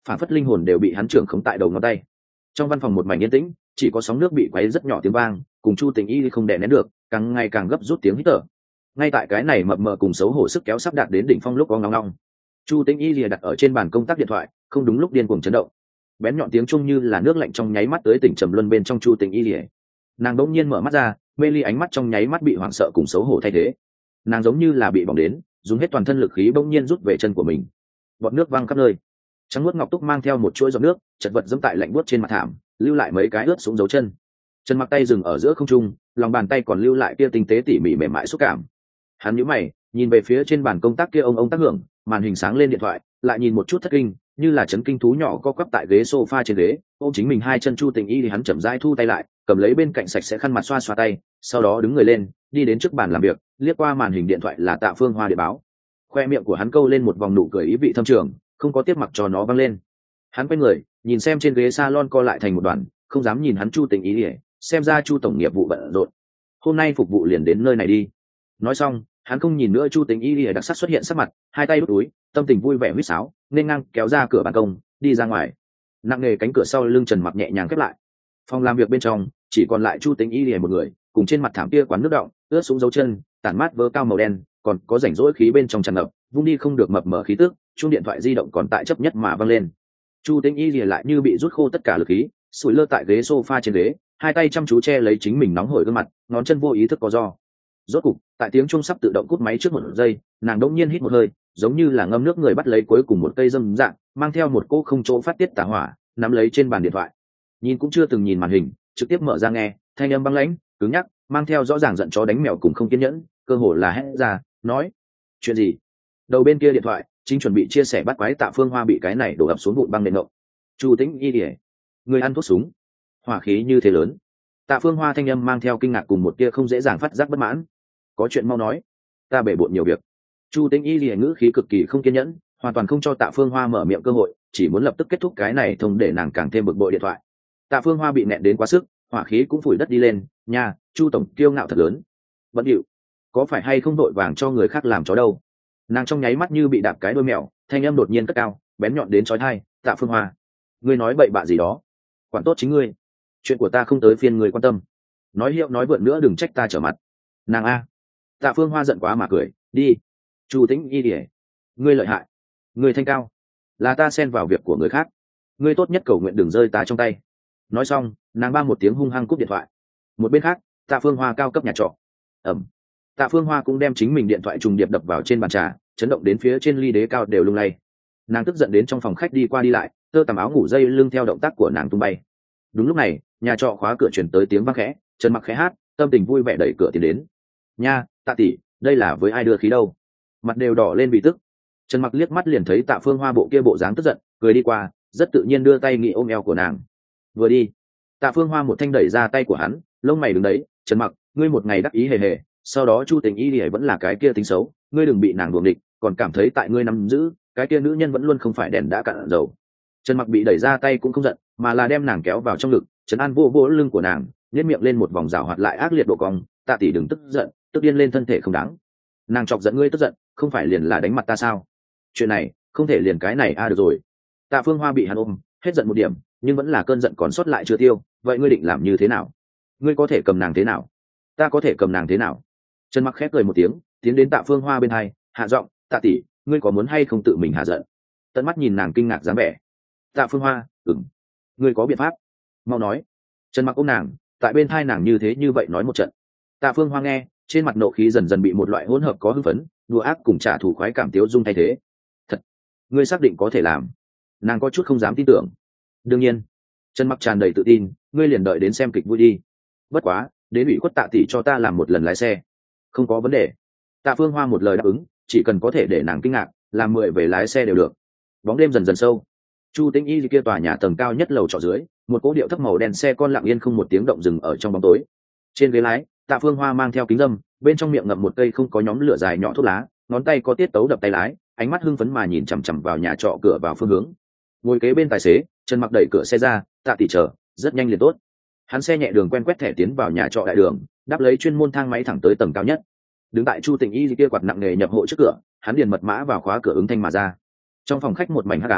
phản phất linh hồn đều bị hắn trưởng khống tại đầu ngón tay. Trong văn phòng một mảnh yên tĩnh, chỉ có sóng nước bị quấy rất nhỏ tiếng vang, cùng Chu Tình Y không đè nén được, càng ngày càng gấp rút tiếng hít thở. Ngay tại cái này mập mờ cùng xấu hổ sức kéo sắp đạt đến đỉnh phong lúc có ngong ngong. Chu Tình Y lìa đặt ở trên bàn công tác điện thoại, không đúng lúc điên cuồng chấn động. Bén nhọn tiếng trung như là nước lạnh trong nháy mắt tới tỉnh trầm luân bên trong Chu Tình Y lìa. Nàng đột nhiên mở mắt ra, mê ly ánh mắt trong nháy mắt bị hoảng sợ cùng xấu hổ thay thế. Nàng giống như là bị bỏng đến, dùng hết toàn thân lực khí bỗng nhiên rút về chân của mình. Bọt nước văng khắp nơi. Trắng nuốt ngọc túc mang theo một chuỗi giọt nước, chật vật dẫm tại lạnh buốt trên mặt thảm, lưu lại mấy cái ướt xuống dấu chân. Trần Mặc tay dừng ở giữa không trung, lòng bàn tay còn lưu lại kia tinh tế tỉ mỉ mềm mại xúc cảm. Hắn nhíu mày, nhìn về phía trên bàn công tác kia ông tác hưởng, màn hình sáng lên điện thoại, lại nhìn một chút thất kinh, như là chấn kinh thú nhỏ co quắp tại ghế sofa trên ghế, ôm chính mình hai chân Chu Tình Y thì hắn chậm rãi thu tay lại, cầm lấy bên cạnh sạch sẽ khăn mặt xoa xoa tay, sau đó đứng người lên, đi đến trước bàn làm việc, liếc qua màn hình điện thoại là Tạ Phương Hoa điện báo. Khoe miệng của hắn câu lên một vòng nụ cười ý vị thâm trường, không có tiếp mặc cho nó văng lên. Hắn quay người, nhìn xem trên ghế salon co lại thành một đoàn, không dám nhìn hắn Chu Tình Y, xem ra Chu tổng nghiệp vụ bận rộn. Hôm nay phục vụ liền đến nơi này đi. Nói xong, hắn không nhìn nữa Chu Tình Y đặc sắc xuất hiện sắc mặt, hai tay đút túi, tâm tình vui vẻ huýt sáo, nên ngang kéo ra cửa ban công, đi ra ngoài. Nặng nề cánh cửa sau lưng Trần Mặc nhẹ nhàng khép lại. Phòng làm việc bên trong chỉ còn lại Chu Tình Y một người, cùng trên mặt thảm kia quán nước đọng, ướt xuống dấu chân, tản mát vớ cao màu đen, còn có rảnh rỗi khí bên trong tràn ngập, vung đi không được mập mờ khí tức, chuông điện thoại di động còn tại chấp nhất mà văng lên. Chu Tình Y lại như bị rút khô tất cả lực khí, sủi lơ tại ghế sofa trên ghế, hai tay chăm chú che lấy chính mình nóng hổi gương mặt, ngón chân vô ý thức co ro. Rốt cục, tại tiếng chuông sắp tự động cút máy trước một giây, nàng đột nhiên hít một hơi, giống như là ngâm nước người bắt lấy cuối cùng một cây dâm dạng, mang theo một cô không chỗ phát tiết tà hỏa, nắm lấy trên bàn điện thoại. Nhìn cũng chưa từng nhìn màn hình, trực tiếp mở ra nghe, thanh âm băng lãnh, cứng nhắc, mang theo rõ ràng giận chó đánh mèo cùng không kiên nhẫn, cơ hồ là hét ra, nói: "Chuyện gì?" Đầu bên kia điện thoại, chính chuẩn bị chia sẻ bắt quái Tạ Phương Hoa bị cái này đổ ập xuống vụn băng nền ngộng. "Chu Tĩnh Y điệp, người ăn thuốc súng?" Hỏa khí như thế lớn. Tạ Phương Hoa thanh âm mang theo kinh ngạc cùng một tia không dễ dàng phát giác bất mãn. "Có chuyện mau nói, ta bể bộn nhiều việc." Chu Tĩnh Y lìa ngữ khí cực kỳ không kiên nhẫn, hoàn toàn không cho Tạ Phương Hoa mở miệng cơ hội, chỉ muốn lập tức kết thúc cái này thông để nàng càng thêm bực bội điện thoại. Tạ Phương Hoa bị nẹn đến quá sức, hỏa khí cũng phủi đất đi lên. "Nha, Chu tổng kiêu ngạo thật lớn." "Bận điệu, có phải hay không đội vàng cho người khác làm chó đâu?" Nàng trong nháy mắt như bị đạp cái đuôi mèo, thanh âm đột nhiên cất cao, bén nhọn đến chói tai. "Tạ Phương Hoa, ngươi nói bậy bạ gì đó? Quản tốt chính ngươi, chuyện của ta không tới phiên ngươi quan tâm. Nói hiệu nói vượn nữa đừng trách ta trở mặt." "Nàng a." Tạ Phương Hoa giận quá mà cười. "Đi." "Chu Tĩnh Y điệp, ngươi lợi hại, ngươi thanh cao, là ta xen vào việc của người khác, ngươi tốt nhất cầu nguyện đừng rơi ta trong tay." Nói xong, nàng ba một tiếng hung hăng cúp điện thoại. Một bên khác, Tạ Phương Hoa cao cấp nhà trọ. Ẩm. Tạ Phương Hoa cũng đem chính mình điện thoại trùng điệp đập vào trên bàn trà, chấn động đến phía trên ly đế cao đều lung lay. Nàng tức giận đến trong phòng khách đi qua đi lại, tơ tằm áo ngủ dây lưng theo động tác của nàng tung bay. Đúng lúc này, nhà trọ khóa cửa chuyển tới tiếng vang khẽ, Trần Mặc khẽ hát, tâm tình vui vẻ đẩy cửa tiến đến. "Nha, Tạ tỷ, đây là với ai đưa khí đâu?" Mặt đều đỏ lên vì tức. Trần Mặc liếc mắt liền thấy Tạ Phương Hoa bộ kia bộ dáng tức giận, cười đi qua, rất tự nhiên đưa tay nghị ôm eo của nàng. "Vừa đi." Tạ Phương Hoa một thanh đẩy ra tay của hắn, lông mày đứng đấy. "Trần Mặc, ngươi một ngày đắc ý hề hề, sau đó Chu Tình Y vẫn là cái kia tính xấu, ngươi đừng bị nàng đuổi địch, còn cảm thấy tại ngươi nắm giữ, cái kia nữ nhân vẫn luôn không phải đèn đã cạn dầu." Trần Mặc bị đẩy ra tay cũng không giận, mà là đem nàng kéo vào trong ngực, trấn an vô vô lưng của nàng, nhếch miệng lên một vòng rào hoạt lại ác liệt độ cong. "Tạ tỷ đừng tức giận, tức điên lên thân thể không đáng. Nàng chọc giận ngươi tức giận, không phải liền là đánh mặt ta sao? Chuyện này không thể liền cái này được rồi." Tạ Phương Hoa bị hắn ôm, hết giận một điểm, nhưng vẫn là cơn giận còn sót lại chưa tiêu. "Vậy ngươi định làm như thế nào? Ngươi có thể cầm nàng thế nào? Ta có thể cầm nàng thế nào?" Trần Mặc khép cười một tiếng, tiến đến Tạ Phương Hoa bên hai, hạ giọng: "Tạ tỷ, ngươi có muốn hay không tự mình hạ giận?" Tận mắt nhìn nàng kinh ngạc dáng vẻ. Tạ Phương Hoa: "Ừm." "Ngươi có biện pháp? Mau nói." Trần Mặc ôm nàng, tại bên thai nàng như thế như vậy nói một trận. Tạ Phương Hoa nghe, trên mặt nộ khí dần dần bị một loại hỗn hợp có hưng phấn, đùa ác cùng trả thù khoái cảm tiêu dung thay thế. "Thật, ngươi xác định có thể làm?" Nàng có chút không dám tin tưởng. "Đương nhiên." Trần Mặc tràn đầy tự tin. "Ngươi liền đợi đến xem kịch vui đi. Bất quá, đến ủy khuất Tạ tỷ cho ta làm một lần lái xe." "Không có vấn đề." Tạ Phương Hoa một lời đáp ứng, chỉ cần có thể để nàng kinh ngạc, làm 10 về lái xe đều được. Bóng đêm dần dần sâu. Chu Tĩnh Y kia tòa nhà tầng cao nhất lầu trọ dưới, một cỗ điệu thấp màu đen xe con lặng yên không một tiếng động dừng ở trong bóng tối. Trên ghế lái, Tạ Phương Hoa mang theo kính râm, bên trong miệng ngậm một cây không có nhóm lửa dài nhỏ thuốc lá, ngón tay có tiết tấu đập tay lái, ánh mắt hưng phấn mà nhìn chằm chằm vào nhà trọ cửa vào phương hướng. Ngồi kế bên tài xế, Trần Mặc đẩy cửa xe ra. "Tạ tỷ chờ, rất nhanh liền tốt." Hắn xe nhẹ đường quen quét thẻ tiến vào nhà trọ đại đường, đáp lấy chuyên môn thang máy thẳng tới tầng cao nhất. Đứng tại Chu Tình Y kia quạt nặng nề nhập hộ trước cửa, hắn điền mật mã vào khóa cửa ứng thanh mà ra. Trong phòng khách một mảnh hắc ám,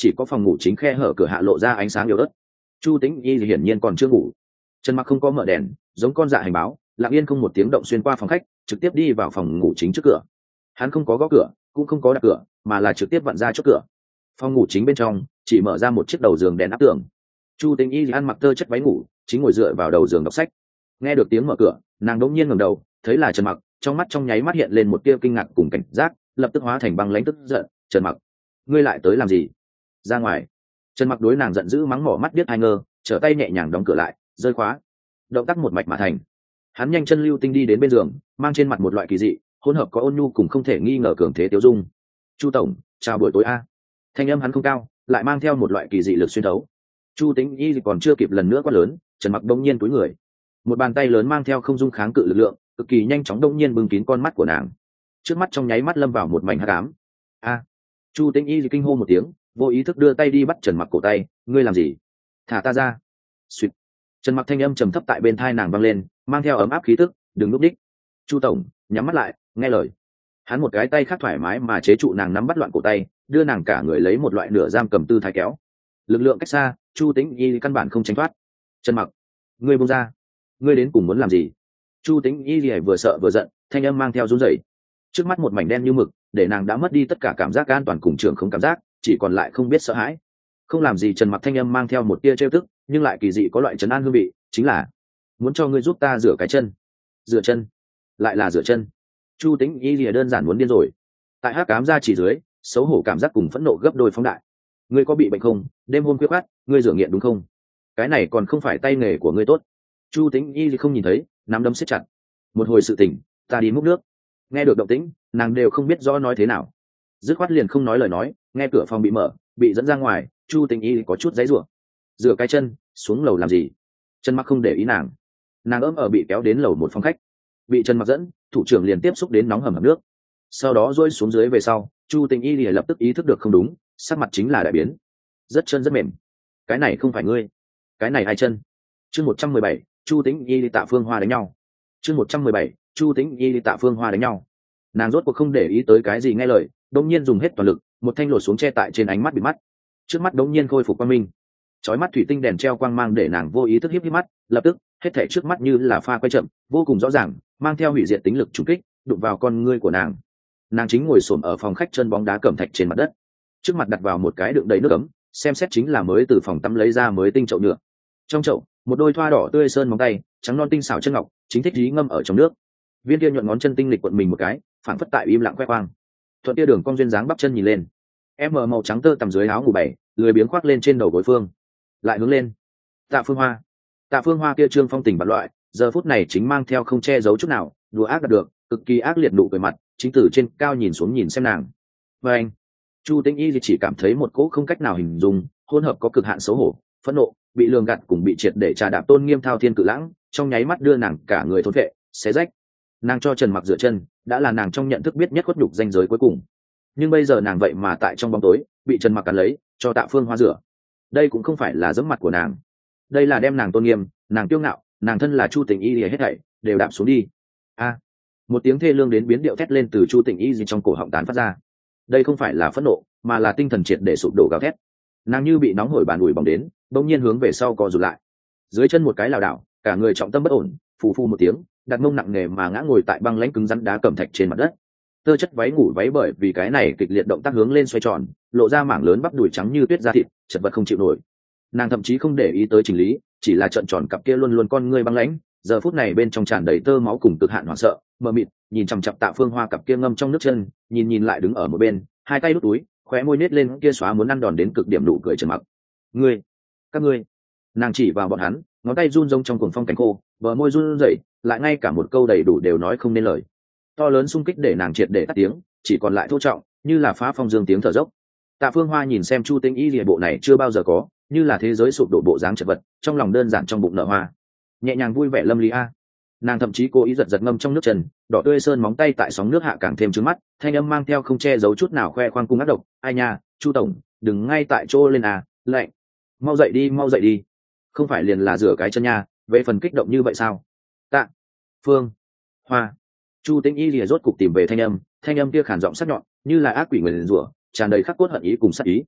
chỉ có phòng ngủ chính khe hở cửa hạ lộ ra ánh sáng yếu ớt. Chu Tĩnh Y hiển nhiên còn chưa ngủ. Trần Mặc không có mở đèn, giống con dạ hành báo, lặng yên không một tiếng động xuyên qua phòng khách, trực tiếp đi vào phòng ngủ chính trước cửa. Hắn không có gõ cửa, cũng không có đập cửa, mà là trực tiếp vặn ra chốt cửa. Phòng ngủ chính bên trong chỉ mở ra một chiếc đầu giường đèn áp tường. Chu Tĩnh Y ăn mặc tơ chất váy ngủ, chính ngồi dựa vào đầu giường đọc sách. Nghe được tiếng mở cửa, nàng đột nhiên ngẩng đầu, thấy là Trần Mặc, trong mắt trong nháy mắt hiện lên một tia kinh ngạc cùng cảnh giác, lập tức hóa thành băng lãnh tức giận. Trần Mặc, ngươi lại tới làm gì? Ra ngoài. Trần Mặc đối nàng giận dữ mắng mỏ mắt biết hai ngơ, trở tay nhẹ nhàng đóng cửa lại, rơi khóa. Động tác một mạch mà thành. Hắn nhanh chân lưu tinh đi đến bên giường, mang trên mặt một loại kỳ dị hỗn hợp có ôn nhu cùng không thể nghi ngờ cường thế tiêu dung. Chu tổng, chào buổi tối a. Thanh âm hắn không cao, lại mang theo một loại kỳ dị lực xuyên thấu. Chu Tĩnh Y còn chưa kịp lần nữa quát lớn, Trần Mặc đông nhiên túi người, một bàn tay lớn mang theo không dung kháng cự lực lượng, cực kỳ nhanh chóng đông nhiên bưng kín con mắt của nàng. Trước mắt trong nháy mắt lâm vào một mảnh hắc ám. A! Chu Tĩnh Y kinh hô một tiếng, vô ý thức đưa tay đi bắt Trần Mặc cổ tay. Ngươi làm gì? Thả ta ra! Xuyệt. Trần Mặc thanh âm trầm thấp tại bên tai nàng vang lên, mang theo ấm áp khí tức. Đừng núp đích. Chu tổng, nhắm mắt lại, nghe lời. Hắn một cái tay khác thoải mái mà chế trụ nàng nắm bắt loạn cổ tay, đưa nàng cả người lấy một loại nửa giam cầm tư thái kéo. Lực lượng cách xa, Chu Tĩnh Y căn bản không tránh thoát. Trần Mặc, ngươi buông ra! Ngươi đến cùng muốn làm gì? Chu Tĩnh Y vừa sợ vừa giận, thanh âm mang theo run rẩy. Trước mắt một mảnh đen như mực, để nàng đã mất đi tất cả cảm giác an toàn cùng trường không cảm giác, chỉ còn lại không biết sợ hãi. Không làm gì. Trần Mặc thanh âm mang theo một tia trêu tức, nhưng lại kỳ dị có loại trấn an hương vị, chính là muốn cho ngươi giúp ta rửa cái chân. Rửa chân? Lại là rửa chân? Chu Tĩnh Y lìa đơn giản muốn điên rồi. Tại hắc ám ra chỉ dưới, xấu hổ cảm giác cùng phẫn nộ gấp đôi phóng đại. Ngươi có bị bệnh không? Đêm hôm khuya khoắt, ngươi rửa nghiện đúng không? Cái này còn không phải tay nghề của ngươi tốt. Chu Tĩnh Y không nhìn thấy, nắm đấm siết chặt. Một hồi sự tỉnh, ta đi múc nước. Nghe được động tĩnh, nàng đều không biết rõ nói thế nào, dứt khoát liền không nói lời nói. Nghe cửa phòng bị mở, bị dẫn ra ngoài, Chu Tĩnh Y có chút giãy giụa. Rửa cái chân, xuống lầu làm gì? Trần Mặc không để ý nàng, nàng ấm ở bị kéo đến lầu một phòng khách, bị Trần Mặc dẫn, thủ trưởng liền tiếp xúc đến nóng hầm hầm nước, sau đó rơi xuống dưới về sau, Chu Tĩnh Y lập tức ý thức được không đúng, sắc mặt chính là đại biến. Rất chân rất mềm. Cái này không phải ngươi. Cái này hai chân. Chương 117, Chu Tĩnh Y Tạ Phương Hoa đánh nhau. Chương 117, Chu Tĩnh Y Tạ Phương Hoa đánh nhau. Nàng rốt cuộc không để ý tới cái gì nghe lời, đột nhiên dùng hết toàn lực, một thanh lột xuống che tại trên ánh mắt bị mắt. Trước mắt đột nhiên khôi phục quang minh. Chói mắt thủy tinh đèn treo quang mang để nàng vô ý thức híp híp mắt, lập tức, hết thảy trước mắt như là pha quay chậm, vô cùng rõ ràng, mang theo hủy diệt tính lực trùng kích, đụng vào con ngươi của nàng. Nàng chính ngồi xổm ở phòng khách chân bóng đá cẩm thạch trên mặt đất, trước mặt đặt vào một cái đựng đầy nước ấm, xem xét chính là mới từ phòng tắm lấy ra mới tinh chậu nhựa. Trong chậu, một đôi thoa đỏ tươi sơn móng tay, trắng non tinh xảo chân ngọc, chính thích dí ngâm ở trong nước. Viên kia nhuận ngón chân tinh lịch quận mình một cái, phản phất tại im lặng khoe khoang. Thuận tia đường cong duyên dáng bắp chân nhìn lên, em màu trắng tơ tằm dưới áo ngủ bảy, lười biếng khoác lên trên đầu gối phương, lại hướng lên. Tạ Phương Hoa, Tạ Phương Hoa kia trương phong tình bạt loại, giờ phút này chính mang theo không che giấu chút nào, đùa ác đạt được, cực kỳ ác liệt nụ cười mặt, chính từ trên cao nhìn xuống nhìn xem nàng. Và anh, Chu Tĩnh Y chỉ cảm thấy một cỗ không cách nào hình dung, hỗn hợp có cực hạn xấu hổ, phẫn nộ, bị lường gạt cùng bị triệt để trà đạp tôn nghiêm thao thiên cự lãng, trong nháy mắt đưa nàng cả người thốn vệ, xé rách. Nàng cho Trần Mặc rửa chân, đã là nàng trong nhận thức biết nhất khuất nhục danh giới cuối cùng. Nhưng bây giờ nàng vậy mà tại trong bóng tối, bị Trần Mặc cắn lấy, cho Tạ Phương Hoa rửa. Đây cũng không phải là giẫm mặt của nàng, đây là đem nàng tôn nghiêm, nàng kiêu ngạo, nàng thân là Chu Tĩnh Y lìa hết thảy đều đạp xuống đi. A! Một tiếng thê lương đến biến điệu thét lên từ Chu Tĩnh Y trong cổ họng tán phát ra. Đây không phải là phẫn nộ, mà là tinh thần triệt để sụp đổ gào thét. Nàng như bị nóng hổi bàn ủi bỏng đến, bỗng nhiên hướng về sau co rụt lại, dưới chân một cái lảo đảo, cả người trọng tâm bất ổn, phù phù một tiếng, đặt mông nặng nề mà ngã ngồi tại băng lãnh cứng rắn đá cẩm thạch trên mặt đất. Tơ chất váy ngủ váy bởi vì cái này kịch liệt động tác hướng lên xoay tròn, lộ ra mảng lớn bắp đùi trắng như tuyết da thịt, chật vật không chịu nổi. Nàng thậm chí không để ý tới chỉnh lý, chỉ là trợn tròn cặp kia luôn luôn con ngươi băng lãnh, giờ phút này bên trong tràn đầy tơ máu cùng cực hạn hoảng sợ, mờ mịt, nhìn chằm chằm Tạ Phương Hoa cặp kia ngâm trong nước chân, nhìn lại đứng ở một bên, hai tay đút túi, khóe môi nết lên kia xóa muốn ăn đòn đến cực điểm nụ cười Trần Mặc. Ngươi, các ngươi. Nàng chỉ vào bọn hắn, ngón tay run rông trong cuồng phong cảnh khô, bờ môi run rẩy, lại ngay cả một câu đầy đủ đều nói không nên lời. To lớn xung kích để nàng triệt để tắt tiếng, chỉ còn lại thô trọng, như là phá phong dương tiếng thở dốc. Tạ Phương Hoa nhìn xem Chu Tĩnh Y lìa bộ này chưa bao giờ có, như là thế giới sụp đổ bộ dáng chật vật, trong lòng đơn giản trong bụng nở hoa, nhẹ nhàng vui vẻ lâm ly a. Nàng thậm chí cố ý giật ngâm trong nước chân, đỏ tươi sơn móng tay tại sóng nước hạ càng thêm trướng mắt, thanh âm mang theo không che giấu chút nào khoe khoang cung ác độc. Ai nha, Chu tổng, đừng ngay tại chỗ lên à, lạnh. Mau dậy đi, mau dậy đi. Không phải liền là rửa cái chân nha, về phần kích động như vậy sao? Tạ Phương Hoa. Chu Tĩnh Y lìa rốt cục tìm về thanh âm kia khản giọng sắc nhọn, như là ác quỷ nguyền rủa, tràn đầy khắc cốt hận ý cùng sát ý.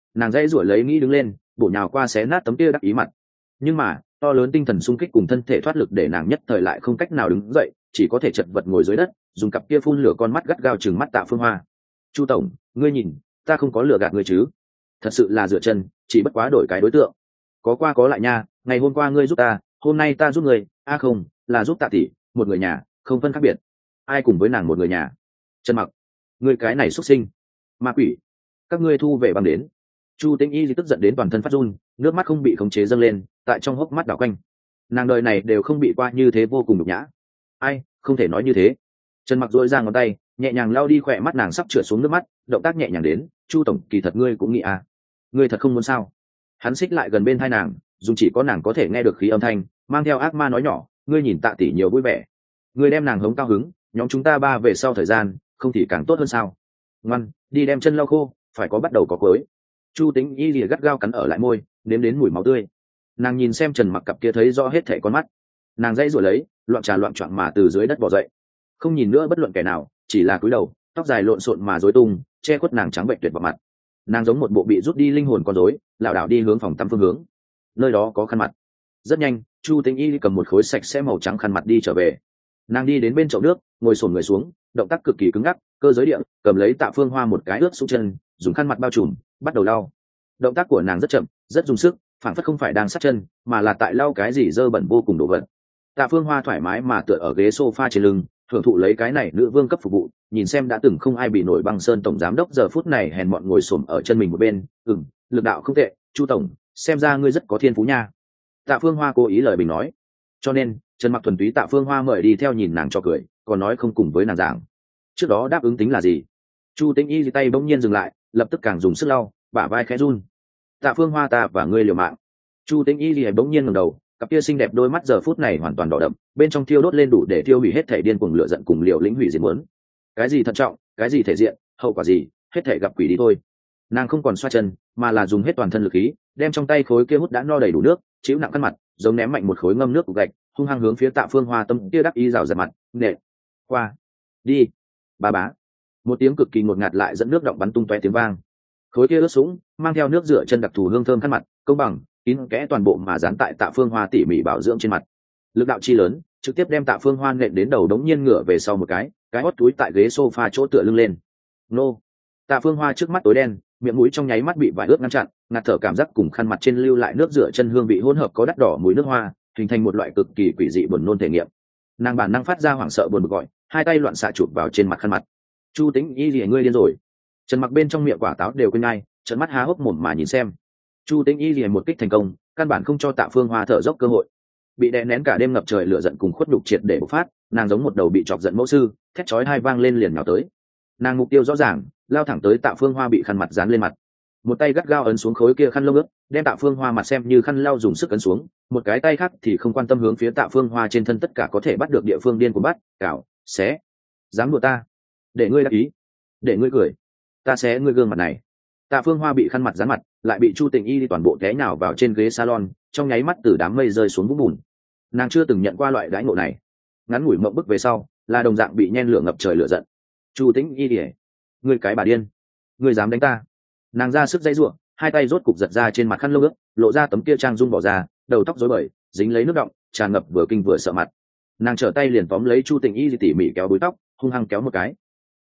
nàng dãy ruổi lấy nghĩ đứng lên, bổ nhào qua xé nát tấm kia đắc ý mặt. Nhưng mà to lớn tinh thần sung kích cùng thân thể thoát lực để nàng nhất thời lại không cách nào đứng dậy, chỉ có thể chật vật ngồi dưới đất, dùng cặp kia phun lửa con mắt gắt gao chừng mắt Tạ Phương Hoa. Chu tổng, ngươi nhìn, ta không có lừa gạt ngươi chứ? Thật sự là dựa chân, chỉ bất quá đổi cái đối tượng. Có qua có lại nha, ngày hôm qua ngươi giúp ta, hôm nay ta giúp ngươi, không, là giúp Tạ tỷ, một người nhà, không phân khác biệt. Ai cùng với nàng một người nhà? Trần Mặc, ngươi cái này xuất sinh, ma quỷ, các ngươi thu về bằng đến. Chu Tĩnh Y tức giận đến toàn thân phát run, nước mắt không bị khống chế dâng lên, tại trong hốc mắt đảo quanh. Nàng đời này đều không bị qua như thế vô cùng nhục nhã. Ai, không thể nói như thế. Trần Mặc duỗi ra ngón tay, nhẹ nhàng lau đi khỏe mắt nàng sắp trượt xuống nước mắt, động tác nhẹ nhàng đến. Chu tổng, kỳ thật ngươi cũng nghĩ à? Ngươi thật không muốn sao? Hắn xích lại gần bên tai nàng, dùng chỉ có nàng có thể nghe được khí âm thanh, mang theo ác ma nói nhỏ, ngươi nhìn Tạ tỷ nhiều vui vẻ, ngươi đem nàng hống cao hứng, nhóm chúng ta ba về sau thời gian, không thì càng tốt hơn sao? Ngoan, đi đem chân lau khô, phải có bắt đầu có cuối. Chu Tĩnh Y lìa gắt gao cắn ở lại môi, nếm đến mùi máu tươi. Nàng nhìn xem Trần Mặc cặp kia thấy rõ hết thảy con mắt, nàng dãy rồi lấy, loạn trà loạn choạng mà từ dưới đất bò dậy, không nhìn nữa bất luận kẻ nào, chỉ là cúi đầu, tóc dài lộn xộn mà rối tung, che khuất nàng trắng bệnh tuyệt vào mặt. Nàng giống một bộ bị rút đi linh hồn con rối, lảo đảo đi hướng phòng tắm phương hướng. Nơi đó có khăn mặt. Rất nhanh, Chu Tĩnh Y cầm một khối sạch sẽ màu trắng khăn mặt đi trở về. Nàng đi đến bên chậu nước, ngồi xổm người xuống, động tác cực kỳ cứng ngắc, cơ giới điện, cầm lấy Tạ Phương Hoa một cái ướt xuống chân, dùng khăn mặt bao trùm, bắt đầu lau. Động tác của nàng rất chậm, rất dùng sức, phản phất không phải đang sát chân, mà là tại lau cái gì dơ bẩn vô cùng đổ vật. Tạ Phương Hoa thoải mái mà tựa ở ghế sofa trên lưng, hưởng thụ lấy cái này nữ vương cấp phục vụ, nhìn xem đã từng không ai bị nổi băng sơn tổng giám đốc giờ phút này hèn mọn ngồi xổm ở chân mình một bên. Lực đạo không tệ, Chu tổng, xem ra ngươi rất có thiên phú nha. Tạ Phương Hoa cố ý lời bình nói. Cho nên Trần Mặc thuần túy Tạ Phương Hoa mời đi theo nhìn nàng cho cười, còn nói không cùng với nàng giảng. Trước đó đáp ứng tính là gì? Chu Tĩnh Y tay bỗng nhiên dừng lại, lập tức càng dùng sức lau, bả vai khẽ run. Tạ Phương Hoa, ta và ngươi liều mạng. Chu Tĩnh Y bỗng nhiên ngẩng đầu, cặp kia xinh đẹp đôi mắt giờ phút này hoàn toàn đỏ đậm, bên trong thiêu đốt lên đủ để thiêu hủy hết thể điên cuồng lửa giận cùng liều lĩnh hủy diệt muốn. Cái gì thận trọng, cái gì thể diện, hậu quả gì, hết thể gặp quỷ đi thôi. Nàng không còn xoa chân, mà là dùng hết toàn thân lực khí, đem trong tay khối kia hút đã no đầy đủ nước, chịu nặng căn mặt, giống ném mạnh một khối ngâm nước cục gạch, hung hăng hướng phía Tạ Phương Hoa tâm kia đắc ý rào rạt mặt, nệ. Qua. Đi. Ba bá. Một tiếng cực kỳ ngột ngạt lại dẫn nước động bắn tung tóe tiếng vang. Khối kia ướt sũng, mang theo nước rửa chân đặc thù hương thơm khăn mặt, công bằng, kín kẽ toàn bộ mà dán tại Tạ Phương Hoa tỉ mỉ bảo dưỡng trên mặt. Lực đạo chi lớn, trực tiếp đem Tạ Phương Hoa nện đến đầu đống nhiên ngửa về sau một cái hót túi tại ghế sofa chỗ tựa lưng lên. Nô. Tạ Phương Hoa trước mắt tối đen, miệng mũi trong nháy mắt bị vải ướt ngăn chặn, ngạt thở cảm giác cùng khăn mặt trên lưu lại nước rửa chân hương vị hỗn hợp có đắt đỏ mùi nước hoa, hình thành một loại cực kỳ quỷ dị buồn nôn thể nghiệm. Nàng bản năng phát ra hoảng sợ buồn bực gọi, hai tay loạn xạ chụp vào trên mặt khăn mặt. Chu Tĩnh Y lìa, ngươi điên rồi. Trần Mặc bên trong miệng quả táo đều quên ngay, trợn mắt há hốc mồm mà nhìn xem. Chu Tĩnh Y lìa một kích thành công, căn bản không cho Tạ Phương Hoa thở dốc cơ hội. Bị đè nén cả đêm ngập trời lửa giận cùng khuất nhục triệt để bộc phát, nàng giống một đầu bị chọc giận mẫu sư, thét chói hai vang lên liền nhào tới. Nàng mục tiêu rõ ràng, lao thẳng tới Tạ Phương Hoa bị khăn mặt dán lên mặt. Một tay gắt gao ấn xuống khối kia khăn lông ướt, đem Tạ Phương Hoa mặt xem như khăn lau dùng sức ấn xuống, một cái tay khác thì không quan tâm hướng phía Tạ Phương Hoa trên thân tất cả có thể bắt được địa phương điên của bắt, cào, xé. Dám đùa ta? Để ngươi đắc ý, để ngươi cười, ta xé ngươi gương mặt này. Tạ Phương Hoa bị khăn mặt dán mặt, lại bị Chu Tĩnh Y toàn bộ té nhào vào trên ghế salon, trong nháy mắt từ đám mây rơi xuống vũng bùn. Nàng chưa từng nhận qua loại đãi ngộ này, ngắn ngủi mộng bức về sau, là đồng dạng bị nhen lửa ngập trời lửa giận. Chu Tĩnh Y, ngươi cái bà điên, ngươi dám đánh ta? Nàng ra sức dãy giụa, hai tay rốt cục giật ra trên mặt khăn lông ướt, lộ ra tấm kia trang dung bỏ ra, đầu tóc rối bời, dính lấy nước đọng, tràn ngập vừa kinh vừa sợ mặt. Nàng trở tay liền tóm lấy Chu Tĩnh Y tỉ mỉ kéo búi tóc, hung hăng kéo một cái.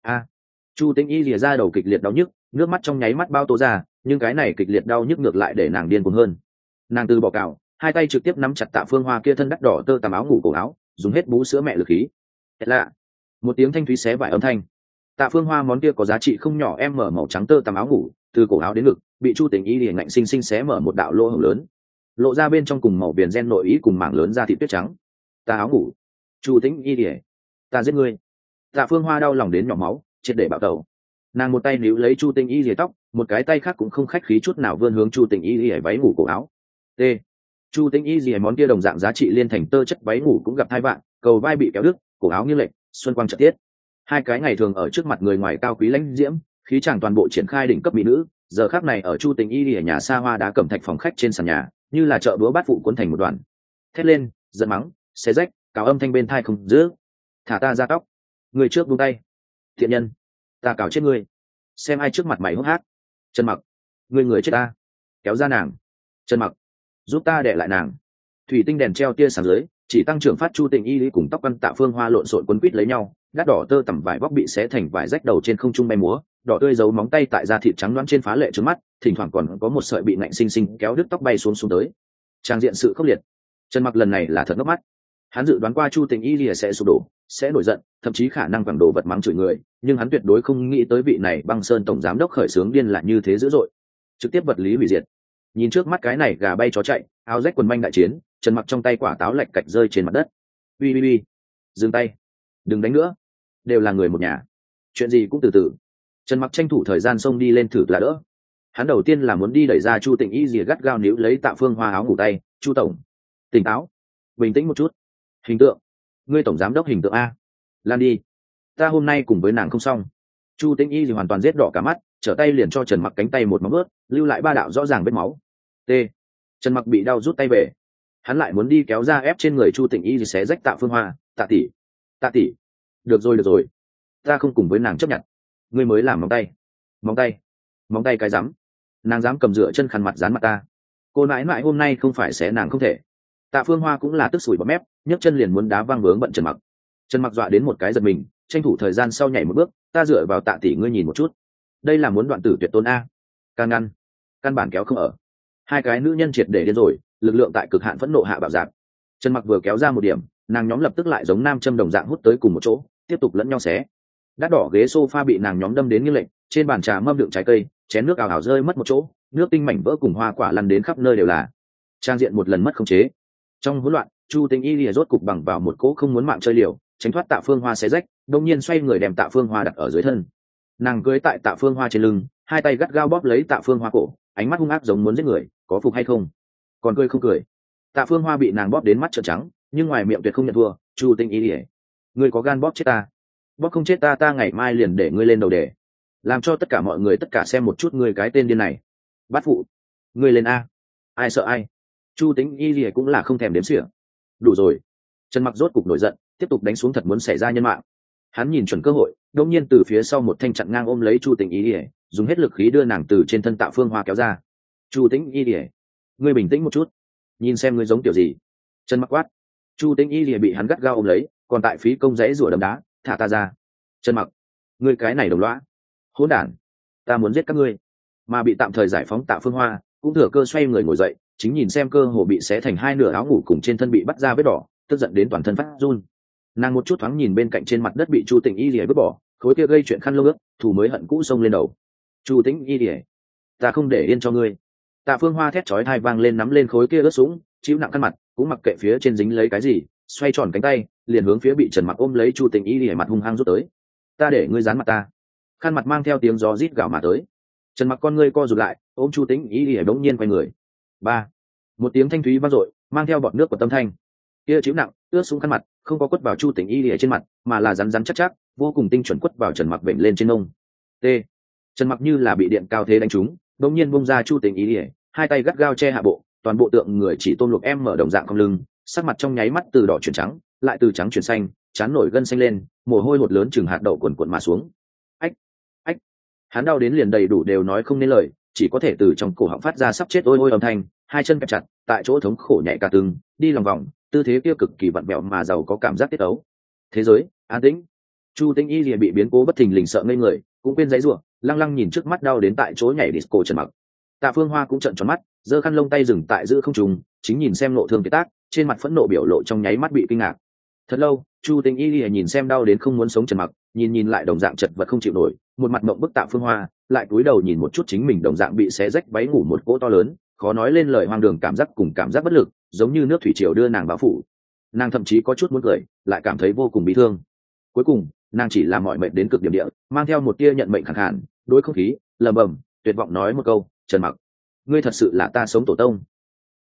Chu Tĩnh Y lìa ra đầu kịch liệt đau nhức, nước mắt trong nháy mắt bao tố ra, nhưng cái này kịch liệt đau nhức ngược lại để nàng điên cuồng hơn. Nàng từ bỏ cào, hai tay trực tiếp nắm chặt Tạ Phương Hoa kia thân đắt đỏ tơ tằm áo ngủ cổ áo, dùng hết bú sữa mẹ lực khí. Lạ, một tiếng thanh thúy xé vải âm thanh. Tạ Phương Hoa món kia có giá trị không nhỏ em mở màu trắng tơ tằm áo ngủ, từ cổ áo đến ngực, bị Chu Tĩnh Y lìa ngạnh sinh sinh xé mở một đạo lỗ hổng lớn, lộ ra bên trong cùng màu viền ren nội ý cùng mảng lớn da thịt tuyết trắng. Ta áo ngủ, Chu Tĩnh Y lìa, ta giết ngươi. Tạ Phương Hoa đau lòng đến nhỏ máu, triệt để bạo tẩu. Nàng một tay níu lấy Chu Tĩnh Y lìa tóc, một cái tay khác cũng không khách khí chút nào vươn hướng Chu Tĩnh Y lìa váy ngủ cổ áo. T. Chu Tĩnh Y lìa món kia đồng dạng giá trị liên thành tơ chất váy ngủ cũng gặp hai vạn, cầu vai bị kéo đứt, cổ áo nghiêng lệch, xuân quang chợt tiết. Hai cái ngày thường ở trước mặt người ngoài cao quý lãnh diễm, khí chàng toàn bộ triển khai đỉnh cấp mỹ nữ, giờ khắc này ở Chu Tĩnh Y lìa nhà xa hoa đá cẩm thạch phòng khách trên sàn nhà, như là chợ búa bát phụ cuốn thành một đoàn. Thét lên, giận mắng, xé rách, cào âm thanh bên tai không giữ. Thả ta ra tóc. Người trước buông tay. Thiện nhân, ta cào chết ngươi. Xem ai trước mặt mày hốc hác. Trần Mặc. người người chết ta, kéo ra nàng. Trần Mặc, giúp ta đè lại nàng. Thủy tinh đèn treo tia sáng dưới, chỉ tăng trưởng phát Chu Tĩnh Y lý cùng tóc căn Tạ Phương Hoa lộn xộn quấn quít lấy nhau, đắt đỏ tơ tằm vải vóc bị xé thành vải rách đầu trên không trung bay múa, đỏ tươi dấu móng tay tại da thịt trắng loáng trên phá lệ trước mắt, thỉnh thoảng còn có một sợi bị ngạnh sinh sinh kéo đứt tóc bay xuống tới. Trang diện sự khốc liệt. Trần Mặc lần này là thật ngốc mắt. Hắn dự đoán qua Chu Tĩnh Y lìa sẽ sụp đổ, sẽ nổi giận, thậm chí khả năng quẳng đồ vật mắng chửi người, nhưng hắn tuyệt đối không nghĩ tới vị này Băng Sơn tổng giám đốc khởi xướng điên là như thế dữ dội, trực tiếp vật lý hủy diệt. Nhìn trước mắt cái này gà bay chó chạy, áo rách quần manh đại chiến, Trần Mặc trong tay quả táo lạch cạch rơi trên mặt đất. Uy, dừng tay, đừng đánh nữa, đều là người một nhà, chuyện gì cũng từ từ. Trần Mặc tranh thủ thời gian xông đi lên thử là đỡ. Hắn đầu tiên là muốn đi đẩy ra Chu Tĩnh Y rìa gắt gao níu lấy Tạ Phương Hoa áo ngủ tay. Chu tổng, tỉnh táo, bình tĩnh một chút. Hình tượng, ngươi tổng giám đốc hình tượng a, lan đi, ta hôm nay cùng với nàng không xong. Chu Tĩnh Y thì hoàn toàn rết đỏ cả mắt, trở tay liền cho Trần Mặc cánh tay một móng ướt, lưu lại 3 đạo rõ ràng vết máu. T. Trần Mặc bị đau rút tay về. Hắn lại muốn đi kéo ra ép trên người Chu Tĩnh Y thì xé rách Tạ Phương Hoa. Tạ tỷ, được rồi, ta không cùng với nàng chấp nhận. Ngươi mới làm móng tay cái rắm, nàng dám cầm dựa chân khăn mặt dán mặt ta. Cô nãi nãi hôm nay không phải xé nàng không thể. Tạ Phương Hoa cũng là tức sủi bọt mép, nhấc chân liền muốn đá văng vướng bận Trần Mặc dọa đến một cái giật mình, tranh thủ thời gian sau nhảy một bước. Ta dựa vào Tạ tỷ ngươi nhìn một chút, đây là muốn đoạn tử tuyệt tôn a. Can ngăn, căn bản kéo không ở. Hai cái nữ nhân triệt để điên rồi, lực lượng tại cực hạn phẫn nộ hạ bạo dạn. Trần Mặc vừa kéo ra một điểm, nàng nhóm lập tức lại giống nam châm đồng dạng hút tới cùng một chỗ, tiếp tục lẫn nhau xé. Đắt đỏ ghế sofa bị nàng nhóm đâm đến nghiêng lệch, trên bàn trà mâm đựng trái cây, chén nước ào ào rơi mất một chỗ, nước tinh mảnh vỡ cùng hoa quả lăn đến khắp nơi đều là. Trang diện một lần mất khống chế. Trong hỗn loạn, Chu Tĩnh Y lìa rốt cục bằng vào một cỗ không muốn mạng chơi liều, tránh thoát Tạ Phương Hoa xé rách, đột nhiên xoay người đem Tạ Phương Hoa đặt ở dưới thân. Nàng cưỡi tại Tạ Phương Hoa trên lưng, hai tay gắt gao bóp lấy Tạ Phương Hoa cổ, ánh mắt hung ác giống muốn giết người, có phục hay không? Còn cười không cười? Tạ Phương Hoa bị nàng bóp đến mắt trợn trắng, nhưng ngoài miệng tuyệt không nhận thua. Chu Tĩnh Y lìa, ngươi có gan bóp chết ta? Bóp không chết ta, ta ngày mai liền để ngươi lên đầu đề, làm cho tất cả mọi người tất cả xem một chút ngươi cái tên điên này. Bát phụ, ngươi lên a, ai sợ ai. Chu Tĩnh Y lìa cũng là không thèm đếm xỉa. Đủ rồi. Trần Mặc rốt cục nổi giận, tiếp tục đánh xuống thật muốn xảy ra nhân mạng. Hắn nhìn chuẩn cơ hội, đột nhiên từ phía sau một thanh chặn ngang ôm lấy Chu Tĩnh Y lìa, dùng hết lực khí đưa nàng từ trên thân Tạ Phương Hoa kéo ra. Chu Tĩnh Y lìa, ngươi bình tĩnh một chút, nhìn xem ngươi giống kiểu gì. Trần Mặc quát. Chu Tĩnh Y lìa bị hắn gắt gao ôm lấy, còn tại phí công rẽ rủa đấm đá. Thả ta ra. Trần Mặc, ngươi cái này đồng lõa, hỗn đản, ta muốn giết các ngươi. Mà bị tạm thời giải phóng Tạ Phương Hoa cũng thừa cơ xoay người ngồi dậy, chính nhìn xem cơ hồ bị xé thành hai nửa áo ngủ cùng trên thân bị bắt ra vết đỏ, tức giận đến toàn thân phát run. Nàng một chút thoáng nhìn bên cạnh trên mặt đất bị Chu Tĩnh Y lìa vứt bỏ khối kia gây chuyện khăn lông ướt, thù mới hận cũ xông lên đầu. Chu Tĩnh Y lìa, ta không để yên cho ngươi. Tạ Phương Hoa thét chói tai vang lên, nắm lên khối kia ướt sũng chịu nặng căn mặt, cũng mặc kệ phía trên dính lấy cái gì, xoay tròn cánh tay liền hướng phía bị Trần Mặc ôm lấy Chu Tĩnh Y lìa mặt hung hăng rút tới. Ta để ngươi dán mặt ta. Khăn mặt mang theo tiếng gió rít gào mà tới. Trần Mặc con ngươi co rụt lại, ôm Chu Tĩnh Y lìa bỗng nhiên quay người. Ba, một tiếng thanh thúy vang dội, mang theo bọt nước của tâm thanh. Kia chịu nặng ướt sũng khăn mặt không có quất vào Chu Tĩnh Y lìa trên mặt, mà là rắn rắn chắc chắc, vô cùng tinh chuẩn quất vào Trần Mặc vểnh lên trên nông. T. Trần Mặc như là bị điện cao thế đánh trúng, bỗng nhiên bung ra Chu Tĩnh Y lìa, hai tay gắt gao che hạ bộ, toàn bộ tượng người chỉ tôm luộc em mở đồng dạng cong lưng, sắc mặt trong nháy mắt từ đỏ chuyển trắng, lại từ trắng chuyển xanh, chán nổi gân xanh lên, mồ hôi hột lớn chừng hạt đậu cuộn cuộn mà xuống. Ách, ách, hắn đau đến liền đầy đủ đều nói không nên lời, chỉ có thể từ trong cổ họng phát ra sắp chết ôi ôi âm thanh, hai chân kẹp chặt, tại chỗ thống khổ nhảy cả từng, đi lòng vòng, tư thế kia cực kỳ vặn vẹo mà giàu có cảm giác tiết ấu. Thế giới an tĩnh. Chu Tĩnh Y lìa bị biến cố bất thình lình sợ ngây người, cũng quên giấy rủa, lăng lăng nhìn trước mắt đau đến tại chỗ nhảy disco Trần Mặc. Tạ Phương Hoa cũng trợn tròn mắt, giơ khăn lông tay dừng tại giữa không trung, chính nhìn xem nộ thương kiệt tác, trên mặt phẫn nộ biểu lộ trong nháy mắt bị kinh ngạc. Thật lâu, Chu Tĩnh Y lìa nhìn xem đau đến không muốn sống Trần Mặc, nhìn lại đồng dạng chật vật không chịu nổi, một mặt mộng bức Tạ Phương Hoa, lại cúi đầu nhìn một chút chính mình đồng dạng bị xé rách váy ngủ một cỗ to lớn, khó nói lên lời hoang đường cảm giác cùng cảm giác bất lực, giống như nước thủy triều đưa nàng bao phủ. Nàng thậm chí có chút muốn cười, lại cảm thấy vô cùng bi thương. Cuối cùng, nàng chỉ là mỏi mệt đến cực điểm địa, mang theo một tia nhận mệnh khàn khàn, đối không khí, lẩm bẩm, tuyệt vọng nói một câu, Trần Mặc, ngươi thật sự là ta sống tổ tông.